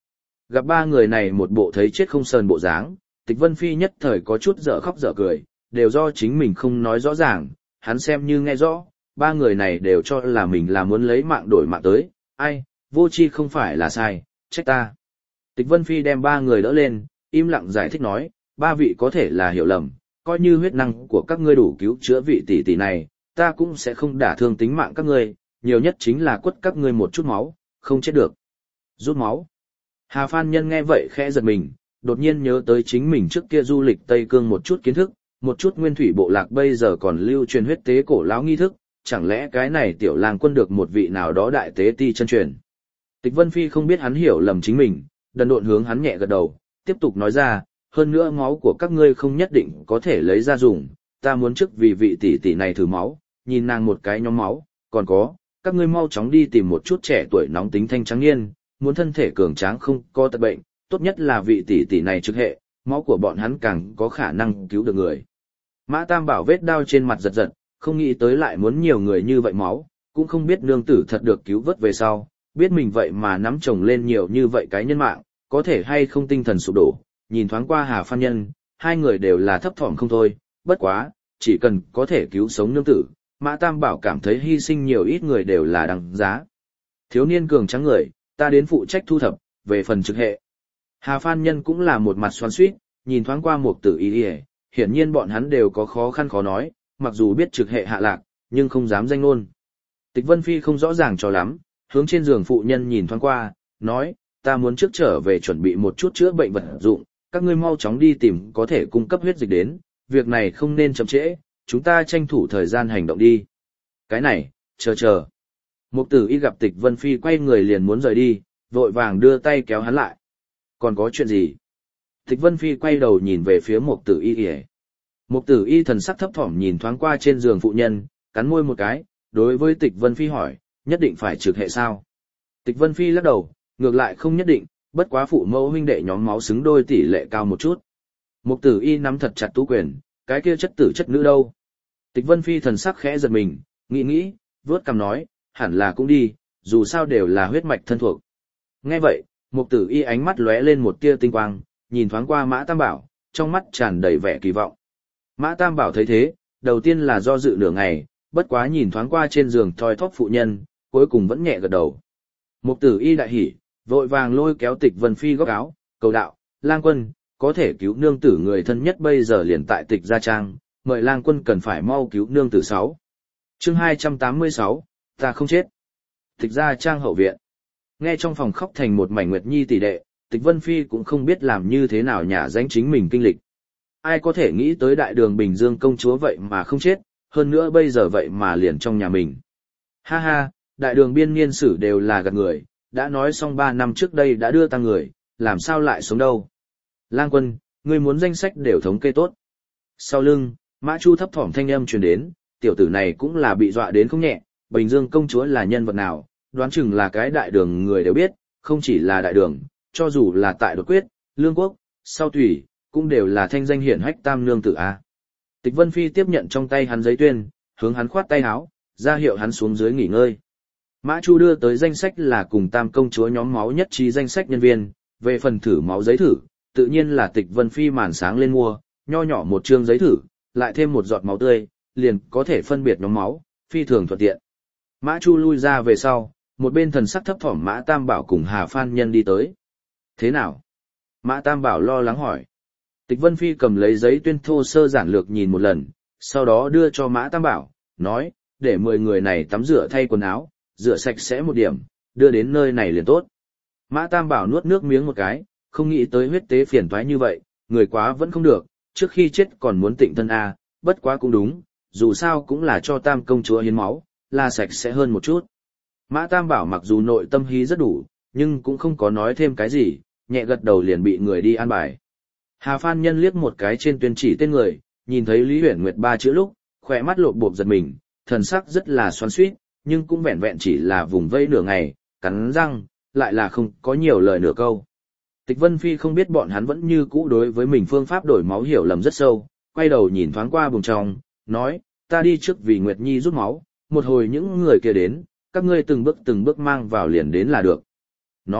Gặp ba người này một bộ thấy chết không sờn bộ dáng, Tịch Vân Phi nhất thời có chút dở khóc dở cười, đều do chính mình không nói rõ ràng, hắn xem như nghe rõ, ba người này đều cho là mình là muốn lấy mạng đổi mạng tới, ai, vô chi không phải là sai, trách ta. Tịch Vân Phi đem ba người đỡ lên, im lặng giải thích nói, ba vị có thể là hiểu lầm, coi như huyết năng của các ngươi đủ cứu chữa vị tỷ tỷ này, ta cũng sẽ không đả thương tính mạng các ngươi, nhiều nhất chính là quất các ngươi một chút máu, không chết được. Rút máu. Hà Phan Nhân nghe vậy khẽ giật mình, đột nhiên nhớ tới chính mình trước kia du lịch Tây Cương một chút kiến thức, một chút nguyên thủy bộ lạc bây giờ còn lưu truyền huyết tế cổ lão nghi thức, chẳng lẽ cái này tiểu lang quân được một vị nào đó đại tế ti chân truyền. Tịch Vân Phi không biết hắn hiểu lầm chính mình, đần độn hướng hắn nhẹ gật đầu, tiếp tục nói ra, hơn nữa máu của các ngươi không nhất định có thể lấy ra dùng, ta muốn trước vì vị tỷ tỷ này thử máu, nhìn nàng một cái nhóm máu, còn có, các ngươi mau chóng đi tìm một chút trẻ tuổi nóng tính thanh trắng niên, muốn thân thể cường tráng không có tật bệnh, tốt nhất là vị tỷ tỷ này trực hệ, máu của bọn hắn càng có khả năng cứu được người. Mã Tam Bảo vết đao trên mặt giật giật, không nghĩ tới lại muốn nhiều người như vậy máu, cũng không biết nương tử thật được cứu vớt về sau, biết mình vậy mà nắm chồng lên nhiều như vậy cái nhân mạng, có thể hay không tinh thần sụp đổ, nhìn thoáng qua Hà Phan Nhân, hai người đều là thấp thỏm không thôi, bất quá, chỉ cần có thể cứu sống nương tử, Mã Tam Bảo cảm thấy hy sinh nhiều ít người đều là đằng giá. Thiếu niên cường trắng người, ta đến phụ trách thu thập, về phần trực hệ. Hà Phan Nhân cũng là một mặt xoắn xuýt, nhìn thoáng qua Mục Tử Y, hiển nhiên bọn hắn đều có khó khăn khó nói, mặc dù biết trực hệ hạ lạc, nhưng không dám danh ngôn. Tịch Vân Phi không rõ ràng cho lắm, hướng trên giường phụ nhân nhìn thoáng qua, nói, ta muốn trước trở về chuẩn bị một chút chữa bệnh vật dụng, các ngươi mau chóng đi tìm có thể cung cấp huyết dịch đến, việc này không nên chậm trễ, chúng ta tranh thủ thời gian hành động đi. Cái này, chờ chờ. Mục Tử Y gặp Tịch Vân Phi quay người liền muốn rời đi, vội vàng đưa tay kéo hắn lại. Còn có chuyện gì? Tịch Vân Phi quay đầu nhìn về phía Mục Tử Y. Mục Tử Y thần sắc thấp thỏm nhìn thoáng qua trên giường phụ nhân, cắn môi một cái, đối với Tịch Vân Phi hỏi, nhất định phải trực hệ sao? Tịch Vân Phi lắc đầu, ngược lại không nhất định, bất quá phụ mẫu huynh đệ nhóm máu xứng đôi tỷ lệ cao một chút. Mục Tử Y nắm thật chặt tú quyền, cái kia chất tử chất nữ đâu? Tịch Vân Phi thần sắc khẽ giật mình, nghĩ nghĩ, vớt cằm nói, hẳn là cũng đi, dù sao đều là huyết mạch thân thuộc. Nghe vậy, Mục Tử Y ánh mắt lóe lên một tia tinh quang, nhìn thoáng qua Mã Tam Bảo, trong mắt tràn đầy vẻ kỳ vọng. Mã Tam Bảo thấy thế, đầu tiên là do dự nửa ngày, bất quá nhìn thoáng qua trên giường thoi thóp phụ nhân, cuối cùng vẫn nhẹ gật đầu. Mục Tử Y đại hỉ, vội vàng lôi kéo Tịch Vân Phi góc áo, cầu đạo, lang quân, có thể cứu nương tử người thân nhất bây giờ liền tại Tịch Gia Trang, mời lang quân cần phải mau cứu nương tử sáu. Chương hai trăm tám mươi sáu, ta không chết. Tịch Gia Trang hậu viện. Nghe trong phòng khóc thành một mảnh Nguyệt Nhi tỷ đệ, Tịch Vân Phi cũng không biết làm như thế nào nhả danh chính mình kinh lịch. Ai có thể nghĩ tới đại đường Bình Dương công chúa vậy mà không chết, hơn nữa bây giờ vậy mà liền trong nhà mình. Ha ha, đại đường biên niên sử đều là gạt người, đã nói xong ba năm trước đây đã đưa tăng người, làm sao lại sống đâu. Lang quân, ngươi muốn danh sách đều thống kê tốt. Sau lưng, Mã Chu thấp thỏm thanh âm truyền đến, tiểu tử này cũng là bị dọa đến không nhẹ, Bình Dương công chúa là nhân vật nào, đoán chừng là cái đại đường người đều biết, không chỉ là đại đường, cho dù là tại đột quyết, lương quốc, sau tùy, cũng đều là thanh danh hiển hách tam nương tử a. Tịch Vân Phi tiếp nhận trong tay hắn giấy tuyên, hướng hắn khoát tay áo, ra hiệu hắn xuống dưới nghỉ ngơi. Mã Chu đưa tới danh sách là cùng tam công chúa nhóm máu nhất trí danh sách nhân viên, về phần thử máu giấy thử, tự nhiên là Tịch Vân Phi màn sáng lên mua, nho nhỏ một chương giấy thử, lại thêm một giọt máu tươi, liền có thể phân biệt nhóm máu, phi thường thuận tiện. Mã Chu lui ra về sau, một bên thần sắc thấp thỏm Mã Tam Bảo cùng Hà Phan Nhân đi tới. Thế nào? Mã Tam Bảo lo lắng hỏi. Tịch Vân Phi cầm lấy giấy tuyên thô sơ giản lược nhìn một lần, sau đó đưa cho Mã Tam Bảo, nói, để mười người này tắm rửa thay quần áo, rửa sạch sẽ một điểm, đưa đến nơi này liền tốt. Mã Tam Bảo nuốt nước miếng một cái, không nghĩ tới huyết tế phiền toái như vậy, người quá vẫn không được, trước khi chết còn muốn tịnh thân a, bất quá cũng đúng, dù sao cũng là cho tam công chúa hiến máu, là sạch sẽ hơn một chút. Mã Tam Bảo mặc dù nội tâm hí rất đủ, nhưng cũng không có nói thêm cái gì, nhẹ gật đầu liền bị người đi an bài. Hà Phan Nhân liếc một cái trên tuyên chỉ tên người, nhìn thấy Lý Uyển Nguyệt ba chữ lúc, khỏe mắt lộp bộp giật mình, thần sắc rất là xoắn xuýt, nhưng cũng vẹn vẹn chỉ là vùng vây nửa ngày, cắn răng, lại là không có nhiều lời nửa câu. Tịch Vân Phi không biết bọn hắn vẫn như cũ đối với mình phương pháp đổi máu hiểu lầm rất sâu, quay đầu nhìn thoáng qua buồng trong, nói, ta đi trước vì Nguyệt Nhi rút máu, một hồi những người kia đến, các ngươi từng bước từng bước mang vào liền đến là được. Nói,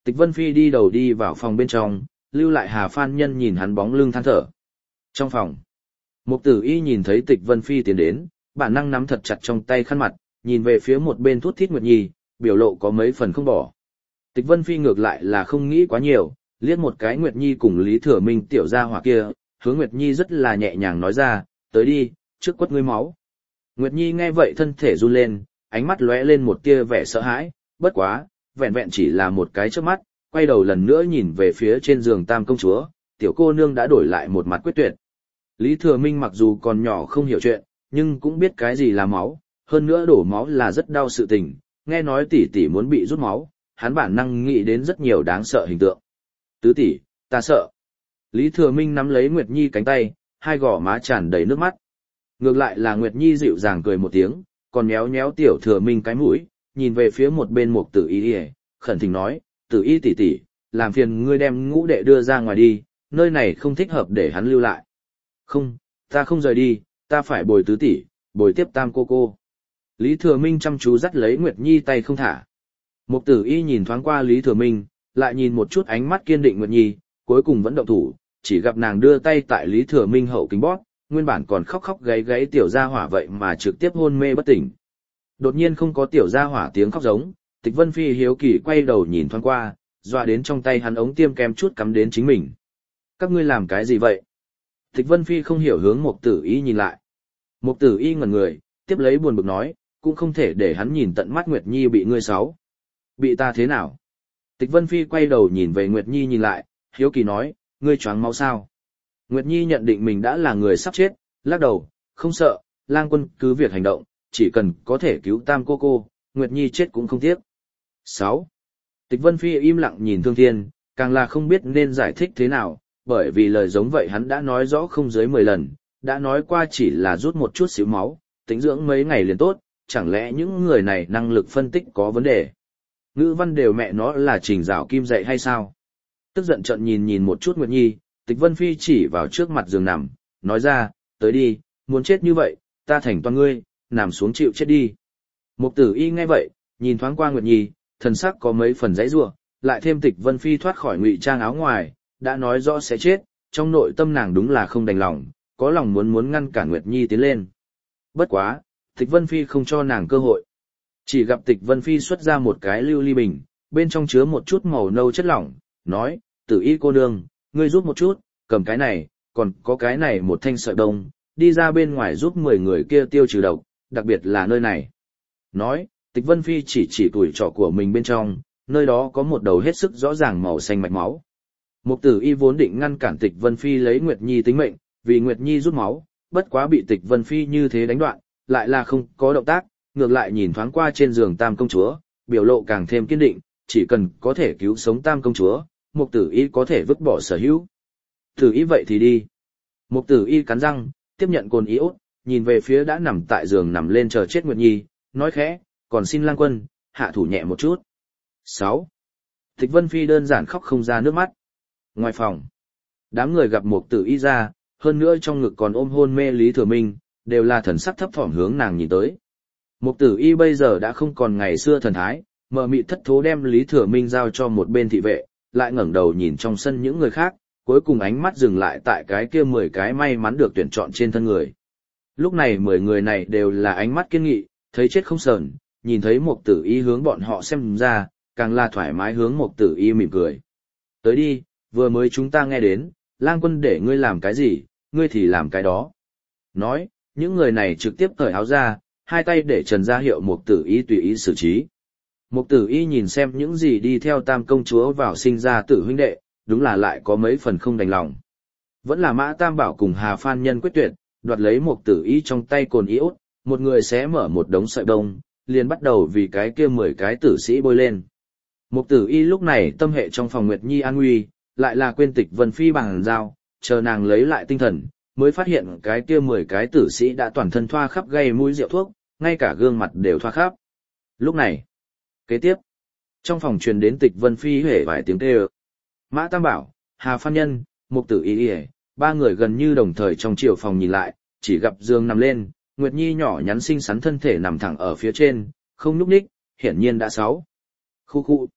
Tịch Vân Phi đi đầu đi vào phòng bên trong, lưu lại Hà Phan Nhân nhìn hắn bóng lưng than thở. Trong phòng, Mục Tử Y nhìn thấy Tịch Vân Phi tiến đến, bản năng nắm thật chặt trong tay khăn mặt, nhìn về phía một bên thút thít Nguyệt Nhi, biểu lộ có mấy phần không bỏ. Tịch Vân Phi ngược lại là không nghĩ quá nhiều, liếc một cái Nguyệt Nhi cùng Lý Thừa Minh tiểu gia hỏa kia, hướng Nguyệt Nhi rất là nhẹ nhàng nói ra, tới đi, trước quất ngươi máu. Nguyệt Nhi nghe vậy thân thể run lên, ánh mắt lóe lên một tia vẻ sợ hãi, bất quá, vẹn vẹn chỉ là một cái chớp mắt, quay đầu lần nữa nhìn về phía trên giường Tam công chúa, tiểu cô nương đã đổi lại một mặt quyết tuyệt. Lý Thừa Minh mặc dù còn nhỏ không hiểu chuyện, nhưng cũng biết cái gì là máu, hơn nữa đổ máu là rất đau sự tình, nghe nói tỷ tỷ muốn bị rút máu, hắn bản năng nghĩ đến rất nhiều đáng sợ hình tượng. Tứ tỷ, ta sợ. Lý Thừa Minh nắm lấy Nguyệt Nhi cánh tay, hai gò má tràn đầy nước mắt. Ngược lại là Nguyệt Nhi dịu dàng cười một tiếng, còn méo méo tiểu Thừa Minh cái mũi, nhìn về phía một bên Mục Tử Y, khẩn thỉnh nói, Tử Y tỷ tỷ, làm phiền ngươi đem ngũ đệ đưa ra ngoài đi, nơi này không thích hợp để hắn lưu lại. Không, ta không rời đi, ta phải bồi tứ tỷ, bồi tiếp Tam cô cô. Lý Thừa Minh chăm chú dắt lấy Nguyệt Nhi tay không thả. Mục Tử Y nhìn thoáng qua Lý Thừa Minh, lại nhìn một chút ánh mắt kiên định Nguyệt Nhi, cuối cùng vẫn động thủ, chỉ gặp nàng đưa tay tại Lý Thừa Minh hậu kính bóp, nguyên bản còn khóc khóc gáy gáy tiểu gia hỏa vậy mà trực tiếp hôn mê bất tỉnh. Đột nhiên không có tiểu gia hỏa tiếng khóc giống, Tịch Vân Phi hiếu kỳ quay đầu nhìn thoáng qua, dọa đến trong tay hắn ống tiêm kem chút cắm đến chính mình. Các ngươi làm cái gì vậy? Tịch Vân Phi không hiểu hướng Mục Tử Y nhìn lại. Mục Tử Y ngẩn người, tiếp lấy buồn bực nói, cũng không thể để hắn nhìn tận mắt Nguyệt Nhi bị ngươi sáu. Bị ta thế nào? Tịch Vân Phi quay đầu nhìn về Nguyệt Nhi nhìn lại, hiếu kỳ nói, ngươi choáng máu sao? Nguyệt Nhi nhận định mình đã là người sắp chết, lắc đầu, không sợ, lang quân cứ việc hành động, chỉ cần có thể cứu Tam cô cô, Nguyệt Nhi chết cũng không tiếc. sáu. Tịch Vân Phi im lặng nhìn Thương Thiên, càng là không biết nên giải thích thế nào, bởi vì lời giống vậy hắn đã nói rõ không dưới mười lần, đã nói qua chỉ là rút một chút xíu máu, tĩnh dưỡng mấy ngày liền tốt, chẳng lẽ những người này năng lực phân tích có vấn đề? Ngữ văn đều mẹ nó là Trình Dạo Kim dạy hay sao? Tức giận trợn nhìn nhìn một chút Nguyệt Nhi, Tịch Vân Phi chỉ vào trước mặt giường nằm, nói ra, tới đi, muốn chết như vậy, ta thành toàn ngươi, nằm xuống chịu chết đi. Mục Tử Y nghe vậy, nhìn thoáng qua Nguyệt Nhi, thần sắc có mấy phần giãy giụa, lại thêm Tịch Vân Phi thoát khỏi ngụy trang áo ngoài, đã nói rõ sẽ chết, trong nội tâm nàng đúng là không đành lòng, có lòng muốn muốn ngăn cản Nguyệt Nhi tiến lên. Bất quá, Tịch Vân Phi không cho nàng cơ hội. Chỉ gặp Tịch Vân Phi xuất ra một cái lưu ly bình, bên trong chứa một chút màu nâu chất lỏng, nói, Tử Y cô nương, ngươi giúp một chút, cầm cái này, còn có cái này một thanh sợi đông, đi ra bên ngoài giúp mười người kia tiêu trừ độc, đặc biệt là nơi này. Nói, Tịch Vân Phi chỉ chỉ tuổi trọ của mình bên trong, nơi đó có một đầu hết sức rõ ràng màu xanh mạch máu. Mục Tử Y vốn định ngăn cản Tịch Vân Phi lấy Nguyệt Nhi tính mệnh, vì Nguyệt Nhi rút máu, bất quá bị Tịch Vân Phi như thế đánh đoạn, lại là không có động tác, ngược lại nhìn thoáng qua trên giường Tam công chúa, biểu lộ càng thêm kiên định, chỉ cần có thể cứu sống Tam công chúa, Mục Tử Y có thể vứt bỏ sở hữu. Tử Y vậy thì đi. Mục Tử Y cắn răng, tiếp nhận cồn iốt, nhìn về phía đã nằm tại giường nằm lên chờ chết Nguyệt Nhi, nói khẽ, còn xin lang quân, hạ thủ nhẹ một chút. sáu. Tịch Vân Phi đơn giản khóc không ra nước mắt. Ngoài phòng, đám người gặp Mục Tử Y ra, hơn nữa trong ngực còn ôm hôn mê Lý Thừa Minh, đều là thần sắc thấp thỏm hướng nàng nhìn tới. Mục Tử Y bây giờ đã không còn ngày xưa thần thái, mờ mịt thất thố đem Lý Thừa Minh giao cho một bên thị vệ, lại ngẩng đầu nhìn trong sân những người khác, cuối cùng ánh mắt dừng lại tại cái kia mười cái may mắn được tuyển chọn trên thân người. Lúc này mười người này đều là ánh mắt kiên nghị, thấy chết không sờn, nhìn thấy Mục Tử Y hướng bọn họ xem ra, càng là thoải mái hướng Mục Tử Y mỉm cười. Tới đi, vừa mới chúng ta nghe đến, lang quân để ngươi làm cái gì, ngươi thì làm cái đó. Nói, những người này trực tiếp cởi áo ra, hai tay để trần ra hiệu Mục Tử Y tùy ý xử trí. Mục Tử Y nhìn xem những gì đi theo Tam công chúa vào sinh ra tử huynh đệ, đúng là lại có mấy phần không đành lòng. Vẫn là Mã Tam Bảo cùng Hà Phan Nhân quyết tuyệt, đoạt lấy Mục Tử Y trong tay cồn iốt, một người xé mở một đống sợi đông, liền bắt đầu vì cái kia mười cái tử sĩ bôi lên. Mục Tử Y lúc này tâm hệ trong phòng Nguyệt Nhi an nguy, lại là quên Tịch Vân Phi bằng dao, chờ nàng lấy lại tinh thần, mới phát hiện cái kia mười cái tử sĩ đã toàn thân thoa khắp gây mũi rượu thuốc, ngay cả gương mặt đều thoa khắp. Lúc này, kế tiếp, trong phòng truyền đến Tịch Vân Phi hể vài tiếng kêu. Mã Tam Bảo, Hà Phan Nhân, Mục Tử Y, ba người gần như đồng thời trong chiều phòng nhìn lại, chỉ gặp giường nằm lên, Nguyệt Nhi nhỏ nhắn xinh xắn thân thể nằm thẳng ở phía trên, không nhúc nhích, hiển nhiên đã sáu. Khu khu.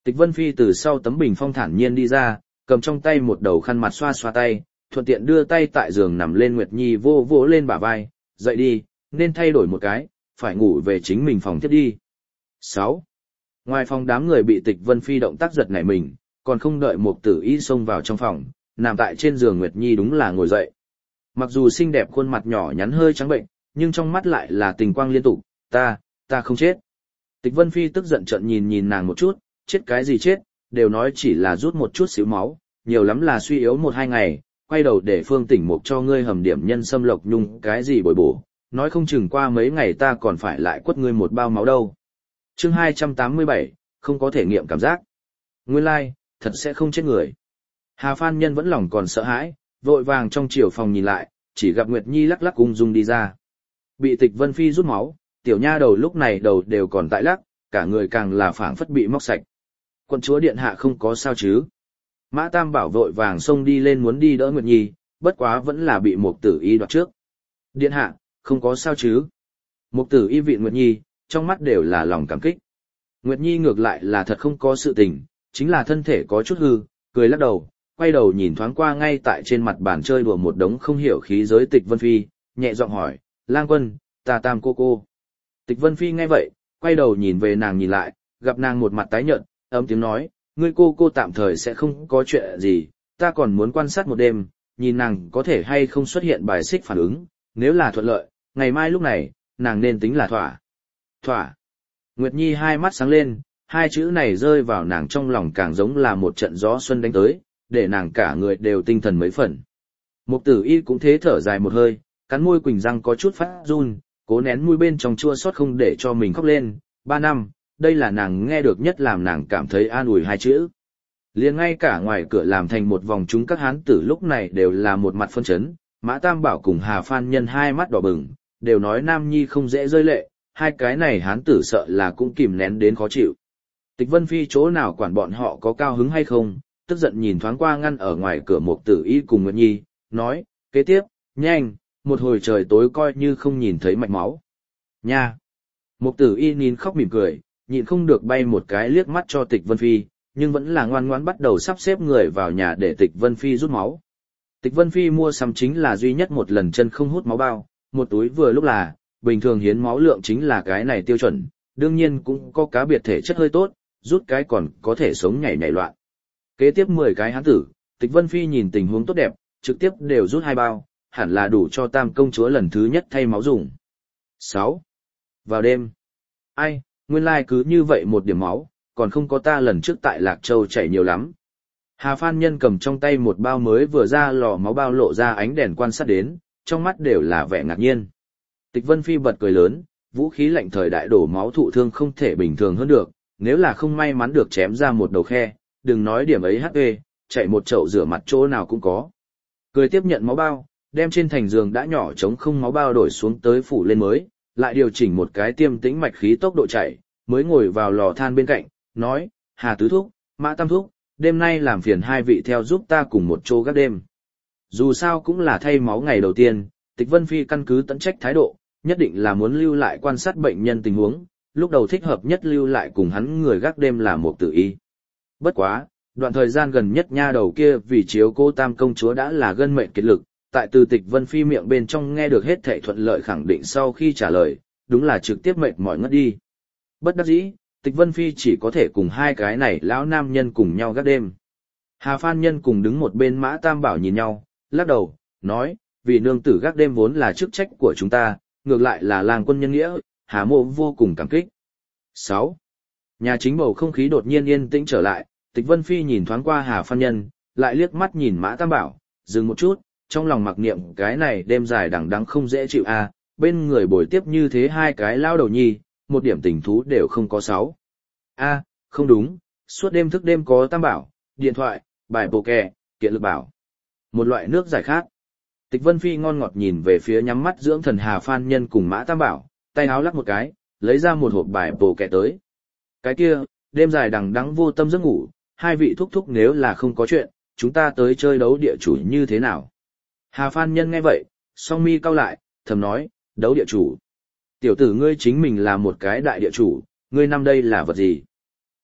Tịch Vân Phi từ sau tấm bình phong thản nhiên đi ra, cầm trong tay một đầu khăn mặt xoa xoa tay, thuận tiện đưa tay tại giường nằm lên Nguyệt Nhi vô vỗ lên bả vai, dậy đi, nên thay đổi một cái, phải ngủ về chính mình phòng tiếp đi. sáu. Ngoài phòng đám người bị Tịch Vân Phi động tác giật nảy mình, còn không đợi Mục Tử Y xông vào trong phòng, nằm tại trên giường Nguyệt Nhi đúng là ngồi dậy. Mặc dù xinh đẹp khuôn mặt nhỏ nhắn hơi trắng bệnh, nhưng trong mắt lại là tình quang liên tục, ta, ta không chết. Tịch Vân Phi tức giận trợn nhìn nhìn nàng một chút, chết cái gì chết, đều nói chỉ là rút một chút xíu máu, nhiều lắm là suy yếu một hai ngày, quay đầu để Phương Tỉnh Mục cho ngươi hầm điểm nhân sâm lộc nhung cái gì bồi bổ, nói không chừng qua mấy ngày ta còn phải lại quất ngươi một bao máu đâu. Chương hai trăm tám mươi bảy, không có thể nghiệm cảm giác. Nguyên lai, like, thật sẽ không chết người. Hà Phan Nhân vẫn lòng còn sợ hãi, vội vàng trong chiều phòng nhìn lại, chỉ gặp Nguyệt Nhi lắc lắc ung dung đi ra. Bị Tịch Vân Phi rút máu, tiểu nha đầu lúc này đầu đều còn tại lắc, cả người càng là phảng phất bị móc sạch. Quân chúa điện hạ không có sao chứ? Mã Tam Bảo vội vàng xông đi lên muốn đi đỡ Nguyệt Nhi, bất quá vẫn là bị Mục Tử Y đoạt trước. Điện hạ, không có sao chứ? Mục Tử Y vịn Nguyệt Nhi, trong mắt đều là lòng cảm kích. Nguyệt Nhi ngược lại là thật không có sự tình, chính là thân thể có chút hư, cười lắc đầu, quay đầu nhìn thoáng qua ngay tại trên mặt bàn chơi đùa một đống không hiểu khí giới Tịch Vân Phi, nhẹ giọng hỏi, Lang Quân, ta Tam cô cô. Tịch Vân Phi nghe vậy, quay đầu nhìn về nàng nhìn lại, gặp nàng một mặt tái nhợt, ấm tiếng nói, ngươi cô cô tạm thời sẽ không có chuyện gì, ta còn muốn quan sát một đêm, nhìn nàng có thể hay không xuất hiện bài xích phản ứng, nếu là thuận lợi, ngày mai lúc này, nàng nên tính là thỏa. Thỏa. Nguyệt Nhi hai mắt sáng lên, hai chữ này rơi vào nàng trong lòng càng giống là một trận gió xuân đánh tới, để nàng cả người đều tinh thần mấy phần. Mục Tử Y cũng thế thở dài một hơi, cắn môi quỳnh răng có chút phát run, cố nén mũi bên trong chua xót không để cho mình khóc lên. Ba năm, đây là nàng nghe được nhất làm nàng cảm thấy an ủi hai chữ. Liền ngay cả ngoài cửa làm thành một vòng chúng các hán tử lúc này đều là một mặt phân chấn, Mã Tam Bảo cùng Hà Phan Nhân hai mắt đỏ bừng, đều nói Nam Nhi không dễ rơi lệ, hai cái này hán tử sợ là cũng kìm nén đến khó chịu. Tịch Vân Phi chỗ nào quản bọn họ có cao hứng hay không, tức giận nhìn thoáng qua ngăn ở ngoài cửa Mục Tử Y cùng Nguyệt Nhi, nói, kế tiếp, nhanh, một hồi trời tối coi như không nhìn thấy mạch máu. Nha! Mục Tử Y nín khóc mỉm cười, nhịn không được bay một cái liếc mắt cho Tịch Vân Phi, nhưng vẫn là ngoan ngoãn bắt đầu sắp xếp người vào nhà để Tịch Vân Phi rút máu. Tịch Vân Phi mua sắm chính là duy nhất một lần chân không hút máu bao, một túi vừa lúc là, bình thường hiến máu lượng chính là cái này tiêu chuẩn, đương nhiên cũng có cá biệt thể chất hơi tốt, rút cái còn có thể sống nhảy nhảy loạn. Kế tiếp mười cái hán tử, Tịch Vân Phi nhìn tình huống tốt đẹp, trực tiếp đều rút hai bao, hẳn là đủ cho Tam công chúa lần thứ nhất thay máu dùng. sáu. Vào đêm. Ai, nguyên lai like cứ như vậy một điểm máu, còn không có ta lần trước tại Lạc Châu chảy nhiều lắm. Hà Phan Nhân cầm trong tay một bao mới vừa ra lò máu bao lộ ra ánh đèn quan sát đến, trong mắt đều là vẻ ngạc nhiên. Tịch Vân Phi bật cười lớn, vũ khí lạnh thời đại đổ máu thụ thương không thể bình thường hơn được, nếu là không may mắn được chém ra một đầu khe, đừng nói điểm ấy hát pê, chạy một chậu rửa mặt chỗ nào cũng có. Cười tiếp nhận máu bao, đem trên thành giường đã nhỏ trống không máu bao đổi xuống tới phủ lên mới, lại điều chỉnh một cái tiêm tĩnh mạch khí tốc độ chạy, mới ngồi vào lò than bên cạnh, nói, Hà Tứ Thúc, Mã Tam Thúc, đêm nay làm phiền hai vị theo giúp ta cùng một chỗ gác đêm. Dù sao cũng là thay máu ngày đầu tiên, Tịch Vân Phi căn cứ tận trách thái độ, nhất định là muốn lưu lại quan sát bệnh nhân tình huống, lúc đầu thích hợp nhất lưu lại cùng hắn người gác đêm là Mục Tử Y. Bất quá, đoạn thời gian gần nhất nha đầu kia vì chiếu cô Tam công chúa đã là gân mệnh kiệt lực, tại từ Tịch Vân Phi miệng bên trong nghe được hết thảy thuận lợi khẳng định sau khi trả lời, đúng là trực tiếp mệt mỏi ngất đi. Bất đắc dĩ, Tịch Vân Phi chỉ có thể cùng hai cái này lão nam nhân cùng nhau gác đêm. Hà Phan Nhân cùng đứng một bên Mã Tam Bảo nhìn nhau, lắc đầu, nói, vì nương tử gác đêm vốn là chức trách của chúng ta, ngược lại là Lang Quân nhân nghĩa, Hà Mộ vô cùng cảm kích. sáu. Nhà chính bầu không khí đột nhiên yên tĩnh trở lại, Tịch Vân Phi nhìn thoáng qua Hà Phan Nhân, lại liếc mắt nhìn Mã Tam Bảo, dừng một chút, trong lòng mặc niệm cái này đêm dài đằng đẵng không dễ chịu à, bên người bồi tiếp như thế hai cái lao đầu nhi, một điểm tình thú đều không có sáu. A, à, không đúng, suốt đêm thức đêm có Tam Bảo, điện thoại, bài bồ kè, kiện lực bảo. Một loại nước giải khát. Tịch Vân Phi ngon ngọt nhìn về phía nhắm mắt dưỡng thần Hà Phan Nhân cùng Mã Tam Bảo, tay áo lắc một cái, lấy ra một hộp bài bồ kè tới. Cái kia, đêm dài đằng đẵng vô tâm giấc ngủ, hai vị thúc thúc nếu là không có chuyện, chúng ta tới chơi đấu địa chủ như thế nào? Hà Phan Nhân nghe vậy, song mi cau lại, thầm nói, đấu địa chủ. Tiểu tử ngươi chính mình là một cái đại địa chủ, ngươi năm đây là vật gì?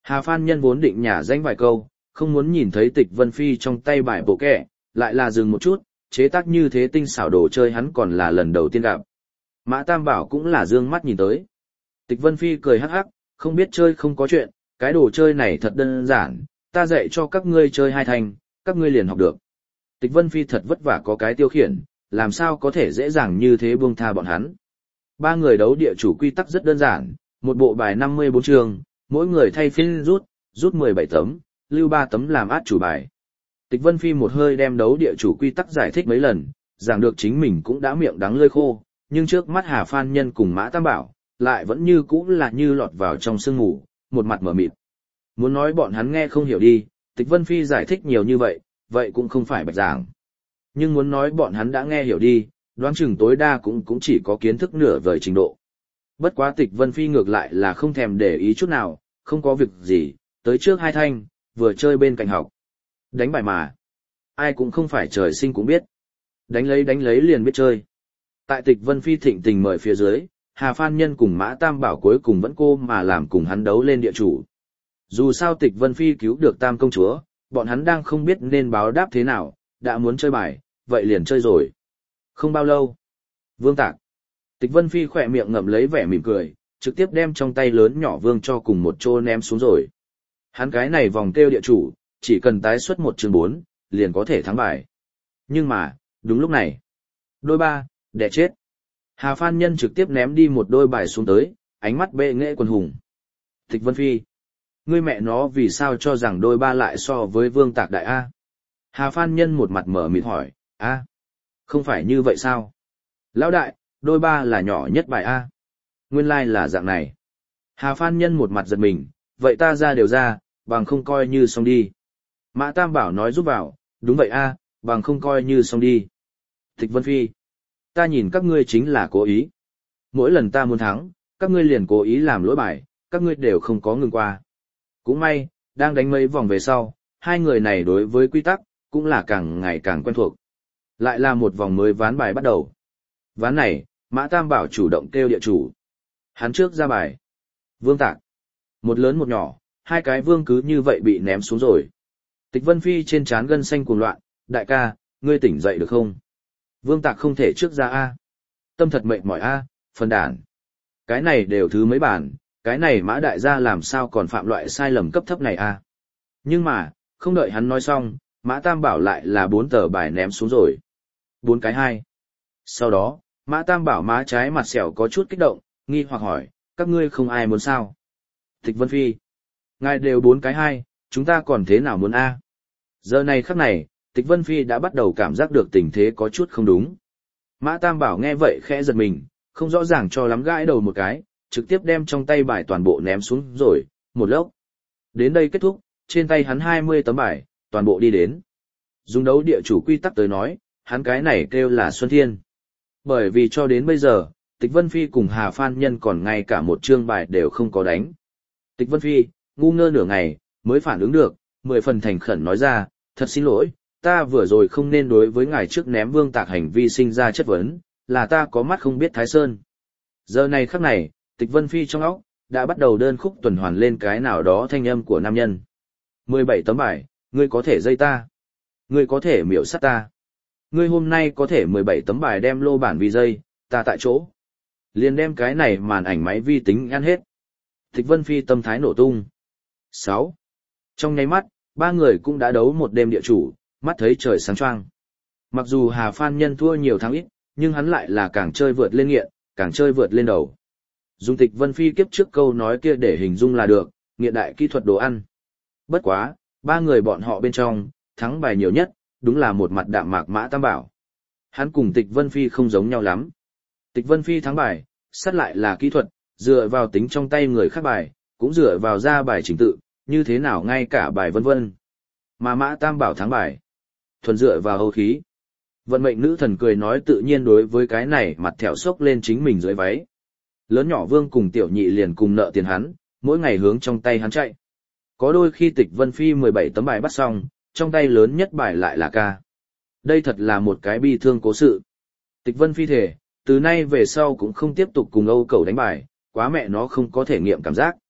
Hà Phan Nhân vốn định nhả danh vài câu, không muốn nhìn thấy Tịch Vân Phi trong tay bài bộ kẻ, lại là dừng một chút, chế tác như thế tinh xảo đồ chơi hắn còn là lần đầu tiên gặp. Mã Tam Bảo cũng là dương mắt nhìn tới. Tịch Vân Phi cười hắc hắc, không biết chơi không có chuyện, cái đồ chơi này thật đơn giản, ta dạy cho các ngươi chơi hai thành, các ngươi liền học được. Tịch Vân Phi thật vất vả có cái tiêu khiển, làm sao có thể dễ dàng như thế buông tha bọn hắn. Ba người đấu địa chủ quy tắc rất đơn giản, một bộ bài năm mươi bốn trường, mỗi người thay phiên rút, rút mười bảy tấm, lưu ba tấm làm át chủ bài. Tịch Vân Phi một hơi đem đấu địa chủ quy tắc giải thích mấy lần, giảng được chính mình cũng đã miệng đắng lưỡi khô, nhưng trước mắt Hà Phan Nhân cùng Mã Tam Bảo, lại vẫn như cũ là như lọt vào trong sương ngủ, một mặt mở mịt. Muốn nói bọn hắn nghe không hiểu đi, Tịch Vân Phi giải thích nhiều như vậy, vậy cũng không phải bạch giảng. Nhưng muốn nói bọn hắn đã nghe hiểu đi, đoán chừng tối đa cũng cũng chỉ có kiến thức nửa vời trình độ. Bất quá Tịch Vân Phi ngược lại là không thèm để ý chút nào, không có việc gì, tới trước hai thanh, vừa chơi bên cạnh học. Đánh bài mà. Ai cũng không phải trời sinh cũng biết. Đánh lấy đánh lấy liền biết chơi. Tại Tịch Vân Phi thịnh tình mời phía dưới, Hà Phan Nhân cùng Mã Tam Bảo cuối cùng vẫn cô mà làm cùng hắn đấu lên địa chủ. Dù sao Tịch Vân Phi cứu được Tam công chúa, bọn hắn đang không biết nên báo đáp thế nào, đã muốn chơi bài, vậy liền chơi rồi. Không bao lâu. Vương Tạc. Tịch Vân Phi khỏe miệng ngậm lấy vẻ mỉm cười, trực tiếp đem trong tay lớn nhỏ vương cho cùng một chỗ ném xuống rồi. Hắn cái này vòng kêu địa chủ, chỉ cần tái xuất một chương bốn, liền có thể thắng bài. Nhưng mà, đúng lúc này. Đôi ba, đẻ chết. Hà Phan Nhân trực tiếp ném đi một đôi bài xuống tới, ánh mắt bệ nghệ quần hùng. Tịch Vân Phi. Ngươi mẹ nó vì sao cho rằng đôi ba lại so với Vương Tạc đại A? Hà Phan Nhân một mặt mở mịt hỏi, A. Không phải như vậy sao? Lão đại, đôi ba là nhỏ nhất bài A. Nguyên lai like là dạng này. Hà Phan Nhân một mặt giật mình, vậy ta ra đều ra, bằng không coi như xong đi. Mã Tam Bảo nói giúp vào, đúng vậy A, bằng không coi như xong đi. Tịch Vân Phi. Ta nhìn các ngươi chính là cố ý. Mỗi lần ta muốn thắng, các ngươi liền cố ý làm lỗi bài, các ngươi đều không có ngừng qua. Cũng may, đang đánh mấy vòng về sau, hai người này đối với quy tắc, cũng là càng ngày càng quen thuộc. Lại là một vòng mới ván bài bắt đầu. Ván này, Mã Tam Bảo chủ động kêu địa chủ. Hắn trước ra bài. Vương Tạc. Một lớn một nhỏ, hai cái vương cứ như vậy bị ném xuống rồi. Tịch Vân Phi trên trán gân xanh cuồng loạn, đại ca, ngươi tỉnh dậy được không? Vương Tạc không thể trước ra A. Tâm thật mệt mỏi A, phần đản. Cái này đều thứ mấy bản, cái này Mã đại gia làm sao còn phạm loại sai lầm cấp thấp này A. Nhưng mà, không đợi hắn nói xong, Mã Tam Bảo lại là bốn tờ bài ném xuống rồi. Bốn cái hai. Sau đó, Mã Tam Bảo má trái mặt sẹo có chút kích động, nghi hoặc hỏi, các ngươi không ai muốn sao? Tịch Vân Phi. Ngài đều bốn cái hai, chúng ta còn thế nào muốn A? Giờ này khắc này, Tịch Vân Phi đã bắt đầu cảm giác được tình thế có chút không đúng. Mã Tam Bảo nghe vậy khẽ giật mình, không rõ ràng cho lắm gãi đầu một cái, trực tiếp đem trong tay bài toàn bộ ném xuống rồi, một lốc. Đến đây kết thúc, trên tay hắn hai mươi tấm bài, toàn bộ đi đến. Dùng đấu địa chủ quy tắc tới nói, hắn cái này kêu là Xuân Thiên. Bởi vì cho đến bây giờ, Tịch Vân Phi cùng Hà Phan Nhân còn ngay cả một chương bài đều không có đánh. Tịch Vân Phi, ngu ngơ nửa ngày, mới phản ứng được, mười phần thành khẩn nói ra, thật xin lỗi, ta vừa rồi không nên đối với ngài trước ném Vương Tạc hành vi sinh ra chất vấn, là ta có mắt không biết Thái Sơn. Giờ này khắc này, Tịch Vân Phi trong óc, đã bắt đầu đơn khúc tuần hoàn lên cái nào đó thanh âm của nam nhân. mười bảy tấm bài, ngươi có thể dây ta. Ngươi có thể miểu sát ta. Ngươi hôm nay có thể mười bảy tấm bài đem lô bản vi dây, ta tại chỗ. Liền đem cái này màn ảnh máy vi tính ăn hết. Tịch Vân Phi tâm thái nổ tung. sáu. Trong nháy mắt, ba người cũng đã đấu một đêm địa chủ, mắt thấy trời sáng choang. Mặc dù Hà Phan Nhân thua nhiều thắng ít, nhưng hắn lại là càng chơi vượt lên nghiện, càng chơi vượt lên đầu. Dùng Tịch Vân Phi kiếp trước câu nói kia để hình dung là được, nghiện đại kỹ thuật đồ ăn. Bất quá, ba người bọn họ bên trong, thắng bài nhiều nhất, đúng là một mặt đạm mạc Mã Tam Bảo. Hắn cùng Tịch Vân Phi không giống nhau lắm. Tịch Vân Phi thắng bài, sát lại là kỹ thuật, dựa vào tính trong tay người khác bài, cũng dựa vào ra bài trình tự, như thế nào ngay cả bài vân vân. Mà Mã Tam Bảo thắng bài, thuần dựa vào hầu khí. Vận mệnh nữ thần cười nói tự nhiên đối với cái này mặt thẹo sốc lên chính mình dưới váy. Lớn nhỏ vương cùng tiểu nhị liền cùng nợ tiền hắn, mỗi ngày hướng trong tay hắn chạy. Có đôi khi Tịch Vân Phi mười bảy tấm bài bắt xong, trong tay lớn nhất bài lại là ca. Đây thật là một cái bi thương cố sự. Tịch Vân Phi thề, từ nay về sau cũng không tiếp tục cùng Âu Cẩu đánh bài, quá mẹ nó không có thể nghiệm cảm giác.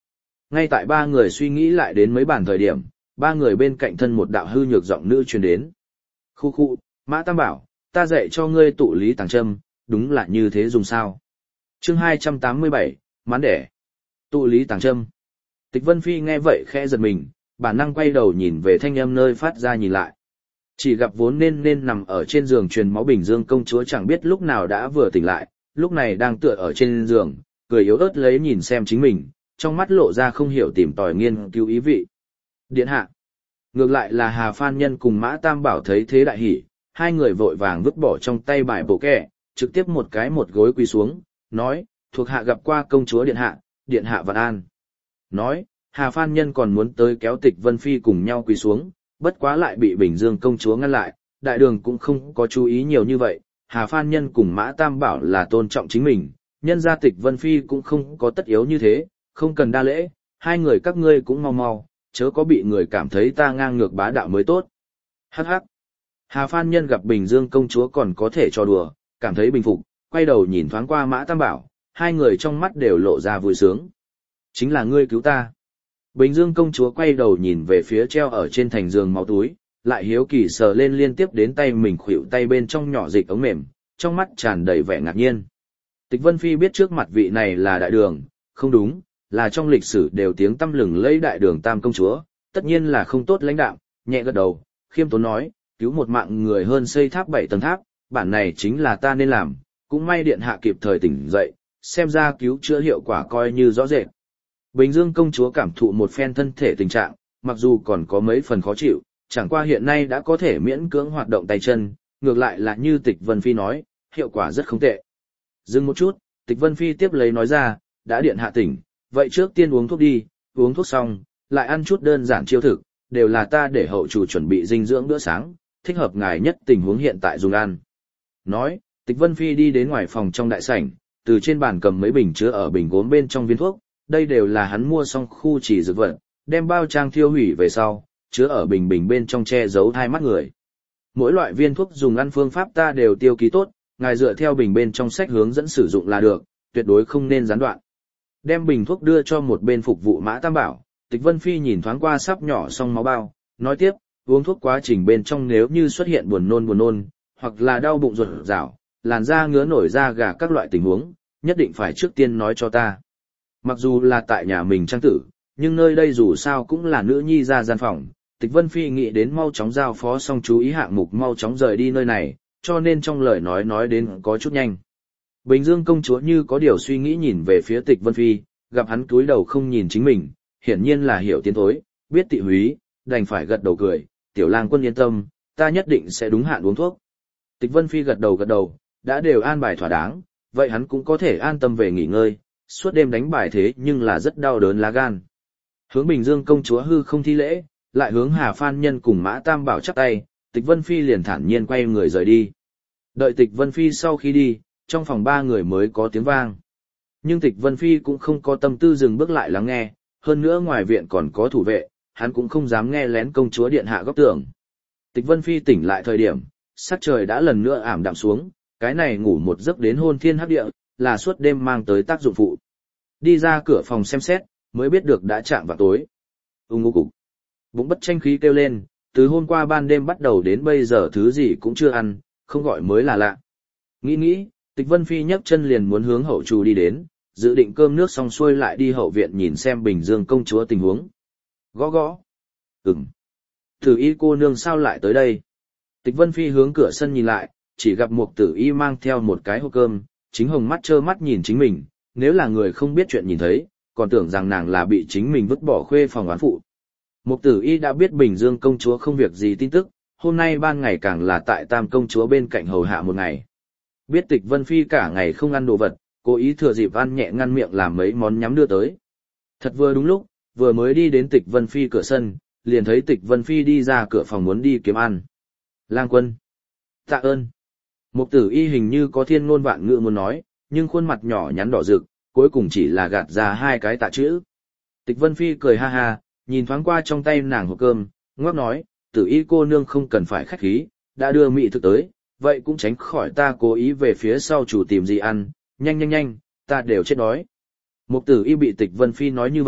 Ngay tại ba người suy nghĩ lại đến mấy bản thời điểm, ba người bên cạnh thân một đạo hư nhược giọng nữ truyền đến. Khu khu, Mã Tam Bảo, ta dạy cho ngươi tụ lý tàng châm, đúng là như thế dùng sao. Chương hai trăm tám mươi bảy, mán đẻ. Tụ lý tàng châm. Tịch Vân Phi nghe vậy khẽ giật mình, bản năng quay đầu nhìn về thanh âm nơi phát ra nhìn lại. Chỉ gặp vốn nên nên nằm ở trên giường truyền máu Bình Dương công chúa chẳng biết lúc nào đã vừa tỉnh lại, lúc này đang tựa ở trên giường, cười yếu ớt lấy nhìn xem chính mình, trong mắt lộ ra không hiểu tìm tòi nghiên cứu ý vị. Điện hạ. Ngược lại là Hà Phan Nhân cùng Mã Tam Bảo thấy thế đại hỉ, hai người vội vàng vứt bỏ trong tay bài bổ kẻ, trực tiếp một cái một gối quỳ xuống, nói, thuộc hạ gặp qua công chúa điện hạ, điện hạ vạn an. Nói, Hà Phan Nhân còn muốn tới kéo Tịch Vân Phi cùng nhau quỳ xuống, bất quá lại bị Bình Dương công chúa ngăn lại, đại đường cũng không có chú ý nhiều như vậy, Hà Phan Nhân cùng Mã Tam Bảo là tôn trọng chính mình, nhân gia Tịch Vân Phi cũng không có tất yếu như thế, không cần đa lễ, hai người các ngươi cũng mau mau, chớ có bị người cảm thấy ta ngang ngược bá đạo mới tốt. Hắc hắc. Hà Phan Nhân gặp Bình Dương công chúa còn có thể trò đùa, cảm thấy bình phục, quay đầu nhìn thoáng qua Mã Tam Bảo, hai người trong mắt đều lộ ra vui sướng. Chính là ngươi cứu ta. Bình Dương công chúa quay đầu nhìn về phía treo ở trên thành giường máu túi, lại hiếu kỳ sờ lên liên tiếp đến tay mình khuỵu tay bên trong nhỏ dịch ống mềm, trong mắt tràn đầy vẻ ngạc nhiên. Tịch Vân Phi biết trước mặt vị này là đại đường, không đúng, là trong lịch sử đều tiếng tăm lừng lẫy đại đường tam công chúa, tất nhiên là không tốt lãnh đạo, nhẹ gật đầu, khiêm tốn nói, cứu một mạng người hơn xây tháp bảy tầng tháp, bản này chính là ta nên làm, cũng may điện hạ kịp thời tỉnh dậy, xem ra cứu chữa hiệu quả coi như rõ rệt. Bình Dương công chúa cảm thụ một phen thân thể tình trạng, mặc dù còn có mấy phần khó chịu, chẳng qua hiện nay đã có thể miễn cưỡng hoạt động tay chân, ngược lại là như Tịch Vân Phi nói, hiệu quả rất không tệ. Dừng một chút, Tịch Vân Phi tiếp lấy nói ra, đã điện hạ tỉnh, vậy trước tiên uống thuốc đi, uống thuốc xong, lại ăn chút đơn giản chiêu thực, đều là ta để hậu chủ chuẩn bị dinh dưỡng bữa sáng, thích hợp ngài nhất tình huống hiện tại dùng ăn. Nói, Tịch Vân Phi đi đến ngoài phòng trong đại sảnh, từ trên bàn cầm mấy bình chứa ở bình gốm bên trong viên thuốc, đây đều là hắn mua xong khu chỉ dược vật, đem bao trang thiêu hủy về sau, chứa ở bình bình bên trong che giấu hai mắt người. Mỗi loại viên thuốc dùng ăn phương pháp ta đều tiêu ký tốt, ngài dựa theo bình bên trong sách hướng dẫn sử dụng là được, tuyệt đối không nên gián đoạn. Đem bình thuốc đưa cho một bên phục vụ Mã Tam Bảo, Tịch Vân Phi nhìn thoáng qua sắp nhỏ xong máu bao, nói tiếp, uống thuốc quá trình bên trong nếu như xuất hiện buồn nôn buồn nôn, hoặc là đau bụng ruột rảo, làn da ngứa nổi da gà các loại tình huống, nhất định phải trước tiên nói cho ta. Mặc dù là tại nhà mình trang tử, nhưng nơi đây dù sao cũng là nữ nhi ra gian phòng, Tịch Vân Phi nghĩ đến mau chóng giao phó xong chú ý hạng mục mau chóng rời đi nơi này, cho nên trong lời nói nói đến có chút nhanh. Bình Dương công chúa như có điều suy nghĩ nhìn về phía Tịch Vân Phi, gặp hắn cúi đầu không nhìn chính mình, hiển nhiên là hiểu tiến thối, biết tị húy, đành phải gật đầu cười, tiểu lang quân yên tâm, ta nhất định sẽ đúng hạn uống thuốc. Tịch Vân Phi gật đầu gật đầu, đã đều an bài thỏa đáng, vậy hắn cũng có thể an tâm về nghỉ ngơi, suốt đêm đánh bài thế nhưng là rất đau đớn lá gan. Hướng Bình Dương công chúa hư không thi lễ, lại hướng Hà Phan Nhân cùng Mã Tam Bảo chắp tay, Tịch Vân Phi liền thản nhiên quay người rời đi. Đợi Tịch Vân Phi sau khi đi, trong phòng ba người mới có tiếng vang. Nhưng Tịch Vân Phi cũng không có tâm tư dừng bước lại lắng nghe, hơn nữa ngoài viện còn có thủ vệ, hắn cũng không dám nghe lén công chúa điện hạ góc tường. Tịch Vân Phi tỉnh lại thời điểm, sắc trời đã lần nữa ảm đạm xuống, cái này ngủ một giấc đến hôn thiên hấp địa, là suốt đêm mang tới tác dụng phụ. Đi ra cửa phòng xem xét, mới biết được đã chạm vào tối. Ung ngô cục. Bụng bất tranh khí kêu lên, từ hôm qua ban đêm bắt đầu đến bây giờ thứ gì cũng chưa ăn, không gọi mới là lạ. Nghĩ nghĩ, Tịch Vân Phi nhấc chân liền muốn hướng hậu trù đi đến, dự định cơm nước xong xuôi lại đi hậu viện nhìn xem Bình Dương công chúa tình huống. Gõ gõ. Ừm. Tử y cô nương sao lại tới đây? Tịch Vân Phi hướng cửa sân nhìn lại, chỉ gặp một tử y mang theo một cái hộp cơm, chính hồng mắt trơ mắt nhìn chính mình, nếu là người không biết chuyện nhìn thấy, còn tưởng rằng nàng là bị chính mình vứt bỏ khuê phòng oán phụ. Một tử y đã biết Bình Dương công chúa không việc gì tin tức, hôm nay ban ngày càng là tại Tam công chúa bên cạnh hầu hạ một ngày. Biết Tịch Vân Phi cả ngày không ăn đồ vật, cố ý thừa dịp ăn nhẹ ngăn miệng làm mấy món nhắm đưa tới. Thật vừa đúng lúc, vừa mới đi đến Tịch Vân Phi cửa sân, liền thấy Tịch Vân Phi đi ra cửa phòng muốn đi kiếm ăn. Lang quân. Tạ ơn. Một tử y hình như có thiên ngôn vạn ngữ muốn nói, nhưng khuôn mặt nhỏ nhắn đỏ rực, cuối cùng chỉ là gạt ra hai cái tạ chữ. Tịch Vân Phi cười ha ha, nhìn thoáng qua trong tay nàng hộp cơm, ngoắc nói, tử y cô nương không cần phải khách khí, đã đưa mỹ thực tới, vậy cũng tránh khỏi ta cố ý về phía sau chủ tìm gì ăn, nhanh nhanh nhanh, ta đều chết đói. Một tử y bị Tịch Vân Phi nói như vậy,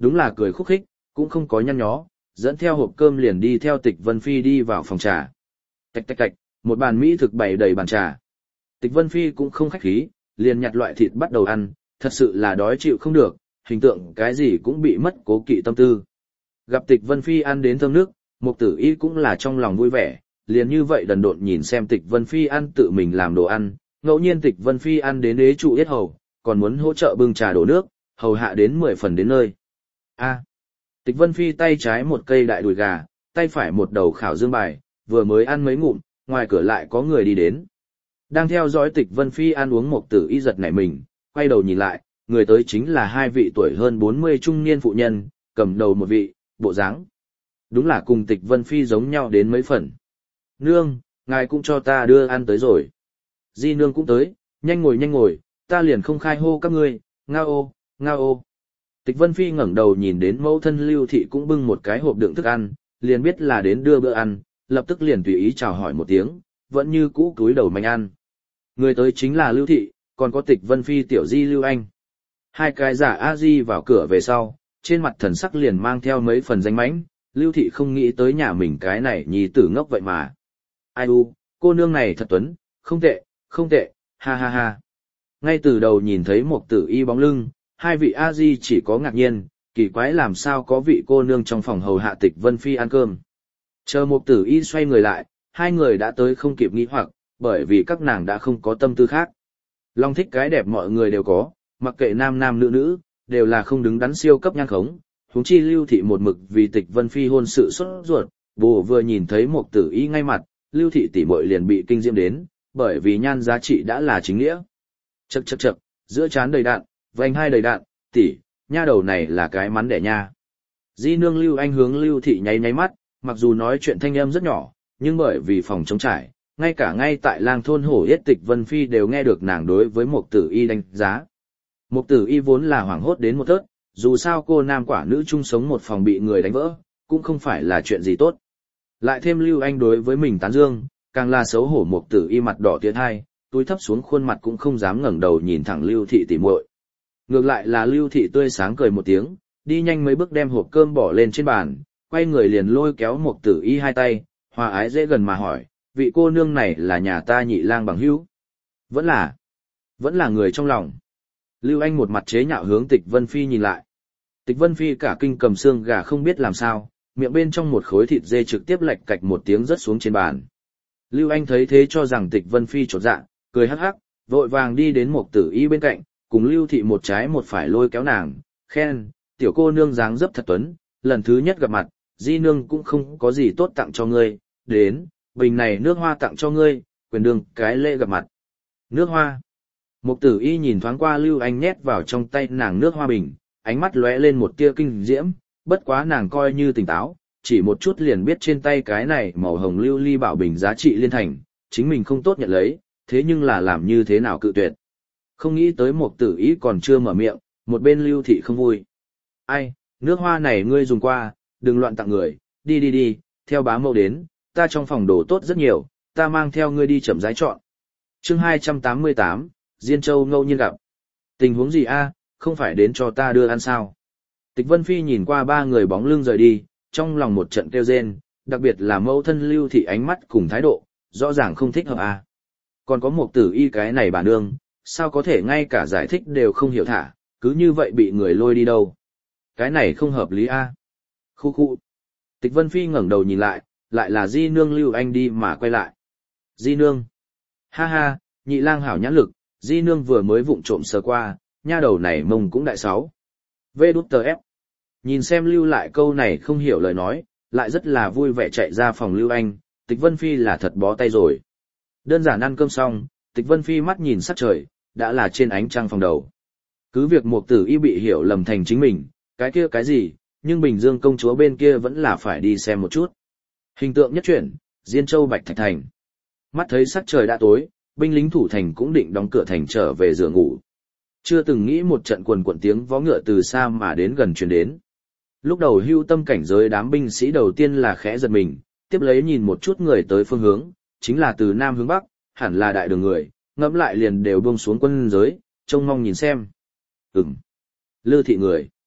đúng là cười khúc khích, cũng không có nhăn nhó, dẫn theo hộp cơm liền đi theo Tịch Vân Phi đi vào phòng trà. Tạch tạch tạch, một bàn mỹ thực bày đầy bàn trà. Tịch Vân Phi cũng không khách khí, liền nhặt loại thịt bắt đầu ăn, thật sự là đói chịu không được, hình tượng cái gì cũng bị mất cố kỵ tâm tư. Gặp Tịch Vân Phi ăn đến thơm nước, Mục Tử Y cũng là trong lòng vui vẻ, liền như vậy đần độn nhìn xem Tịch Vân Phi ăn tự mình làm đồ ăn, ngẫu nhiên Tịch Vân Phi ăn đến ế trụ yết hầu, còn muốn hỗ trợ bưng trà đổ nước, hầu hạ đến mười phần đến nơi. A. Tịch Vân Phi tay trái một cây đại đùi gà, tay phải một đầu khảo dương bài, vừa mới ăn mấy ngụm, ngoài cửa lại có người đi đến. Đang theo dõi Tịch Vân Phi ăn uống Mục Tử Y giật nảy mình, quay đầu nhìn lại, người tới chính là hai vị tuổi hơn bốn mươi trung niên phụ nhân, cầm đầu một vị, bộ dáng. Đúng là cùng Tịch Vân Phi giống nhau đến mấy phần. Nương, ngài cũng cho ta đưa ăn tới rồi. Di nương cũng tới, nhanh ngồi nhanh ngồi, ta liền không khai hô các ngươi, ngao ô, ngao ô. Tịch Vân Phi ngẩng đầu nhìn đến mẫu thân Lưu Thị cũng bưng một cái hộp đựng thức ăn, liền biết là đến đưa bữa ăn, lập tức liền tùy ý chào hỏi một tiếng, vẫn như cũ cúi đầu manh ăn. Người tới chính là Lưu Thị, còn có Tịch Vân Phi tiểu di Lưu Anh. Hai cái giả a di vào cửa về sau, trên mặt thần sắc liền mang theo mấy phần danh mãnh, Lưu Thị không nghĩ tới nhà mình cái này nhì tử ngốc vậy mà. Ai u, cô nương này thật tuấn, không tệ, không tệ, ha ha ha. Ngay từ đầu nhìn thấy một tử y bóng lưng, hai vị a di chỉ có ngạc nhiên, kỳ quái làm sao có vị cô nương trong phòng hầu hạ Tịch Vân Phi ăn cơm. Chờ một tử y xoay người lại, hai người đã tới không kịp nghĩ hoặc, bởi vì các nàng đã không có tâm tư khác. Long thích cái đẹp mọi người đều có, mặc kệ nam nam nữ nữ, đều là không đứng đắn siêu cấp nhan khống. Huống chi Lưu Thị một mực vì Tịch Vân Phi hôn sự sốt ruột, bồ vừa nhìn thấy một tử y ngay mặt, Lưu Thị tỷ muội liền bị kinh diễm đến, bởi vì nhan giá trị đã là chính nghĩa. Chậc chậc chậc, giữa trán đầy đạn, vành hai đầy đạn, tỷ, nha đầu này là cái mắn đẻ nha. Di nương Lưu Anh hướng Lưu Thị nháy nháy mắt, mặc dù nói chuyện thanh âm rất nhỏ, nhưng bởi vì phòng chống trải, ngay cả ngay tại lang thôn hổ yết Tịch Vân Phi đều nghe được nàng đối với một tử y đánh giá. Một tử y vốn là hoảng hốt đến một tớt, dù sao cô nam quả nữ chung sống một phòng bị người đánh vỡ, cũng không phải là chuyện gì tốt. Lại thêm Lưu Anh đối với mình tán dương, càng là xấu hổ một tử y mặt đỏ tiến hai, túi thấp xuống khuôn mặt cũng không dám ngẩng đầu nhìn thẳng Lưu Thị tỉ muội. Ngược lại là Lưu Thị tươi sáng cười một tiếng, đi nhanh mấy bước đem hộp cơm bỏ lên trên bàn, quay người liền lôi kéo một tử y hai tay, hòa ái dễ gần mà hỏi, vị cô nương này là nhà ta nhị lang bằng hữu? Vẫn là, vẫn là người trong lòng. Lưu Anh một mặt chế nhạo hướng Tịch Vân Phi nhìn lại. Tịch Vân Phi cả kinh cầm xương gà không biết làm sao, miệng bên trong một khối thịt dê trực tiếp lệch cạch một tiếng rớt xuống trên bàn. Lưu Anh thấy thế cho rằng Tịch Vân Phi chột dạ, cười hắc hắc, vội vàng đi đến một tử y bên cạnh, cùng Lưu Thị một trái một phải lôi kéo nàng, khen, tiểu cô nương dáng dấp thật tuấn, lần thứ nhất gặp mặt, di nương cũng không có gì tốt tặng cho ngươi, đến, bình này nước hoa tặng cho ngươi, quyền đương cái lễ gặp mặt. Nước hoa. Mục tử y nhìn thoáng qua Lưu Anh nhét vào trong tay nàng nước hoa bình, ánh mắt lóe lên một tia kinh diễm, bất quá nàng coi như tỉnh táo, chỉ một chút liền biết trên tay cái này màu hồng lưu ly bảo bình giá trị liên thành, chính mình không tốt nhận lấy, thế nhưng là làm như thế nào cự tuyệt. Không nghĩ tới mục tử y còn chưa mở miệng, một bên Lưu Thị không vui. Ai, nước hoa này ngươi dùng qua, đừng loạn tặng người, đi đi đi, theo bá mẫu đến, ta trong phòng đồ tốt rất nhiều, ta mang theo ngươi đi chậm rãi chọn. Chương hai trăm tám mươi tám, Diên Châu ngẫu nhiên gặp. Tình huống gì a, không phải đến cho ta đưa ăn sao? Tịch Vân Phi nhìn qua ba người bóng lưng rời đi, trong lòng một trận kêu rên, đặc biệt là mẫu thân Lưu Thị ánh mắt cùng thái độ, rõ ràng không thích hợp a. Còn có một tử y cái này bà nương, sao có thể ngay cả giải thích đều không hiểu thả, cứ như vậy bị người lôi đi đâu? Cái này không hợp lý a. Khu khu. Tịch Vân Phi ngẩng đầu nhìn lại, lại là Di nương Lưu Anh đi mà quay lại. Di nương. Ha ha, nhị lang hảo nhãn lực, Di nương vừa mới vụng trộm sờ qua, nha đầu này mông cũng đại sáu. Vê đút tờ ép. Nhìn xem Lưu lại câu này không hiểu lời nói, lại rất là vui vẻ chạy ra phòng Lưu Anh, Tịch Vân Phi là thật bó tay rồi. Đơn giản ăn cơm xong, Tịch Vân Phi mắt nhìn sắc trời, đã là trên ánh trăng phòng đầu. Cứ việc Mục Tử Y bị hiểu lầm thành chính mình, cái kia cái gì, nhưng Bình Dương công chúa bên kia vẫn là phải đi xem một chút. Hình tượng nhất chuyển, Diên Châu Bạch Thạch Thành. Mắt thấy sắc trời đã tối, binh lính thủ thành cũng định đóng cửa thành trở về giường ngủ. Chưa từng nghĩ một trận quần quần tiếng vó ngựa từ xa mà đến gần truyền đến. Lúc đầu hưu tâm cảnh giới đám binh sĩ đầu tiên là khẽ giật mình, tiếp lấy nhìn một chút người tới phương hướng, chính là từ Nam hướng Bắc, hẳn là đại đường người, ngẫm lại liền đều buông xuống quân giới, trông mong nhìn xem. Ừm. Lư thị người.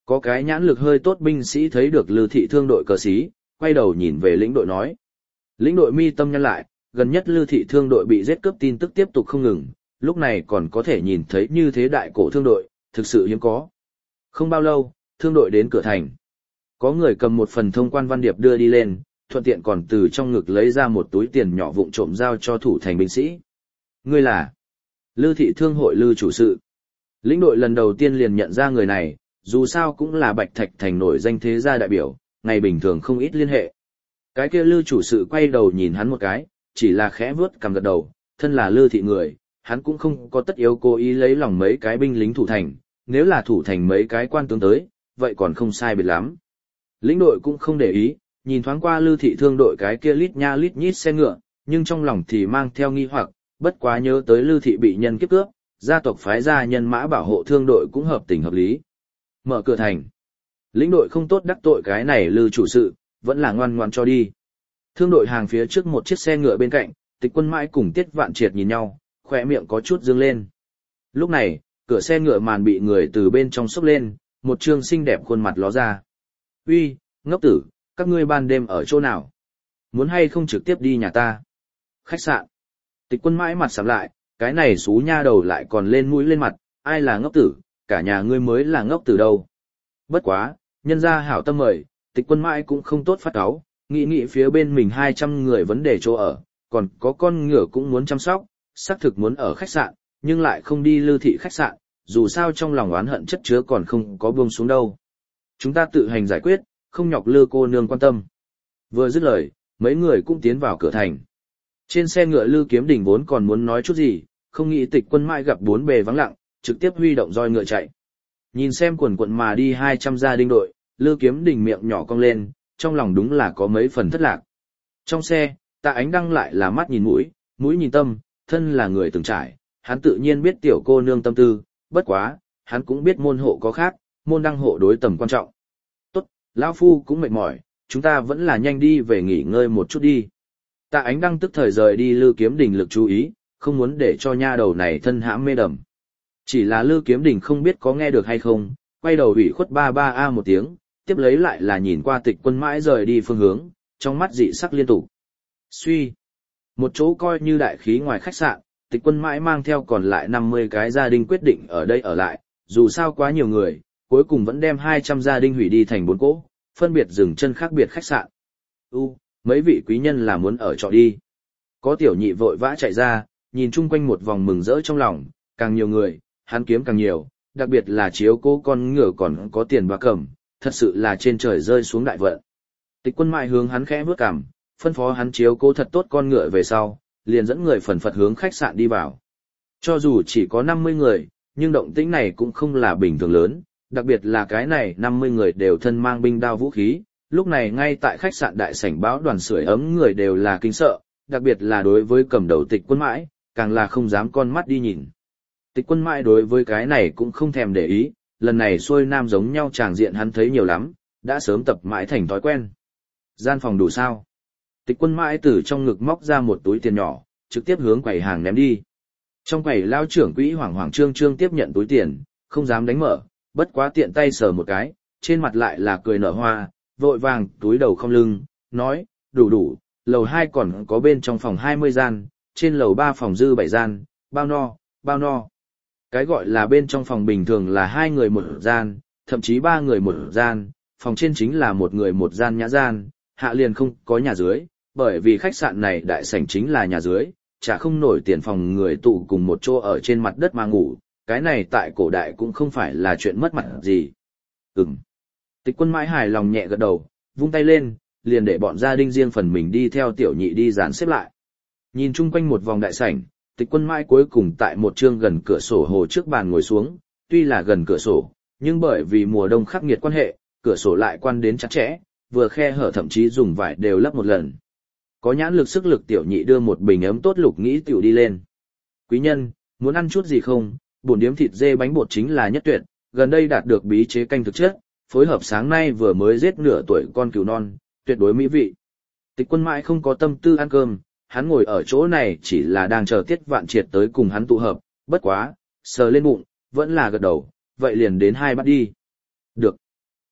Có cái nhãn lực hơi tốt binh sĩ thấy được Lư Thị Thương đội cờ xí, quay đầu nhìn về lĩnh đội nói. Lĩnh đội mi tâm nhăn lại, gần nhất Lư Thị Thương đội bị giết cướp tin tức tiếp tục không ngừng, lúc này còn có thể nhìn thấy như thế đại cổ thương đội, thực sự hiếm có. Không bao lâu, thương đội đến cửa thành. Có người cầm một phần thông quan văn điệp đưa đi lên, thuận tiện còn từ trong ngực lấy ra một túi tiền nhỏ vụng trộm giao cho thủ thành binh sĩ. Ngươi là Lư Thị Thương hội Lư chủ sự. Lĩnh đội lần đầu tiên liền nhận ra người này, dù sao cũng là Bạch Thạch thành nổi danh thế gia đại biểu, ngày bình thường không ít liên hệ. Cái kia Lư chủ sự quay đầu nhìn hắn một cái, chỉ là khẽ vướt cằm gật đầu, thân là Lư thị người, hắn cũng không có tất yếu cố ý lấy lòng mấy cái binh lính thủ thành, nếu là thủ thành mấy cái quan tướng tới, vậy còn không sai biệt lắm. Lĩnh đội cũng không để ý, nhìn thoáng qua Lư Thị Thương đội cái kia lít nha lít nhít xe ngựa, nhưng trong lòng thì mang theo nghi hoặc, bất quá nhớ tới Lư Thị bị nhân kiếp cướp, gia tộc phái ra nhân mã bảo hộ thương đội cũng hợp tình hợp lý. Mở cửa thành. Lĩnh đội không tốt đắc tội cái này Lư chủ sự, vẫn là ngoan ngoan cho đi. Thương đội hàng phía trước một chiếc xe ngựa bên cạnh, Tịch Quân Mãi cùng Tiết Vạn Triệt nhìn nhau, khỏe miệng có chút dương lên. Lúc này, cửa xe ngựa màn bị người từ bên trong xốc lên, một trương xinh đẹp khuôn mặt ló ra. Uy, ngốc tử, các ngươi ban đêm ở chỗ nào? Muốn hay không trực tiếp đi nhà ta? Khách sạn. Tịch Quân Mãi mặt sầm lại, cái này xú nha đầu lại còn lên mũi lên mặt, ai là ngốc tử, cả nhà ngươi mới là ngốc tử đâu. Bất quá, nhân gia hảo tâm mời, Tịch Quân Mãi cũng không tốt phát cáu, nghĩ nghĩ phía bên mình hai trăm người vấn đề chỗ ở, còn có con ngựa cũng muốn chăm sóc, xác thực muốn ở khách sạn, nhưng lại không đi Lư thị khách sạn, dù sao trong lòng oán hận chất chứa còn không có buông xuống đâu. Chúng ta tự hành giải quyết, không nhọc Lư cô nương quan tâm. Vừa dứt lời, mấy người cũng tiến vào cửa thành. Trên xe ngựa Lư Kiếm Đình vốn còn muốn nói chút gì, không nghĩ Tịch Quân Mãi gặp bốn bề vắng lặng, trực tiếp huy động roi ngựa chạy. Nhìn xem quần quận mà đi hai trăm gia đinh đội, Lư Kiếm Đình miệng nhỏ cong lên, trong lòng đúng là có mấy phần thất lạc. Trong xe, Tạ Ánh Đăng lại là mắt nhìn mũi, mũi nhìn tâm, thân là người từng trải, hắn tự nhiên biết tiểu cô nương tâm tư, bất quá, hắn cũng biết môn hộ có khác, môn đăng hộ đối tầm quan trọng. Tốt, lão phu cũng mệt mỏi, chúng ta vẫn là nhanh đi về nghỉ ngơi một chút đi. Tạ Ánh Đăng tức thời rời đi Lư Kiếm Đình lực chú ý, không muốn để cho nha đầu này thân hãm mê đầm. Chỉ là Lư Kiếm Đình không biết có nghe được hay không, quay đầu ủy khuất ba ba a một tiếng, tiếp lấy lại là nhìn qua Tịch Quân Mãi rời đi phương hướng, trong mắt dị sắc liên tục. Suy, một chỗ coi như đại khí ngoài khách sạn, Tịch Quân Mãi mang theo còn lại năm mươi cái gia đình quyết định ở đây ở lại, dù sao quá nhiều người, cuối cùng vẫn đem hai trăm gia đình hủy đi thành bốn cỗ, phân biệt dừng chân khác biệt khách sạn. U, mấy vị quý nhân là muốn ở trọ đi. Có tiểu nhị vội vã chạy ra, nhìn chung quanh một vòng mừng rỡ trong lòng, càng nhiều người, hắn kiếm càng nhiều, đặc biệt là chiếu cố con ngựa còn có tiền bạc cẩm, thật sự là trên trời rơi xuống đại vận. Tịch Quân Mãi hướng hắn khẽ bước cằm, phân phó hắn chiếu cố thật tốt con ngựa về sau, liền dẫn người phần phật hướng khách sạn đi vào. Cho dù chỉ có năm mươi người, nhưng động tĩnh này cũng không là bình thường lớn, đặc biệt là cái này năm mươi người đều thân mang binh đao vũ khí, lúc này ngay tại khách sạn đại sảnh báo đoàn sưởi ấm người đều là kinh sợ, đặc biệt là đối với cầm đầu Tịch Quân Mãi, càng là không dám con mắt đi nhìn. Tịch Quân Mãi đối với cái này cũng không thèm để ý, lần này xuôi nam giống nhau tràng diện hắn thấy nhiều lắm, đã sớm tập mãi thành thói quen. Gian phòng đủ sao? Tịch Quân Mãi từ trong ngực móc ra một túi tiền nhỏ, trực tiếp hướng quầy hàng ném đi. Trong quầy lao trưởng quỹ hoảng hoảng trương trương tiếp nhận túi tiền, không dám đánh mở, bất quá tiện tay sờ một cái, trên mặt lại là cười nở hoa, vội vàng túi đầu không lưng, nói, đủ đủ, lầu hai còn có bên trong phòng hai mươi gian, trên lầu ba phòng dư bảy gian, bao no, bao no. Cái gọi là bên trong phòng bình thường là hai người một gian, thậm chí ba người một gian, phòng trên chính là một người một gian nhã gian, hạ liền không có nhà dưới, bởi vì khách sạn này đại sảnh chính là nhà dưới, chả không nổi tiền phòng người tụ cùng một chỗ ở trên mặt đất mà ngủ, cái này tại cổ đại cũng không phải là chuyện mất mặt gì. Ừm. Tịch Quân Mãi hài lòng nhẹ gật đầu, vung tay lên, liền để bọn gia đình riêng phần mình đi theo tiểu nhị đi dàn xếp lại. Nhìn chung quanh một vòng đại sảnh, Tịch Quân Mãi cuối cùng tại một chương gần cửa sổ hồ trước bàn ngồi xuống, tuy là gần cửa sổ, nhưng bởi vì mùa đông khắc nghiệt quan hệ, cửa sổ lại quan đến chặt chẽ, vừa khe hở thậm chí dùng vải đều lấp một lần. Có nhãn lực sức lực tiểu nhị đưa một bình ấm tốt lục nghĩ tiểu đi lên. Quý nhân, muốn ăn chút gì không? Bổn điếm thịt dê bánh bột chính là nhất tuyệt, gần đây đạt được bí chế canh thực chất, phối hợp sáng nay vừa mới giết nửa tuổi con cừu non, tuyệt đối mỹ vị. Tịch Quân Mãi không có tâm tư ăn cơm, hắn ngồi ở chỗ này chỉ là đang chờ Tiết Vạn Triệt tới cùng hắn tụ hợp, bất quá, sờ lên bụng, vẫn là gật đầu, vậy liền đến hai bát đi. Được.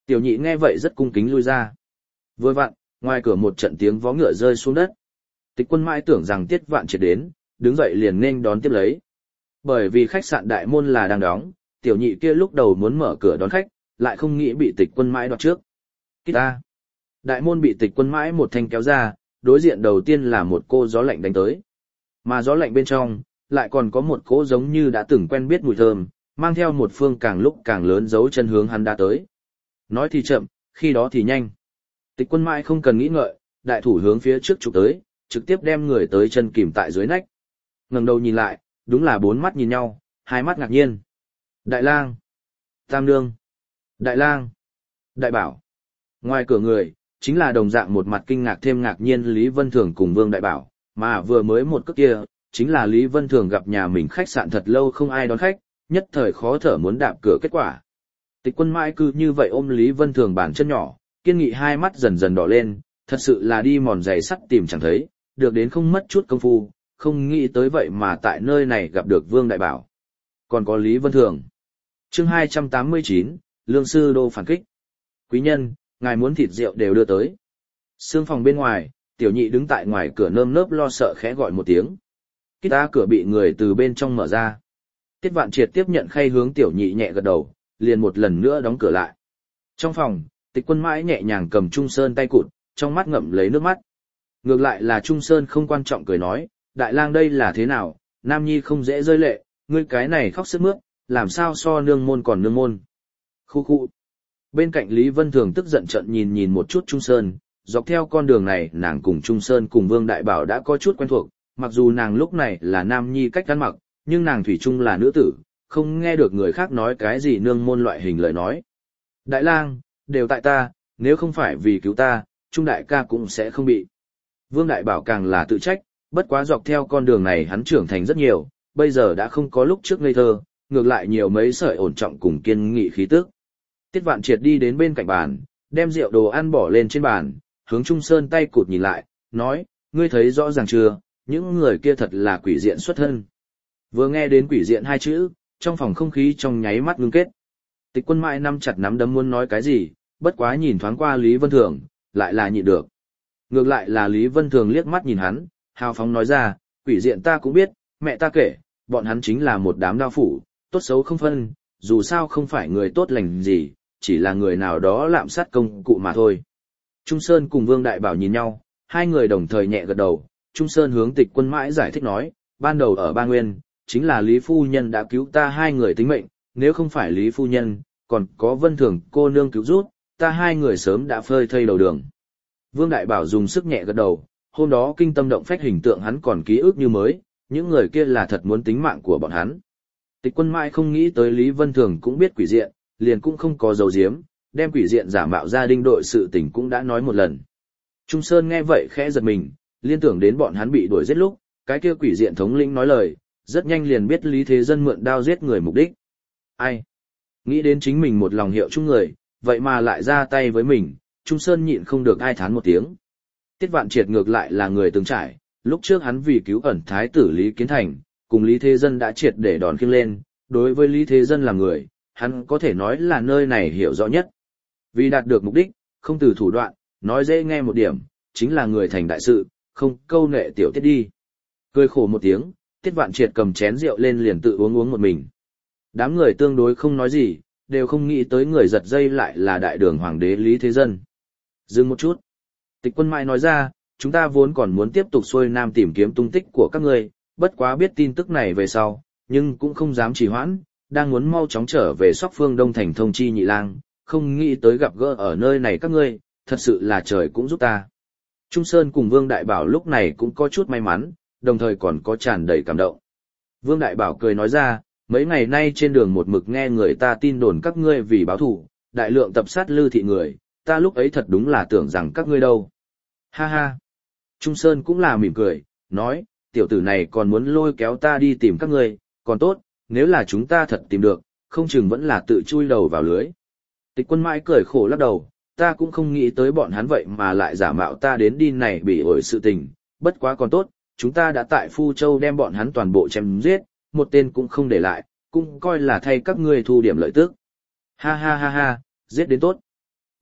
Tiểu nhị nghe vậy rất cung kính lui ra. Vừa vặn, ngoài cửa một trận tiếng vó ngựa rơi xuống đất. Tịch Quân mãi tưởng rằng Tiết Vạn Triệt đến, đứng dậy liền nên đón tiếp lấy. Bởi vì khách sạn đại môn là đang đóng, tiểu nhị kia lúc đầu muốn mở cửa đón khách, lại không nghĩ bị Tịch Quân mãi đoạt trước. Kít ta! Đại môn bị Tịch Quân mãi một thanh kéo ra, đối diện đầu tiên là một cô gió lạnh đánh tới. Mà gió lạnh bên trong, lại còn có một cỗ giống như đã từng quen biết mùi thơm, mang theo một phương càng lúc càng lớn dấu chân hướng hắn đã tới. Nói thì chậm, khi đó thì nhanh. Tịch Quân mãi không cần nghĩ ngợi, đại thủ hướng phía trước chụp tới, trực tiếp đem người tới chân kìm tại dưới nách. Ngẩng đầu nhìn lại, đúng là bốn mắt nhìn nhau, hai mắt ngạc nhiên. Đại lang, Tam nương, Đại lang, Đại bảo. Ngoài cửa người, chính là đồng dạng một mặt kinh ngạc thêm ngạc nhiên Lý Vân Thường cùng Vương Đại Bảo, mà vừa mới một cước kia, chính là Lý Vân Thường gặp nhà mình khách sạn thật lâu không ai đón khách, nhất thời khó thở muốn đạp cửa kết quả. Tịch Quân mãi cứ như vậy ôm Lý Vân Thường bàn chân nhỏ, kiên nghị hai mắt dần dần đỏ lên, thật sự là đi mòn giày sắt tìm chẳng thấy, được đến không mất chút công phu, không nghĩ tới vậy mà tại nơi này gặp được Vương Đại Bảo. Còn có Lý Vân Thường. Chương hai trăm tám mươi chín, Lương Sư Đô phản kích. Quý nhân, ngài muốn thịt rượu đều đưa tới. Sương phòng bên ngoài, tiểu nhị đứng tại ngoài cửa nơm nớp lo sợ khẽ gọi một tiếng. Kít ta cửa bị người từ bên trong mở ra. Tiết Vạn Triệt tiếp nhận khay hướng tiểu nhị nhẹ gật đầu, liền một lần nữa đóng cửa lại. Trong phòng, Tịch Quân mãi nhẹ nhàng cầm Trung Sơn tay cụt, trong mắt ngậm lấy nước mắt. Ngược lại là Trung Sơn không quan trọng cười nói, Đại lang đây là thế nào, Nam Nhi không dễ rơi lệ, ngươi cái này khóc sướt mướt, làm sao so nương môn còn nương môn. Khu khu. Bên cạnh Lý Vân Thường tức giận trận nhìn nhìn một chút Trung Sơn, dọc theo con đường này nàng cùng Trung Sơn cùng Vương Đại Bảo đã có chút quen thuộc, mặc dù nàng lúc này là Nam Nhi cách ăn mặc, nhưng nàng thủy chung là nữ tử, không nghe được người khác nói cái gì nương môn loại hình lời nói. Đại lang, đều tại ta, nếu không phải vì cứu ta, Trung Đại ca cũng sẽ không bị. Vương Đại Bảo càng là tự trách, bất quá dọc theo con đường này hắn trưởng thành rất nhiều, bây giờ đã không có lúc trước ngây thơ, ngược lại nhiều mấy sợi ổn trọng cùng kiên nghị khí tức. Tiết Vạn Triệt đi đến bên cạnh bàn, đem rượu đồ ăn bỏ lên trên bàn, hướng Trung Sơn tay cụt nhìn lại, nói, ngươi thấy rõ ràng chưa, những người kia thật là quỷ diện xuất thân. Vừa nghe đến quỷ diện hai chữ, trong phòng không khí trong nháy mắt ngưng kết. Tịch Quân mãi nắm chặt nắm đấm muốn nói cái gì, bất quá nhìn thoáng qua Lý Vân Thường, lại là nhịn được. Ngược lại là Lý Vân Thường liếc mắt nhìn hắn, hào phóng nói ra, quỷ diện ta cũng biết, mẹ ta kể, bọn hắn chính là một đám đao phủ, tốt xấu không phân, dù sao không phải người tốt lành gì, chỉ là người nào đó lạm sát công cụ mà thôi. Trung Sơn cùng Vương Đại Bảo nhìn nhau, hai người đồng thời nhẹ gật đầu, Trung Sơn hướng Tịch Quân mãi giải thích nói, ban đầu ở Ba Nguyên, chính là Lý Phu Nhân đã cứu ta hai người tính mệnh, nếu không phải Lý Phu Nhân, còn có Vân Thường cô nương cứu rút, ta hai người sớm đã phơi thây đầu đường. Vương Đại Bảo dùng sức nhẹ gật đầu, hôm đó kinh tâm động phách hình tượng hắn còn ký ức như mới, những người kia là thật muốn tính mạng của bọn hắn. Tịch Quân mãi không nghĩ tới Lý Vân Thường cũng biết quỷ diện, liền cũng không có dấu diếm, đem quỷ diện giả mạo gia đình đội sự tình cũng đã nói một lần. Trung Sơn nghe vậy khẽ giật mình, liên tưởng đến bọn hắn bị đuổi giết lúc, cái kia quỷ diện thống lĩnh nói lời, rất nhanh liền biết Lý Thế Dân mượn đao giết người mục đích. Ai? Nghĩ đến chính mình một lòng hiệu chung người, vậy mà lại ra tay với mình, Trung Sơn nhịn không được ai thán một tiếng. Tiết Vạn Triệt ngược lại là người từng trải, lúc trước hắn vì cứu ẩn thái tử Lý Kiến Thành, cùng Lý Thế Dân đã triệt để đòn khiêng lên, đối với Lý Thế Dân là người, hắn có thể nói là nơi này hiểu rõ nhất. Vì đạt được mục đích, không từ thủ đoạn, nói dễ nghe một điểm, chính là người thành đại sự, không câu nệ tiểu tiết đi. Cười khổ một tiếng, Tiết Vạn Triệt cầm chén rượu lên liền tự uống uống một mình. Đám người tương đối không nói gì, đều không nghĩ tới người giật dây lại là đại đường hoàng đế Lý Thế Dân. Dừng một chút. Tịch Quân mãi nói ra, chúng ta vốn còn muốn tiếp tục xuôi nam tìm kiếm tung tích của các ngươi, bất quá biết tin tức này về sau, nhưng cũng không dám trì hoãn, đang muốn mau chóng trở về Sóc Phương Đông thành thông chi nhị lang, không nghĩ tới gặp gỡ ở nơi này các ngươi, thật sự là trời cũng giúp ta. Trung Sơn cùng Vương Đại Bảo lúc này cũng có chút may mắn, đồng thời còn có tràn đầy cảm động. Vương Đại Bảo cười nói ra, mấy ngày nay trên đường một mực nghe người ta tin đồn các ngươi vì báo thù, đại lượng tập sát Lư thị người, ta lúc ấy thật đúng là tưởng rằng các ngươi đâu. Ha ha. Trung Sơn cũng là mỉm cười, nói, tiểu tử này còn muốn lôi kéo ta đi tìm các ngươi, còn tốt, nếu là chúng ta thật tìm được, không chừng vẫn là tự chui đầu vào lưới. Tịch Quân mãi cười khổ lắc đầu, ta cũng không nghĩ tới bọn hắn vậy mà lại giả mạo ta đến đi này bị ổi sự tình, bất quá còn tốt, chúng ta đã tại Phu Châu đem bọn hắn toàn bộ chém giết, một tên cũng không để lại, cũng coi là thay các ngươi thu điểm lợi tức. Ha ha ha ha, giết đến tốt.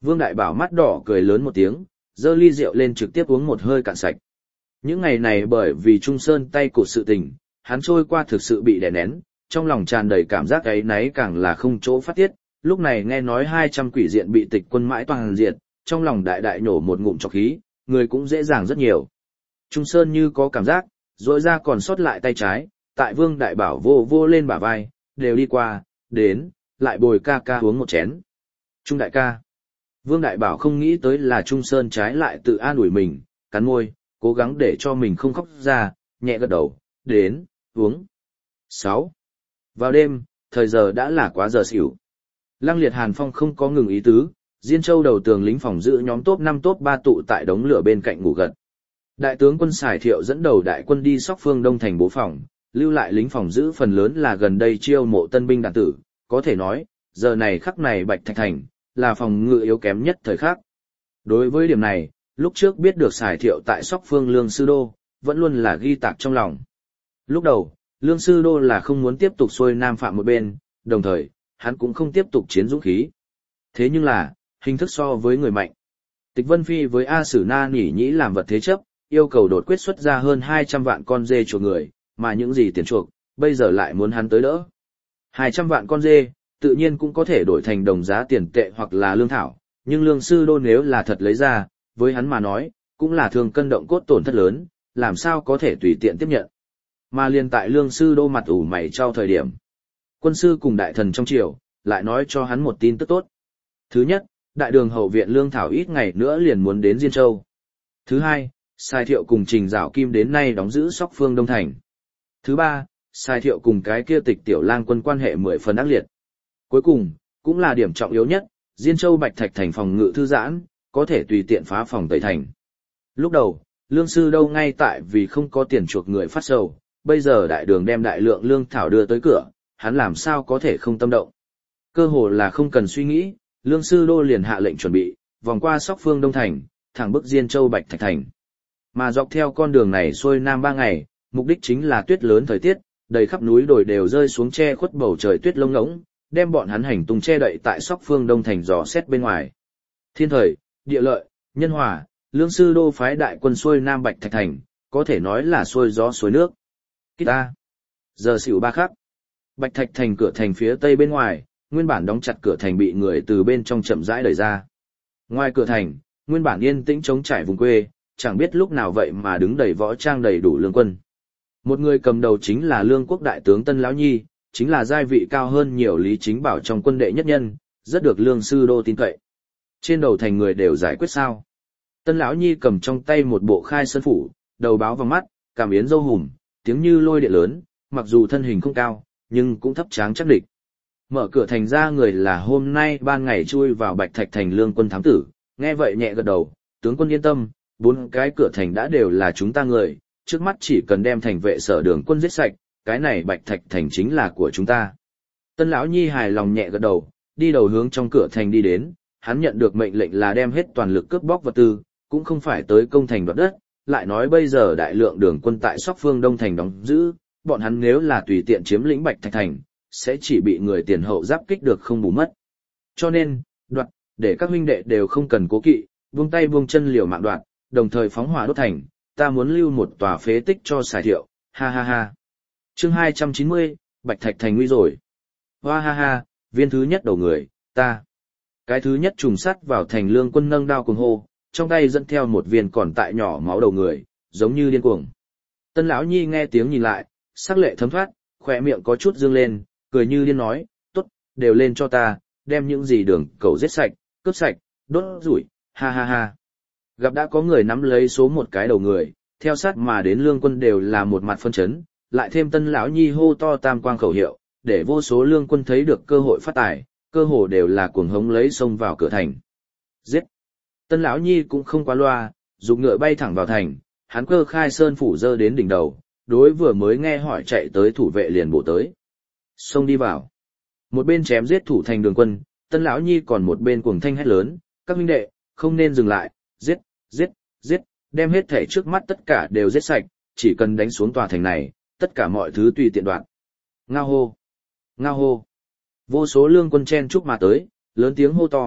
Vương Đại Bảo mắt đỏ cười lớn một tiếng, giơ ly rượu lên trực tiếp uống một hơi cạn sạch. Những ngày này bởi vì Trung Sơn tay cụt sự tình, hắn trôi qua thực sự bị đè nén, trong lòng tràn đầy cảm giác ấy náy càng là không chỗ phát tiết, lúc này nghe nói hai trăm quỷ diện bị tịch quân mãi toàn diệt, trong lòng đại đại nổ một ngụm trọc khí, người cũng dễ dàng rất nhiều. Trung Sơn như có cảm giác, rồi ra còn sót lại tay trái, tại Vương Đại Bảo vô vô lên bả vai, đều đi qua, đến, lại bồi ca ca uống một chén. Trung đại ca. Vương Đại Bảo không nghĩ tới là Trung Sơn trái lại tự an ủi mình, cắn môi, cố gắng để cho mình không khóc ra, nhẹ gật đầu, đến, uống. sáu. Vào đêm, thời giờ đã là quá giờ xỉu. Lăng Liệt Hàn Phong không có ngừng ý tứ, Diên Châu đầu tường lính phòng giữ nhóm top năm top ba tụ tại đống lửa bên cạnh ngủ gật. Đại tướng quân Sài Thiệu dẫn đầu đại quân đi Sóc Phương Đông thành bố phòng, lưu lại lính phòng giữ phần lớn là gần đây chiêu mộ tân binh đạn tử, có thể nói, giờ này khắc này Bạch Thạch thành là phòng ngự yếu kém nhất thời khắc. Đối với điểm này, lúc trước biết được Sài Thiệu tại Sóc Phương Lương Sư Đô, vẫn luôn là ghi tạc trong lòng. Lúc đầu, Lương Sư Đô là không muốn tiếp tục xuôi nam phạm một bên, đồng thời, hắn cũng không tiếp tục chiến dũng khí. Thế nhưng là, hình thức so với người mạnh. Tịch Vân Phi với A Sử Na Nỉ Nhĩ làm vật thế chấp, yêu cầu đột quyết xuất ra hơn hai trăm vạn con dê chuộc người, mà những gì tiền chuộc, bây giờ lại muốn hắn tới đỡ. hai trăm vạn con dê, tự nhiên cũng có thể đổi thành đồng giá tiền tệ hoặc là lương thảo, nhưng Lương Sư Đô nếu là thật lấy ra, với hắn mà nói, cũng là thường cân động cốt tổn thất lớn, làm sao có thể tùy tiện tiếp nhận. Mà liền tại Lương Sư Đô mặt ủ mày trao thời điểm. Quân sư cùng đại thần trong triều, lại nói cho hắn một tin tức tốt. Thứ nhất, đại đường hậu viện lương thảo ít ngày nữa liền muốn đến Diên Châu. Thứ hai, Sài Thiệu cùng Trình Dạo Kim đến nay đóng giữ Sóc Phương Đông Thành. Thứ ba, Sài Thiệu cùng cái kia Tịch Tiểu Lang quân quan hệ mười phần ác liệt. Cuối cùng, cũng là điểm trọng yếu nhất, Diên Châu Bạch Thạch thành phòng ngự thư giãn, có thể tùy tiện phá phòng Tây thành. Lúc đầu, Lương Sư đâu ngay tại vì không có tiền chuộc người phát sầu, bây giờ đại đường đem đại lượng lương thảo đưa tới cửa, hắn làm sao có thể không tâm động. Cơ hồ là không cần suy nghĩ, Lương Sư Đô liền hạ lệnh chuẩn bị, vòng qua Sóc Phương Đông Thành, thẳng bức Diên Châu Bạch Thạch Thành. Mà dọc theo con đường này xuôi nam ba ngày, mục đích chính là tuyết lớn thời tiết, đầy khắp núi đồi đều rơi xuống che khuất bầu trời tuyết lông ngỗng, đem bọn hắn hành tung che đậy tại Sóc Phương Đông Thành dò xét bên ngoài. Thiên thời, địa lợi, nhân hòa, Lương Sư Đô phái đại quân xuôi nam Bạch Thạch Thành, có thể nói là xuôi gió xuôi nước. Kita. Giờ xỉu ba khắc. Bạch Thạch Thành cửa thành phía tây bên ngoài, nguyên bản đóng chặt cửa thành bị người từ bên trong chậm rãi đẩy ra. Ngoài cửa thành, nguyên bản yên tĩnh trống trải vùng quê, chẳng biết lúc nào vậy mà đứng đầy võ trang đầy đủ lương quân. Một người cầm đầu chính là Lương Quốc đại tướng Tân Lão Nhi, chính là giai vị cao hơn nhiều Lý Chính Bảo trong quân đệ nhất nhân, rất được Lương Sư Đô tin cậy. Trên đầu thành người đều giải quyết sao? Tân Lão Nhi cầm trong tay một bộ khai sơn phủ, đầu báo vào mắt, cảm yến dâu hùm, tiếng như lôi điện lớn, mặc dù thân hình không cao, nhưng cũng thấp tráng chắc địch. Mở cửa thành ra người là hôm nay ban ngày chui vào Bạch Thạch thành lương quân thám tử, nghe vậy nhẹ gật đầu, tướng quân yên tâm, bốn cái cửa thành đã đều là chúng ta người, trước mắt chỉ cần đem thành vệ sở đường quân giết sạch, cái này Bạch Thạch thành chính là của chúng ta. Tân Lão Nhi hài lòng nhẹ gật đầu, đi đầu hướng trong cửa thành đi đến, hắn nhận được mệnh lệnh là đem hết toàn lực cướp bóc vật tư, cũng không phải tới công thành đoạt đất, lại nói bây giờ đại lượng đường quân tại Sóc Phương Đông thành đóng giữ, bọn hắn nếu là tùy tiện chiếm lĩnh Bạch Thạch thành, sẽ chỉ bị người tiền hậu giáp kích được không bù mất. Cho nên, đoạt, để các huynh đệ đều không cần cố kỵ, buông tay buông chân liều mạng đoạt, đồng thời phóng hỏa đốt thành, ta muốn lưu một tòa phế tích cho Sài Thiệu, ha ha ha. Chương hai trăm chín mươi, Bạch Thạch thành nguy rồi. Hoa ha ha, viên thứ nhất đầu người, ta. Cái thứ nhất trùng sắt vào thành lương quân nâng đao cuồng hô, trong tay dẫn theo một viên còn tại nhỏ máu đầu người, giống như điên cuồng. Tân Lão Nhi nghe tiếng nhìn lại, sắc lệ thấm thoát, khỏe miệng có chút dương lên, cười như điên nói, tốt, đều lên cho ta, đem những gì đường cầu giết sạch, cướp sạch, đốt rủi, ha ha ha. Gặp đã có người nắm lấy số một cái đầu người, theo sát mà đến lương quân đều là một mặt phân chấn, lại thêm Tân Lão Nhi hô to tam quang khẩu hiệu, để vô số lương quân thấy được cơ hội phát tài, cơ hồ đều là cuồng hống lấy xông vào cửa thành. Giết! Tân Lão Nhi cũng không quá loa, dục ngựa bay thẳng vào thành, hắn cơ khai sơn phủ dơ đến đỉnh đầu, đối vừa mới nghe hỏi chạy tới thủ vệ liền bổ tới. Xông đi vào. Một bên chém giết thủ thành đường quân, Tân Lão Nhi còn một bên cuồng thanh hét lớn, các huynh đệ, không nên dừng lại, giết, giết, giết, đem hết thể trước mắt tất cả đều giết sạch, chỉ cần đánh xuống tòa thành này, tất cả mọi thứ tùy tiện đoạn. Ngao hô, ngao hô. Vô số lương quân chen chúc mà tới, lớn tiếng hô to,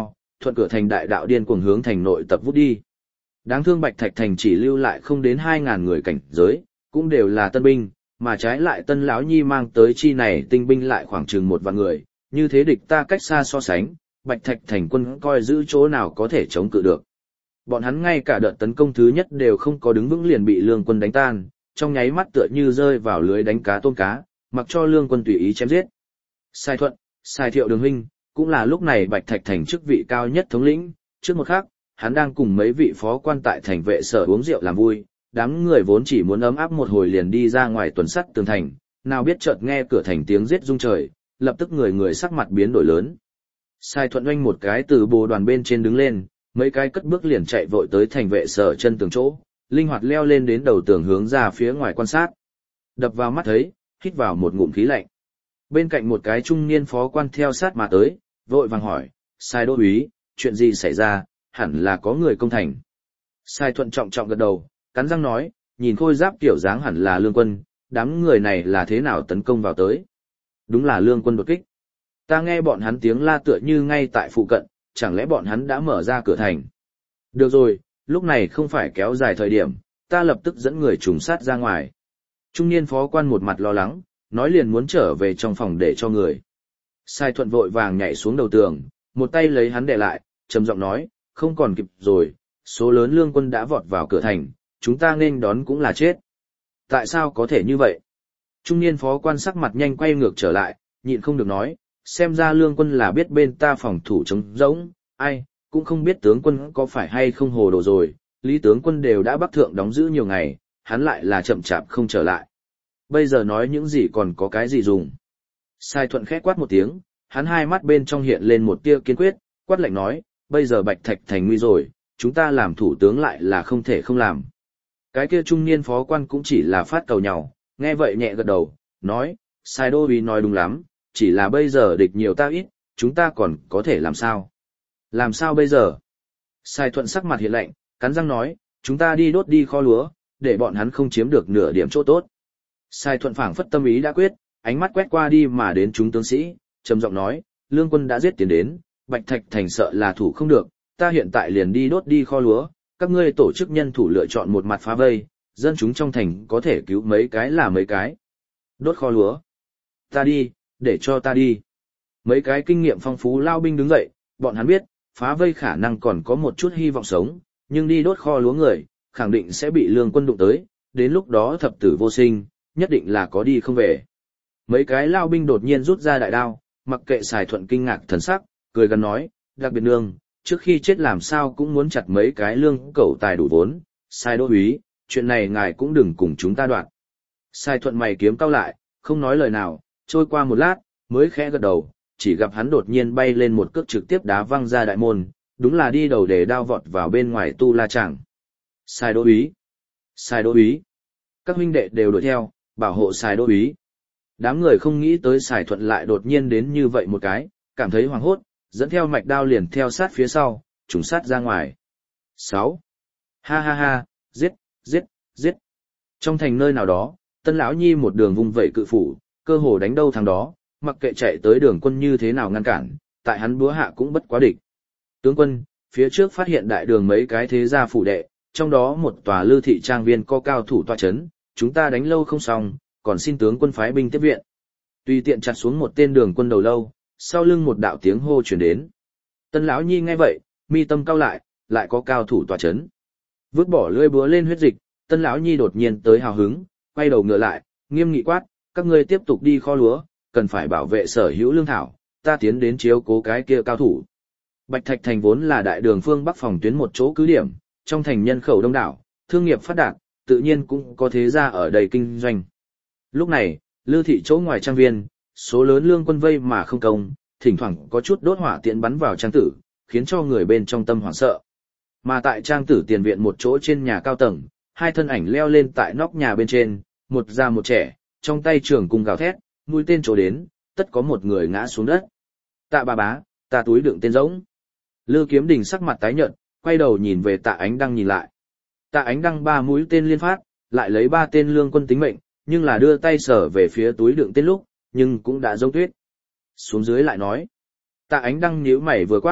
thuận cửa thành đại đạo điên cuồng hướng thành nội tập vút đi. Đáng thương Bạch Thạch thành chỉ lưu lại không đến hai ngàn người cảnh giới, cũng đều là tân binh, mà trái lại Tân lão nhi mang tới chi này tinh binh lại khoảng chừng một vạn người, như thế địch ta cách xa so sánh, Bạch Thạch thành quân coi giữ chỗ nào có thể chống cự được. Bọn hắn ngay cả đợt tấn công thứ nhất đều không có đứng vững liền bị Lương quân đánh tan, trong nháy mắt tựa như rơi vào lưới đánh cá tôm cá, mặc cho Lương quân tùy ý chém giết. Sai Thuận, Sai Thiệu Đường huynh, cũng là lúc này Bạch Thạch thành chức vị cao nhất thống lĩnh, trước một khắc, hắn đang cùng mấy vị phó quan tại thành vệ sở uống rượu làm vui, đám người vốn chỉ muốn ấm áp một hồi liền đi ra ngoài tuần sắt tường thành, nào biết chợt nghe cửa thành tiếng giết rung trời, lập tức người người sắc mặt biến đổi lớn. Sai Thuận oanh một cái từ bồ đoàn bên trên đứng lên, mấy cái cất bước liền chạy vội tới thành vệ sở chân tường chỗ, linh hoạt leo lên đến đầu tường hướng ra phía ngoài quan sát. Đập vào mắt thấy, hít vào một ngụm khí lạnh. Bên cạnh một cái trung niên phó quan theo sát mà tới, vội vàng hỏi, Sai đô úy, chuyện gì xảy ra, hẳn là có người công thành. Sai Thuận trọng trọng gật đầu, cắn răng nói, nhìn khôi giáp kiểu dáng hẳn là Lương quân, đám người này là thế nào tấn công vào tới. Đúng là Lương quân đột kích. Ta nghe bọn hắn tiếng la tựa như ngay tại phụ cận, chẳng lẽ bọn hắn đã mở ra cửa thành. Được rồi, lúc này không phải kéo dài thời điểm, ta lập tức dẫn người trùng sát ra ngoài. Trung niên phó quan một mặt lo lắng, nói liền muốn trở về trong phòng để cho người. Sai Thuận vội vàng nhảy xuống đầu tường, một tay lấy hắn để lại, trầm giọng nói, không còn kịp rồi, số lớn Lương quân đã vọt vào cửa thành, chúng ta nên đón cũng là chết. Tại sao có thể như vậy? Trung niên phó quan sắc mặt nhanh quay ngược trở lại, nhịn không được nói, xem ra Lương quân là biết bên ta phòng thủ chống rỗng, ai, cũng không biết tướng quân có phải hay không hồ đồ rồi, Lý tướng quân đều đã bắc thượng đóng giữ nhiều ngày, hắn lại là chậm chạp không trở lại. Bây giờ nói những gì còn có cái gì dùng. Sai Thuận khẽ quát một tiếng, hắn hai mắt bên trong hiện lên một tia kiên quyết, quát lạnh nói, bây giờ Bạch Thạch thành nguy rồi, chúng ta làm thủ tướng lại là không thể không làm. Cái kia trung niên phó quan cũng chỉ là phát cầu nhau, nghe vậy nhẹ gật đầu, nói, Sai đô úy nói đúng lắm, chỉ là bây giờ địch nhiều ta ít, chúng ta còn có thể làm sao? Làm sao bây giờ? Sai Thuận sắc mặt hiện lạnh, cắn răng nói, chúng ta đi đốt đi kho lúa, để bọn hắn không chiếm được nửa điểm chỗ tốt. Sai Thuận phảng phất tâm ý đã quyết, ánh mắt quét qua đi mà đến chúng tướng sĩ, trầm giọng nói, Lương quân đã giết tiến đến, Bạch Thạch thành sợ là thủ không được, ta hiện tại liền đi đốt đi kho lúa, các ngươi tổ chức nhân thủ lựa chọn một mặt phá vây, dân chúng trong thành có thể cứu mấy cái là mấy cái. Đốt kho lúa. Ta đi, để cho ta đi. Mấy cái kinh nghiệm phong phú lao binh đứng dậy, bọn hắn biết, phá vây khả năng còn có một chút hy vọng sống, nhưng đi đốt kho lúa người, khẳng định sẽ bị Lương quân đụng tới, đến lúc đó thập tử vô sinh, nhất định là có đi không về. Mấy cái lao binh đột nhiên rút ra đại đao, mặc kệ Sai Thuận kinh ngạc thần sắc, cười gần nói, đặc biệt nương, trước khi chết làm sao cũng muốn chặt mấy cái lương cẩu tài đủ vốn, Sai đô úy, chuyện này ngài cũng đừng cùng chúng ta đoạn. Sai Thuận mày kiếm cau lại, không nói lời nào, trôi qua một lát, mới khẽ gật đầu, chỉ gặp hắn đột nhiên bay lên một cước trực tiếp đá văng ra đại môn, đúng là đi đầu để đao vọt vào bên ngoài tu la tràng. Sai đô úy, Sai đô úy, các huynh đệ đều đuổi theo, bảo hộ Sai đô úy. Đám người không nghĩ tới Sai Thuận lại đột nhiên đến như vậy một cái, cảm thấy hoảng hốt, dẫn theo mạch đao liền theo sát phía sau, trùng sát ra ngoài. sáu. Ha ha ha, giết, giết, giết. Trong thành nơi nào đó, Tân lão nhi một đường vung vẩy cự phủ, cơ hồ đánh đâu thằng đó, mặc kệ chạy tới đường quân như thế nào ngăn cản, tại hắn búa hạ cũng bất quá địch. Tướng quân, phía trước phát hiện đại đường mấy cái thế gia phủ đệ, trong đó một tòa Lư thị trang viên có cao thủ tọa chấn, chúng ta đánh lâu không xong, còn xin tướng quân phái binh tiếp viện. Tùy tiện chặt xuống một tên đường quân đầu lâu, sau lưng một đạo tiếng hô truyền đến. Tân lão nhi nghe vậy, mi tâm cau lại, lại có cao thủ tọa chấn. Vứt bỏ lưỡi búa lên huyết dịch, Tân lão nhi đột nhiên tới hào hứng, quay đầu ngựa lại, nghiêm nghị quát, các ngươi tiếp tục đi kho lúa, cần phải bảo vệ sở hữu lương thảo, ta tiến đến chiếu cố cái kia cao thủ. Bạch Thạch thành vốn là đại đường phương bắc phòng tuyến một chỗ cứ điểm, trong thành nhân khẩu đông đảo, thương nghiệp phát đạt, tự nhiên cũng có thế gia ở đây kinh doanh. Lúc này, Lư thị chỗ ngoài trang viên, số lớn lương quân vây mà không công, thỉnh thoảng có chút đốt hỏa tiễn bắn vào trang tử, khiến cho người bên trong tâm hoảng sợ. Mà tại trang tử tiền viện một chỗ trên nhà cao tầng, hai thân ảnh leo lên tại nóc nhà bên trên, một già một trẻ, trong tay trường cung gào thét, mũi tên trổ đến, tất có một người ngã xuống đất. Tạ bà bá, ta túi đựng tên rỗng. Lư Kiếm Đình sắc mặt tái nhợt, quay đầu nhìn về Tạ Ánh Đăng nhìn lại. Tạ Ánh Đăng ba mũi tên liên phát, lại lấy ba tên lương quân tính mệnh, nhưng là đưa tay sở về phía túi đựng tên lúc, nhưng cũng đã giống tuyết. Xuống dưới lại nói. Tạ Ánh Đăng nhíu mày vừa quát,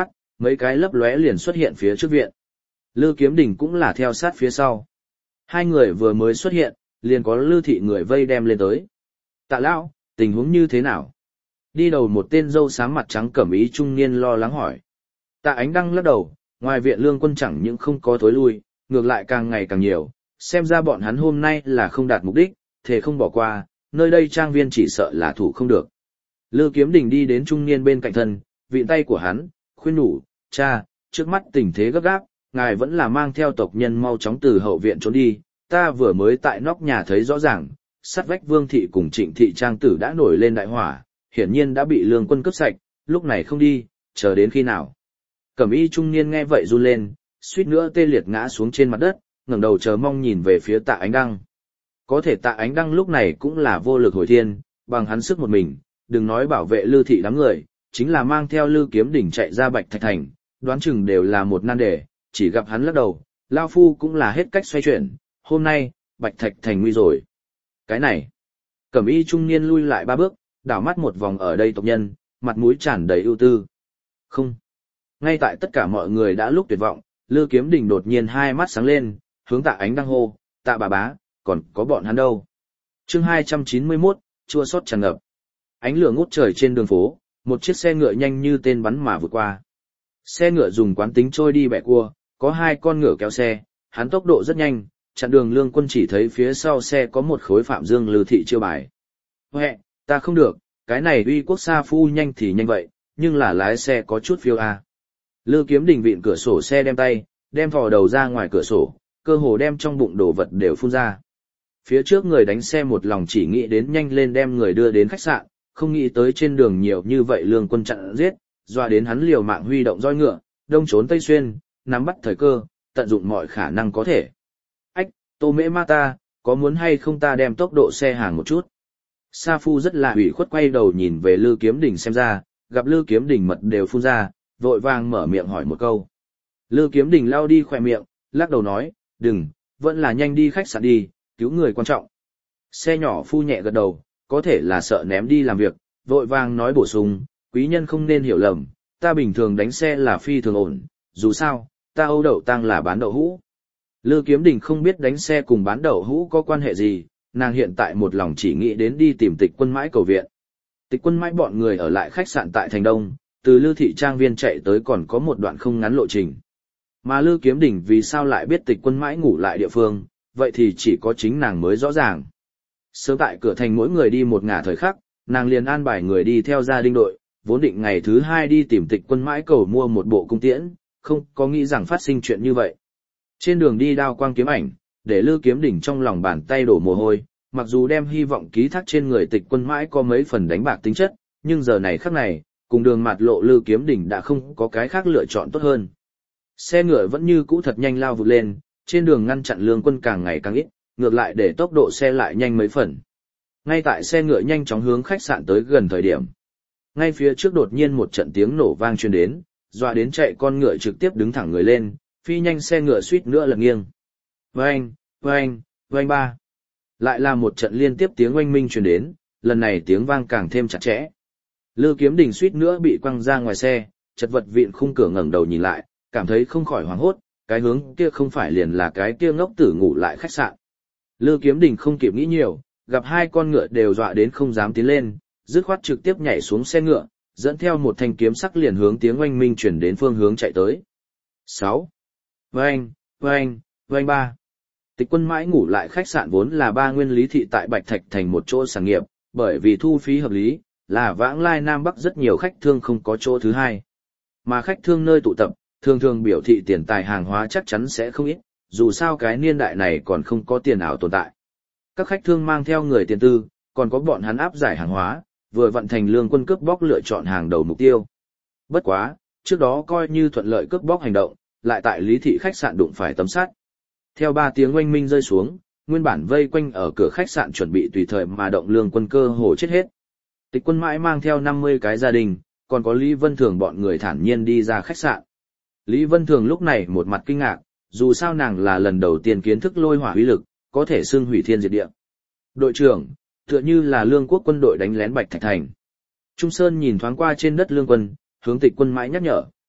mấy cái lấp lóe liền xuất hiện phía trước viện. Lư Kiếm Đình cũng là theo sát phía sau. Hai người vừa mới xuất hiện, liền có Lư thị người vây đem lên tới. Tạ lão, tình huống như thế nào? Đi đầu một tên râu xám mặt trắng cẩm ý trung niên lo lắng hỏi. Tạ Ánh Đăng lắc đầu, ngoài viện lương quân chẳng những không có thối lui, ngược lại càng ngày càng nhiều, xem ra bọn hắn hôm nay là không đạt mục đích, thề không bỏ qua, nơi đây trang viên chỉ sợ là thủ không được. Lư Kiếm Đình đi đến trung niên bên cạnh thân, vịn tay của hắn, khuyên nhủ, cha, trước mắt tình thế gấp gáp, ngài vẫn là mang theo tộc nhân mau chóng từ hậu viện trốn đi, ta vừa mới tại nóc nhà thấy rõ ràng, sát vách Vương thị cùng Trịnh thị trang tử đã nổi lên đại hỏa, hiển nhiên đã bị lương quân cướp sạch, lúc này không đi, chờ đến khi nào. Cẩm y trung niên nghe vậy run lên, suýt nữa tê liệt ngã xuống trên mặt đất, ngẩng đầu chờ mong nhìn về phía Tạ Ánh Đăng. Có thể Tạ Ánh Đăng lúc này cũng là vô lực hồi thiên, bằng hắn sức một mình, đừng nói bảo vệ Lư thị đám người, chính là mang theo Lư Kiếm Đỉnh chạy ra Bạch Thạch Thành, đoán chừng đều là một nan đề, chỉ gặp hắn lắc đầu, lao phu cũng là hết cách xoay chuyển, hôm nay, Bạch Thạch Thành nguy rồi. Cái này, Cẩm y trung niên lui lại ba bước, đảo mắt một vòng ở đây tộc nhân, mặt mũi tràn đầy ưu tư. Không. Ngay tại tất cả mọi người đã lúc tuyệt vọng, Lư Kiếm Đình đột nhiên hai mắt sáng lên, hướng Tạ Ánh Đăng hô, Tạ bà bá, còn có bọn hắn đâu. Chương hai trăm chín mươi mốt, chua xót tràn ngập. Ánh lửa ngút trời trên đường phố, một chiếc xe ngựa nhanh như tên bắn mà vượt qua. Xe ngựa dùng quán tính trôi đi bẻ cua, có hai con ngựa kéo xe, hắn tốc độ rất nhanh, chặn đường lương quân chỉ thấy phía sau xe có một khối Phạm Dương Lư thị chiêu bài. Huệ, ta không được, cái này uy quốc sa phu nhanh thì nhanh vậy, nhưng là lái xe có chút phiêu à. Lư Kiếm Đình vịn cửa sổ xe đem tay, đem thò đầu ra ngoài cửa sổ, cơ hồ đem trong bụng đồ vật đều phun ra. Phía trước người đánh xe một lòng chỉ nghĩ đến nhanh lên đem người đưa đến khách sạn, không nghĩ tới trên đường nhiều như vậy lương quân chặn giết, dọa đến hắn liều mạng huy động roi ngựa, đông trốn tây xuyên, nắm bắt thời cơ, tận dụng mọi khả năng có thể. Ách, Tô Mễ Ma ta, có muốn hay không ta đem tốc độ xe hàng một chút? Sa Phu rất là ủy khuất quay đầu nhìn về Lư Kiếm Đình xem ra, gặp Lư Kiếm Đình mật đều phun ra, vội vàng mở miệng hỏi một câu. Lư Kiếm Đình lao đi khỏe miệng, lắc đầu nói, đừng, vẫn là nhanh đi khách sạn đi, cứu người quan trọng. Xe nhỏ Phu nhẹ gật đầu, có thể là sợ ném đi làm việc, vội vàng nói bổ sung, quý nhân không nên hiểu lầm, ta bình thường đánh xe là phi thường ổn, dù sao, ta Âu đậu tăng là bán đậu hũ. Lư Kiếm Đình không biết đánh xe cùng bán đậu hũ có quan hệ gì, nàng hiện tại một lòng chỉ nghĩ đến đi tìm Tịch Quân Mãi cầu viện. Tịch Quân Mãi bọn người ở lại khách sạn tại Thành Đông, từ Lư thị trang viên chạy tới còn có một đoạn không ngắn lộ trình. Mà Lư Kiếm Đình vì sao lại biết Tịch Quân Mãi ngủ lại địa phương, vậy thì chỉ có chính nàng mới rõ ràng. Sớm tại cửa thành mỗi người đi một ngả thời khắc, nàng liền an bài người đi theo gia đình đội, vốn định ngày thứ hai đi tìm Tịch Quân Mãi cầu mua một bộ cung tiễn, không có nghĩ rằng phát sinh chuyện như vậy. Trên đường đi đao quang kiếm ảnh, để Lư Kiếm Đình trong lòng bàn tay đổ mồ hôi, mặc dù đem hy vọng ký thác trên người Tịch Quân Mãi có mấy phần đánh bạc tính chất, nhưng giờ này khắc này, cùng đường mặt lộ Lư Kiếm Đình đã không có cái khác lựa chọn tốt hơn. Xe ngựa vẫn như cũ thật nhanh lao vụt lên, trên đường ngăn chặn lương quân càng ngày càng ít, ngược lại để tốc độ xe lại nhanh mấy phần. Ngay tại xe ngựa nhanh chóng hướng khách sạn tới gần thời điểm, ngay phía trước đột nhiên một trận tiếng nổ vang truyền đến, dọa đến chạy con ngựa trực tiếp đứng thẳng người lên, phi nhanh xe ngựa suýt nữa lật nghiêng. Oanh, oanh, oanh ba. Lại là một trận liên tiếp tiếng oanh minh truyền đến, lần này tiếng vang càng thêm chặt chẽ. Lư Kiếm Đình suýt nữa bị quăng ra ngoài xe, chật vật vịn khung cửa ngẩng đầu nhìn lại, cảm thấy không khỏi hoảng hốt, cái hướng kia không phải liền là cái kia ngốc tử ngủ lại khách sạn. Lư Kiếm Đình không kịp nghĩ nhiều, gặp hai con ngựa đều dọa đến không dám tiến lên, dứt khoát trực tiếp nhảy xuống xe ngựa, dẫn theo một thanh kiếm sắc liền hướng tiếng oanh minh chuyển đến phương hướng chạy tới. sáu. Oanh, oanh, oanh ba. Tịch Quân Mãi ngủ lại khách sạn vốn là ba nguyên lý thị tại Bạch Thạch thành một chỗ sản nghiệp, bởi vì thu phí hợp lý, là vãng lai Nam Bắc rất nhiều khách thương không có chỗ thứ hai. Mà khách thương nơi tụ tập, thường thường biểu thị tiền tài hàng hóa chắc chắn sẽ không ít, dù sao cái niên đại này còn không có tiền ảo tồn tại. Các khách thương mang theo người tiền tư, còn có bọn hắn áp giải hàng hóa, vừa vận thành lương quân cướp bóc lựa chọn hàng đầu mục tiêu. Bất quá, trước đó coi như thuận lợi cướp bóc hành động, lại tại lý thị khách sạn đụng phải tấm sắt. Theo ba tiếng oanh minh rơi xuống, nguyên bản vây quanh ở cửa khách sạn chuẩn bị tùy thời mà động lương quân cơ hồ chết hết. Tịch Quân Mãi mang theo năm mươi cái gia đình, còn có Lý Vân Thường bọn người thản nhiên đi ra khách sạn. Lý Vân Thường lúc này một mặt kinh ngạc, dù sao nàng là lần đầu tiên kiến thức lôi hỏa uy lực, có thể xưng hủy thiên diệt địa. Đội trưởng, tựa như là lương quốc quân đội đánh lén Bạch Thạch thành. Trung Sơn nhìn thoáng qua trên đất lương quân, hướng Tịch Quân Mãi nhắc nhở.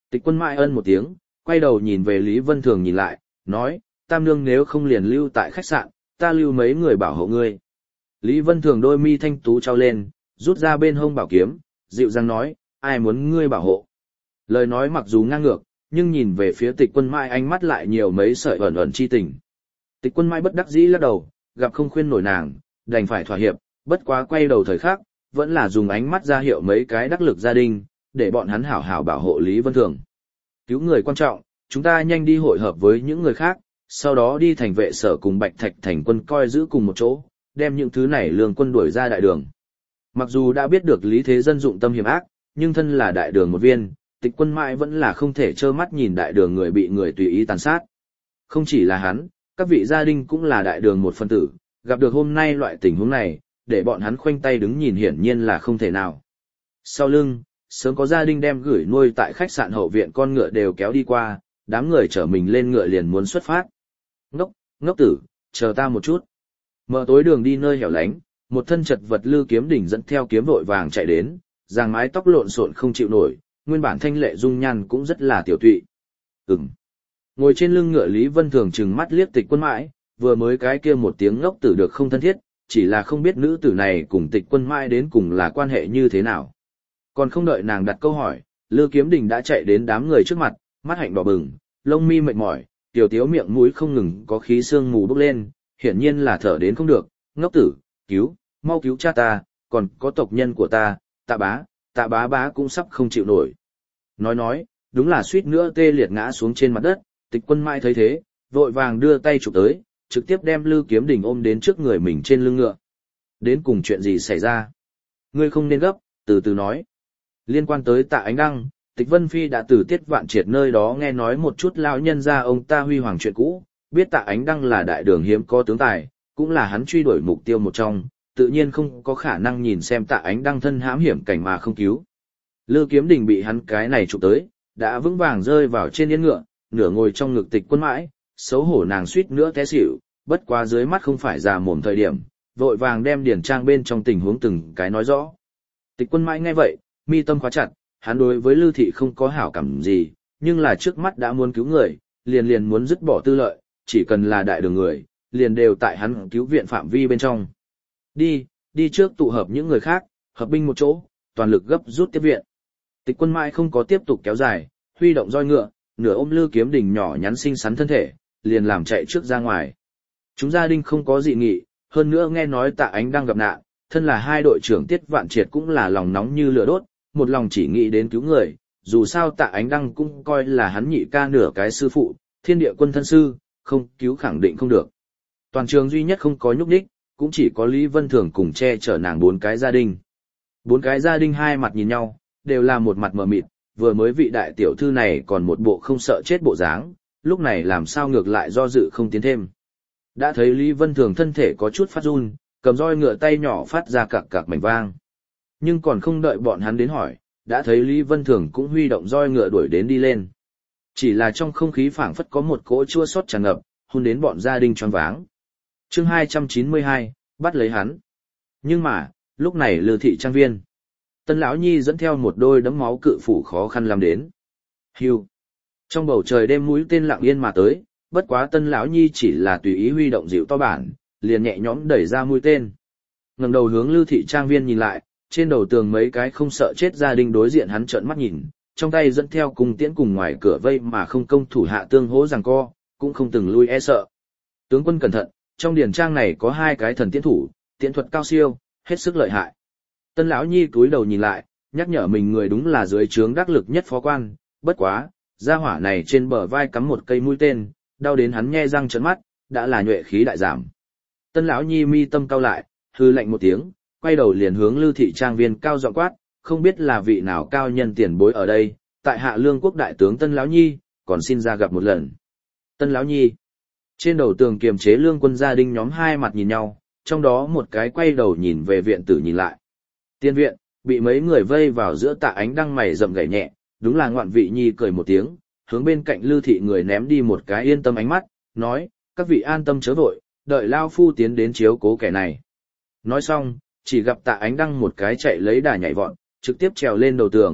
Tịch Quân mãi ân một tiếng, quay đầu nhìn về Lý Vân Thường nhìn lại, nói, tam nương nếu không liền lưu tại khách sạn, ta lưu mấy người bảo hộ ngươi. Lý Vân Thường đôi mi thanh tú trao lên, rút ra bên hông bảo kiếm, dịu dàng nói, ai muốn ngươi bảo hộ. Lời nói mặc dù ngang ngược, nhưng nhìn về phía Tịch Quân mãi ánh mắt lại nhiều mấy sợi ẩn ẩn chi tình. Tịch Quân mãi bất đắc dĩ lắc đầu, gặp không khuyên nổi nàng, đành phải thỏa hiệp, bất quá quay đầu thời khắc, vẫn là dùng ánh mắt ra hiệu mấy cái đắc lực gia đình, để bọn hắn hảo hảo bảo hộ Lý Vân Thường. Cứu người quan trọng, chúng ta nhanh đi hội hợp với những người khác, sau đó đi thành vệ sở cùng Bạch Thạch thành quân coi giữ cùng một chỗ, đem những thứ này lương quân đuổi ra đại đường. Mặc dù đã biết được Lý Thế Dân dụng tâm hiểm ác, nhưng thân là đại đường một viên, Tịch Quân mãi vẫn là không thể trơ mắt nhìn đại đường người bị người tùy ý tàn sát. Không chỉ là hắn, các vị gia đình cũng là đại đường một phân tử, gặp được hôm nay loại tình huống này, để bọn hắn khoanh tay đứng nhìn hiển nhiên là không thể nào. Sau lưng, sớm có gia đình đem gửi nuôi tại khách sạn hậu viện con ngựa đều kéo đi qua, đám người chở mình lên ngựa liền muốn xuất phát. Ngốc, ngốc tử, chờ ta một chút. Mở tối đường đi nơi hẻo lánh, một thân chật vật Lư Kiếm Đỉnh dẫn theo kiếm vội vàng chạy đến, dàng mái tóc lộn xộn không chịu nổi, nguyên bản thanh lệ dung nhan cũng rất là tiểu tụy. Ừm. Ngồi trên lưng ngựa Lý Vân Thường trừng mắt liếc Tịch Quân mãi, vừa mới cái kia một tiếng ngốc tử được không thân thiết, chỉ là không biết nữ tử này cùng Tịch Quân mãi đến cùng là quan hệ như thế nào. Còn không đợi nàng đặt câu hỏi, Lư Kiếm Đình đã chạy đến đám người trước mặt, mắt hạnh đỏ bừng, lông mi mệt mỏi, tiểu tiếu miệng mũi không ngừng có khí sương mù bốc lên, hiển nhiên là thở đến không được. Ngốc tử, cứu, mau cứu cha ta, còn có tộc nhân của ta, Tạ bá, Tạ bá bá cũng sắp không chịu nổi. Nói nói, đúng là suýt nữa tê liệt ngã xuống trên mặt đất. Tịch Quân mãi thấy thế, vội vàng đưa tay chụp tới, trực tiếp đem Lư Kiếm Đình ôm đến trước người mình trên lưng ngựa. Đến cùng chuyện gì xảy ra? Ngươi không nên gấp, từ từ nói. Liên quan tới Tạ Ánh Đăng, Tịch Vân Phi đã từ Tiết Vạn Triệt nơi đó nghe nói một chút lão nhân gia ông ta huy hoàng chuyện cũ, biết Tạ Ánh Đăng là đại đường hiếm có tướng tài, cũng là hắn truy đuổi mục tiêu một trong, tự nhiên không có khả năng nhìn xem Tạ Ánh Đăng thân hãm hiểm cảnh mà không cứu. Lư Kiếm Đình bị hắn cái này chụp tới, đã vững vàng rơi vào trên yên ngựa, nửa ngồi trong ngực Tịch Quân mãi, xấu hổ nàng suýt nữa té xỉu, bất quá dưới mắt không phải già mồm thời điểm, vội vàng đem điển trang bên trong tình huống từng cái nói rõ. Tịch Quân mãi nghe vậy, mi tâm khóa chặt, hắn đối với Lư thị không có hảo cảm gì, nhưng là trước mắt đã muốn cứu người, liền liền muốn dứt bỏ tư lợi, chỉ cần là đại đường người, liền đều tại hắn cứu viện phạm vi bên trong. Đi, đi trước tụ hợp những người khác, hợp binh một chỗ, toàn lực gấp rút tiếp viện. Tịch Quân mãi không có tiếp tục kéo dài, huy động roi ngựa, nửa ôm Lư Kiếm Đình nhỏ nhắn xinh xắn thân thể, liền làm chạy trước ra ngoài. Chúng gia đình không có dị nghị, hơn nữa nghe nói Tạ Ánh đang gặp nạn, thân là hai đội trưởng Tiết Vạn Triệt cũng là lòng nóng như lửa đốt, một lòng chỉ nghĩ đến cứu người, dù sao Tạ Ánh Đăng cũng coi là hắn nhị ca nửa cái sư phụ, thiên địa quân thân sư, không cứu khẳng định không được. Toàn trường duy nhất không có nhúc nhích, cũng chỉ có Lý Vân Thường cùng che chở nàng bốn cái gia đình. Bốn cái gia đình hai mặt nhìn nhau, đều là một mặt mờ mịt, vừa mới vị đại tiểu thư này còn một bộ không sợ chết bộ dáng, lúc này làm sao ngược lại do dự không tiến thêm. Đã thấy Lý Vân Thường thân thể có chút phát run, cầm roi ngựa tay nhỏ phát ra cạc cạc mảnh vang. Nhưng còn không đợi bọn hắn đến hỏi, đã thấy Lý Vân Thường cũng huy động roi ngựa đuổi đến đi lên. Chỉ là trong không khí phảng phất có một cỗ chua xót tràn ngập, hôn đến bọn gia đình choáng váng. Chương hai trăm chín mươi hai, bắt lấy hắn. Nhưng mà, lúc này Lư thị trang viên, Tân lão nhi dẫn theo một đôi đấm máu cự phủ khó khăn làm đến. Hưu. Trong bầu trời đêm mũi tên lặng yên mà tới, bất quá Tân lão nhi chỉ là tùy ý huy động dịu to bản, liền nhẹ nhõm đẩy ra mũi tên. Ngẩng đầu hướng Lư thị trang viên nhìn lại, trên đầu tường mấy cái không sợ chết gia đình đối diện hắn trợn mắt nhìn, trong tay dẫn theo cùng tiễn cùng ngoài cửa vây mà không công thủ hạ tương hỗ giằng co, cũng không từng lui e sợ. Tướng quân cẩn thận, trong điển trang này có hai cái thần tiễn thủ, tiễn thuật cao siêu, hết sức lợi hại. Tân lão nhi cúi đầu nhìn lại, nhắc nhở mình người đúng là dưới trướng đắc lực nhất phó quan, bất quá, gia hỏa này trên bờ vai cắm một cây mũi tên, đau đến hắn nhe răng trợn mắt, đã là nhuệ khí đại giảm. Tân lão nhi mi tâm cao lại, hư lạnh một tiếng, quay đầu liền hướng Lư thị trang viên cao giọng quát, không biết là vị nào cao nhân tiền bối ở đây, tại hạ lương quốc đại tướng Tân lão nhi, còn xin ra gặp một lần. Tân lão nhi. Trên đầu tường kiềm chế lương quân gia đình nhóm hai mặt nhìn nhau, trong đó một cái quay đầu nhìn về viện tử nhìn lại. Tiên viện, bị mấy người vây vào giữa Tạ Ánh Đăng mày rậm gảy nhẹ, đúng là Ngoạn Vị Nhi cười một tiếng, hướng bên cạnh Lư thị người ném đi một cái yên tâm ánh mắt, nói, các vị an tâm chớ vội, đợi lao phu tiến đến chiếu cố kẻ này. Nói xong, chỉ gặp Tạ Ánh Đăng một cái chạy lấy đà nhảy vọt, trực tiếp trèo lên đầu tường,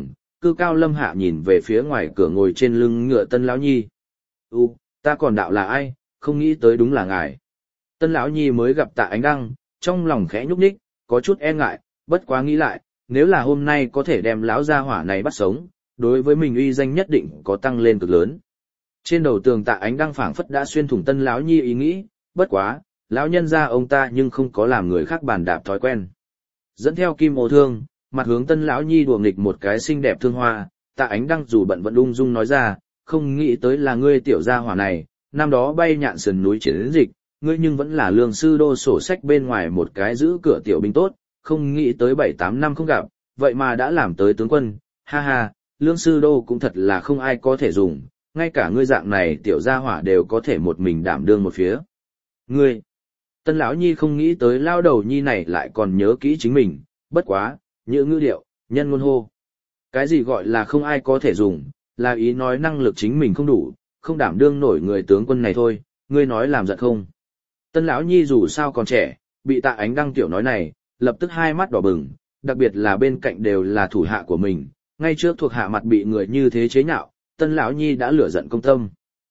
cư cao lâm hạ nhìn về phía ngoài cửa ngồi trên lưng ngựa Tân lão nhi. "U, ta còn đạo là ai, không nghĩ tới đúng là ngài." Tân lão nhi mới gặp Tạ Ánh Đăng, trong lòng khẽ nhúc nhích, có chút e ngại, bất quá nghĩ lại, nếu là hôm nay có thể đem lão gia hỏa này bắt sống, đối với mình uy danh nhất định có tăng lên cực lớn. Trên đầu tường Tạ Ánh Đăng phảng phất đã xuyên thủng Tân lão nhi ý nghĩ, bất quá, lão nhân gia ông ta nhưng không có làm người khác bàn đạp thói quen. Dẫn theo kim ô thương, mặt hướng Tân lão nhi đùa nghịch một cái xinh đẹp thương hoa, Tạ Ánh Đăng dù bận vẫn ung dung nói ra, không nghĩ tới là ngươi tiểu gia hỏa này, năm đó bay nhạn sườn núi chiến dịch, ngươi nhưng vẫn là lương sư đô sổ sách bên ngoài một cái giữ cửa tiểu binh tốt, không nghĩ tới bảy tám năm không gặp, vậy mà đã làm tới tướng quân, ha ha, lương sư đô cũng thật là không ai có thể dùng, ngay cả ngươi dạng này tiểu gia hỏa đều có thể một mình đảm đương một phía. Ngươi, Tân lão nhi không nghĩ tới lao đầu nhi này lại còn nhớ kỹ chính mình, bất quá, như ngữ điệu, nhân ngôn hô. Cái gì gọi là không ai có thể dùng, là ý nói năng lực chính mình không đủ, không đảm đương nổi người tướng quân này thôi, ngươi nói làm giận không. Tân lão nhi dù sao còn trẻ, bị Tạ Ánh Đăng tiểu nói này, lập tức hai mắt đỏ bừng, đặc biệt là bên cạnh đều là thủ hạ của mình, ngay trước thuộc hạ mặt bị người như thế chế nhạo, Tân lão nhi đã lửa giận công tâm.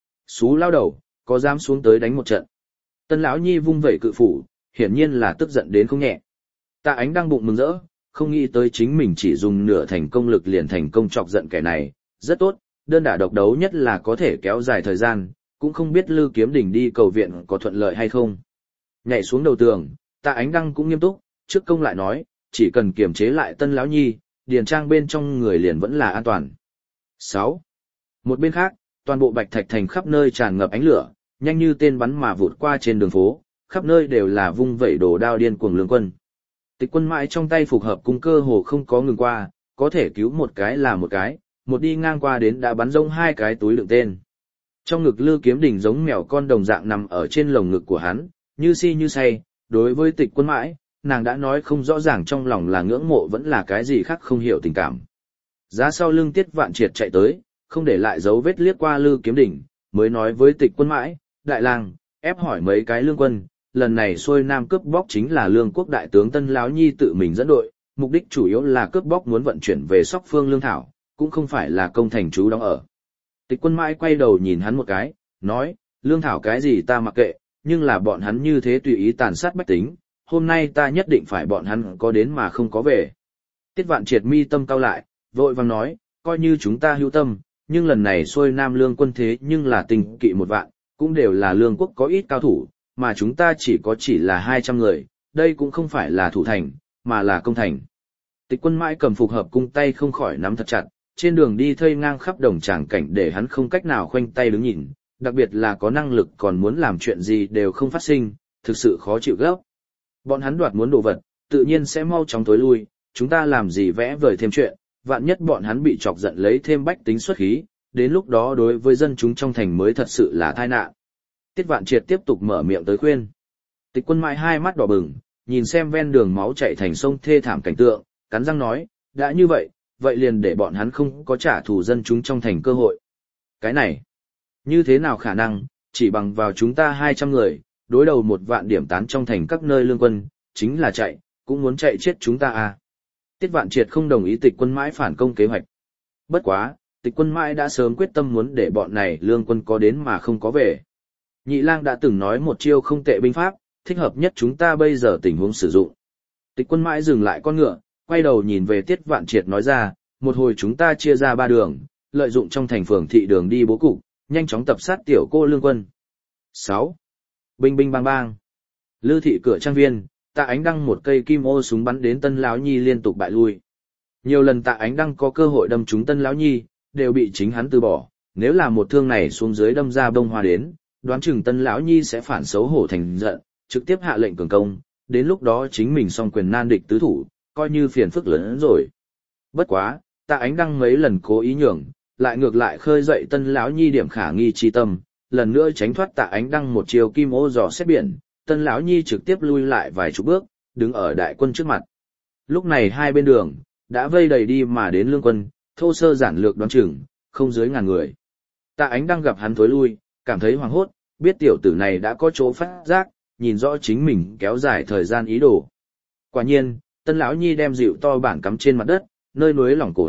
Xú lao đầu, có dám xuống tới đánh một trận. Tân lão nhi vung vẩy cự phủ, hiển nhiên là tức giận đến không nhẹ. Tạ Ánh Đăng bụng mừng rỡ, không nghĩ tới chính mình chỉ dùng nửa thành công lực liền thành công chọc giận kẻ này, rất tốt, đơn đả độc đấu nhất là có thể kéo dài thời gian, cũng không biết Lư Kiếm Đình đi cầu viện có thuận lợi hay không. Nhảy xuống đầu tường, Tạ Ánh Đăng cũng nghiêm túc, trước công lại nói, chỉ cần kiềm chế lại Tân lão nhi, điền trang bên trong người liền vẫn là an toàn. sáu. Một bên khác, toàn bộ Bạch Thạch thành khắp nơi tràn ngập ánh lửa, nhanh như tên bắn mà vụt qua trên đường phố, khắp nơi đều là vung vẩy đồ đao điên cuồng lương quân. Tịch Quân mãi trong tay phục hợp cung cơ hồ không có ngừng qua, có thể cứu một cái là một cái, một đi ngang qua đến đã bắn rông hai cái túi đựng tên. Trong ngực Lư Kiếm Đình giống mèo con đồng dạng nằm ở trên lồng ngực của hắn, như si như say, đối với Tịch Quân mãi, nàng đã nói không rõ ràng trong lòng là ngưỡng mộ vẫn là cái gì khác không hiểu tình cảm. Giá sau lưng Tiết Vạn Triệt chạy tới, không để lại dấu vết liếc qua Lư Kiếm Đình, mới nói với Tịch Quân mãi, đại lang, ép hỏi mấy cái lương quân, lần này xuôi nam cướp bóc chính là lương quốc đại tướng Tân lão nhi tự mình dẫn đội, mục đích chủ yếu là cướp bóc muốn vận chuyển về Sóc Phương lương thảo, cũng không phải là công thành trú đóng ở. Tịch Quân mãi quay đầu nhìn hắn một cái, nói, lương thảo cái gì ta mặc kệ, nhưng là bọn hắn như thế tùy ý tàn sát bách tính, hôm nay ta nhất định phải bọn hắn có đến mà không có về. Tiết Vạn Triệt mi tâm cao lại, vội vàng nói, coi như chúng ta hữu tâm, nhưng lần này xuôi nam lương quân thế nhưng là tình kỵ một vạn, cũng đều là lương quốc có ít cao thủ, mà chúng ta chỉ có chỉ là hai trăm người, đây cũng không phải là thủ thành, mà là công thành. Tịch Quân mãi cầm phục hợp cung tay không khỏi nắm thật chặt, trên đường đi thây ngang khắp đồng tràng cảnh để hắn không cách nào khoanh tay đứng nhìn, đặc biệt là có năng lực còn muốn làm chuyện gì đều không phát sinh, thực sự khó chịu gấp. Bọn hắn đoạt muốn đồ vật, tự nhiên sẽ mau chóng tối lui, chúng ta làm gì vẽ vời thêm chuyện, vạn nhất bọn hắn bị chọc giận lấy thêm bách tính xuất khí, đến lúc đó đối với dân chúng trong thành mới thật sự là tai nạn. Tiết Vạn Triệt tiếp tục mở miệng tới khuyên. Tịch Quân mãi hai mắt đỏ bừng, nhìn xem ven đường máu chảy thành sông thê thảm cảnh tượng, cắn răng nói, đã như vậy, vậy liền để bọn hắn không có trả thù dân chúng trong thành cơ hội. Cái này, như thế nào khả năng, chỉ bằng vào chúng ta hai trăm người, đối đầu một vạn điểm tán trong thành các nơi lương quân, chính là chạy, cũng muốn chạy chết chúng ta à. Tiết Vạn Triệt không đồng ý Tịch Quân mãi phản công kế hoạch. Bất quá, Tịch Quân mãi đã sớm quyết tâm muốn để bọn này lương quân có đến mà không có về. Nhị lang đã từng nói một chiêu không tệ binh pháp, thích hợp nhất chúng ta bây giờ tình huống sử dụng. Tịch Quân mãi dừng lại con ngựa, quay đầu nhìn về Tiết Vạn Triệt nói ra, một hồi chúng ta chia ra ba đường, lợi dụng trong thành phường thị đường đi bố cục, nhanh chóng tập sát tiểu cô lương quân. sáu. Binh binh bang bang. Lư thị cửa trang viên, Tạ Ánh Đăng một cây kim ô súng bắn đến Tân lão nhi liên tục bại lui. Nhiều lần Tạ Ánh Đăng có cơ hội đâm trúng Tân lão nhi, đều bị chính hắn từ bỏ, nếu là một thương này xuống dưới đâm ra bông hoa đến, đoán chừng Tân lão nhi sẽ phản xấu hổ thành giận, trực tiếp hạ lệnh cường công, đến lúc đó chính mình song quyền nan địch tứ thủ, coi như phiền phức lớn hơn rồi. Bất quá, Tạ Ánh Đăng mấy lần cố ý nhường, lại ngược lại khơi dậy Tân lão nhi điểm khả nghi chi tâm, lần nữa tránh thoát Tạ Ánh Đăng một chiều kim ô dò xét biển, Tân lão nhi trực tiếp lui lại vài chục bước, đứng ở đại quân trước mặt. Lúc này hai bên đường đã vây đầy đi mà đến lương quân, thô sơ giản lược đoán chừng không dưới ngàn người. Tạ Ánh Đăng gặp hắn thối lui, cảm thấy hoảng hốt, biết tiểu tử này đã có chỗ phát giác, nhìn rõ chính mình kéo dài thời gian ý đồ. Quả nhiên, Tân lão nhi đem dịu to bản cắm trên mặt đất, nơi núi lỏng cổ áo,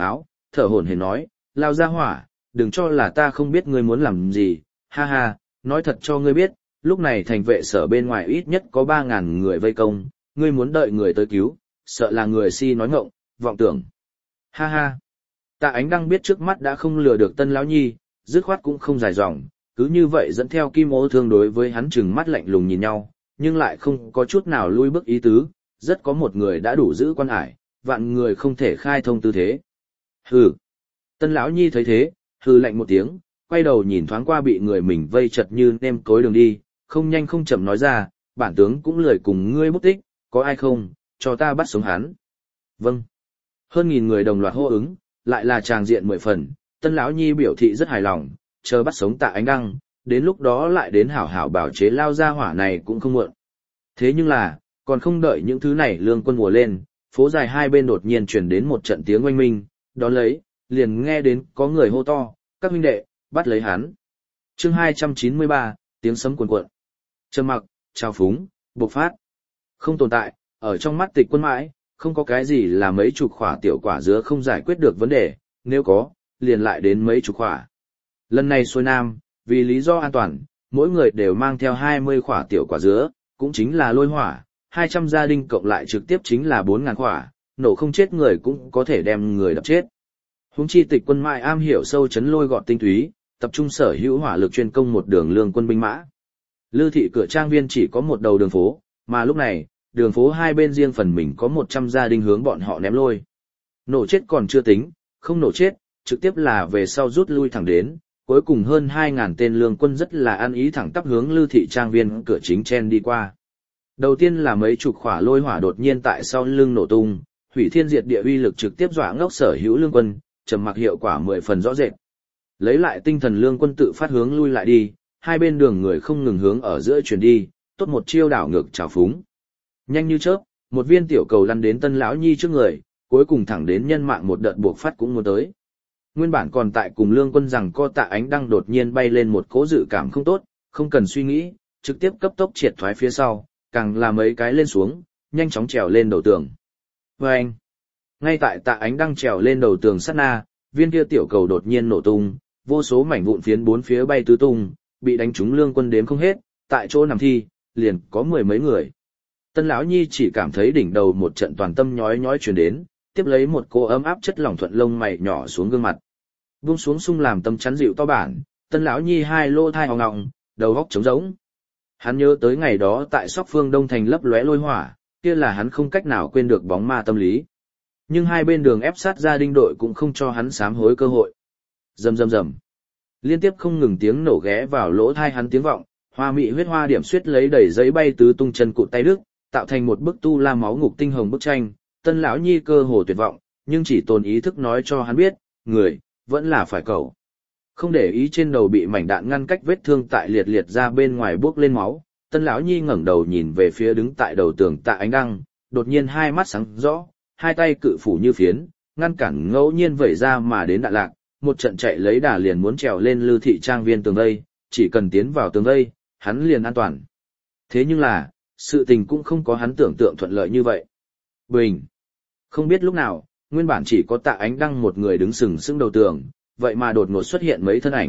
thở hổn hển nói, lao ra hỏa, đừng cho là ta không biết ngươi muốn làm gì, ha ha, nói thật cho ngươi biết, lúc này thành vệ sở bên ngoài ít nhất có ba ngàn người vây công, ngươi muốn đợi người tới cứu, sợ là người si nói ngọng, vọng tưởng. Ha ha. Tạ Ánh Đăng biết trước mắt đã không lừa được Tân lão nhi, dứt khoát cũng không dài dòng, cứ như vậy dẫn theo Kim Ô Thương đối với hắn chừng mắt lạnh lùng nhìn nhau, nhưng lại không có chút nào lui bước ý tứ, rất có một người đã đủ giữ quan ải, vạn người không thể khai thông tư thế. Hừ. Tân lão nhi thấy thế, hừ lạnh một tiếng, quay đầu nhìn thoáng qua bị người mình vây chật như nêm cối đường đi, không nhanh không chậm nói ra, bản tướng cũng lười cùng ngươi bút tích, có ai không, cho ta bắt sống hắn. Vâng. Hơn nghìn người đồng loạt hô ứng, lại là tràng diện mười phần, Tân lão nhi biểu thị rất hài lòng, chờ bắt sống Tạ Ánh Đăng, đến lúc đó lại đến hảo hảo bảo chế lao ra hỏa này cũng không muộn. Thế nhưng là, còn không đợi những thứ này lương quân mùa lên, phố dài hai bên đột nhiên truyền đến một trận tiếng oanh minh, đón lấy, liền nghe đến có người hô to, các huynh đệ, bắt lấy hắn. Chương hai trăm chín mươi ba, tiếng sấm cuồn cuộn. Trầm mặc, trào phúng, bộc phát. Không tồn tại, ở trong mắt Tịch Quân mãi, không có cái gì là mấy chục khỏa tiểu quả dứa không giải quyết được vấn đề, nếu có, liền lại đến mấy chục khỏa. Lần này xuôi nam, vì lý do an toàn, mỗi người đều mang theo hai mươi khỏa tiểu quả dứa, cũng chính là lôi hỏa, hai trăm gia đình cộng lại trực tiếp chính là bốn ngàn khỏa, nổ không chết người cũng có thể đem người đập chết. Huống chi Tịch Quân mãi am hiểu sâu chấn lôi gọn tinh túy, tập trung sở hữu hỏa lực chuyên công một đường lương quân binh mã. Lư thị cửa trang viên chỉ có một đầu đường phố, mà lúc này, đường phố hai bên riêng phần mình có một trăm gia đình hướng bọn họ ném lôi. Nổ chết còn chưa tính, không nổ chết, trực tiếp là về sau rút lui thẳng đến, cuối cùng hơn hai ngàn tên lương quân rất là ăn ý thẳng tắp hướng Lư thị trang viên cửa chính chen đi qua. Đầu tiên là mấy chục khỏa lôi hỏa đột nhiên tại sau lưng nổ tung, hủy thiên diệt địa uy lực trực tiếp dọa ngốc sở hữu lương quân, trầm mặc hiệu quả mười phần rõ rệt. Lấy lại tinh thần lương quân tự phát hướng lui lại đi, hai bên đường người không ngừng hướng ở giữa chuyển đi, tốt một chiêu đảo ngược trào phúng. Nhanh như chớp, một viên tiểu cầu lăn đến Tân lão nhi trước người, cuối cùng thẳng đến nhân mạng một đợt buộc phát cũng muốn tới. Nguyên bản còn tại cùng lương quân rằng co Tạ Ánh Đăng đột nhiên bay lên một cỗ dự cảm không tốt, không cần suy nghĩ, trực tiếp cấp tốc triệt thoái phía sau, càng là mấy cái lên xuống, nhanh chóng trèo lên đầu tường. Và anh, ngay tại Tạ Ánh Đăng trèo lên đầu tường sát na, viên kia tiểu cầu đột nhiên nổ tung, vô số mảnh vụn phiến bốn phía bay tứ tung, bị đánh trúng lương quân đếm không hết, tại chỗ nằm thi, liền có mười mấy người. Tân lão nhi chỉ cảm thấy đỉnh đầu một trận toàn tâm nhói nhói truyền đến, tiếp lấy một cô ấm áp chất lỏng thuận lông mày nhỏ xuống gương mặt. Buông xuống sung làm tâm chắn dịu to bản, Tân lão nhi hai lô thai ong ong, đầu óc trống rỗng. Hắn nhớ tới ngày đó tại Sóc Phương Đông thành lấp lóe lôi hỏa, kia là hắn không cách nào quên được bóng ma tâm lý. Nhưng hai bên đường ép sát gia đình đội cũng không cho hắn sám hối cơ hội. Rầm rầm rầm. Liên tiếp không ngừng tiếng nổ ghé vào lỗ thai hắn tiếng vọng, hoa mị huyết hoa điểm xuyết lấy đầy giấy bay tứ tung chân cụt tay đức, tạo thành một bức tu la máu ngục tinh hồng bức tranh. Tân lão nhi cơ hồ tuyệt vọng, nhưng chỉ tồn ý thức nói cho hắn biết, người vẫn là phải cầu. Không để ý trên đầu bị mảnh đạn ngăn cách vết thương tại liệt liệt ra bên ngoài buốc lên máu, Tân lão nhi ngẩng đầu nhìn về phía đứng tại đầu tường Tạ Ánh Đăng, đột nhiên hai mắt sáng rõ, hai tay cự phủ như phiến, ngăn cản ngẫu nhiên vẩy ra mà đến đạn lạc, một trận chạy lấy đà liền muốn trèo lên Lư thị trang viên tường vây, chỉ cần tiến vào tường vây, hắn liền an toàn. Thế nhưng là, sự tình cũng không có hắn tưởng tượng thuận lợi như vậy. Bình. Không biết lúc nào, nguyên bản chỉ có Tạ Ánh Đăng một người đứng sừng sững đầu tường, vậy mà đột ngột xuất hiện mấy thân ảnh.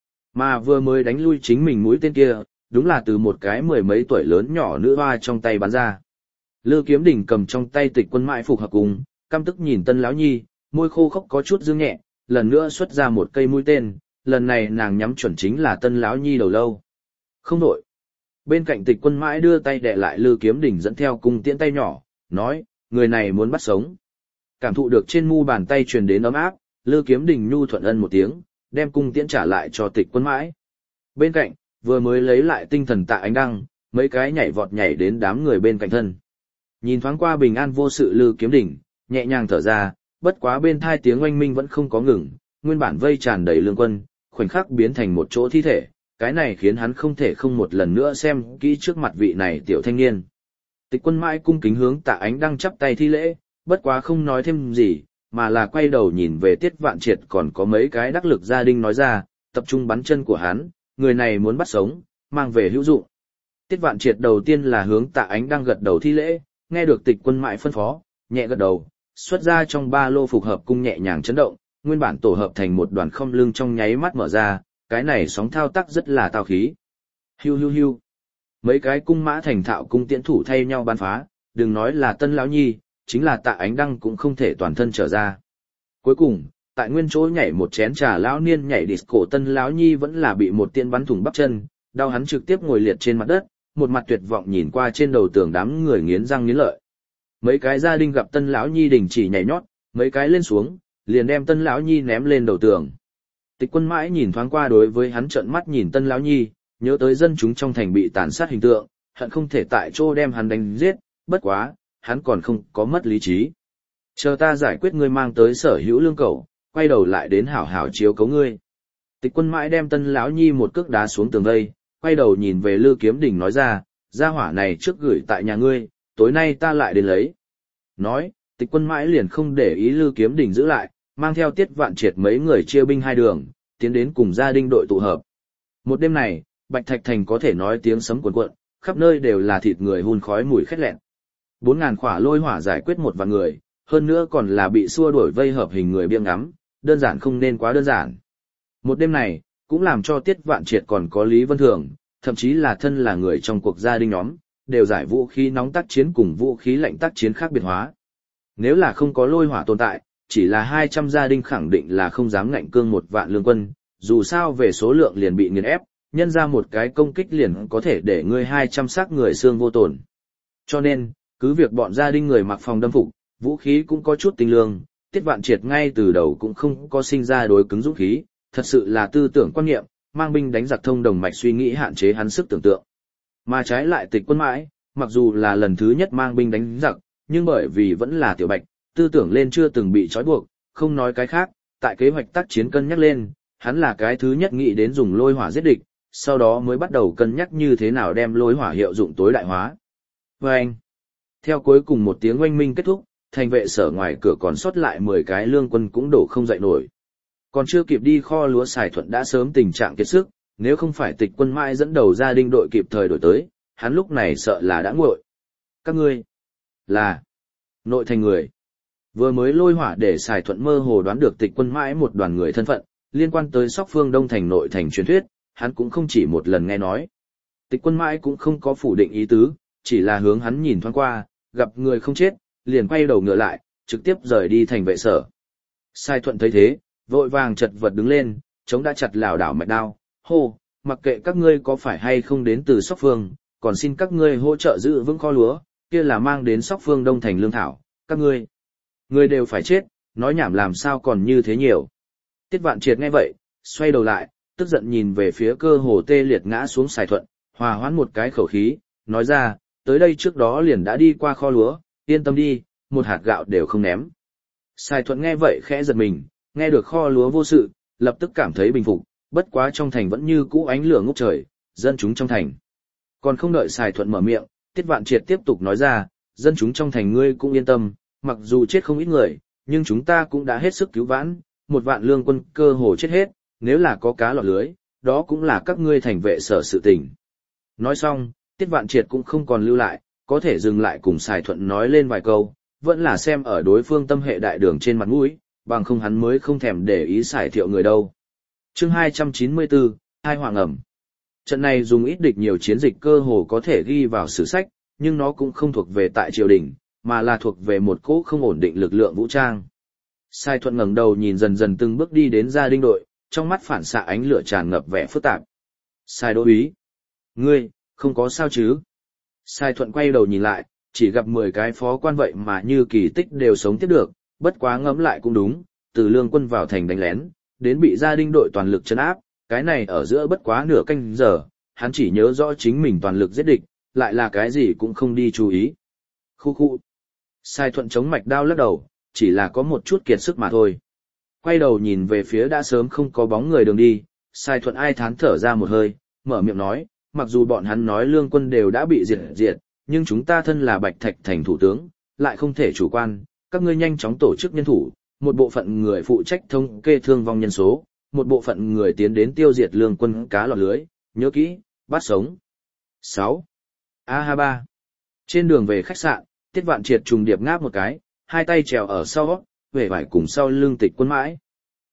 Mà vừa mới đánh lui chính mình mũi tên kia, đúng là từ một cái mười mấy tuổi lớn nhỏ nữ hoa trong tay bắn ra. Lư Kiếm Đình cầm trong tay Tịch Quân mãi phục hợp cùng, căm tức nhìn Tân lão nhi, môi khô khốc có chút dương nhẹ, lần nữa xuất ra một cây mũi tên, lần này nàng nhắm chuẩn chính là Tân lão nhi đầu lâu. Không đổi. Bên cạnh Tịch Quân mãi đưa tay đè lại Lư Kiếm Đình dẫn theo cung tiễn tay nhỏ, nói, người này muốn bắt sống. Cảm thụ được trên mu bàn tay truyền đến ấm áp, Lư Kiếm Đình nhu thuận ân một tiếng, đem cung tiễn trả lại cho Tịch Quân mãi. Bên cạnh, vừa mới lấy lại tinh thần Tạ Ánh Đăng, mấy cái nhảy vọt nhảy đến đám người bên cạnh thân. Nhìn thoáng qua bình an vô sự Lư Kiếm Đình, nhẹ nhàng thở ra, bất quá bên thai tiếng oanh minh vẫn không có ngừng, nguyên bản vây tràn đầy lương quân, khoảnh khắc biến thành một chỗ thi thể, cái này khiến hắn không thể không một lần nữa xem kỹ trước mặt vị này tiểu thanh niên. Tịch Quân mãi cung kính hướng Tạ Ánh Đăng chắp tay thi lễ, bất quá không nói thêm gì, mà là quay đầu nhìn về Tiết Vạn Triệt còn có mấy cái đắc lực gia đình nói ra, tập trung bắn chân của hắn, người này muốn bắt sống, mang về hữu dụng. Tiết Vạn Triệt đầu tiên là hướng Tạ Ánh Đăng gật đầu thi lễ, nghe được Tịch Quân mãi phân phó, nhẹ gật đầu, xuất ra trong ba lô phục hợp cung nhẹ nhàng chấn động, nguyên bản tổ hợp thành một đoàn không lưng trong nháy mắt mở ra, cái này sóng thao tác rất là tao khí. Hiu hiu hiu. Mấy cái cung mã thành thạo cung tiễn thủ thay nhau bắn phá, đừng nói là Tân lão nhi, chính là Tạ Ánh Đăng cũng không thể toàn thân trở ra. Cuối cùng, tại nguyên chỗ nhảy một chén trà lão niên nhảy disco Tân lão nhi vẫn là bị một tiên bắn thủng bắp chân, đau hắn trực tiếp ngồi liệt trên mặt đất, một mặt tuyệt vọng nhìn qua trên đầu tường đám người nghiến răng nghiến lợi. Mấy cái gia đình gặp Tân lão nhi đình chỉ nhảy nhót, mấy cái lên xuống, liền đem Tân lão nhi ném lên đầu tường. Tịch Quân mãi nhìn thoáng qua đối với hắn trợn mắt nhìn Tân lão nhi, nhớ tới dân chúng trong thành bị tàn sát hình tượng, hận không thể tại chỗ đem hắn đánh giết, bất quá, hắn còn không có mất lý trí. Chờ ta giải quyết ngươi mang tới sở hữu lương cầu, quay đầu lại đến hảo hảo chiếu cấu ngươi. Tịch Quân mãi đem Tân lão nhi một cước đá xuống tường vây, quay đầu nhìn về Lư Kiếm Đình nói ra, gia hỏa này trước gửi tại nhà ngươi, tối nay ta lại đến lấy. Nói, Tịch Quân mãi liền không để ý Lư Kiếm Đình giữ lại, mang theo Tiết Vạn Triệt mấy người chia binh hai đường, tiến đến cùng gia đình đội tụ hợp. Một đêm này, Bạch Thạch Thành có thể nói tiếng sấm cuồn cuộn, khắp nơi đều là thịt người hun khói mùi khét lẹn. Bốn ngàn khỏa lôi hỏa giải quyết một vạn người, hơn nữa còn là bị xua đuổi vây hợp hình người biếng ngắm, đơn giản không nên quá đơn giản. Một đêm này, cũng làm cho Tiết Vạn Triệt còn có Lý Vân Thường, thậm chí là thân là người trong cuộc gia đình nhóm, đều giải vũ khí nóng tác chiến cùng vũ khí lạnh tác chiến khác biệt hóa. Nếu là không có lôi hỏa tồn tại, chỉ là hai trăm gia đình khẳng định là không dám ngạnh cương một vạn lương quân, dù sao về số lượng liền bị nghiền ép, nhân ra một cái công kích liền có thể để ngươi hai trăm xác người xương vô tổn. Cho nên, cứ việc bọn gia đình người mặc phòng đâm phục, vũ khí cũng có chút tinh lương, Tiết Vạn Triệt ngay từ đầu cũng không có sinh ra đối cứng dũng khí, thật sự là tư tưởng quan niệm, mang binh đánh giặc thông đồng mạch suy nghĩ hạn chế hắn sức tưởng tượng. Mà trái lại Tịch Quân mãi, mặc dù là lần thứ nhất mang binh đánh giặc, nhưng bởi vì vẫn là tiểu bạch, tư tưởng lên chưa từng bị trói buộc, không nói cái khác, tại kế hoạch tác chiến cân nhắc lên, hắn là cái thứ nhất nghĩ đến dùng lôi hỏa giết địch, sau đó mới bắt đầu cân nhắc như thế nào đem lôi hỏa hiệu dụng tối đại hóa. Và anh, theo cuối cùng một tiếng oanh minh kết thúc, thành vệ sở ngoài cửa còn sót lại mười cái lương quân cũng đổ không dậy nổi. Còn chưa kịp đi kho lúa Sài Thuận đã sớm tình trạng kiệt sức, nếu không phải Tịch Quân mãi dẫn đầu gia đình đội kịp thời đổi tới, hắn lúc này sợ là đã nguội. Các ngươi là nội thành người. Vừa mới lôi hỏa để Sài Thuận mơ hồ đoán được Tịch Quân mãi một đoàn người thân phận, liên quan tới Sóc Phương Đông thành nội thành truyền thuyết, hắn cũng không chỉ một lần nghe nói. Tịch Quân mãi cũng không có phủ định ý tứ, chỉ là hướng hắn nhìn thoáng qua, gặp người không chết, liền quay đầu ngựa lại, trực tiếp rời đi thành vệ sở. Sài Thuận thấy thế, vội vàng chật vật đứng lên, chống đã chặt lảo đảo mạch đao, hô, mặc kệ các ngươi có phải hay không đến từ Sóc Phương, còn xin các ngươi hỗ trợ giữ vững kho lúa, kia là mang đến Sóc Phương Đông thành lương thảo, các ngươi, ngươi đều phải chết, nói nhảm làm sao còn như thế nhiều. Tiết Vạn Triệt nghe vậy, xoay đầu lại, tức giận nhìn về phía cơ hồ tê liệt ngã xuống Sài Thuận, hòa hoãn một cái khẩu khí, nói ra, tới đây trước đó liền đã đi qua kho lúa, yên tâm đi, một hạt gạo đều không ném. Sài Thuận nghe vậy khẽ giật mình, nghe được kho lúa vô sự, lập tức cảm thấy bình phục, bất quá trong thành vẫn như cũ ánh lửa ngút trời, dân chúng trong thành. Còn không đợi Sài Thuận mở miệng, Tiết Vạn Triệt tiếp tục nói ra, dân chúng trong thành ngươi cũng yên tâm, mặc dù chết không ít người, nhưng chúng ta cũng đã hết sức cứu vãn, một vạn lương quân cơ hồ chết hết, nếu là có cá lọt lưới, đó cũng là các ngươi thành vệ sở sự tình. Nói xong, Tiết Vạn Triệt cũng không còn lưu lại, có thể dừng lại cùng Sài Thuận nói lên vài câu, vẫn là xem ở đối phương tâm hệ đại đường trên mặt mũi, bằng không hắn mới không thèm để ý Sài Thiệu người đâu. Chương hai trăm chín mươi bốn, hai hoàng ẩm. Trận này dùng ít địch nhiều chiến dịch cơ hồ có thể ghi vào sử sách, nhưng nó cũng không thuộc về tại triều đình, mà là thuộc về một cỗ không ổn định lực lượng vũ trang. Sài Thuận ngẩng đầu nhìn dần dần từng bước đi đến gia đình đội, trong mắt phản xạ ánh lửa tràn ngập vẻ phức tạp. Sài đô úy, ngươi, không có sao chứ? Sài Thuận quay đầu nhìn lại, chỉ gặp mười cái phó quan vậy mà như kỳ tích đều sống tiếp được, bất quá ngẫm lại cũng đúng, từ lương quân vào thành đánh lén, đến bị gia đình đội toàn lực trấn áp, cái này ở giữa bất quá nửa canh giờ, hắn chỉ nhớ rõ chính mình toàn lực giết địch, lại là cái gì cũng không đi chú ý. Khu khu. Sài Thuận chống mạch đao lắc đầu, chỉ là có một chút kiệt sức mà thôi. Quay đầu nhìn về phía đã sớm không có bóng người đường đi, Sài Thuận ai thán thở ra một hơi, mở miệng nói, mặc dù bọn hắn nói lương quân đều đã bị diệt diệt, nhưng chúng ta thân là Bạch Thạch thành thủ tướng, lại không thể chủ quan, các ngươi nhanh chóng tổ chức nhân thủ, một bộ phận người phụ trách thống kê thương vong nhân số, một bộ phận người tiến đến tiêu diệt lương quân cá lọt lưới, nhớ kỹ, bắt sống. sáu. A ha ba. Trên đường về khách sạn, Tiết Vạn Triệt trùng điệp ngáp một cái, hai tay trèo ở sau, vẻ vải cùng sau lưng Tịch Quân mãi.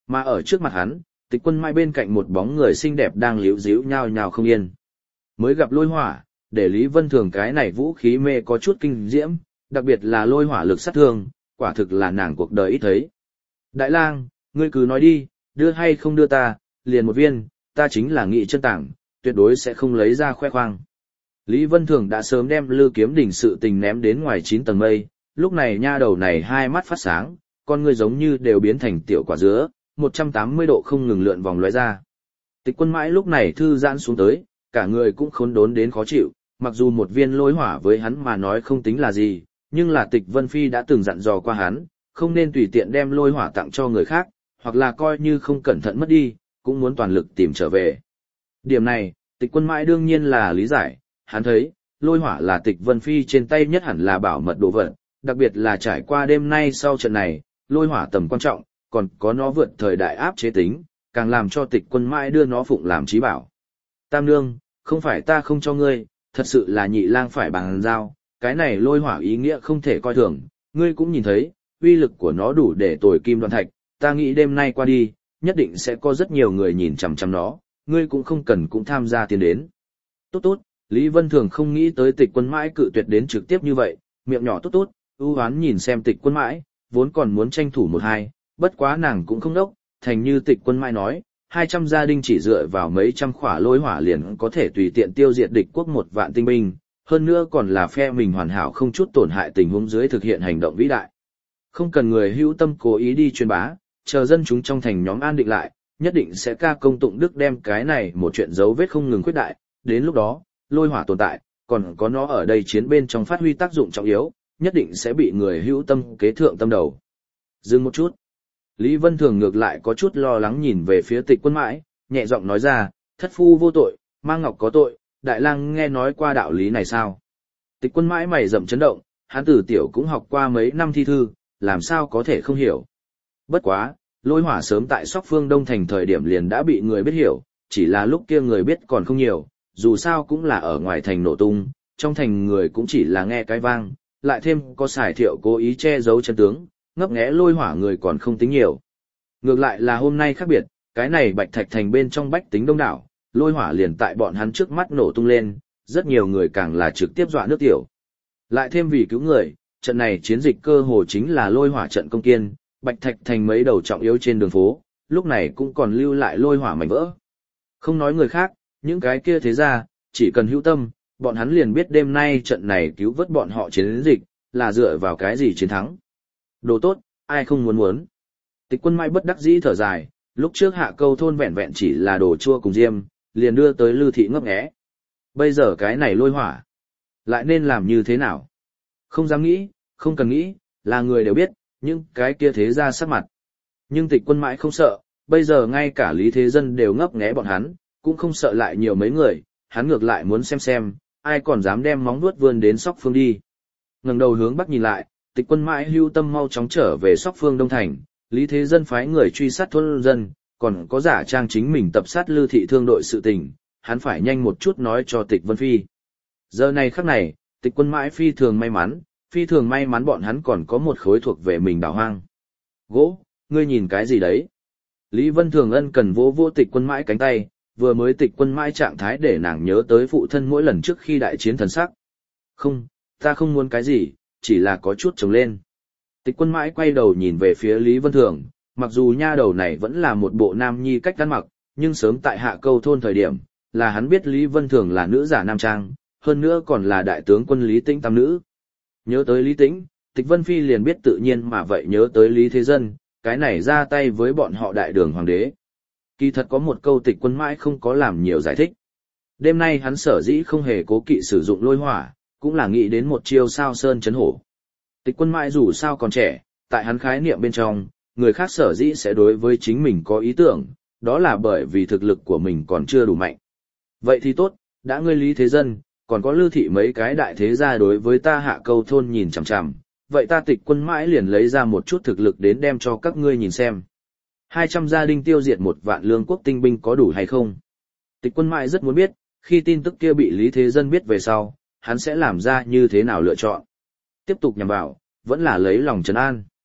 Mà ở trước mặt hắn, Tịch Quân Mãi bên cạnh một bóng người xinh đẹp đang líu díu nhao nhao không yên. Mới gặp lôi hỏa, để Lý Vân Thường cái này vũ khí mê có chút kinh diễm, đặc biệt là lôi hỏa lực sát thương, quả thực là nàng cuộc đời ít thấy. Đại lang, ngươi cứ nói đi, đưa hay không đưa ta, liền một viên, ta chính là nghị chân tảng, tuyệt đối sẽ không lấy ra khoe khoang. Lý Vân Thường đã sớm đem Lư Kiếm Đình sự tình ném đến ngoài chín tầng mây, lúc này nha đầu này hai mắt phát sáng, con ngươi giống như đều biến thành tiểu quả dứa, một trăm tám mươi độ không ngừng lượn vòng lóe ra. Tịch Quân Mãi lúc này thư giãn xuống tới, cả người cũng khốn đốn đến khó chịu, mặc dù một viên lôi hỏa với hắn mà nói không tính là gì, nhưng là Tịch Vân Phi đã từng dặn dò qua hắn, không nên tùy tiện đem lôi hỏa tặng cho người khác, hoặc là coi như không cẩn thận mất đi, cũng muốn toàn lực tìm trở về. Điểm này, Tịch Quân Mãi đương nhiên là lý giải, hắn thấy, lôi hỏa là Tịch Vân Phi trên tay nhất hẳn là bảo mật đồ vật, đặc biệt là trải qua đêm nay sau trận này, lôi hỏa tầm quan trọng, còn có nó vượt thời đại áp chế tính, càng làm cho Tịch Quân Mãi đưa nó phụng làm chí bảo. Tam nương, không phải ta không cho ngươi, thật sự là nhị lang phải bàn giao, cái này lôi hỏa ý nghĩa không thể coi thường, ngươi cũng nhìn thấy, uy lực của nó đủ để tồi kim đoan thạch, ta nghĩ đêm nay qua đi, nhất định sẽ có rất nhiều người nhìn chằm chằm nó, ngươi cũng không cần cũng tham gia tiến đến. Tốt tốt, Lý Vân Thường không nghĩ tới Tịch Quân Mãi cự tuyệt đến trực tiếp như vậy, miệng nhỏ tốt tốt, ưu hoán nhìn xem Tịch Quân Mãi, vốn còn muốn tranh thủ một hai, bất quá nàng cũng không đốc, thành như Tịch Quân Mãi nói, hai trăm gia đình chỉ dựa vào mấy trăm khỏa lôi hỏa liền có thể tùy tiện tiêu diệt địch quốc một vạn tinh binh, hơn nữa còn là phe mình hoàn hảo không chút tổn hại tình huống dưới thực hiện hành động vĩ đại. Không cần người hữu tâm cố ý đi truyền bá, chờ dân chúng trong thành nhóm an định lại, nhất định sẽ ca công tụng đức đem cái này một chuyện dấu vết không ngừng khuyết đại, đến lúc đó, lôi hỏa tồn tại, còn có nó ở đây chiến bên trong phát huy tác dụng trọng yếu, nhất định sẽ bị người hữu tâm kế thượng tâm đầu. Dừng một chút. Lý Vân Thường ngược lại có chút lo lắng nhìn về phía Tịch Quân Mãi, nhẹ giọng nói ra, thất phu vô tội, mang ngọc có tội, đại lang nghe nói qua đạo lý này sao? Tịch Quân Mãi mày rậm chấn động, hắn tử tiểu cũng học qua mấy năm thi thư, làm sao có thể không hiểu. Bất quá, lôi hỏa sớm tại Sóc Phương Đông Thành thời điểm liền đã bị người biết hiểu, chỉ là lúc kia người biết còn không nhiều, dù sao cũng là ở ngoài thành nổ tung, trong thành người cũng chỉ là nghe cái vang, lại thêm có xài thiệu cố ý che giấu chân tướng, ngấp nghé lôi hỏa người còn không tính nhiều. Ngược lại là hôm nay khác biệt, cái này Bạch Thạch Thành bên trong bách tính đông đảo, lôi hỏa liền tại bọn hắn trước mắt nổ tung lên, rất nhiều người càng là trực tiếp dọa nước tiểu. Lại thêm vì cứu người, trận này chiến dịch cơ hồ chính là lôi hỏa trận công kiên, Bạch Thạch Thành mấy đầu trọng yếu trên đường phố, lúc này cũng còn lưu lại lôi hỏa mảnh vỡ. Không nói người khác, những cái kia thế ra, chỉ cần hữu tâm, bọn hắn liền biết đêm nay trận này cứu vớt bọn họ chiến dịch, là dựa vào cái gì chiến thắng. Đồ tốt, ai không muốn muốn. Tịch Quân Mãi bất đắc dĩ thở dài, lúc trước Hạ Câu thôn vẹn vẹn chỉ là đồ chua cùng diêm, liền đưa tới Lư thị ngấp nghé. Bây giờ cái này lôi hỏa, lại nên làm như thế nào? Không dám nghĩ, không cần nghĩ, là người đều biết, nhưng cái kia thế ra sắc mặt. Nhưng Tịch Quân Mãi không sợ, bây giờ ngay cả Lý Thế Dân đều ngấp nghé bọn hắn, cũng không sợ lại nhiều mấy người, hắn ngược lại muốn xem xem, ai còn dám đem móng vuốt vươn đến Sóc Phương đi. Ngẩng đầu hướng bắc nhìn lại, Tịch Quân Mãi hưu tâm mau chóng trở về Sóc Phương Đông Thành, Lý Thế Dân phái người truy sát thôn dân, còn có giả trang chính mình tập sát Lư thị thương đội sự tình, hắn phải nhanh một chút nói cho Tịch Vân Phi. Giờ này khắc này, Tịch Quân Mãi phi thường may mắn, phi thường may mắn bọn hắn còn có một khối thuộc về mình đảo hoang. Gỗ, ngươi nhìn cái gì đấy? Lý Vân Thường ân cần vỗ vỗ Tịch Quân Mãi cánh tay, vừa mới Tịch Quân Mãi trạng thái để nàng nhớ tới phụ thân mỗi lần trước khi đại chiến thần sắc. Không, ta không muốn cái gì, chỉ là có chút trống lên. Tịch Quân Mãi quay đầu nhìn về phía Lý Vân Thường, mặc dù nha đầu này vẫn là một bộ nam nhi cách ăn mặc, nhưng sớm tại Hạ Câu thôn thời điểm, là hắn biết Lý Vân Thường là nữ giả nam trang, hơn nữa còn là đại tướng quân Lý Tĩnh tam nữ. Nhớ tới Lý Tĩnh, Tịch Vân Phi liền biết tự nhiên mà vậy nhớ tới Lý Thế Dân, cái này ra tay với bọn họ đại đường hoàng đế. Kỳ thật có một câu Tịch Quân Mãi không có làm nhiều giải thích. Đêm nay hắn sở dĩ không hề cố kỵ sử dụng lôi hỏa, cũng là nghĩ đến một chiêu sao sơn chấn hổ. Tịch Quân Mãi dù sao còn trẻ, tại hắn khái niệm bên trong, người khác sở dĩ sẽ đối với chính mình có ý tưởng, đó là bởi vì thực lực của mình còn chưa đủ mạnh. Vậy thì tốt, đã ngươi Lý Thế Dân, còn có Lư thị mấy cái đại thế gia đối với ta Hạ Câu thôn nhìn chằm chằm, vậy ta Tịch Quân Mãi liền lấy ra một chút thực lực đến đem cho các ngươi nhìn xem. hai trăm gia đình tiêu diệt một vạn lương quốc tinh binh có đủ hay không? Tịch Quân Mãi rất muốn biết, khi tin tức kia bị Lý Thế Dân biết về sau, hắn sẽ làm ra như thế nào lựa chọn. Tiếp tục nhằm vào, vẫn là lấy lòng trấn an.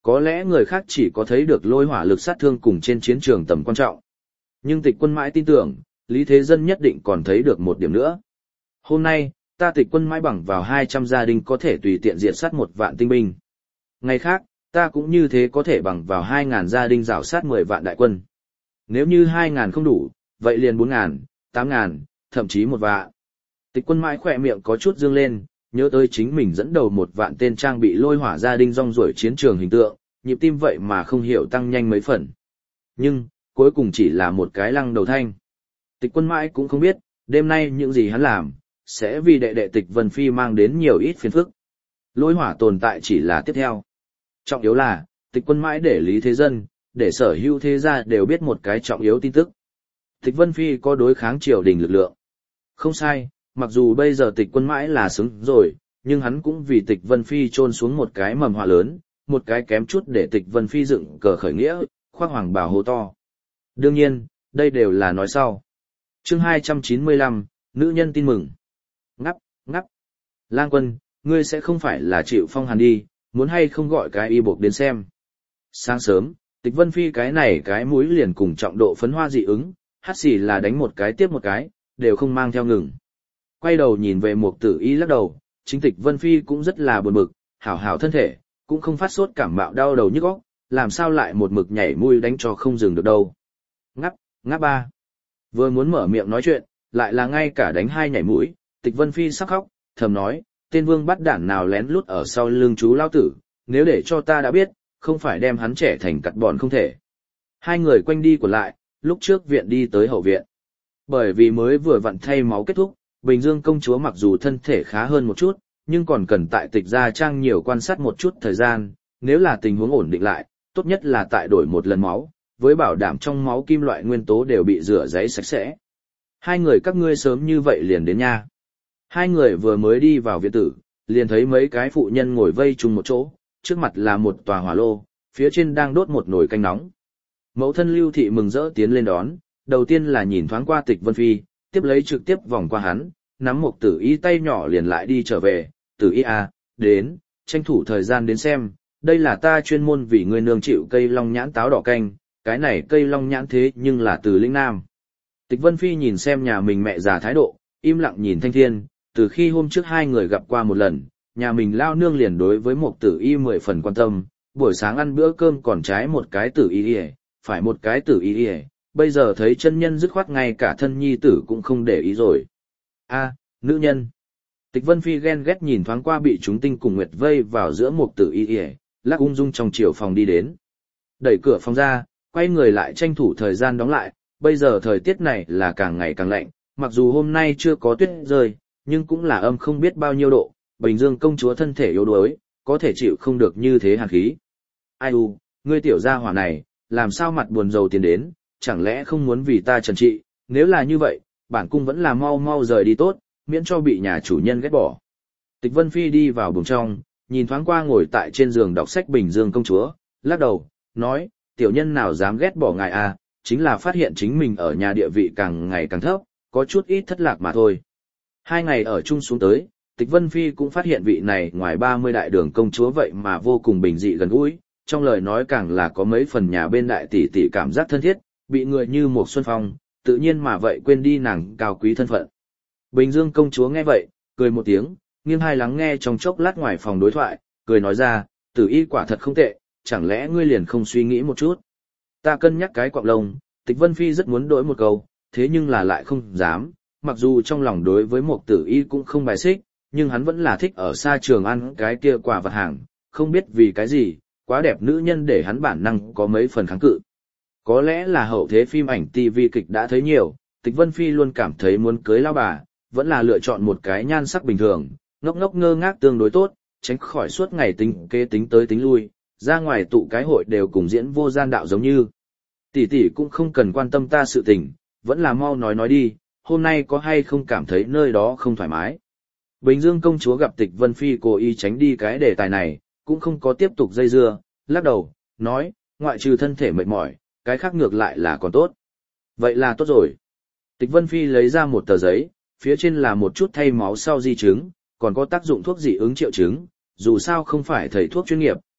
Có lẽ người khác chỉ có thấy được lôi hỏa lực sát thương cùng trên chiến trường tầm quan trọng. Nhưng Tịch Quân mãi tin tưởng, Lý Thế Dân nhất định còn thấy được một điểm nữa. Hôm nay, ta Tịch Quân mãi bằng vào hai trăm gia đình có thể tùy tiện diệt sát một vạn tinh binh. Ngày khác, ta cũng như thế có thể bằng vào hai ngàn gia đình rảo sát mười vạn đại quân. Nếu như hai ngàn không đủ, vậy liền bốn ngàn, tám ngàn, thậm chí một vạn. Tịch Quân mãi khỏe miệng có chút dương lên, nhớ tới chính mình dẫn đầu một vạn tên trang bị lôi hỏa gia đình rong ruổi chiến trường hình tượng, nhịp tim vậy mà không hiểu tăng nhanh mấy phần. Nhưng, cuối cùng chỉ là một cái lăng đầu thanh. Tịch Quân mãi cũng không biết, đêm nay những gì hắn làm, sẽ vì đệ đệ Tịch Vân Phi mang đến nhiều ít phiền phức. Lôi hỏa tồn tại chỉ là tiếp theo. Trọng yếu là, Tịch Quân mãi để Lý Thế Dân, để sở hữu thế gia đều biết một cái trọng yếu tin tức. Tịch Vân Phi có đối kháng triều đình lực lượng. Không sai, mặc dù bây giờ Tịch Quân mãi là xứng rồi, nhưng hắn cũng vì Tịch Vân Phi trôn xuống một cái mầm họa lớn, một cái kém chút để Tịch Vân Phi dựng cờ khởi nghĩa, khoác hoàng bào hô to. Đương nhiên, đây đều là nói sau. Chương hai trăm chín mươi lăm, nữ nhân tin mừng. Ngắp, ngắp. Lang Quân, ngươi sẽ không phải là chịu phong hàn đi, muốn hay không gọi cái y buộc đến xem. Sáng sớm, Tịch Vân Phi cái này cái mũi liền cùng trọng độ phấn hoa dị ứng, hắt xì là đánh một cái tiếp một cái, đều không mang theo ngừng. Quay đầu nhìn về Mục Tử Y lắc đầu, chính Tịch Vân Phi cũng rất là buồn bực, hảo hảo thân thể, cũng không phát sốt cảm mạo đau đầu nhức óc, làm sao lại một mực nhảy mũi đánh cho không dừng được đâu. Ngắp, ngắp ba. Vừa muốn mở miệng nói chuyện, lại là ngay cả đánh hai nhảy mũi, Tịch Vân Phi sắp khóc, thầm nói, tên vương bắt đản nào lén lút ở sau lưng chú lao tử, nếu để cho ta đã biết, không phải đem hắn trẻ thành cặt bọn không thể. Hai người quanh đi của lại, lúc trước viện đi tới hậu viện. Bởi vì mới vừa vặn thay máu kết thúc, Bình Dương công chúa mặc dù thân thể khá hơn một chút, nhưng còn cần tại Tịch gia trang nhiều quan sát một chút thời gian, nếu là tình huống ổn định lại, tốt nhất là tại đổi một lần máu, với bảo đảm trong máu kim loại nguyên tố đều bị rửa giấy sạch sẽ. Hai người các ngươi sớm như vậy liền đến nha. Hai người vừa mới đi vào viện tử, liền thấy mấy cái phụ nhân ngồi vây chung một chỗ, trước mặt là một tòa hỏa lô, phía trên đang đốt một nồi canh nóng. Mẫu thân Lưu Thị mừng rỡ tiến lên đón, đầu tiên là nhìn thoáng qua Tịch Vân Phi, tiếp lấy trực tiếp vòng qua hắn, nắm một Tử Y tay nhỏ liền lại đi trở về, Tử Y à, đến, tranh thủ thời gian đến xem, đây là ta chuyên môn vì ngươi nương chịu cây long nhãn táo đỏ canh, cái này cây long nhãn thế nhưng là từ lĩnh Nam. Tịch Vân Phi nhìn xem nhà mình mẹ già thái độ, im lặng nhìn Thanh Thiên, từ khi hôm trước hai người gặp qua một lần, nhà mình lao nương liền đối với một Tử Y mười phần quan tâm, buổi sáng ăn bữa cơm còn trái một cái Tử Y, phải một cái Tử Y, bây giờ thấy chân nhân dứt khoát ngay cả thân nhi tử cũng không để ý rồi. A, nữ nhân. Tịch Vân Phi ghen ghét nhìn thoáng qua bị chúng tinh cùng nguyệt vây vào giữa một Tử Y, lắc ung dung trong chiều phòng đi đến. Đẩy cửa phòng ra, quay người lại tranh thủ thời gian đóng lại, bây giờ thời tiết này là càng ngày càng lạnh, mặc dù hôm nay chưa có tuyết rơi, nhưng cũng là âm không biết bao nhiêu độ, Bình Dương công chúa thân thể yếu đuối, có thể chịu không được như thế hàn khí. Ai u, ngươi tiểu gia hỏa này, làm sao mặt buồn rầu tiến đến, chẳng lẽ không muốn vì ta trần trị, nếu là như vậy, bản cung vẫn là mau mau rời đi tốt, miễn cho bị nhà chủ nhân ghét bỏ. Tịch Vân Phi đi vào buồng trong, nhìn thoáng qua ngồi tại trên giường đọc sách Bình Dương công chúa, lắc đầu, nói, tiểu nhân nào dám ghét bỏ ngài à, chính là phát hiện chính mình ở nhà địa vị càng ngày càng thấp, có chút ít thất lạc mà thôi. Hai ngày ở chung xuống tới, Tịch Vân Phi cũng phát hiện vị này ngoài ba mươi đại đường công chúa vậy mà vô cùng bình dị gần gũi, trong lời nói càng là có mấy phần nhà bên đại tỷ tỷ cảm giác thân thiết, bị người như một xuân phong, tự nhiên mà vậy quên đi nàng cao quý thân phận. Bình Dương công chúa nghe vậy, cười một tiếng, nghiêng hai lắng nghe trong chốc lát ngoài phòng đối thoại, cười nói ra, Tử Y quả thật không tệ, chẳng lẽ ngươi liền không suy nghĩ một chút. Ta cân nhắc cái quạng lông, Tịch Vân Phi rất muốn đổi một câu, thế nhưng là lại không dám, mặc dù trong lòng đối với một Tử Y cũng không bài xích, nhưng hắn vẫn là thích ở xa trường ăn cái kia quả vật hàng, không biết vì cái gì, quá đẹp nữ nhân để hắn bản năng có mấy phần kháng cự. Có lẽ là hậu thế phim ảnh ti vi kịch đã thấy nhiều, Tịch Vân Phi luôn cảm thấy muốn cưới lao bà, vẫn là lựa chọn một cái nhan sắc bình thường, ngốc ngốc ngơ ngác tương đối tốt, tránh khỏi suốt ngày tính kế tính tới tính lui, ra ngoài tụ cái hội đều cùng diễn vô gian đạo giống như. Tỷ tỷ cũng không cần quan tâm ta sự tình, vẫn là mau nói nói đi, hôm nay có hay không cảm thấy nơi đó không thoải mái. Bình Dương công chúa gặp Tịch Vân Phi cố ý tránh đi cái đề tài này, cũng không có tiếp tục dây dưa, lắc đầu, nói, ngoại trừ thân thể mệt mỏi, cái khác ngược lại là còn tốt. Vậy là tốt rồi. Tịch Vân Phi lấy ra một tờ giấy, phía trên là một chút thay máu sau di chứng, còn có tác dụng thuốc dị ứng triệu chứng, dù sao không phải thầy thuốc chuyên nghiệp,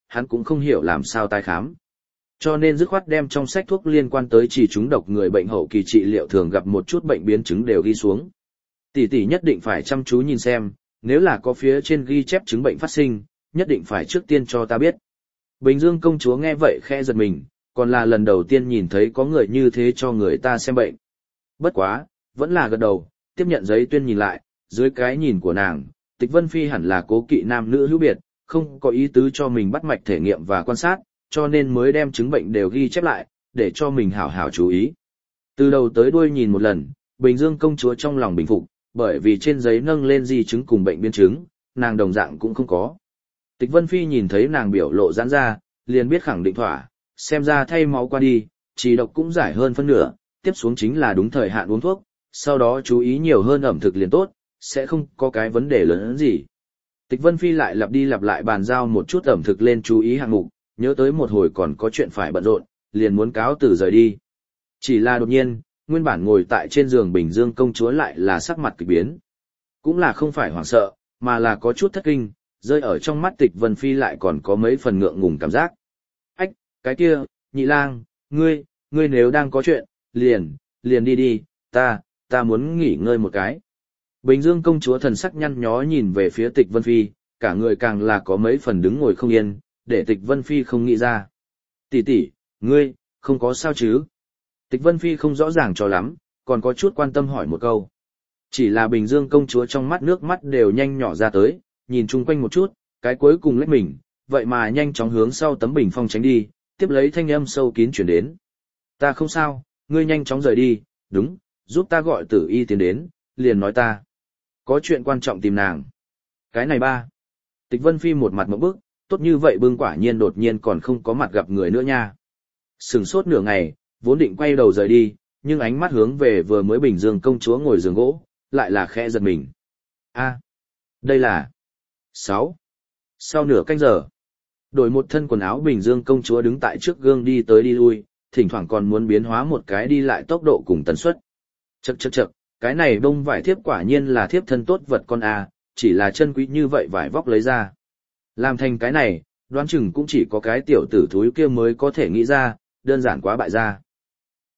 hắn cũng không hiểu làm sao tái khám. Cho nên dứt khoát đem trong sách thuốc liên quan tới chỉ trúng độc người bệnh hậu kỳ trị liệu thường gặp một chút bệnh biến chứng đều ghi xuống. Tỷ tỷ nhất định phải chăm chú nhìn xem, nếu là có phía trên ghi chép chứng bệnh phát sinh, nhất định phải trước tiên cho ta biết. Bình Dương công chúa nghe vậy khẽ giật mình, còn là lần đầu tiên nhìn thấy có người như thế cho người ta xem bệnh. Bất quá, vẫn là gật đầu, tiếp nhận giấy tuyên nhìn lại, dưới cái nhìn của nàng, Tịch Vân Phi hẳn là cố kỵ nam nữ hữu biệt, không có ý tứ cho mình bắt mạch thể nghiệm và quan sát, cho nên mới đem chứng bệnh đều ghi chép lại, để cho mình hảo hảo chú ý. Từ đầu tới đuôi nhìn một lần, Bình Dương công chúa trong lòng bình phục, bởi vì trên giấy nâng lên di chứng cùng bệnh biến chứng, nàng đồng dạng cũng không có. Tịch Vân Phi nhìn thấy nàng biểu lộ giãn ra, liền biết khẳng định thỏa, xem ra thay máu qua đi, chỉ độc cũng giải hơn phân nửa, tiếp xuống chính là đúng thời hạn uống thuốc, sau đó chú ý nhiều hơn ẩm thực liền tốt, sẽ không có cái vấn đề lớn hơn gì. Tịch Vân Phi lại lặp đi lặp lại bàn giao một chút ẩm thực lên chú ý hạng mục, nhớ tới một hồi còn có chuyện phải bận rộn, liền muốn cáo từ rời đi. Chỉ là đột nhiên, nguyên bản ngồi tại trên giường Bình Dương công chúa lại là sắc mặt kỳ biến. Cũng là không phải hoảng sợ, mà là có chút thất kinh, rơi ở trong mắt Tịch Vân Phi lại còn có mấy phần ngượng ngùng cảm giác. Ách, cái kia, nhị lang, ngươi, ngươi nếu đang có chuyện, liền, liền đi đi, ta, ta muốn nghỉ ngơi một cái. Bình Dương công chúa thần sắc nhăn nhó nhìn về phía Tịch Vân Phi, cả người càng là có mấy phần đứng ngồi không yên, để Tịch Vân Phi không nghĩ ra. Tỷ tỷ, ngươi, không có sao chứ? Tịch Vân Phi không rõ ràng cho lắm, còn có chút quan tâm hỏi một câu. Chỉ là Bình Dương công chúa trong mắt nước mắt đều nhanh nhỏ ra tới, nhìn chung quanh một chút, cái cuối cùng lách mình, vậy mà nhanh chóng hướng sau tấm bình phong tránh đi, tiếp lấy thanh âm sâu kín chuyển đến. Ta không sao, ngươi nhanh chóng rời đi, đúng, giúp ta gọi tử y tiến đến, liền nói ta. Có chuyện quan trọng tìm nàng. Cái này ba. Tịch Vân Phi một mặt ngộp bức, tốt như vậy bưng quả nhiên đột nhiên còn không có mặt gặp người nữa nha. Sừng sốt nửa ngày, vốn định quay đầu rời đi, nhưng ánh mắt hướng về vừa mới Bình Dương công chúa ngồi giường gỗ, lại là khẽ giật mình. A, đây là... sáu. Sau nửa canh giờ, đổi một thân quần áo Bình Dương công chúa đứng tại trước gương đi tới đi lui, thỉnh thoảng còn muốn biến hóa một cái đi lại tốc độ cùng tần suất. Chậc chậc chậc, cái này bông vải thiếp quả nhiên là thiếp thân tốt vật con a, chỉ là chân quý như vậy vải vóc lấy ra. Làm thành cái này, đoán chừng cũng chỉ có cái tiểu tử thúi kia mới có thể nghĩ ra, đơn giản quá bại gia.